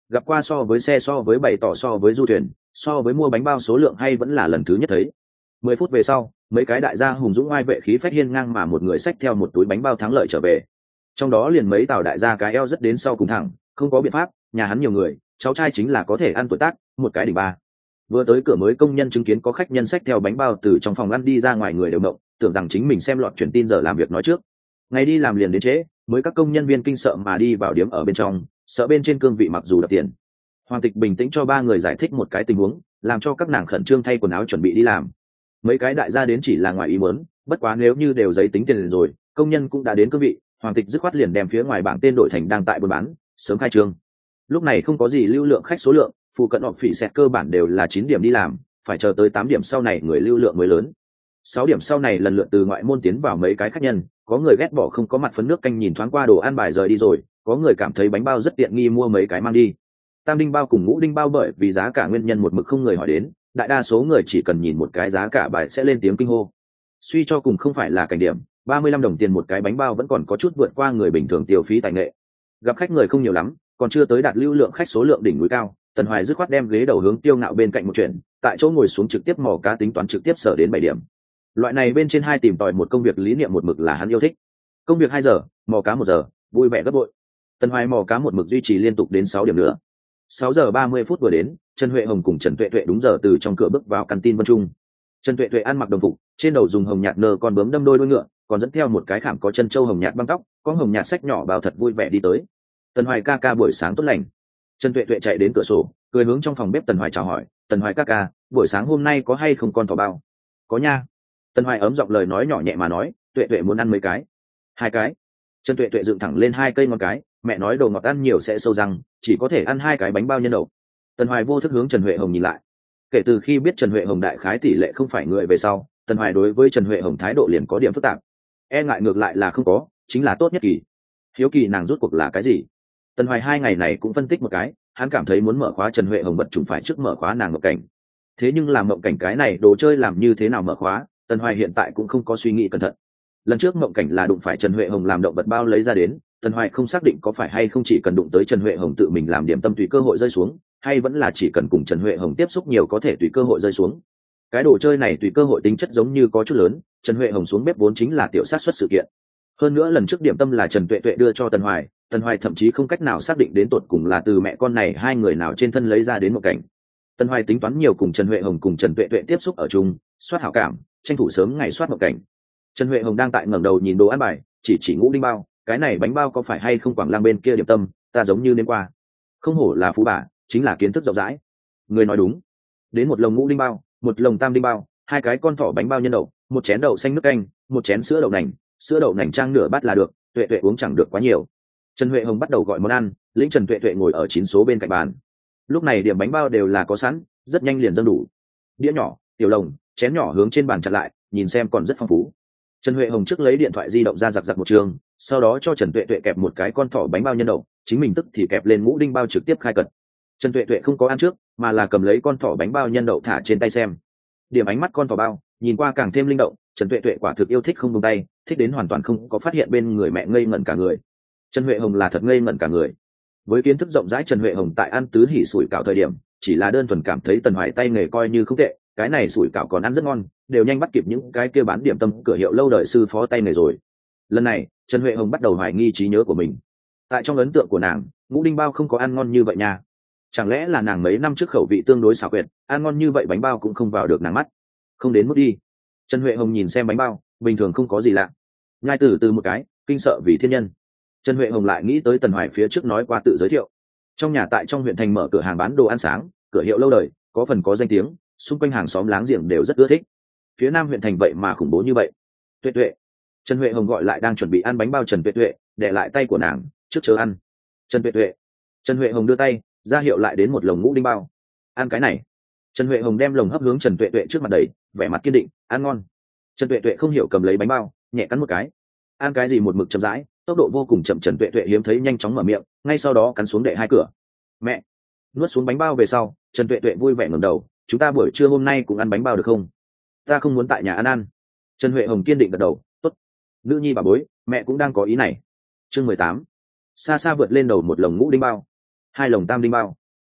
gặp qua so với xe, so với bày tỏ, so với du thuyền, so với mua bánh bao số lượng hay vẫn là lần thứ nhất thấy. 10 phút về sau, mấy cái đại gia hùng dũng oai vệ khí phách hiên ngang mà một người xách theo một túi bánh bao thắng lợi trở về. Trong đó liền mấy tàu đại gia cái eo rất đến sau cùng thẳng, không có biện pháp, nhà hắn nhiều người, cháu trai chính là có thể ăn tuổi tác, một cái đỉnh ba. Vừa tới cửa mới công nhân chứng kiến có khách nhân xách theo bánh bao từ trong phòng ăn đi ra ngoài, người đều động, tưởng rằng chính mình xem lọt truyền tin giờ làm việc nói trước. Ngày đi làm liền đến trễ, mới các công nhân viên kinh sợ mà đi vào điếm ở bên trong, sợ bên trên cương vị mặc dù đập tiền. Hoàng Tịch bình tĩnh cho ba người giải thích một cái tình huống, làm cho các nàng khẩn trương thay quần áo chuẩn bị đi làm. Mấy cái đại gia đến chỉ là ngoài ý muốn, bất quá nếu như đều giấy tính tiền rồi, công nhân cũng đã đến cương vị, Hoàng Tịch dứt khoát liền đem phía ngoài bảng tên đổi thành đang tại buôn bán, sớm khai trương. Lúc này không có gì lưu lượng khách số lượng, phụ cận họp phỉ xẹt cơ bản đều là 9 điểm đi làm, phải chờ tới 8 điểm sau này người lưu lượng mới lớn. 6 điểm sau này lần lượt từ ngoại môn tiến vào mấy cái khách nhân, có người ghét bỏ không có mặt phấn nước canh nhìn thoáng qua đồ ăn bài rời đi rồi, có người cảm thấy bánh bao rất tiện nghi mua mấy cái mang đi. Tam đinh bao cùng ngũ đinh bao bởi vì giá cả nguyên nhân một mực không người hỏi đến, đại đa số người chỉ cần nhìn một cái giá cả bài sẽ lên tiếng kinh hô. Suy cho cùng không phải là cảnh điểm, 35 đồng tiền một cái bánh bao vẫn còn có chút vượt qua người bình thường tiêu phí tài nghệ. Gặp khách người không nhiều lắm, còn chưa tới đạt lưu lượng khách số lượng đỉnh núi cao, Tần Hoài dứt khoát đem ghế đầu hướng Tiêu Ngạo bên cạnh một chuyện, tại chỗ ngồi xuống trực tiếp mò cá tính toán trực tiếp sở đến 7 điểm. Loại này bên trên hai tìm tòi một công việc lý niệm một mực là hắn yêu thích. Công việc 2 giờ, mò cá 1 giờ, vui vẻ gấp bội. Tần Hoài mò cá một mực duy trì liên tục đến 6 điểm nữa. 6 giờ 30 phút vừa đến, Trần Huệ Hồng cùng Trần Tuệ Tuệ đúng giờ từ trong cửa bước vào căn tin Vân Trung. Trần Tuệ Tuệ ăn mặc đồng phục, trên đầu dùng hồng nhạt nơ con bướm đâm đôi ngựa, còn dẫn theo một cái khảm có chân châu hồng nhạt băng tóc, có hồng nhạt sách nhỏ bao thật vui vẻ đi tới. Tần Hoài ca ca buổi sáng tốt lành. Trần Tuệ Tuệ chạy đến cửa sổ, cười hướng trong phòng bếp Tần Hoài chào hỏi, Tần Hoài ca ca, buổi sáng hôm nay có hay không con thỏ bao? Có nha. Tần Hoài ấm giọng lời nói nhỏ nhẹ mà nói, Tuệ Tuệ muốn ăn mấy cái? 2 cái. Trần Tuệ Tuệ dựng thẳng lên 2 cây ngón cái, mẹ nói đồ ngọt ăn nhiều sẽ sâu răng, chỉ có thể ăn 2 cái bánh bao nhân đậu. Tần Hoài vô thức hướng Trần Huệ Hồng nhìn lại. Kể từ khi biết Trần Huệ Hồng đại khái tỷ lệ không phải người về sau, Tần Hoài đối với Trần Huệ Hồng thái độ liền có điểm phức tạp. E ngại ngược lại là không có, chính là tốt nhất kỳ. Hiếu kỳ nàng rút cuộc là cái gì? Tần Hoài 2 ngày này cũng phân tích một cái, hắn cảm thấy muốn mở khóa Trần Huệ Hồng vật chủng phải trước mở khóa nàng Mộng Cảnh. Thế nhưng làm Mộng Cảnh cái này đồ chơi làm như thế nào mở khóa, Tần Hoài hiện tại cũng không có suy nghĩ cẩn thận. Lần trước Mộng Cảnh là đụng phải Trần Huệ Hồng làm động vật bao lấy ra đến, Tần Hoài không xác định có phải hay không chỉ cần đụng tới Trần Huệ Hồng tự mình làm điểm tâm tùy cơ hội rơi xuống, hay vẫn là chỉ cần cùng Trần Huệ Hồng tiếp xúc nhiều có thể tùy cơ hội rơi xuống. Cái đồ chơi này tùy cơ hội tính chất giống như có chút lớn, Trần Huệ Hồng xuống bếp vốn chính là tiểu sát xuất sự kiện. Hơn nữa lần trước điểm tâm là Trần Tuệ Tuệ đưa cho Tần Hoài thậm chí không cách nào xác định đến tột cùng là từ mẹ con này hai người nào trên thân lấy ra đến Mộng Cảnh. Tần Hoài tính toán nhiều cùng Trần Huệ Hồng cùng Trần Tuệ Tuệ tiếp xúc ở chung, soát hảo cảm, tranh thủ sớm ngày soát Mộng Cảnh. Trần Huệ Hồng đang tại ngẩng đầu nhìn đồ ăn bài, chỉ ngũ đinh bao, cái này bánh bao có phải hay không Quảng Lang bên kia điểm tâm, ta giống như đến qua. Không hổ là phú bà, chính là kiến thức rộng rãi. Người nói đúng. Đến một lồng ngũ đinh bao, một lồng tam đinh bao, 2 cái con thỏ bánh bao nhân đậu, một chén đậu xanh nước canh, một chén sữa đậu nành trang nửa bát là được, Tuệ Tuệ uống chẳng được quá nhiều. Trần Huệ Hồng bắt đầu gọi món ăn, lĩnh Trần Tuệ Tuệ ngồi ở 9 số bên cạnh bàn. Lúc này điểm bánh bao đều là có sẵn, rất nhanh liền dâng đủ. Đĩa nhỏ, tiểu lồng, chén nhỏ hướng trên bàn chặt lại, nhìn xem còn rất phong phú. Trần Huệ Hồng trước lấy điện thoại di động ra giặt một trường, sau đó cho Trần Tuệ Tuệ kẹp một cái con thỏ bánh bao nhân đậu, chính mình tức thì kẹp lên ngũ đinh bao trực tiếp khai cật. Trần Tuệ Tuệ không có ăn trước, mà là cầm lấy con thỏ bánh bao nhân đậu thả trên tay xem. Điểm ánh mắt con thỏ bao, nhìn qua càng thêm linh động, Trần Tuệ Tuệ quả thực yêu thích không buông tay, thích đến hoàn toàn không có phát hiện bên người mẹ ngây ngẩn cả người. Trần Huệ Hồng là thật ngây ngẩn cả người. Với kiến thức rộng rãi Trần Huệ Hồng tại ăn tứ hỉ sủi cảo thời điểm, chỉ là đơn thuần cảm thấy Tần Hoài tay nghề coi như không tệ, cái này sủi cảo còn ăn rất ngon, đều nhanh bắt kịp những cái kia bán điểm tâm cửa hiệu lâu đời sư phó tay nghề rồi. Lần này, Trần Huệ Hồng bắt đầu hoài nghi trí nhớ của mình. Tại trong ấn tượng của nàng, ngũ đinh bao không có ăn ngon như vậy nha. Chẳng lẽ là nàng mấy năm trước khẩu vị tương đối xảo quyệt, ăn ngon như vậy bánh bao cũng không vào được nàng mắt. Không đến mức đi. Trần Huệ Hồng nhìn xem bánh bao, bình thường không có gì lạ. Nhai từ một cái, kinh sợ vì thiên nhân. Trần Huệ Hồng lại nghĩ tới Tần Hoài phía trước nói qua tự giới thiệu. Trong nhà tại trong huyện thành mở cửa hàng bán đồ ăn sáng, cửa hiệu lâu đời, có phần có danh tiếng, xung quanh hàng xóm láng giềng đều rất ưa thích. Phía Nam huyện thành vậy mà khủng bố như vậy. Tuệ Tuệ. Trần Huệ Hồng gọi lại đang chuẩn bị ăn bánh bao Trần Tuệ Tuệ, đè lại tay của nàng, trước chớ ăn. Trần Tuệ Tuệ. Trần Huệ Hồng đưa tay, ra hiệu lại đến một lồng ngũ đinh bao. Ăn cái này. Trần Huệ Hồng đem lồng hấp hướng Trần Tuệ Tuệ trước mặt đầy, vẻ mặt kiên định, ăn ngon. Trần Tuệ Tuệ không hiểu cầm lấy bánh bao, nhẹ cắn một cái. Ăn cái gì một mực chậm rãi, tốc độ vô cùng chậm. Trần Tuệ Tuệ hiếm thấy nhanh chóng mở miệng, ngay sau đó cắn xuống đệ 2 cửa. Mẹ. Nuốt xuống bánh bao về sau, Trần Tuệ Tuệ vui vẻ ngẩng đầu, chúng ta buổi trưa hôm nay cũng ăn bánh bao được không? Ta không muốn tại nhà ăn. Trần Huệ Hồng kiên định gật đầu, tốt. Nữ nhi bà bối, mẹ cũng đang có ý này. Chương 18. Xa xa vượt lên đầu một lồng ngũ đinh bao, 2 lồng tam đinh bao.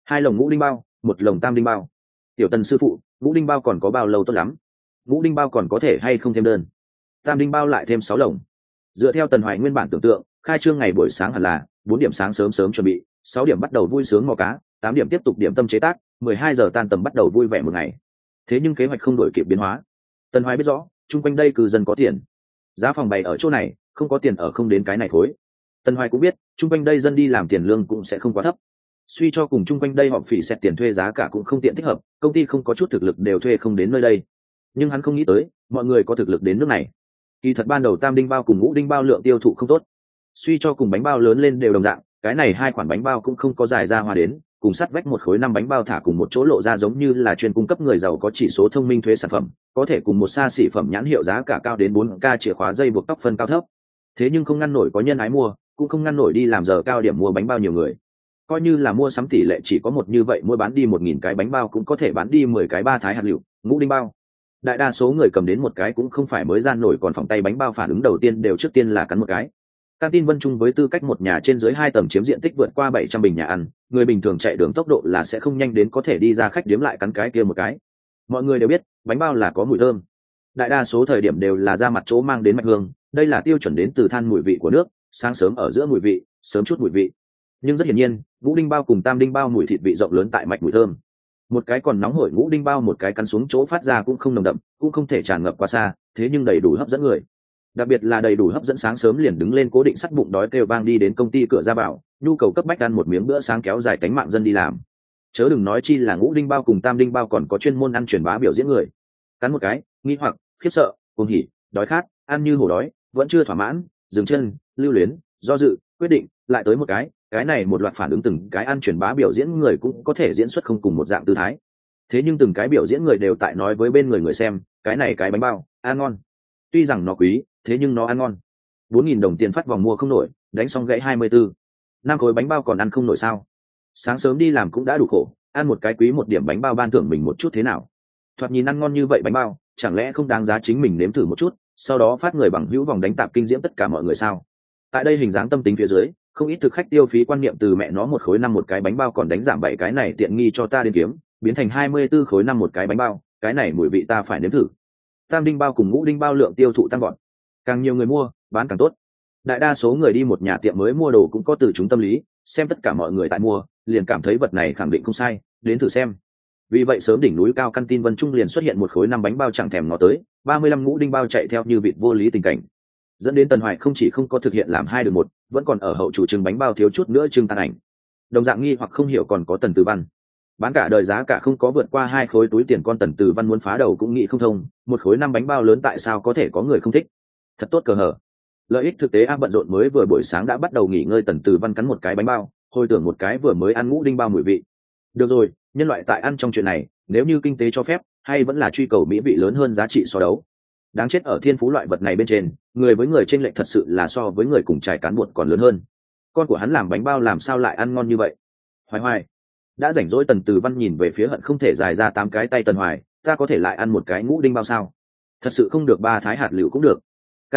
2 lồng ngũ đinh bao, 1 lồng tam đinh bao. Tiểu Tần sư phụ, ngũ đinh bao còn có bao lâu tốt lắm? Ngũ đinh bao còn có thể hay không thêm đơn? Tam đinh bao lại thêm 6 lồng. Dựa theo Tần Hoài nguyên bản tưởng tượng, khai trương ngày buổi sáng hẳn là 4 điểm sáng sớm sớm chuẩn bị, 6 điểm bắt đầu vui sướng mò cá, 8 điểm tiếp tục điểm tâm chế tác, 12 giờ tan tầm bắt đầu vui vẻ một ngày. Thế nhưng kế hoạch không đổi kịp biến hóa. Tần Hoài biết rõ, chung quanh đây cư dân có tiền, giá phòng bày ở chỗ này, không có tiền ở không đến cái này thối. Tần Hoài cũng biết, chung quanh đây dân đi làm tiền lương cũng sẽ không quá thấp. Suy cho cùng chung quanh đây họ phỉ xét tiền thuê giá cả cũng không tiện thích hợp, công ty không có chút thực lực đều thuê không đến nơi đây. Nhưng hắn không nghĩ tới, mọi người có thực lực đến nước này. Kỳ thật ban đầu tam đinh bao cùng ngũ đinh bao lượng tiêu thụ không tốt. Suy cho cùng bánh bao lớn lên đều đồng dạng, cái này 2 khoản bánh bao cũng không có dài ra hòa đến, cùng sắt vách một khối 5 bánh bao thả cùng một chỗ lộ ra giống như là chuyên cung cấp người giàu có chỉ số thông minh thuế sản phẩm, có thể cùng một xa xỉ phẩm nhãn hiệu giá cả cao đến 4k chìa khóa dây buộc tóc phân cao thấp. Thế nhưng không ngăn nổi có nhân ái mua, cũng không ngăn nổi đi làm giờ cao điểm mua bánh bao nhiều người. Coi như là mua sắm tỷ lệ chỉ có một như vậy, mua bán đi 1000 cái bánh bao cũng có thể bán đi 10 cái 3 thái hạt lựu, ngũ đinh bao. Đại đa số người cầm đến một cái cũng không phải mới gian nổi, còn phòng tay bánh bao phản ứng đầu tiên đều trước tiên là cắn một cái. Canteen Vân Trung với tư cách một nhà trên dưới 2 tầng chiếm diện tích vượt qua 700 bình nhà ăn, người bình thường chạy đường tốc độ là sẽ không nhanh đến có thể đi ra khách điếm lại cắn cái kia một cái. Mọi người đều biết, bánh bao là có mùi thơm. Đại đa số thời điểm đều là ra mặt chỗ mang đến mạch hương, đây là tiêu chuẩn đến từ than mùi vị của nước, sáng sớm ở giữa mùi vị, sớm chút mùi vị. Nhưng rất hiển nhiên, ngũ đinh bao cùng tam đinh bao mùi thịt vị rộng lớn tại mạch mùi thơm. Một cái còn nóng hổi ngũ đinh bao, một cái cắn xuống chỗ phát ra cũng không nồng đậm, cũng không thể tràn ngập quá xa, thế nhưng đầy đủ hấp dẫn người. Đặc biệt là đầy đủ hấp dẫn sáng sớm liền đứng lên cố định sắt bụng đói kêu vang đi đến công ty cửa ra vào, nhu cầu cấp bách ăn một miếng bữa sáng kéo dài cánh mạng dân đi làm. Chớ đừng nói chi là ngũ đinh bao cùng tam đinh bao còn có chuyên môn ăn truyền bá biểu diễn người. Cắn một cái, nghi hoặc, khiếp sợ, cuồng hỉ, đói khát, ăn như hổ đói, vẫn chưa thỏa mãn, dừng chân, lưu luyến, do dự, quyết định, lại tới một cái này một loạt phản ứng, từng cái ăn truyền bá biểu diễn người cũng có thể diễn xuất không cùng một dạng tư thái. Thế nhưng từng cái biểu diễn người đều tại nói với bên người xem, cái này cái bánh bao ăn ngon. Tuy rằng nó quý, thế nhưng nó ăn ngon. 4.000 đồng tiền phát vòng mua không nổi, đánh xong gãy 24. 5 khối bánh bao còn ăn không nổi sao? Sáng sớm đi làm cũng đã đủ khổ, ăn một cái quý 1 điểm bánh bao ban thưởng mình một chút thế nào? Thoạt nhìn ăn ngon như vậy bánh bao, chẳng lẽ không đáng giá chính mình nếm thử một chút, sau đó phát người bằng hữu vòng đánh tạp kinh diễm tất cả mọi người sao? Tại đây hình dáng tâm tính phía dưới, không ít thực khách tiêu phí quan niệm từ mẹ nó 1 khối 5 một cái bánh bao còn đánh giảm 7 cái này tiện nghi cho ta đến kiếm, biến thành 24 khối 5 một cái bánh bao, cái này mùi vị ta phải nếm thử. Tam đinh bao cùng ngũ đinh bao lượng tiêu thụ tăng gọn, càng nhiều người mua, bán càng tốt. Đại đa số người đi một nhà tiệm mới mua đồ cũng có từ chúng tâm lý, xem tất cả mọi người tại mua, liền cảm thấy vật này khẳng định không sai, đến thử xem. Vì vậy sớm đỉnh núi cao Canteen Vân Trung liền xuất hiện 1 khối 5 bánh bao chẳng thèm ngó tới, 35 ngũ đinh bao chạy theo như vịt vô lý tình cảnh. Dẫn đến Tần Hoài không chỉ không có thực hiện làm 2 được 1, vẫn còn ở hậu chủ trưng bánh bao thiếu chút nữa trưng tàn ảnh. Đồng dạng nghi hoặc không hiểu còn có Tần Từ Văn. Bán cả đời giá cả không có vượt qua 2 khối túi tiền, con Tần Từ Văn muốn phá đầu cũng nghĩ không thông, 1 khối 5 bánh bao lớn tại sao có thể có người không thích. Thật tốt cờ hở. Lợi ích thực tế bận rộn mới vừa buổi sáng đã bắt đầu nghỉ ngơi, Tần Từ Văn cắn một cái bánh bao, hồi tưởng một cái vừa mới ăn ngũ đinh bao mùi vị. Được rồi, nhân loại tại ăn trong chuyện này, nếu như kinh tế cho phép, hay vẫn là truy cầu mỹ vị lớn hơn giá trị so đấu. Đáng chết ở thiên phú loại vật này bên trên, người với người chênh lệch thật sự là so với người cùng trải cán bột còn lớn hơn. Con của hắn làm bánh bao làm sao lại ăn ngon như vậy? Hoài Hoài. Đã rảnh rỗi Tần Từ Văn nhìn về phía hận không thể dài ra 8 cái tay Tần Hoài, ta có thể lại ăn một cái ngũ đinh bao sao? Thật sự không được 3 thái hạt lựu cũng được.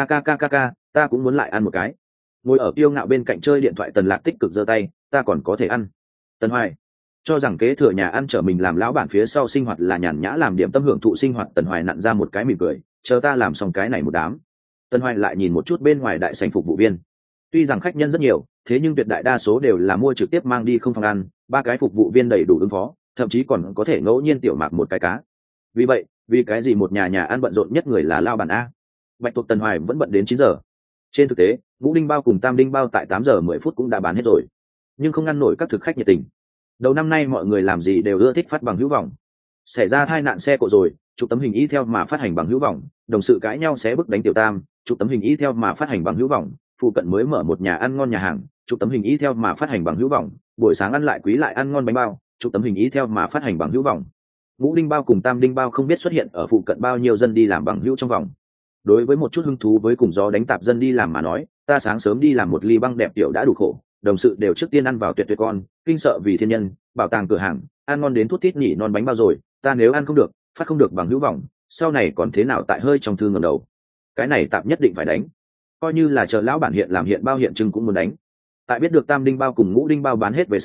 Ca, ta cũng muốn lại ăn một cái. Ngồi ở kiêu ngạo bên cạnh chơi điện thoại Tần Lạc tích cực giơ tay, ta còn có thể ăn. Tần Hoài cho rằng kế thừa nhà ăn trở mình làm lão bản phía sau sinh hoạt là nhàn nhã làm điểm tâm hưởng thụ sinh hoạt. Tần Hoài nặn ra một cái mỉm cười, chờ ta làm xong cái này một đám. Tần Hoài lại nhìn một chút bên ngoài đại sảnh phục vụ viên, tuy rằng khách nhân rất nhiều, thế nhưng tuyệt đại đa số đều là mua trực tiếp mang đi không phòng ăn, 3 cái phục vụ viên đầy đủ ứng phó, thậm chí còn có thể ngẫu nhiên tiểu mạc một cái cá. Vì vậy, vì cái gì một nhà ăn bận rộn nhất người là lao bản a? Bạch tuộc Tần Hoài vẫn bận đến 9 giờ. Trên thực tế, ngũ đinh bao cùng tam đinh bao tại 8 giờ 10 phút cũng đã bán hết rồi, nhưng không ngăn nổi các thực khách nhiệt tình. Đầu năm nay mọi người làm gì đều ưa thích phát bằng hữu vọng. Xảy ra tai nạn xe cộ rồi, chụp tấm hình y theo mà phát hành bằng hữu vọng, đồng sự cãi nhau xé bức đánh tiểu tam, chụp tấm hình y theo mà phát hành bằng hữu vọng, phụ cận mới mở một nhà ăn ngon nhà hàng, chụp tấm hình y theo mà phát hành bằng hữu vọng, buổi sáng ăn lại quý lại ăn ngon bánh bao, chụp tấm hình y theo mà phát hành bằng hữu vọng. Ngũ đinh bao cùng tam đinh bao không biết xuất hiện ở phụ cận bao nhiêu dân đi làm bằng hữu trong vòng. Đối với một chút hứng thú với cùng gió đánh tạp dân đi làm mà nói, ta sáng sớm đi làm một ly băng đẹp tiểu đã đủ khổ, đồng sự đều trước tiên ăn vào tuyệt tuyệt con, kinh sợ vì thiên nhân, bảo tàng cửa hàng, ăn ngon đến thút thít nhỉ non bánh bao rồi, ta nếu ăn không được, phát không được bằng hữu vọng, sau này còn thế nào tại hơi trong thư ngẩng đầu. Cái này tạm nhất định phải đánh, coi như là chờ lão bản hiện làm hiện bao hiện trưng cũng muốn đánh. Tại biết được tam đinh bao cùng ngũ đinh bao bán hết về sau,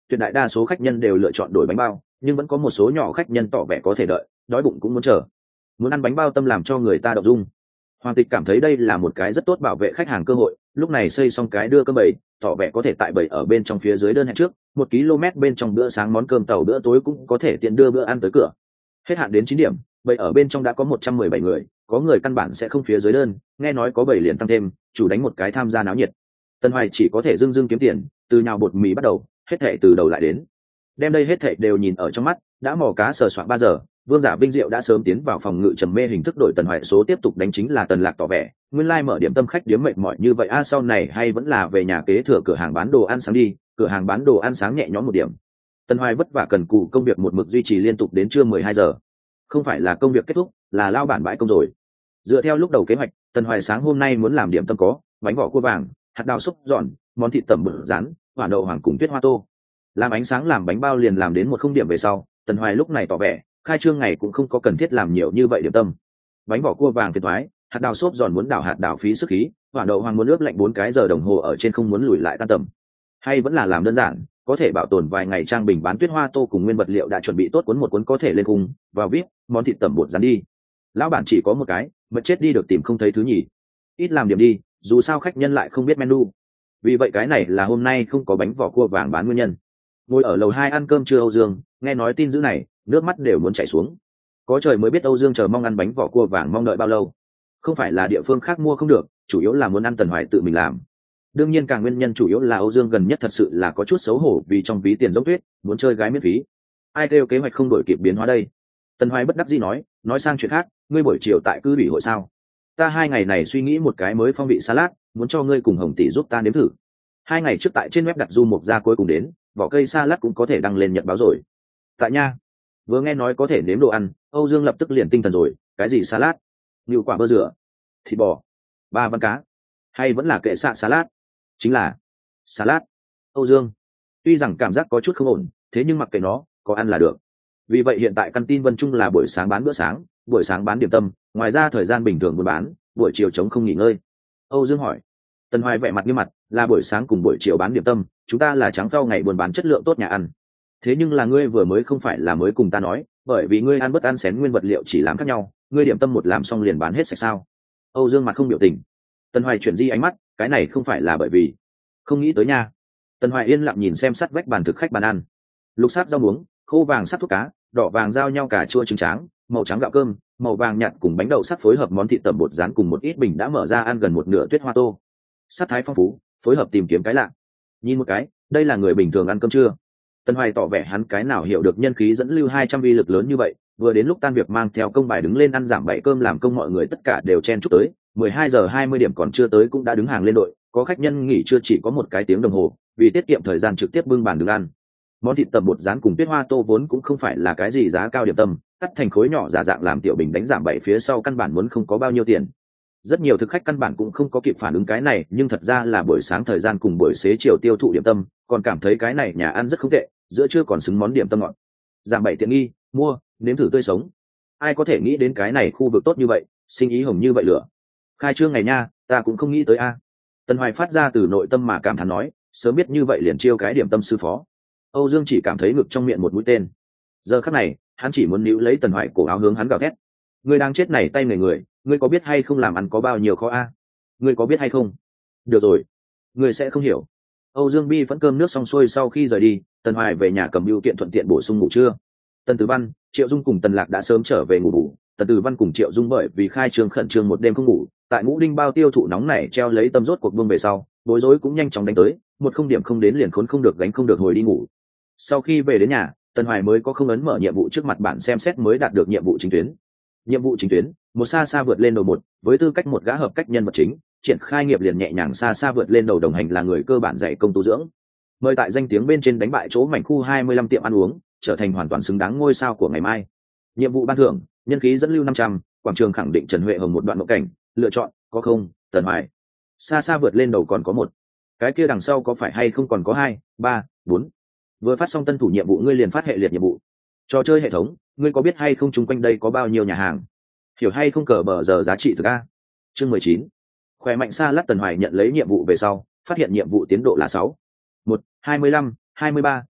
tuyệt đại đa số khách nhân đều lựa chọn đổi bánh bao, nhưng vẫn có một số nhỏ khách nhân tỏ vẻ có thể đợi, đói bụng cũng muốn chờ. Muốn ăn bánh bao tâm làm cho người ta động dung. Hoàng Tịch cảm thấy đây là một cái rất tốt bảo vệ khách hàng cơ hội, lúc này xây xong cái đưa cơm bầy, tỏ vẻ có thể tại bầy ở bên trong phía dưới đơn hẹn trước, 1 km bên trong bữa sáng món cơm tàu bữa tối cũng có thể tiện đưa bữa ăn tới cửa. Hết hạn đến 9 điểm, bầy ở bên trong đã có 117 người, có người căn bản sẽ không phía dưới đơn, nghe nói có bầy liền tăng thêm, chủ đánh một cái tham gia náo nhiệt. Tân Hoài chỉ có thể dưng dưng kiếm tiền, từ nhào bột mì bắt đầu, hết thảy từ đầu lại đến. Đem đây hết thảy đều nhìn ở trong mắt, đã mò cá sờ soạn 3 giờ, Vương Giả Vinh Diệu đã sớm tiến vào phòng ngự trầm mê hình thức đổi Tần Hoài số tiếp tục đánh chính là Tần Lạc tỏ vẻ, nguyên lai mở điểm tâm khách điếm mệt mỏi như vậy sau này hay vẫn là về nhà kế thừa cửa hàng bán đồ ăn sáng đi, cửa hàng bán đồ ăn sáng nhẹ nhõm một điểm. Tần Hoài vất vả cần cù công việc một mực duy trì liên tục đến trưa 12 giờ. Không phải là công việc kết thúc, là lao bản bãi công rồi. Dựa theo lúc đầu kế hoạch, Tần Hoài sáng hôm nay muốn làm điểm tâm có bánh vỏ cua vàng, hạt đào xúc giòn, món thịt tẩm bự rán, quả đậu hoàng cùng tuyết hoa tô. Làm ánh sáng làm bánh bao liền làm đến 1 điểm về sau, Tần Hoài lúc này tỏ vẻ khai trương ngày cũng không có cần thiết làm nhiều như vậy điểm tâm. Bánh vỏ cua vàng thiệt thoái, hạt đào xốp giòn muốn đảo hạt đào phí sức khí, quả đậu hoàng muốn ướp lạnh 4 cái giờ đồng hồ ở trên không muốn lùi lại tan tầm. Hay vẫn là làm đơn giản, có thể bảo tồn vài ngày trang bình bán tuyết hoa tô cùng nguyên vật liệu đã chuẩn bị tốt, cuốn một cuốn có thể lên cung vào vip, món thịt tẩm bột rán đi. Lão bản chỉ có một cái, mật chết đi được tìm không thấy thứ nhỉ. Ít làm điểm đi, dù sao khách nhân lại không biết menu. Vì vậy cái này là hôm nay không có bánh vỏ cua vàng bán nguyên nhân. Ngồi ở lầu 2 ăn cơm trưa Âu Dương, nghe nói tin dữ này, nước mắt đều muốn chảy xuống. Có trời mới biết Âu Dương chờ mong ăn bánh vỏ cua vàng mong đợi bao lâu. Không phải là địa phương khác mua không được, chủ yếu là muốn ăn Tần Hoài tự mình làm. Đương nhiên càng nguyên nhân chủ yếu là Âu Dương gần nhất thật sự là có chút xấu hổ vì trong ví tiền giống tuyết, muốn chơi gái miễn phí. Ai kêu kế hoạch không đổi kịp biến hóa đây. Tần Hoài bất đắc dĩ nói sang chuyện khác, ngươi buổi chiều tại cư ủy hội sao? Ta 2 ngày này suy nghĩ một cái mới phong vị salad, muốn cho ngươi cùng Hồng tỷ giúp ta nếm thử. 2 ngày trước tại trên web đặt du mục ra cuối cùng đến, vỏ cây salad cũng có thể đăng lên nhật báo rồi. Tại nha. Vừa nghe nói có thể nếm đồ ăn, Âu Dương lập tức liền tinh thần rồi, cái gì salad? Nhiều quả bơ rửa, thịt bò, 3 văn cá, hay vẫn là kệ xạ salad? Chính là salad. Âu Dương tuy rằng cảm giác có chút không ổn, thế nhưng mặc kệ nó, có ăn là được. Vì vậy hiện tại căn tin Vân Trung là buổi sáng bán bữa sáng, buổi sáng bán điểm tâm, ngoài ra thời gian bình thường buôn bán, buổi chiều trống không nghỉ ngơi. Âu Dương hỏi. Tần Hoài vẻ mặt nghiêm mặt, là buổi sáng cùng buổi chiều bán điểm tâm, chúng ta là trắng phao ngày buôn bán chất lượng tốt nhà ăn. Thế nhưng là ngươi vừa mới không phải là mới cùng ta nói, bởi vì ngươi ăn bất ăn xén nguyên vật liệu chỉ làm khác nhau, ngươi điểm tâm một làm xong liền bán hết sạch sao? Âu Dương mặt không biểu tình. Tần Hoài chuyển di ánh mắt, cái này không phải là bởi vì không nghĩ tới nha. Tần Hoài yên lặng nhìn xem sát vách bàn thực khách bàn ăn, lục sắc rau muống, khô vàng sắc thuốc cá, đỏ vàng giao nhau cà chua trứng tráng, màu trắng gạo cơm, màu vàng nhạt cùng bánh đậu sắc phối hợp món thịt tẩm bột rán cùng một ít bình đã mở ra ăn gần một nửa tuyết hoa tô. Sắc thái phong phú, phối hợp tìm kiếm cái lạ. Nhìn một cái, đây là người bình thường ăn cơm trưa. Tần Hoài tỏ vẻ hắn cái nào hiểu được nhân khí dẫn lưu 200 vi lực lớn như vậy, vừa đến lúc tan việc mang theo công bài đứng lên ăn giảm 7 cơm làm công, mọi người tất cả đều chen chúc tới, 12 giờ 20 điểm còn chưa tới cũng đã đứng hàng lên đội, có khách nhân nghỉ trưa chỉ có 1 cái tiếng đồng hồ, vì tiết kiệm thời gian trực tiếp bưng bàn đứng ăn. Món thịt tẩm bột rán cùng tuyết hoa tô vốn cũng không phải là cái gì giá cao điểm tâm, cắt thành khối nhỏ giả dạng làm tiểu bình đánh giảm 7 phía sau căn bản muốn không có bao nhiêu tiền. Rất nhiều thực khách căn bản cũng không có kịp phản ứng cái này, nhưng thật ra là buổi sáng thời gian cùng buổi xế chiều tiêu thụ điểm tâm, còn cảm thấy cái này nhà ăn rất không tệ, giữa trưa còn xứng món điểm tâm ngọt. Giảm 7 tiện nghi, mua, nếm thử tươi sống. Ai có thể nghĩ đến cái này khu vực tốt như vậy, sinh ý hồng như vậy lửa. Khai trương ngày nha, ta cũng không nghĩ tới a. Tần Hoài phát ra từ nội tâm mà cảm thán nói, sớm biết như vậy liền chiêu cái điểm tâm sư phó. Âu Dương chỉ cảm thấy ngực trong miệng một mũi tên. Giờ khắc này, hắn chỉ muốn níu lấy Tần Hoài cổ áo hướng hắn gào thét. Ngươi đang chết này tay người, ngươi có biết hay không làm ăn có bao nhiêu khó a? Ngươi có biết hay không? Được rồi, ngươi sẽ không hiểu. Âu Dương Bi vẫn cơm nước xong xuôi sau khi rời đi, Tần Hoài về nhà cầm bưu kiện thuận tiện bổ sung ngủ trưa. Tần Tử Văn, Triệu Dung cùng Tần Lạc đã sớm trở về ngủ bù. Tần Tử Văn cùng Triệu Dung bởi vì khai trương khẩn trương một đêm không ngủ, tại Ngũ Đinh bao tiêu thụ nóng này treo lấy tâm rốt cuộc buông về sau, bối rối cũng nhanh chóng đánh tới, một không điểm không đến liền khốn không được gánh không được hồi đi ngủ. Sau khi về đến nhà, Tần Hoài mới có không ấn mở nhiệm vụ trước mặt bản xem xét mới đạt được nhiệm vụ chính tuyến. Nhiệm vụ chính tuyến, một xa xa vượt lên đầu một, với tư cách một gã hợp cách nhân vật chính, triển khai nghiệp liền nhẹ nhàng xa xa vượt lên đầu đồng hành là người cơ bản dạy công tu dưỡng. Mời tại danh tiếng bên trên đánh bại chỗ mảnh khu 25 tiệm ăn uống, trở thành hoàn toàn xứng đáng ngôi sao của ngày mai. Nhiệm vụ ban thưởng, nhân khí dẫn lưu 500, quảng trường khẳng định Trần Huệ Hồng một đoạn mộng cảnh, lựa chọn, có không, Tần Hoài. Xa xa vượt lên đầu còn có một. Cái kia đằng sau có phải hay không còn có 2, 3, 4. Vừa phát xong tân thủ nhiệm vụ ngươi liền phát hệ liệt nhiệm vụ. Trò chơi hệ thống, ngươi có biết hay không chung quanh đây có bao nhiêu nhà hàng? Hiểu hay không cờ bờ giờ giá trị thực a? Chương 19. Khỏe mạnh xa lắc Tần Hoài nhận lấy nhiệm vụ về sau, phát hiện nhiệm vụ tiến độ là 6. 1, 25, 23,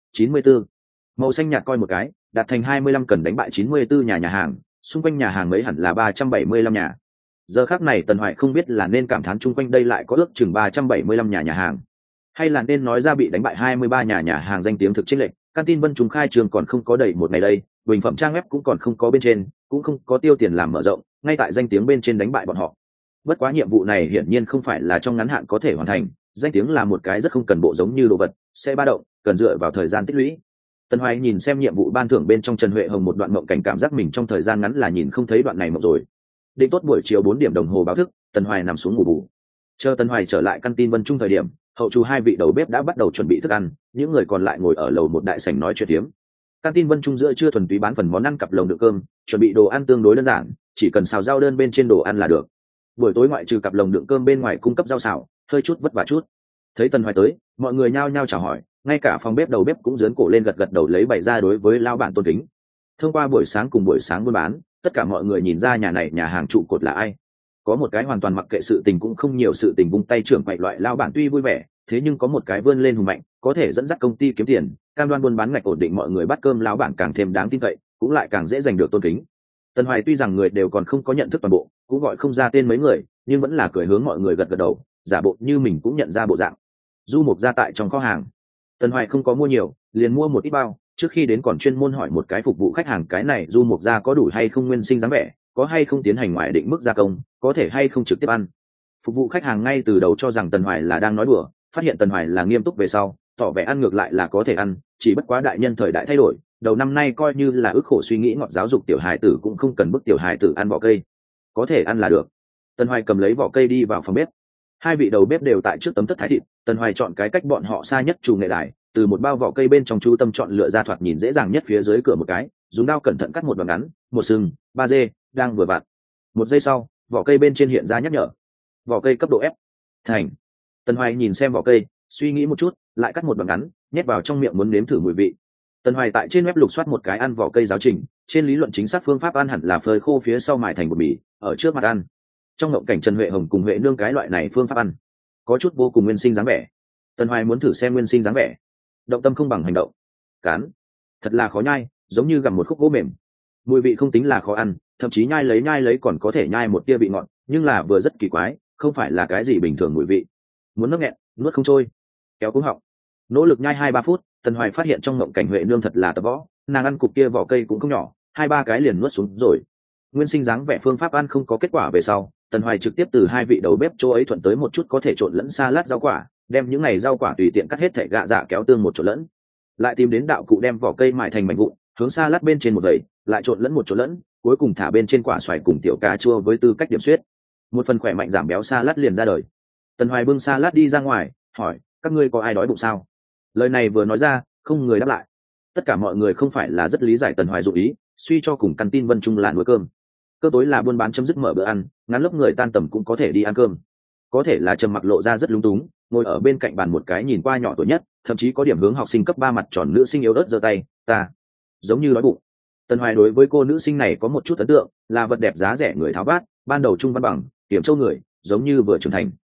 94. Màu xanh nhạt coi một cái, đạt thành 25 cần đánh bại 94 nhà hàng, xung quanh nhà hàng mấy hẳn là 375 nhà. Giờ khắc này Tần Hoài không biết là nên cảm thán chung quanh đây lại có ước chừng 375 nhà hàng, hay là nên nói ra bị đánh bại 23 nhà hàng danh tiếng thực chênh lệch. Căn tin Vân Trung khai trường còn không có đầy một ngày đây, bình phẩm trang web cũng còn không có bên trên, cũng không có tiêu tiền làm mở rộng, ngay tại danh tiếng bên trên đánh bại bọn họ. Bất quá nhiệm vụ này hiển nhiên không phải là trong ngắn hạn có thể hoàn thành, danh tiếng là một cái rất không cần bộ giống như đồ vật, sẽ ba động, cần dựa vào thời gian tích lũy. Tần Hoài nhìn xem nhiệm vụ ban thưởng bên trong Trần Huệ Hồng một đoạn mộng cảnh, cảm giác mình trong thời gian ngắn là nhìn không thấy đoạn này mộng rồi. Định tốt buổi chiều 4 điểm đồng hồ báo thức, Tần Hoài nằm xuống ngủ bù. Chờ Tần Hoài trở lại căn tin Vân Trung thời điểm, hậu trù hai vị đầu bếp đã bắt đầu chuẩn bị thức ăn, những người còn lại ngồi ở lầu một đại sảnh nói chuyện tiếm. Căn tin Vân Trung giữa trưa thuần túy bán phần món ăn cặp lồng đựng cơm, chuẩn bị đồ ăn tương đối đơn giản, chỉ cần xào rau đơn bên trên đồ ăn là được. Buổi tối ngoại trừ cặp lồng đựng cơm bên ngoài cung cấp rau xào, hơi chút vất vả chút. Thấy Tần Hoài tới, mọi người nhao nhao chào hỏi, ngay cả phòng bếp đầu bếp cũng giớn cổ lên gật gật đầu lấy bày ra đối với lao bản tôn kính. Thông qua buổi sáng cùng buổi sáng buôn bán, tất cả mọi người nhìn ra nhà này nhà hàng trụ cột là ai. Có một cái hoàn toàn mặc kệ sự tình cũng không nhiều sự tình vung tay trưởng quậy loại lao bản tuy vui vẻ, thế nhưng có một cái vươn lên hùng mạnh, có thể dẫn dắt công ty kiếm tiền, cam đoan buôn bán ngạch ổn định, mọi người bắt cơm lao bản càng thêm đáng tin cậy, cũng lại càng dễ giành được tôn kính. Tần Hoài tuy rằng người đều còn không có nhận thức toàn bộ, cũng gọi không ra tên mấy người, nhưng vẫn là cười hướng mọi người gật gật đầu, giả bộ như mình cũng nhận ra bộ dạng. Du mục ra tại trong kho hàng, Tần Hoài không có mua nhiều, liền mua một ít bao, trước khi đến còn chuyên môn hỏi một cái phục vụ khách hàng cái này du mục ra có đủ hay không nguyên sinh dáng vẻ, có hay không tiến hành ngoại định mức gia công, có thể hay không trực tiếp ăn. Phục vụ khách hàng ngay từ đầu cho rằng Tần Hoài là đang nói đùa, phát hiện Tần Hoài là nghiêm túc về sau, tỏ vẻ ăn ngược lại là có thể ăn, chỉ bất quá đại nhân thời đại thay đổi, đầu năm nay coi như là ức khổ suy nghĩ ngọt giáo dục tiểu hài tử cũng không cần bức tiểu hài tử ăn vỏ cây, có thể ăn là được. Tần Hoài cầm lấy vỏ cây đi vào phòng bếp, hai vị đầu bếp đều tại trước tấm tất thái thịt. Tần Hoài chọn cái cách bọn họ xa nhất chủ nghệ đài, từ một bao vỏ cây bên trong chú tâm chọn lựa ra thoạt nhìn dễ dàng nhất phía dưới cửa một cái, dùng dao cẩn thận cắt một đoạn ngắn, một sừng, 3 dê, đang vừa vặn. Một giây sau, vỏ cây bên trên hiện ra nhắc nhở, vỏ cây cấp độ F. Thành. Tần Hoài nhìn xem vỏ cây, suy nghĩ một chút, lại cắt một đoạn ngắn, nhét vào trong miệng muốn nếm thử mùi vị. Tần Hoài tại trên web lục soát một cái ăn vỏ cây giáo trình, trên lý luận chính xác phương pháp ăn hẳn là phơi khô phía sau mài thành bột mì, ở trước mặt ăn. Trong ngộng cảnh Trần Huệ Hồng cùng Huệ Nương cái loại này phương pháp ăn, có chút vô cùng nguyên sinh dáng vẻ. Tần Hoài muốn thử xem nguyên sinh dáng vẻ. Động tâm không bằng hành động. Cán, thật là khó nhai, giống như gặm một khúc gỗ mềm. Mùi vị không tính là khó ăn, thậm chí nhai lấy còn có thể nhai một tia vị ngọt, nhưng là vừa rất kỳ quái, không phải là cái gì bình thường mùi vị. Muốn nuốt nghẹn, nuốt không trôi, kéo cúng họng. Nỗ lực nhai 2-3 phút, Tần Hoài phát hiện trong ngộng cảnh Huệ Nương thật là tập võ, nàng ăn cục kia vỏ cây cũng không nhỏ, 2-3 cái liền nuốt xuống rồi. Nguyên sinh dáng vẻ phương pháp ăn không có kết quả về sau, Tần Hoài trực tiếp từ hai vị đầu bếp chỗ ấy thuận tới một chút có thể trộn lẫn salad rau quả, đem những này rau quả tùy tiện cắt hết thảy gạ dạ kéo tương một trộn lẫn, lại tìm đến đạo cụ đem vỏ cây mài thành mảnh vụn, hướng salad bên trên một vẩy, lại trộn lẫn một trộn lẫn, cuối cùng thả bên trên quả xoài cùng tiểu cà chua với tư cách điểm xuyết. Một phần khỏe mạnh giảm béo salad liền ra đời. Tần Hoài bưng salad đi ra ngoài, hỏi, các ngươi có ai đói bụng sao? Lời này vừa nói ra, không người đáp lại. Tất cả mọi người không phải là rất lý giải Tần Hoài dụng ý, suy cho cùng căn tin Vân Trung là nuôi cơm. Cơ tối là buôn bán chấm dứt mở bữa ăn, ngắn lớp người tan tầm cũng có thể đi ăn cơm. Có thể là Trầm Mặc lộ ra rất lúng túng, ngồi ở bên cạnh bàn một cái nhìn qua nhỏ tuổi nhất, thậm chí có điểm hướng học sinh cấp 3 mặt tròn nữ sinh yếu ớt giơ tay, ta giống như đói bụng. Tần Hoài đối với cô nữ sinh này có một chút ấn tượng, là vật đẹp giá rẻ người tháo vát, ban đầu trung văn bằng, điểm châu người, giống như vừa trưởng thành.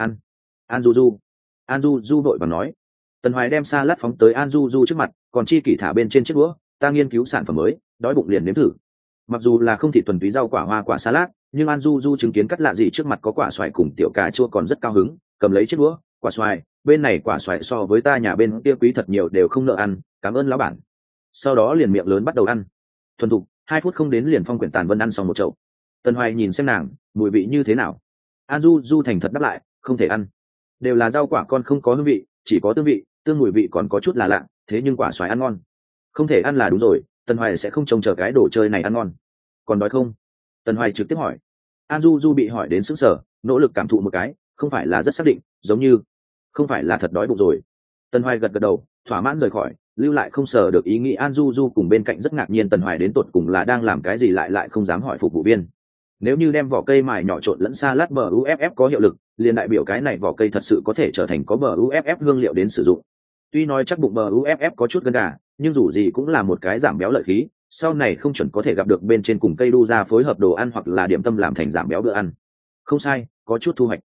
An Du Du vội vàng nói. Tần Hoài đem salad phóng tới An Du Du trước mặt, còn chi kỷ thả bên trên chiếc đũa, ta nghiên cứu sản phẩm mới, đói bụng liền nếm thử. Mặc dù là không thịt thuần túy rau quả hoa quả salad, nhưng An Du Du chứng kiến cắt lạ gì trước mặt có quả xoài cùng tiểu cà chua còn rất cao hứng, cầm lấy chiếc đũa, quả xoài, bên này quả xoài so với ta nhà bên kia quý thật nhiều đều không nợ ăn, cảm ơn lão bản. Sau đó liền miệng lớn bắt đầu ăn. Thuần thục, 2 phút không đến liền Phong Quyển Tàn Vân ăn xong một chậu. Tần Hoài nhìn xem nàng, mùi vị như thế nào? An Du Du thành thật đáp lại, không thể ăn. Đều là rau quả con không có hương vị, chỉ có tương vị, tương mùi vị còn có chút là lạ, thế nhưng quả xoài ăn ngon. Không thể ăn là đúng rồi, Tần Hoài sẽ không trông chờ cái đồ chơi này ăn ngon. Còn đói không? Tần Hoài trực tiếp hỏi. An Du Du bị hỏi đến sững sờ, nỗ lực cảm thụ một cái, không phải là rất xác định, giống như không phải là thật đói bụng rồi. Tần Hoài gật gật đầu, thỏa mãn rời khỏi, lưu lại không sờ được ý nghĩ. An Du Du cùng bên cạnh rất ngạc nhiên Tần Hoài đến tột cùng là đang làm cái gì, lại không dám hỏi phục vụ viên. Nếu như đem vỏ cây mài nhỏ trộn lẫn salad BUFF có hiệu lực, liền đại biểu cái này vỏ cây thật sự có thể trở thành có BUFF hương liệu đến sử dụng. Tuy nói chắc bụng BUFF có chút gân gà, nhưng dù gì cũng là một cái giảm béo lợi khí, sau này không chuẩn có thể gặp được bên trên cùng cây đu ra phối hợp đồ ăn hoặc là điểm tâm làm thành giảm béo bữa ăn. Không sai, có chút thu hoạch.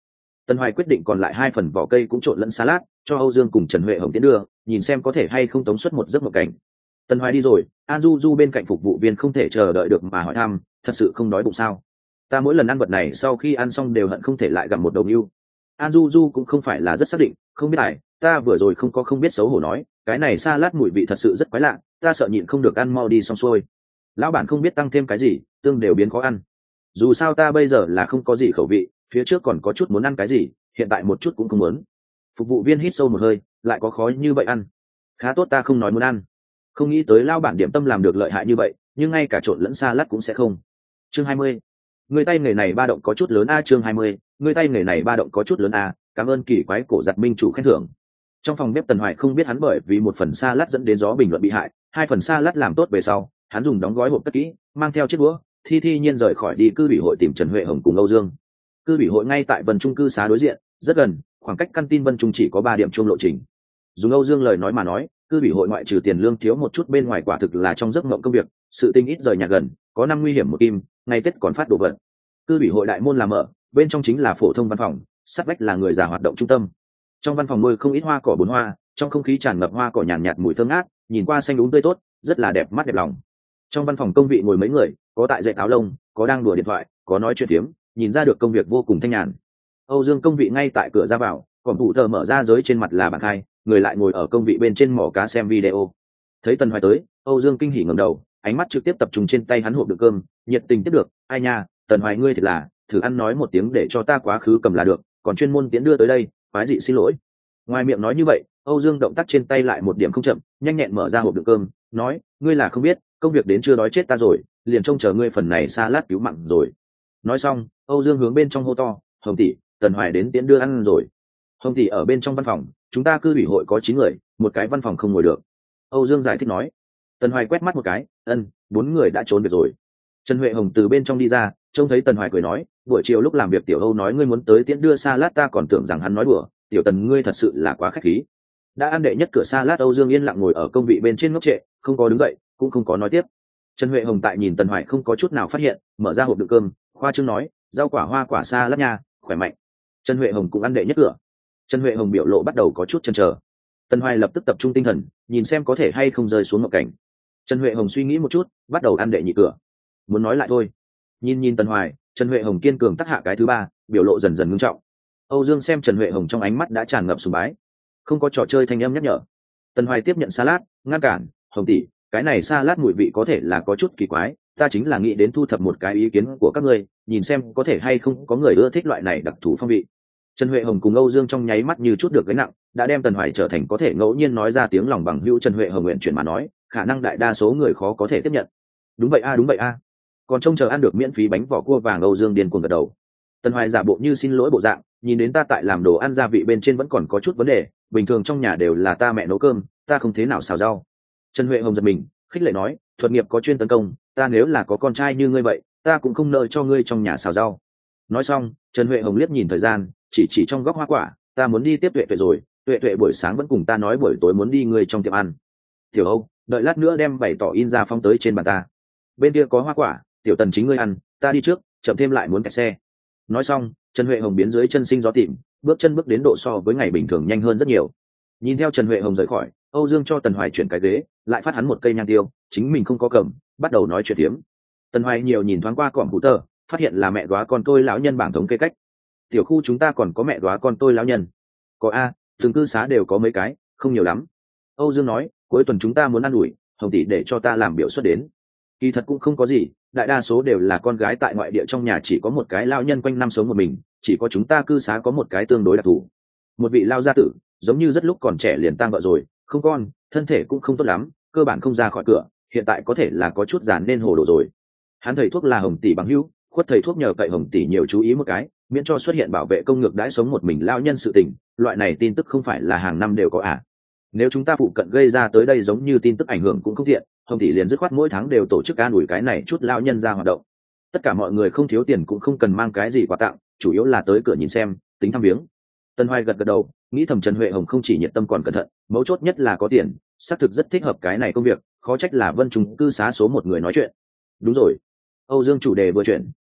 Tần Hoài quyết định còn lại 2 phần vỏ cây cũng trộn lẫn salad cho Âu Dương cùng Trần Huệ Hồng tiến đưa, nhìn xem có thể hay không tống suất một giấc mộng cảnh. Tần Hoài đi rồi, An Du Du bên cạnh phục vụ viên không thể chờ đợi được mà hỏi thăm, thật sự không đói bụng sao? Ta mỗi lần ăn vật này sau khi ăn xong đều hận không thể lại gặm một đồng yêu. An Du Du cũng không phải là rất xác định, không biết ai, ta vừa rồi không biết xấu hổ nói, cái này salad mùi vị thật sự rất quái lạ, ta sợ nhịn không được ăn mau đi xong xuôi. Lão bản không biết tăng thêm cái gì, tương đều biến khó ăn. Dù sao ta bây giờ là không có gì khẩu vị, phía trước còn có chút muốn ăn cái gì, hiện tại một chút cũng không muốn. Phục vụ viên hít sâu một hơi, lại có khó như vậy ăn. Khá tốt ta không nói muốn ăn. Không nghĩ tới lão bản điểm tâm làm được lợi hại như vậy, nhưng ngay cả trộn lẫn salad cũng sẽ không. Chương 20. Người tay nghề này ba động có chút lớn a. Chương 20. Người tay nghề này ba động có chút lớn a. Cảm ơn kỳ quái cổ giặt minh chủ khen thưởng. Trong phòng bếp Tần Hoài không biết hắn bởi vì một phần salad dẫn đến gió bình luận bị hại, 2 phần salad làm tốt về sau, hắn dùng đóng gói hộp cất kỹ, mang theo chiếc đũa, thi nhiên rời khỏi đi cư ủy hội tìm Trần Huệ Hồng cùng Âu Dương. Cư ủy hội ngay tại Vân Trung cư xá đối diện, rất gần, khoảng cách căn tin Vân Trung chỉ có 3 điểm chung lộ trình. Dùng Âu Dương lời nói mà nói, cư ủy hội ngoại trừ tiền lương thiếu một chút bên ngoài quả thực là trong giấc mộng công việc, sự tinh ít rời nhà gần, có năm nguy hiểm một kim, ngày Tết còn phát đồ vật. Cư ủy hội đại môn làm mở, bên trong chính là phổ thông văn phòng, sát vách là người già hoạt động trung tâm. Trong văn phòng nuôi không ít hoa cỏ bốn hoa, trong không khí tràn ngập hoa cỏ nhàn nhạt mùi thơm ngát, nhìn qua xanh đúng tươi tốt, rất là đẹp mắt đẹp lòng. Trong văn phòng công vị ngồi mấy người, có tại dệt áo lông, có đang đùa điện thoại, có nói chuyện phiếm, nhìn ra được công việc vô cùng thanh nhàn. Âu Dương công vị ngay tại cửa ra vào, còn thủ thờ mở ra giới trên mặt là bảng khai, người lại ngồi ở công vị bên trên mỏ cá xem video. Thấy Tần Hoài tới, Âu Dương kinh hỉ ngẩng đầu, ánh mắt trực tiếp tập trung trên tay hắn hộp đựng cơm, nhiệt tình tiếp được. Ai nha, Tần Hoài ngươi thật là, thử ăn nói một tiếng để cho ta quá khứ cầm là được, còn chuyên môn tiến đưa tới đây, quái dị xin lỗi. Ngoài miệng nói như vậy, Âu Dương động tác trên tay lại một điểm không chậm, nhanh nhẹn mở ra hộp đựng cơm, nói, ngươi là không biết, công việc đến chưa đói chết ta rồi, liền trông chờ ngươi phần này salad cứu mạng rồi. Nói xong, Âu Dương hướng bên trong hô to, Hồng tỷ, Tần Hoài đến tiễn đưa ăn rồi. Hồng tỷ ở bên trong văn phòng, chúng ta cư ủy hội có 9 người, một cái văn phòng không ngồi được. Âu Dương giải thích nói. Tần Hoài quét mắt một cái, 4 người đã trốn việc rồi. Trần Huệ Hồng từ bên trong đi ra, trông thấy Tần Hoài cười nói, buổi chiều lúc làm việc tiểu Âu nói ngươi muốn tới tiễn đưa salad, ta còn tưởng rằng hắn nói đùa, tiểu Tần ngươi thật sự là quá khách khí. Đã ăn đệ nhất cửa salad, Âu Dương yên lặng ngồi ở công vị bên trên ngốc trệ, không có đứng dậy, cũng không có nói tiếp. Trần Huệ Hồng tại nhìn Tần Hoài không có chút nào phát hiện, mở ra hộp đựng cơm, khoa trương nói, rau quả hoa quả salad nha, khỏe mạnh. Trần Huệ Hồng cũng ăn đệ nhất cửa. Trần Huệ Hồng biểu lộ bắt đầu có chút chần chờ. Tần Hoài lập tức tập trung tinh thần, nhìn xem có thể hay không rơi xuống ngộ cảnh. Trần Huệ Hồng suy nghĩ một chút, bắt đầu ăn đệ nhị cửa. Muốn nói lại thôi. Nhìn Tần Hoài, Trần Huệ Hồng kiên cường tác hạ cái thứ ba, biểu lộ dần dần ngưng trọng. Âu Dương xem Trần Huệ Hồng trong ánh mắt đã tràn ngập sùng bái. Không có trò chơi thanh âm nhắc nhở. Tần Hoài tiếp nhận salad, ngăn cản, Hồng tỷ, cái này salad mùi vị có thể là có chút kỳ quái, ta chính là nghĩ đến thu thập một cái ý kiến của các ngươi, nhìn xem có thể hay không có người ưa thích loại này đặc thù phong vị. Trần Huệ Hồng cùng Âu Dương trong nháy mắt như chút được gánh nặng, đã đem Tần Hoài trở thành có thể ngẫu nhiên nói ra tiếng lòng bằng hữu. Trần Huệ Hồng nguyện chuyển mà nói, khả năng đại đa số người khó có thể tiếp nhận. Đúng vậy a, đúng vậy a. Còn trông chờ ăn được miễn phí bánh vỏ cua vàng. Âu Dương điên cuồng gật đầu. Tần Hoài giả bộ như xin lỗi bộ dạng, nhìn đến ta tại làm đồ ăn gia vị bên trên vẫn còn có chút vấn đề, bình thường trong nhà đều là ta mẹ nấu cơm, ta không thế nào xào rau. Trần Huệ Hồng giật mình, khích lệ nói, thuật nghiệp có chuyên tấn công, ta nếu là có con trai như ngươi vậy, ta cũng không nợ cho ngươi trong nhà xào rau. Nói xong, Trần Huệ Hồng liếc nhìn thời gian, chỉ trong góc hoa quả, ta muốn đi tiếp Tuệ Tuệ rồi, Tuệ Tuệ buổi sáng vẫn cùng ta nói buổi tối muốn đi ngươi trong tiệm ăn. Tiểu Âu, đợi lát nữa đem bày tỏ in ra phong tới trên bàn ta. Bên kia có hoa quả, tiểu Tần chính ngươi ăn, ta đi trước, chậm thêm lại muốn kẹt xe. Nói xong, Trần Huệ Hồng biến dưới chân sinh gió tìm, bước chân bước đến độ so với ngày bình thường nhanh hơn rất nhiều. Nhìn theo Trần Huệ Hồng rời khỏi, Âu Dương cho Tần Hoài chuyển cái ghế, lại phát hắn một cây nhang tiêu, chính mình không có cầm, bắt đầu nói chuyện tiếm. Tần Hoài nhiều nhìn thoáng qua cỏm hủ tờ, phát hiện là mẹ đoá con tôi lão nhân bảng thống kê cách. Tiểu khu chúng ta còn có mẹ đoá con tôi lão nhân. Có a, từng cư xá đều có mấy cái, không nhiều lắm. Âu Dương nói, cuối tuần chúng ta muốn ăn ủi, Hồng tỷ để cho ta làm biểu xuất đến. Kỳ thật cũng không có gì, đại đa số đều là con gái tại ngoại địa, trong nhà chỉ có một cái lão nhân quanh năm sống một mình, chỉ có chúng ta cư xá có một cái tương đối đặc thù. Một vị lao gia tử, giống như rất lúc còn trẻ liền tang vợ rồi, không con, thân thể cũng không tốt lắm, cơ bản không ra khỏi cửa, hiện tại có thể là có chút già nên hồ đồ rồi. Hắn thầy thuốc là Hồng tỷ bằng hữu, khuất thầy thuốc nhờ cậy Hồng tỷ nhiều chú ý một cái, miễn cho xuất hiện bảo vệ công ngược đãi sống một mình lao nhân sự tình, loại này tin tức không phải là hàng năm đều có à. Nếu chúng ta phụ cận gây ra tới đây giống như tin tức ảnh hưởng cũng không tiện, Hồng tỷ liền dứt khoát mỗi tháng đều tổ chức an ủi cái này chút lao nhân ra hoạt động. Tất cả mọi người không thiếu tiền cũng không cần mang cái gì quà tặng, chủ yếu là tới cửa nhìn xem, tính thăm viếng. Tân Hoài gật gật đầu, nghĩ thầm Trần Huệ Hồng không chỉ nhiệt tâm còn cẩn thận, mấu chốt nhất là có tiền, xác thực rất thích hợp cái này công việc, khó trách là Vân Trung cư xá số 1 người nói chuyện. Đúng rồi. Âu Dương chủ đề vừa chuyển,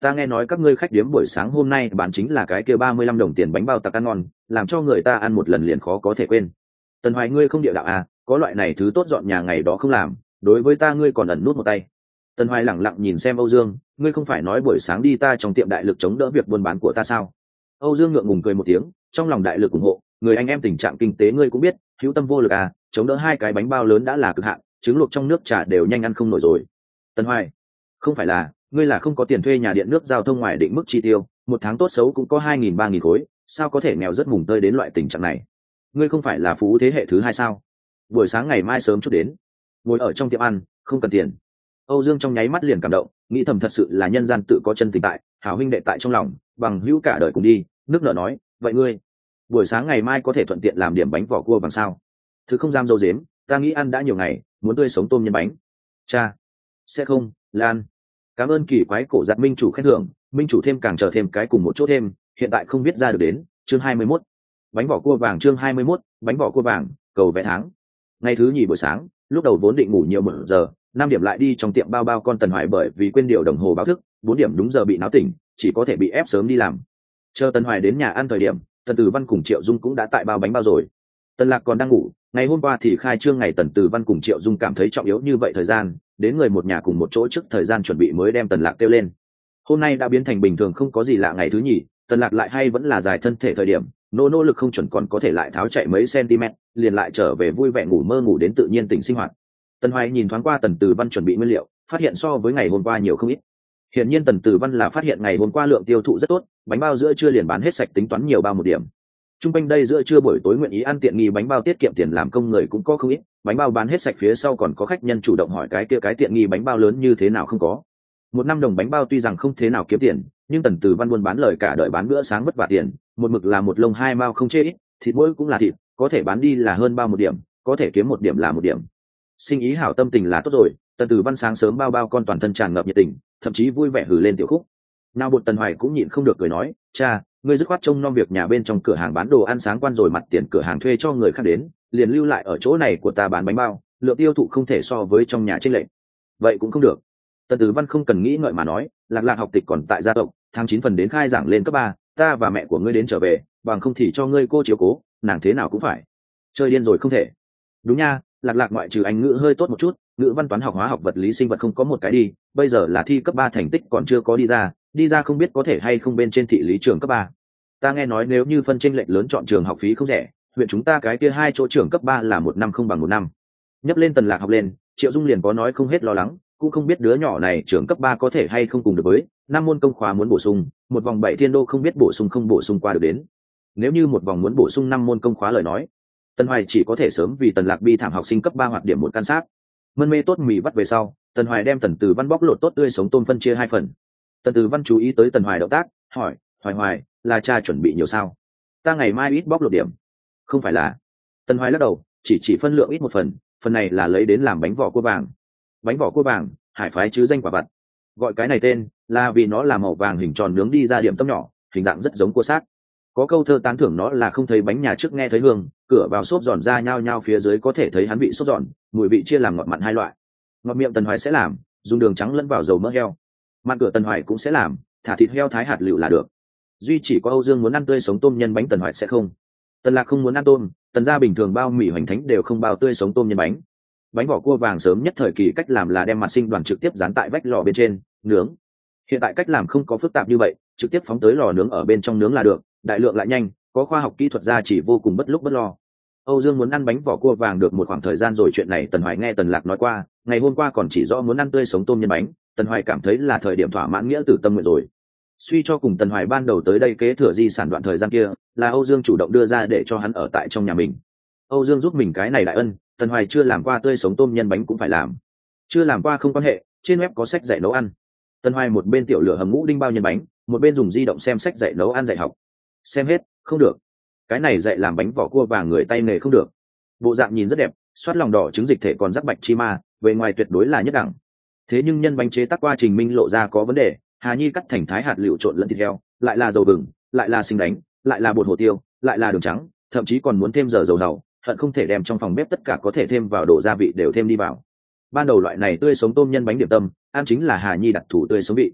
ta nghe nói các ngươi khách điếm buổi sáng hôm nay bán chính là cái kia 35 đồng tiền bánh bao tặc ăn ngon, làm cho người ta ăn một lần liền khó có thể quên. Tần Hoài, ngươi không địa đạo à, có loại này thứ tốt dọn nhà ngày đó không làm, đối với ta ngươi còn ẩn nút một tay. Tần Hoài lẳng lặng nhìn xem Âu Dương, ngươi không phải nói buổi sáng đi ta trong tiệm đại lực chống đỡ việc buôn bán của ta sao? Âu Dương ngượng ngùng cười một tiếng, trong lòng đại lực ủng hộ, người anh em tình trạng kinh tế ngươi cũng biết, hữu tâm vô lực à, chống đỡ 2 cái bánh bao lớn đã là cực hạn, trứng luộc trong nước trà đều nhanh ăn không nổi rồi. Tần Hoài, không phải là, ngươi là không có tiền thuê nhà điện nước giao thông ngoài định mức chi tiêu, một tháng tốt xấu cũng có 2.000-3.000 khối, sao có thể nghèo rất mùng tơi đến loại tình trạng này? Ngươi không phải là phú thế hệ thứ 2 sao? Buổi sáng ngày mai sớm chút đến, ngồi ở trong tiệm ăn, không cần tiền. Âu Dương trong nháy mắt liền cảm động, nghĩ thầm thật sự là nhân gian tự có chân tình tại, hảo huynh đệ tại trong lòng, bằng hữu cả đời cùng đi, nước nở nói, vậy ngươi, buổi sáng ngày mai có thể thuận tiện làm điểm bánh vỏ cua bằng sao? Thứ không dám dâu dếm, ta nghĩ ăn đã nhiều ngày, muốn tươi sống tôm nhân bánh. Cha, sẽ không, Lan. Cảm ơn kỳ quái cổ giặt minh chủ khen thưởng, minh chủ thêm càng chờ thêm cái cùng một chỗ thêm, hiện tại không biết ra được đến, chương 21. Bánh vỏ cua vàng chương 21, bánh vỏ cua vàng, cầu vẽ tháng. Ngày thứ nhì buổi sáng, lúc đầu vốn định ngủ nhiều 1 giờ, 5 điểm lại đi trong tiệm bao bao con Tần Hoài bởi vì quên điều đồng hồ báo thức, 4 điểm đúng giờ bị náo tỉnh, chỉ có thể bị ép sớm đi làm. Chờ Tần Hoài đến nhà ăn thời điểm, Tần Tử Văn cùng Triệu Dung cũng đã tại bao bánh bao rồi. Tần Lạc còn đang ngủ, ngày hôm qua thì khai trương ngày Tần Tử Văn cùng Triệu Dung cảm thấy trọng yếu như vậy thời gian, đến người một nhà cùng một chỗ trước thời gian chuẩn bị mới đem Tần Lạc kêu lên. Hôm nay đã biến thành bình thường không có gì lạ ngày thứ nhì, Tần Lạc lại hay vẫn là dài thân thể thời điểm, nỗ lực không chuẩn còn có thể lại tháo chạy mấy cm, liền lại trở về vui vẻ ngủ mơ ngủ đến tự nhiên tỉnh sinh hoạt. Tần Hoài nhìn thoáng qua Tần Tử Văn chuẩn bị nguyên liệu, phát hiện so với ngày hôm qua nhiều không ít. Hiển nhiên Tần Tử Văn là phát hiện ngày hôm qua lượng tiêu thụ rất tốt, bánh bao giữa trưa liền bán hết sạch tính toán nhiều bao 1 điểm. Trung quanh đây giữa trưa buổi tối nguyện ý ăn tiện nghi bánh bao tiết kiệm tiền làm công người cũng có không ít, bánh bao bán hết sạch phía sau còn có khách nhân chủ động hỏi cái kia cái tiện nghi bánh bao lớn như thế nào không có. 1 năm đồng bánh bao tuy rằng không thế nào kiếm tiền, nhưng Tần Tử Văn buôn bán lời cả đợi bán bữa sáng vất vả tiền, một mực là 1 lông 2 mao không chê ít, thịt mỗi cũng là thịt, có thể bán đi là hơn bao 1 điểm, có thể kiếm 1 điểm là 1 điểm. Sinh ý hảo tâm tình là tốt rồi, Tần Tử Văn sáng sớm bao bao con toàn thân tràn ngập nhiệt tình, thậm chí vui vẻ hử lên tiểu khúc. Nào bột Tần Hoài cũng nhịn không được cười nói, cha, ngươi dứt khoát trông nom việc nhà bên trong cửa hàng bán đồ ăn sáng quan rồi mặt tiền cửa hàng thuê cho người khác đến, liền lưu lại ở chỗ này của ta bán bánh bao, lượng tiêu thụ không thể so với trong nhà chênh lệch. Vậy cũng không được. Tần Tử Văn không cần nghĩ ngợi mà nói, Lạc học tịch còn tại gia tộc, tháng 9 phần đến khai giảng lên cấp 3, ta và mẹ của ngươi đến trở về, bằng không thì cho ngươi cô chiếu cố, nàng thế nào cũng phải. Chơi điên rồi không thể. Đúng nha, Lạc ngoại trừ Anh ngữ hơi tốt một chút, ngữ văn toán học hóa học vật lý sinh vật không có một cái đi, bây giờ là thi cấp 3 thành tích còn chưa có đi ra không biết có thể hay không bên trên thị lý trường cấp 3. Ta nghe nói nếu như phân chênh lệch lớn chọn trường học phí không rẻ, huyện chúng ta cái kia 2 chỗ trường cấp 3 là 1 năm không bằng 1 năm. Nhấp lên Tần Lạc học lên, Triệu Dung liền có nói không hết lo lắng, cũng không biết đứa nhỏ này trường cấp 3 có thể hay không cùng được với 5 môn công khóa muốn bổ sung, một vòng 7 thiên đô không biết bổ sung không bổ sung qua được đến. Nếu như một vòng muốn bổ sung 5 môn công khóa lời nói, Tần Hoài chỉ có thể sớm vì Tần Lạc bi thảm học sinh cấp 3 hoạt điểm một can sát. Mân mê tốt mì vắt về sau, Tần Hoài đem Tần Tử Văn bóc lột tốt tươi sống tôm phân chia 2 phần. Tần Tử Văn chú ý tới Tần Hoài động tác, hỏi, Hoài, là cha chuẩn bị nhiều sao? Ta ngày mai ít bóc lột điểm. Không phải là. Tần Hoài lắc đầu, chỉ phân lượng ít 1 phần, phần này là lấy đến làm bánh vỏ cua vàng. Bánh vỏ cua vàng, hải phái chứ danh quả vặt. Gọi cái này tên là vì nó là màu vàng hình tròn nướng đi ra điểm tâm nhỏ, hình dạng rất giống cua xác. Có câu thơ tán thưởng nó là không thấy bánh nhà trước nghe thấy hương, cửa vào xốp giòn ra nhao nhao phía dưới có thể thấy hắn vị xốp giòn, mùi vị chia làm ngọt mặn 2 loại. Ngọt miệng Tần Hoài sẽ làm, dùng đường trắng lẫn vào dầu mỡ heo. Mặn cửa Tần Hoài cũng sẽ làm, thả thịt heo thái hạt lựu là được. Duy chỉ có Âu Dương muốn ăn tươi sống tôm nhân bánh Tần Hoài sẽ không. Tần Lạc không muốn ăn tôm, Tần gia bình thường bao mì hoành thánh đều không bao tươi sống tôm nhân bánh. Bánh vỏ cua vàng sớm nhất thời kỳ cách làm là đem mặt sinh đoàn trực tiếp dán tại vách lò bên trên nướng. Hiện tại cách làm không có phức tạp như vậy, trực tiếp phóng tới lò nướng ở bên trong nướng là được, đại lượng lại nhanh, có khoa học kỹ thuật gia chỉ vô cùng bất lúc bất lo. Âu Dương muốn ăn bánh vỏ cua vàng được một khoảng thời gian rồi, chuyện này Tần Hoài nghe Tần Lạc nói qua, ngày hôm qua còn chỉ rõ muốn ăn tươi sống tôm nhân bánh, Tần Hoài cảm thấy là thời điểm thỏa mãn nghĩa tử tâm nguyện rồi. Suy cho cùng Tần Hoài ban đầu tới đây kế thừa di sản đoạn thời gian kia, là Âu Dương chủ động đưa ra để cho hắn ở tại trong nhà mình. Âu Dương giúp mình cái này đại ân, Tần Hoài chưa làm qua tươi sống tôm nhân bánh cũng phải làm. Chưa làm qua không quan hệ, trên web có sách dạy nấu ăn. Tần Hoài một bên tiểu lửa hầm ngũ đinh bao nhân bánh, một bên dùng di động xem sách dạy nấu ăn dạy học. Xem hết, không được. Cái này dạy làm bánh vỏ cua vàng người tay nghề không được. Bộ dạng nhìn rất đẹp, xoát lòng đỏ trứng dịch thể còn rắc bạch chi ma, bề ngoài tuyệt đối là nhất đẳng. Thế nhưng nhân bánh chế tác quá trình minh lộ ra có vấn đề, Hà Nhi cắt thành thái hạt lựu trộn lẫn thịt heo, lại là dầu gừng, lại là sinh đánh, lại là bột hồ tiêu, lại là đường trắng, thậm chí còn muốn thêm giờ dầu đậu, hận không thể đem trong phòng bếp tất cả có thể thêm vào đồ gia vị đều thêm đi vào. Ban đầu loại này tươi sống tôm nhân bánh điểm tâm, ăn chính là Hà Nhi đặc thủ tươi sống vị.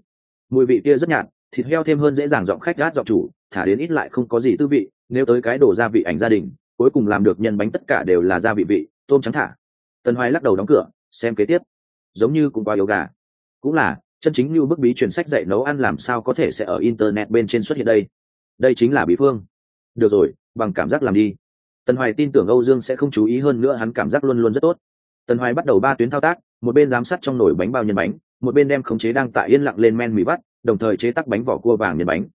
mùi vị kia rất nhạt, thịt heo thêm hơn dễ dàng giọng khách gát giọng chủ, thả đến ít lại không có gì tư vị. Nếu tới cái đồ gia vị ảnh gia đình, cuối cùng làm được nhân bánh tất cả đều là gia vị vị, tôm trắng thả. Tần Hoài lắc đầu đóng cửa, xem kế tiếp. Giống như cũng quá yếu gà. Cũng là, chân chính như bức bí truyền sách dạy nấu ăn làm sao có thể sẽ ở internet bên trên xuất hiện đây. Đây chính là bí phương. Được rồi, bằng cảm giác làm đi. Tần Hoài tin tưởng Âu Dương sẽ không chú ý, hơn nữa hắn cảm giác luôn luôn rất tốt. Tần Hoài bắt đầu 3 tuyến thao tác, một bên giám sát trong nồi bánh bao nhân bánh, một bên đem khống chế đang tại yên lặng lên men mì vắt, đồng thời chế tác bánh vỏ cua vàng nhân bánh.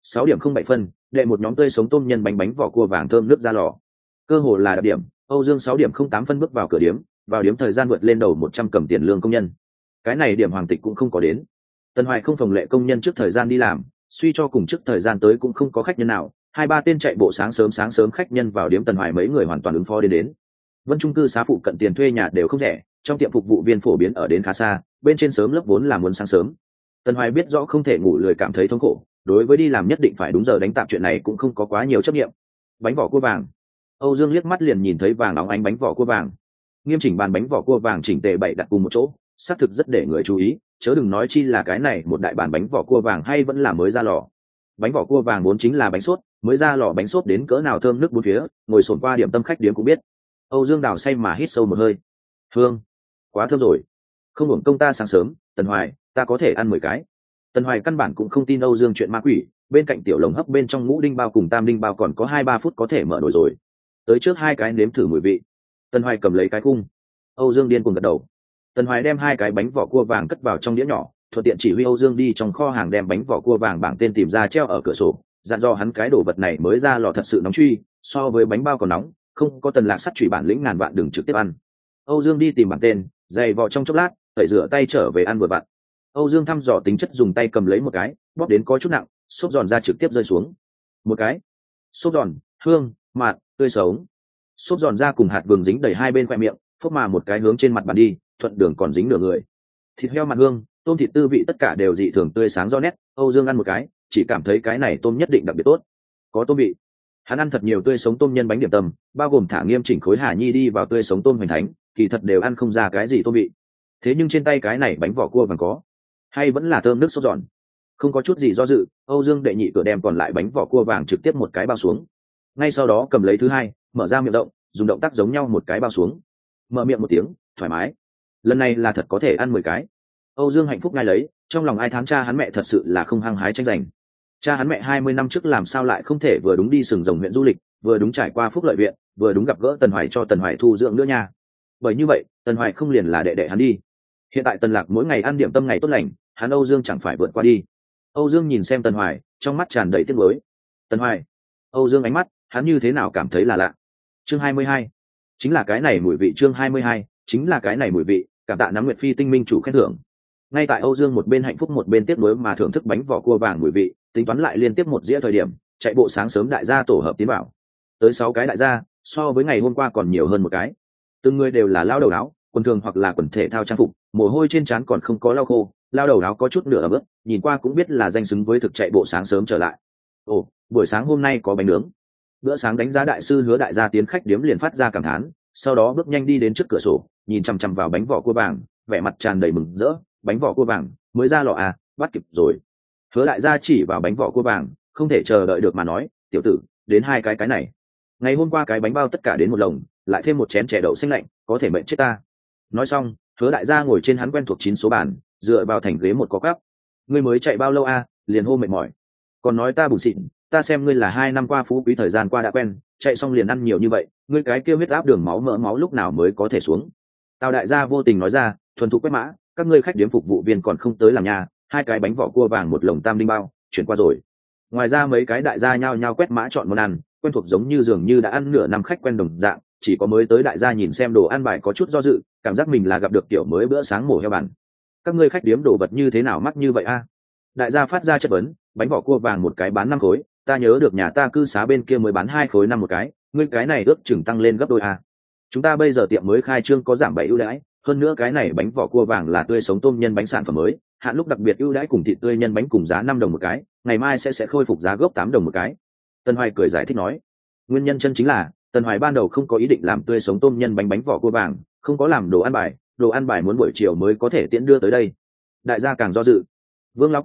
6:07 đệ một nhóm tươi sống tôm nhân bánh vỏ cua vàng thơm nước ra lò. Cơ hồ là đặc điểm, Âu Dương 6:08 bước vào cửa điếm, vào điếm thời gian vượt lên đầu 100 cầm tiền lương công nhân. Cái này điểm Hoàng Tịch cũng không có đến. Tần Hoài không phòng lệ công nhân trước thời gian đi làm, suy cho cùng trước thời gian tới cũng không có khách nhân nào, 2-3 tên chạy bộ sáng sớm khách nhân vào điếm Tần Hoài mấy người hoàn toàn ứng phó đến. Vân Trung cư xá phụ cận tiền thuê nhà đều không rẻ, trong tiệm phục vụ viên phổ biến ở đến khá xa, bên trên sớm lớp vốn là muốn sáng sớm. Tần Hoài biết rõ không thể ngủ lười cảm thấy thống khổ, đối với đi làm nhất định phải đúng giờ đánh tạp chuyện này cũng không có quá nhiều chấp nghiệm. Bánh vỏ cua vàng. Âu Dương liếc mắt liền nhìn thấy vàng óng ánh bánh vỏ cua vàng. Nghiêm chỉnh bàn bánh vỏ cua vàng chỉnh tề bày đặt cùng một chỗ, xác thực rất để người chú ý, chớ đừng nói chi là cái này một đại bàn bánh vỏ cua vàng hay vẫn là mới ra lò. Bánh vỏ cua vàng vốn chính là bánh sốt, mới ra lò bánh sốt đến cỡ nào thơm nước bốn phía, ngồi xổm qua điểm tâm khách điếm cũng biết. Âu Dương đào say mà hít sâu một hơi. Hương, quá thơm rồi. Không hưởng công ta sáng sớm, Tần Hoài, ta có thể ăn 10 cái. Tần Hoài căn bản cũng không tin Âu Dương chuyện ma quỷ, bên cạnh tiểu lồng hấp bên trong ngũ đinh bao cùng tam đinh bao còn có 2-3 phút có thể mở nổi rồi. Tới trước 2 cái nếm thử mùi vị. Tần Hoài cầm lấy cái khung. Âu Dương điên cuồng gật đầu. Tần Hoài đem 2 cái bánh vỏ cua vàng cất vào trong đĩa nhỏ, thuận tiện chỉ huy Âu Dương đi trong kho hàng đem bánh vỏ cua vàng bảng tên tìm ra treo ở cửa sổ, dặn dò hắn cái đồ vật này mới ra lò thật sự nóng truy, so với bánh bao còn nóng, không có Tần Lạc sắt chủy bản lĩnh ngàn vạn đừng trực tiếp ăn. Âu Dương đi tìm bảng tên, giày vò trong chốc lát, tẩy rửa tay trở về ăn vừa vặn. Âu Dương thăm dò tính chất dùng tay cầm lấy một cái, bóp đến có chút nặng, xốp giòn ra trực tiếp rơi xuống. Một cái, xốp giòn, hương, mặn, tươi sống. Xốp giòn ra cùng hạt vừng dính đầy hai bên khoe miệng, phốc mà một cái hướng trên mặt bàn đi, thuận đường còn dính nửa người. Thịt heo mặt hương, tôm thịt tư vị tất cả đều dị thường tươi sáng rõ nét. Âu Dương ăn một cái, chỉ cảm thấy cái này tôm nhất định đặc biệt tốt, có tôm vị. Hắn ăn thật nhiều tươi sống tôm nhân bánh điểm tâm, bao gồm thả nghiêm chỉnh khối Hà Nhi đi vào tươi sống tôm hoành thánh, kỳ thật đều ăn không ra cái gì tôm vị. Thế nhưng trên tay cái này bánh vỏ cua vàng có, hay vẫn là thơm nước sốt giòn. Không có chút gì do dự, Âu Dương đệ nhị cửa đem còn lại bánh vỏ cua vàng trực tiếp một cái bao xuống. Ngay sau đó cầm lấy thứ hai, mở ra miệng rộng, dùng động tác giống nhau một cái bao xuống. Mở miệng một tiếng, thoải mái. Lần này là thật có thể ăn 10 cái. Âu Dương hạnh phúc ngay lấy, trong lòng ai thán cha hắn mẹ thật sự là không hăng hái tranh giành. Cha hắn mẹ 20 năm trước làm sao lại không thể vừa đúng đi Sừng Rồng huyện du lịch, vừa đúng trải qua Phúc Lợi viện, vừa đúng gặp gỡ Tần Hoài cho Tần Hoài thu dưỡng nữa nha. Bởi như vậy, Tần Hoài không liền là đệ đệ hắn đi. Hiện tại Tần Lạc mỗi ngày ăn điểm tâm ngày tốt lành, hắn Âu Dương chẳng phải vượt qua đi. Âu Dương nhìn xem Tần Hoài, trong mắt tràn đầy tiếc nuối. Tần Hoài, Âu Dương ánh mắt, hắn như thế nào cảm thấy là lạ. Chương 22, chính là cái này mùi vị. Chương 22, chính là cái này mùi vị. Cảm tạ Nắm Nguyệt Phi tinh minh chủ khen thưởng. Ngay tại Âu Dương một bên hạnh phúc một bên tiếc nuối mà thưởng thức bánh vỏ cua vàng mùi vị, tính toán lại liên tiếp một dĩa thời điểm, chạy bộ sáng sớm đại gia tổ hợp tiến vào. Tới 6 cái đại gia, so với ngày hôm qua còn nhiều hơn một cái. Từng người đều là lao đầu áo, quần thường hoặc là quần thể thao trang phục, mồ hôi trên trán còn không có lau khô, lao đầu áo có chút nửa ẩm ướt, nhìn qua cũng biết là danh xứng với thực chạy bộ sáng sớm trở lại. Ồ, buổi sáng hôm nay có bánh nướng. Bữa sáng đánh giá đại sư Hứa đại gia tiến khách điếm liền phát ra cảm thán, sau đó bước nhanh đi đến trước cửa sổ, nhìn chằm chằm vào bánh vỏ cua vàng, vẻ mặt tràn đầy mừng rỡ. Bánh vỏ cua vàng mới ra lò à, bắt kịp rồi. Hứa đại gia chỉ vào bánh vỏ cua vàng, không thể chờ đợi được mà nói, tiểu tử, đến 2 cái này. Ngày hôm qua cái bánh bao tất cả đến một lồng, lại thêm một chén chè đậu xanh lạnh, có thể mệnh chết ta. Nói xong, Hứa đại gia ngồi trên hắn quen thuộc 9 số bàn, dựa vào thành ghế một có cắp. Ngươi mới chạy bao lâu a? Liền hô mệt mỏi. Còn nói ta bùn xịn, ta xem ngươi là 2 năm qua phú quý thời gian qua đã quen, chạy xong liền ăn nhiều như vậy, ngươi cái kia huyết áp đường máu mỡ máu lúc nào mới có thể xuống. Tào đại gia vô tình nói ra, thuần thục quét mã, các ngươi khách điếm phục vụ viên còn không tới làm nhà, 2 cái bánh vỏ cua vàng một lồng tam đinh bao, chuyển qua rồi. Ngoài ra mấy cái đại gia nhao nhao quét mã chọn món ăn, quen thuộc giống như dường như đã ăn nửa năm khách quen đồng dạng, chỉ có mới tới đại gia nhìn xem đồ ăn bài có chút do dự, cảm giác mình là gặp được tiểu mới bữa sáng mổ heo bản. Các ngươi khách điếm đồ vật như thế nào mắc như vậy a? Đại gia phát ra chất vấn, bánh vỏ cua vàng một cái bán 5 khối, ta nhớ được nhà ta cư xá bên kia mới bán 2 khối 5 một cái, ngươi cái này ước chừng tăng lên gấp đôi a. Chúng ta bây giờ tiệm mới khai trương có giảm 7 ưu đãi, hơn nữa cái này bánh vỏ cua vàng là tươi sống tôm nhân bánh sản phẩm mới, hạn lúc đặc biệt ưu đãi cùng thịt tươi nhân bánh cùng giá 5 đồng một cái, ngày mai sẽ khôi phục giá gốc 8 đồng một cái. Tân Hoài cười giải thích nói, nguyên nhân chân chính là Tân Hoài ban đầu không có ý định làm tươi sống tôm nhân bánh vỏ cua vàng, không có làm đồ ăn bài muốn buổi chiều mới có thể tiễn đưa tới đây. Đại gia càng do dự. Vương Lão Căn,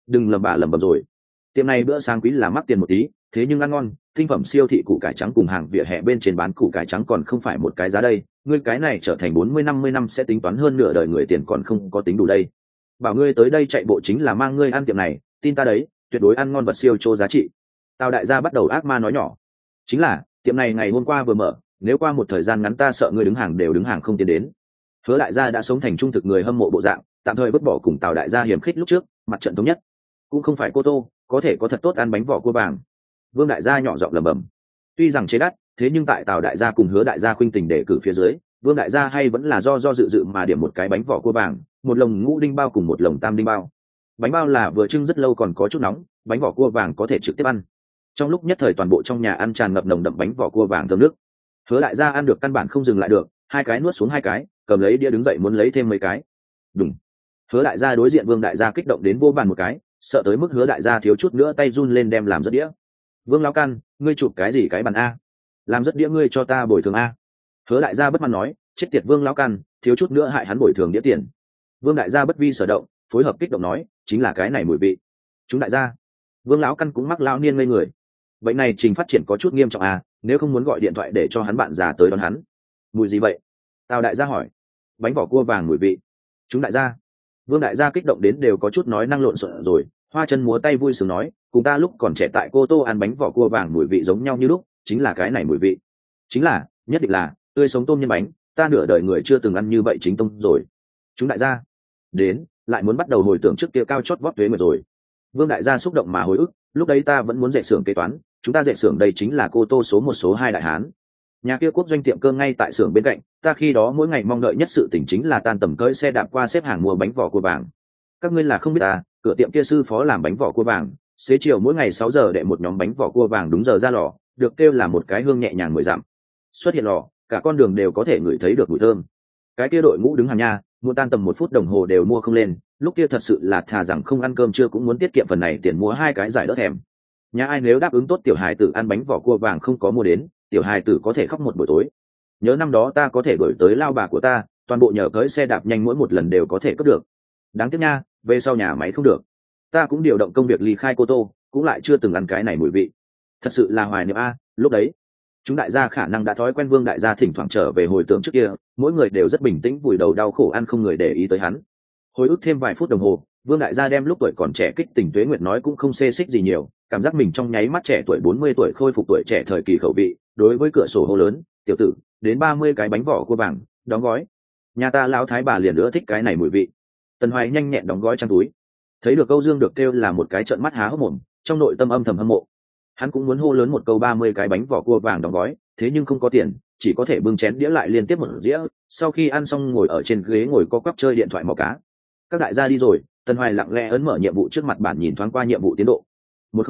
đừng lầm bà lầm bầm rồi. Tiệm này bữa sáng quý là mắc tiền một tí, thế nhưng ăn ngon. Tinh phẩm siêu thị củ cải trắng cùng hàng vỉa hè bên trên bán củ cải trắng còn không phải một cái giá đây, ngươi cái này trở thành 40-50 năm sẽ tính toán hơn nửa đời người tiền còn không có tính đủ đây. Bảo ngươi tới đây chạy bộ chính là mang ngươi ăn tiệm này, tin ta đấy, tuyệt đối ăn ngon vật siêu chô giá trị. Tào đại gia bắt đầu ác ma nói nhỏ. Chính là, tiệm này ngày hôm qua vừa mở, nếu qua một thời gian ngắn ta sợ ngươi đứng hàng đều đứng hàng không tiến đến. Hứa đại gia đã sống thành trung thực người hâm mộ bộ dạng, tạm thời vứt bỏ cùng Tào đại gia hiểm khích lúc trước, mặt trận thống nhất. Cũng không phải cô tô, có thể có thật tốt ăn bánh vỏ cua vàng. Vương đại gia nhỏ giọng lẩm bẩm. Tuy rằng chế đắt, thế nhưng tại Tào đại gia cùng Hứa đại gia khuynh tình để cử phía dưới, Vương đại gia hay vẫn là do dự dự mà điểm một cái bánh vỏ cua vàng, một lồng ngũ đinh bao cùng một lồng tam đinh bao. Bánh bao là vừa trưng rất lâu còn có chút nóng, bánh vỏ cua vàng có thể trực tiếp ăn. Trong lúc nhất thời toàn bộ trong nhà ăn tràn ngập nồng đậm bánh vỏ cua vàng thơm nước. Hứa đại gia ăn được căn bản không dừng lại được, hai cái nuốt xuống hai cái, cầm lấy đĩa đứng dậy muốn lấy thêm mấy cái. Đúng. Hứa đại gia đối diện Vương đại gia kích động đến vô bàn một cái, sợ tới mức Hứa đại gia thiếu chút nữa tay run lên đem làm rất đĩa. Vương lão căn, ngươi chụp cái gì cái bàn a? Làm rất đĩa ngươi cho ta bồi thường a. Hứa đại gia bất mãn nói, chết tiệt Vương lão căn, thiếu chút nữa hại hắn bồi thường đĩa tiền. Vương đại gia bất vi sở động, phối hợp kích động nói, chính là cái này mùi vị. Chúng đại gia. Vương lão căn cũng mắc lão niên ngây người. Vậy này trình phát triển có chút nghiêm trọng à, nếu không muốn gọi điện thoại để cho hắn bạn già tới đón hắn. Mùi gì vậy? Tào đại gia hỏi. Bánh vỏ cua vàng mùi vị. Chúng đại gia. Vương đại gia kích động đến đều có chút nói năng lộn xộn rồi, hoa chân múa tay vui sướng nói, cùng ta lúc còn trẻ tại Cô Tô ăn bánh vỏ cua vàng mùi vị giống nhau như lúc, chính là cái này mùi vị. Chính là, nhất định là tươi sống tôm nhân bánh, ta nửa đời người chưa từng ăn như vậy chính tông rồi. Chúng đại gia. Đến, lại muốn bắt đầu hồi tưởng trước kia cao chót vót tuế nguyệt rồi. Vương đại gia xúc động mà hồi ức, lúc đấy ta vẫn muốn dạy xưởng kế toán, chúng ta dạy xưởng đây chính là Cô Tô số 1 số 2 đại hán. Nhà kia quốc doanh tiệm cơm ngay tại xưởng bên cạnh, ta khi đó mỗi ngày mong đợi nhất sự tình chính là tan tầm cưỡi xe đạp qua xếp hàng mua bánh vỏ cua vàng. Các ngươi là không biết ta, cửa tiệm kia sư phó làm bánh vỏ cua vàng, xế chiều mỗi ngày 6 giờ đệ một nhóm bánh vỏ cua vàng đúng giờ ra lò, được kêu là một cái hương nhẹ nhàng 10 dặm. Xuất hiện lò, cả con đường đều có thể ngửi thấy được mùi thơm. Cái kia đội ngũ đứng hàng nha, mua tan tầm 1 phút đồng hồ đều mua không lên, lúc kia thật sự là thà rằng không ăn cơm trưa cũng muốn tiết kiệm phần này tiền mua hai cái giải đỡ thèm. Nhà ai nếu đáp ứng tốt tiểu hài tử ăn bánh vỏ cua vàng không có mua đến, tiểu hài tử có thể khóc một buổi tối. Nhớ năm đó ta có thể đuổi tới lao bà của ta, toàn bộ nhờ cưỡi xe đạp nhanh mỗi một lần đều có thể cướp được. Đáng tiếc nha, về sau nhà máy không được. Ta cũng điều động công việc ly khai Cô Tô, cũng lại chưa từng ăn cái này mùi vị. Thật sự là hoài niệm a, lúc đấy chúng đại gia khả năng đã thói quen Vương đại gia thỉnh thoảng trở về hồi tưởng trước kia, mỗi người đều rất bình tĩnh vùi đầu đau khổ ăn không người để ý tới hắn. Hồi ức thêm vài phút đồng hồ, Vương đại gia đem lúc tuổi còn trẻ kích tình tuế nguyệt nói cũng không xê xích gì nhiều, cảm giác mình trong nháy mắt trẻ tuổi 40 tuổi khôi phục tuổi trẻ thời kỳ khẩu vị, đối với cửa sổ hô lớn, tiểu tử, đến 30 cái bánh vỏ cua vàng, đóng gói. Nhà ta lão thái bà liền nữa thích cái này mùi vị. Tần Hoài nhanh nhẹn đóng gói trong túi. Thấy được Âu Dương được kêu là một cái trợn mắt há hốc mồm, trong nội tâm âm thầm hâm mộ. Hắn cũng muốn hô lớn một câu 30 cái bánh vỏ cua vàng đóng gói, thế nhưng không có tiền, chỉ có thể bưng chén đĩa lại liên tiếp một dĩa, sau khi ăn xong ngồi ở trên ghế ngồi co quắp chơi điện thoại mò cá. Các đại gia đi rồi, Tần Hoài lặng lẽ ấn mở nhiệm vụ trước mặt bản nhìn thoáng qua nhiệm vụ tiến độ. 10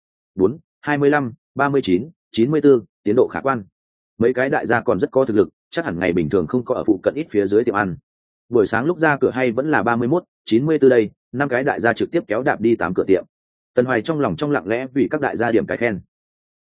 4 25 39 94, tiến độ khả quan. Mấy cái đại gia còn rất có thực lực, chắc hẳn ngày bình thường không có ở phụ cận ít phía dưới tiệm ăn. Buổi sáng lúc ra cửa hay vẫn là 31 94 đây, 5 cái đại gia trực tiếp kéo đạp đi 8 cửa tiệm. Tần Hoài trong lòng trong lặng lẽ vì các đại gia điểm cái khen.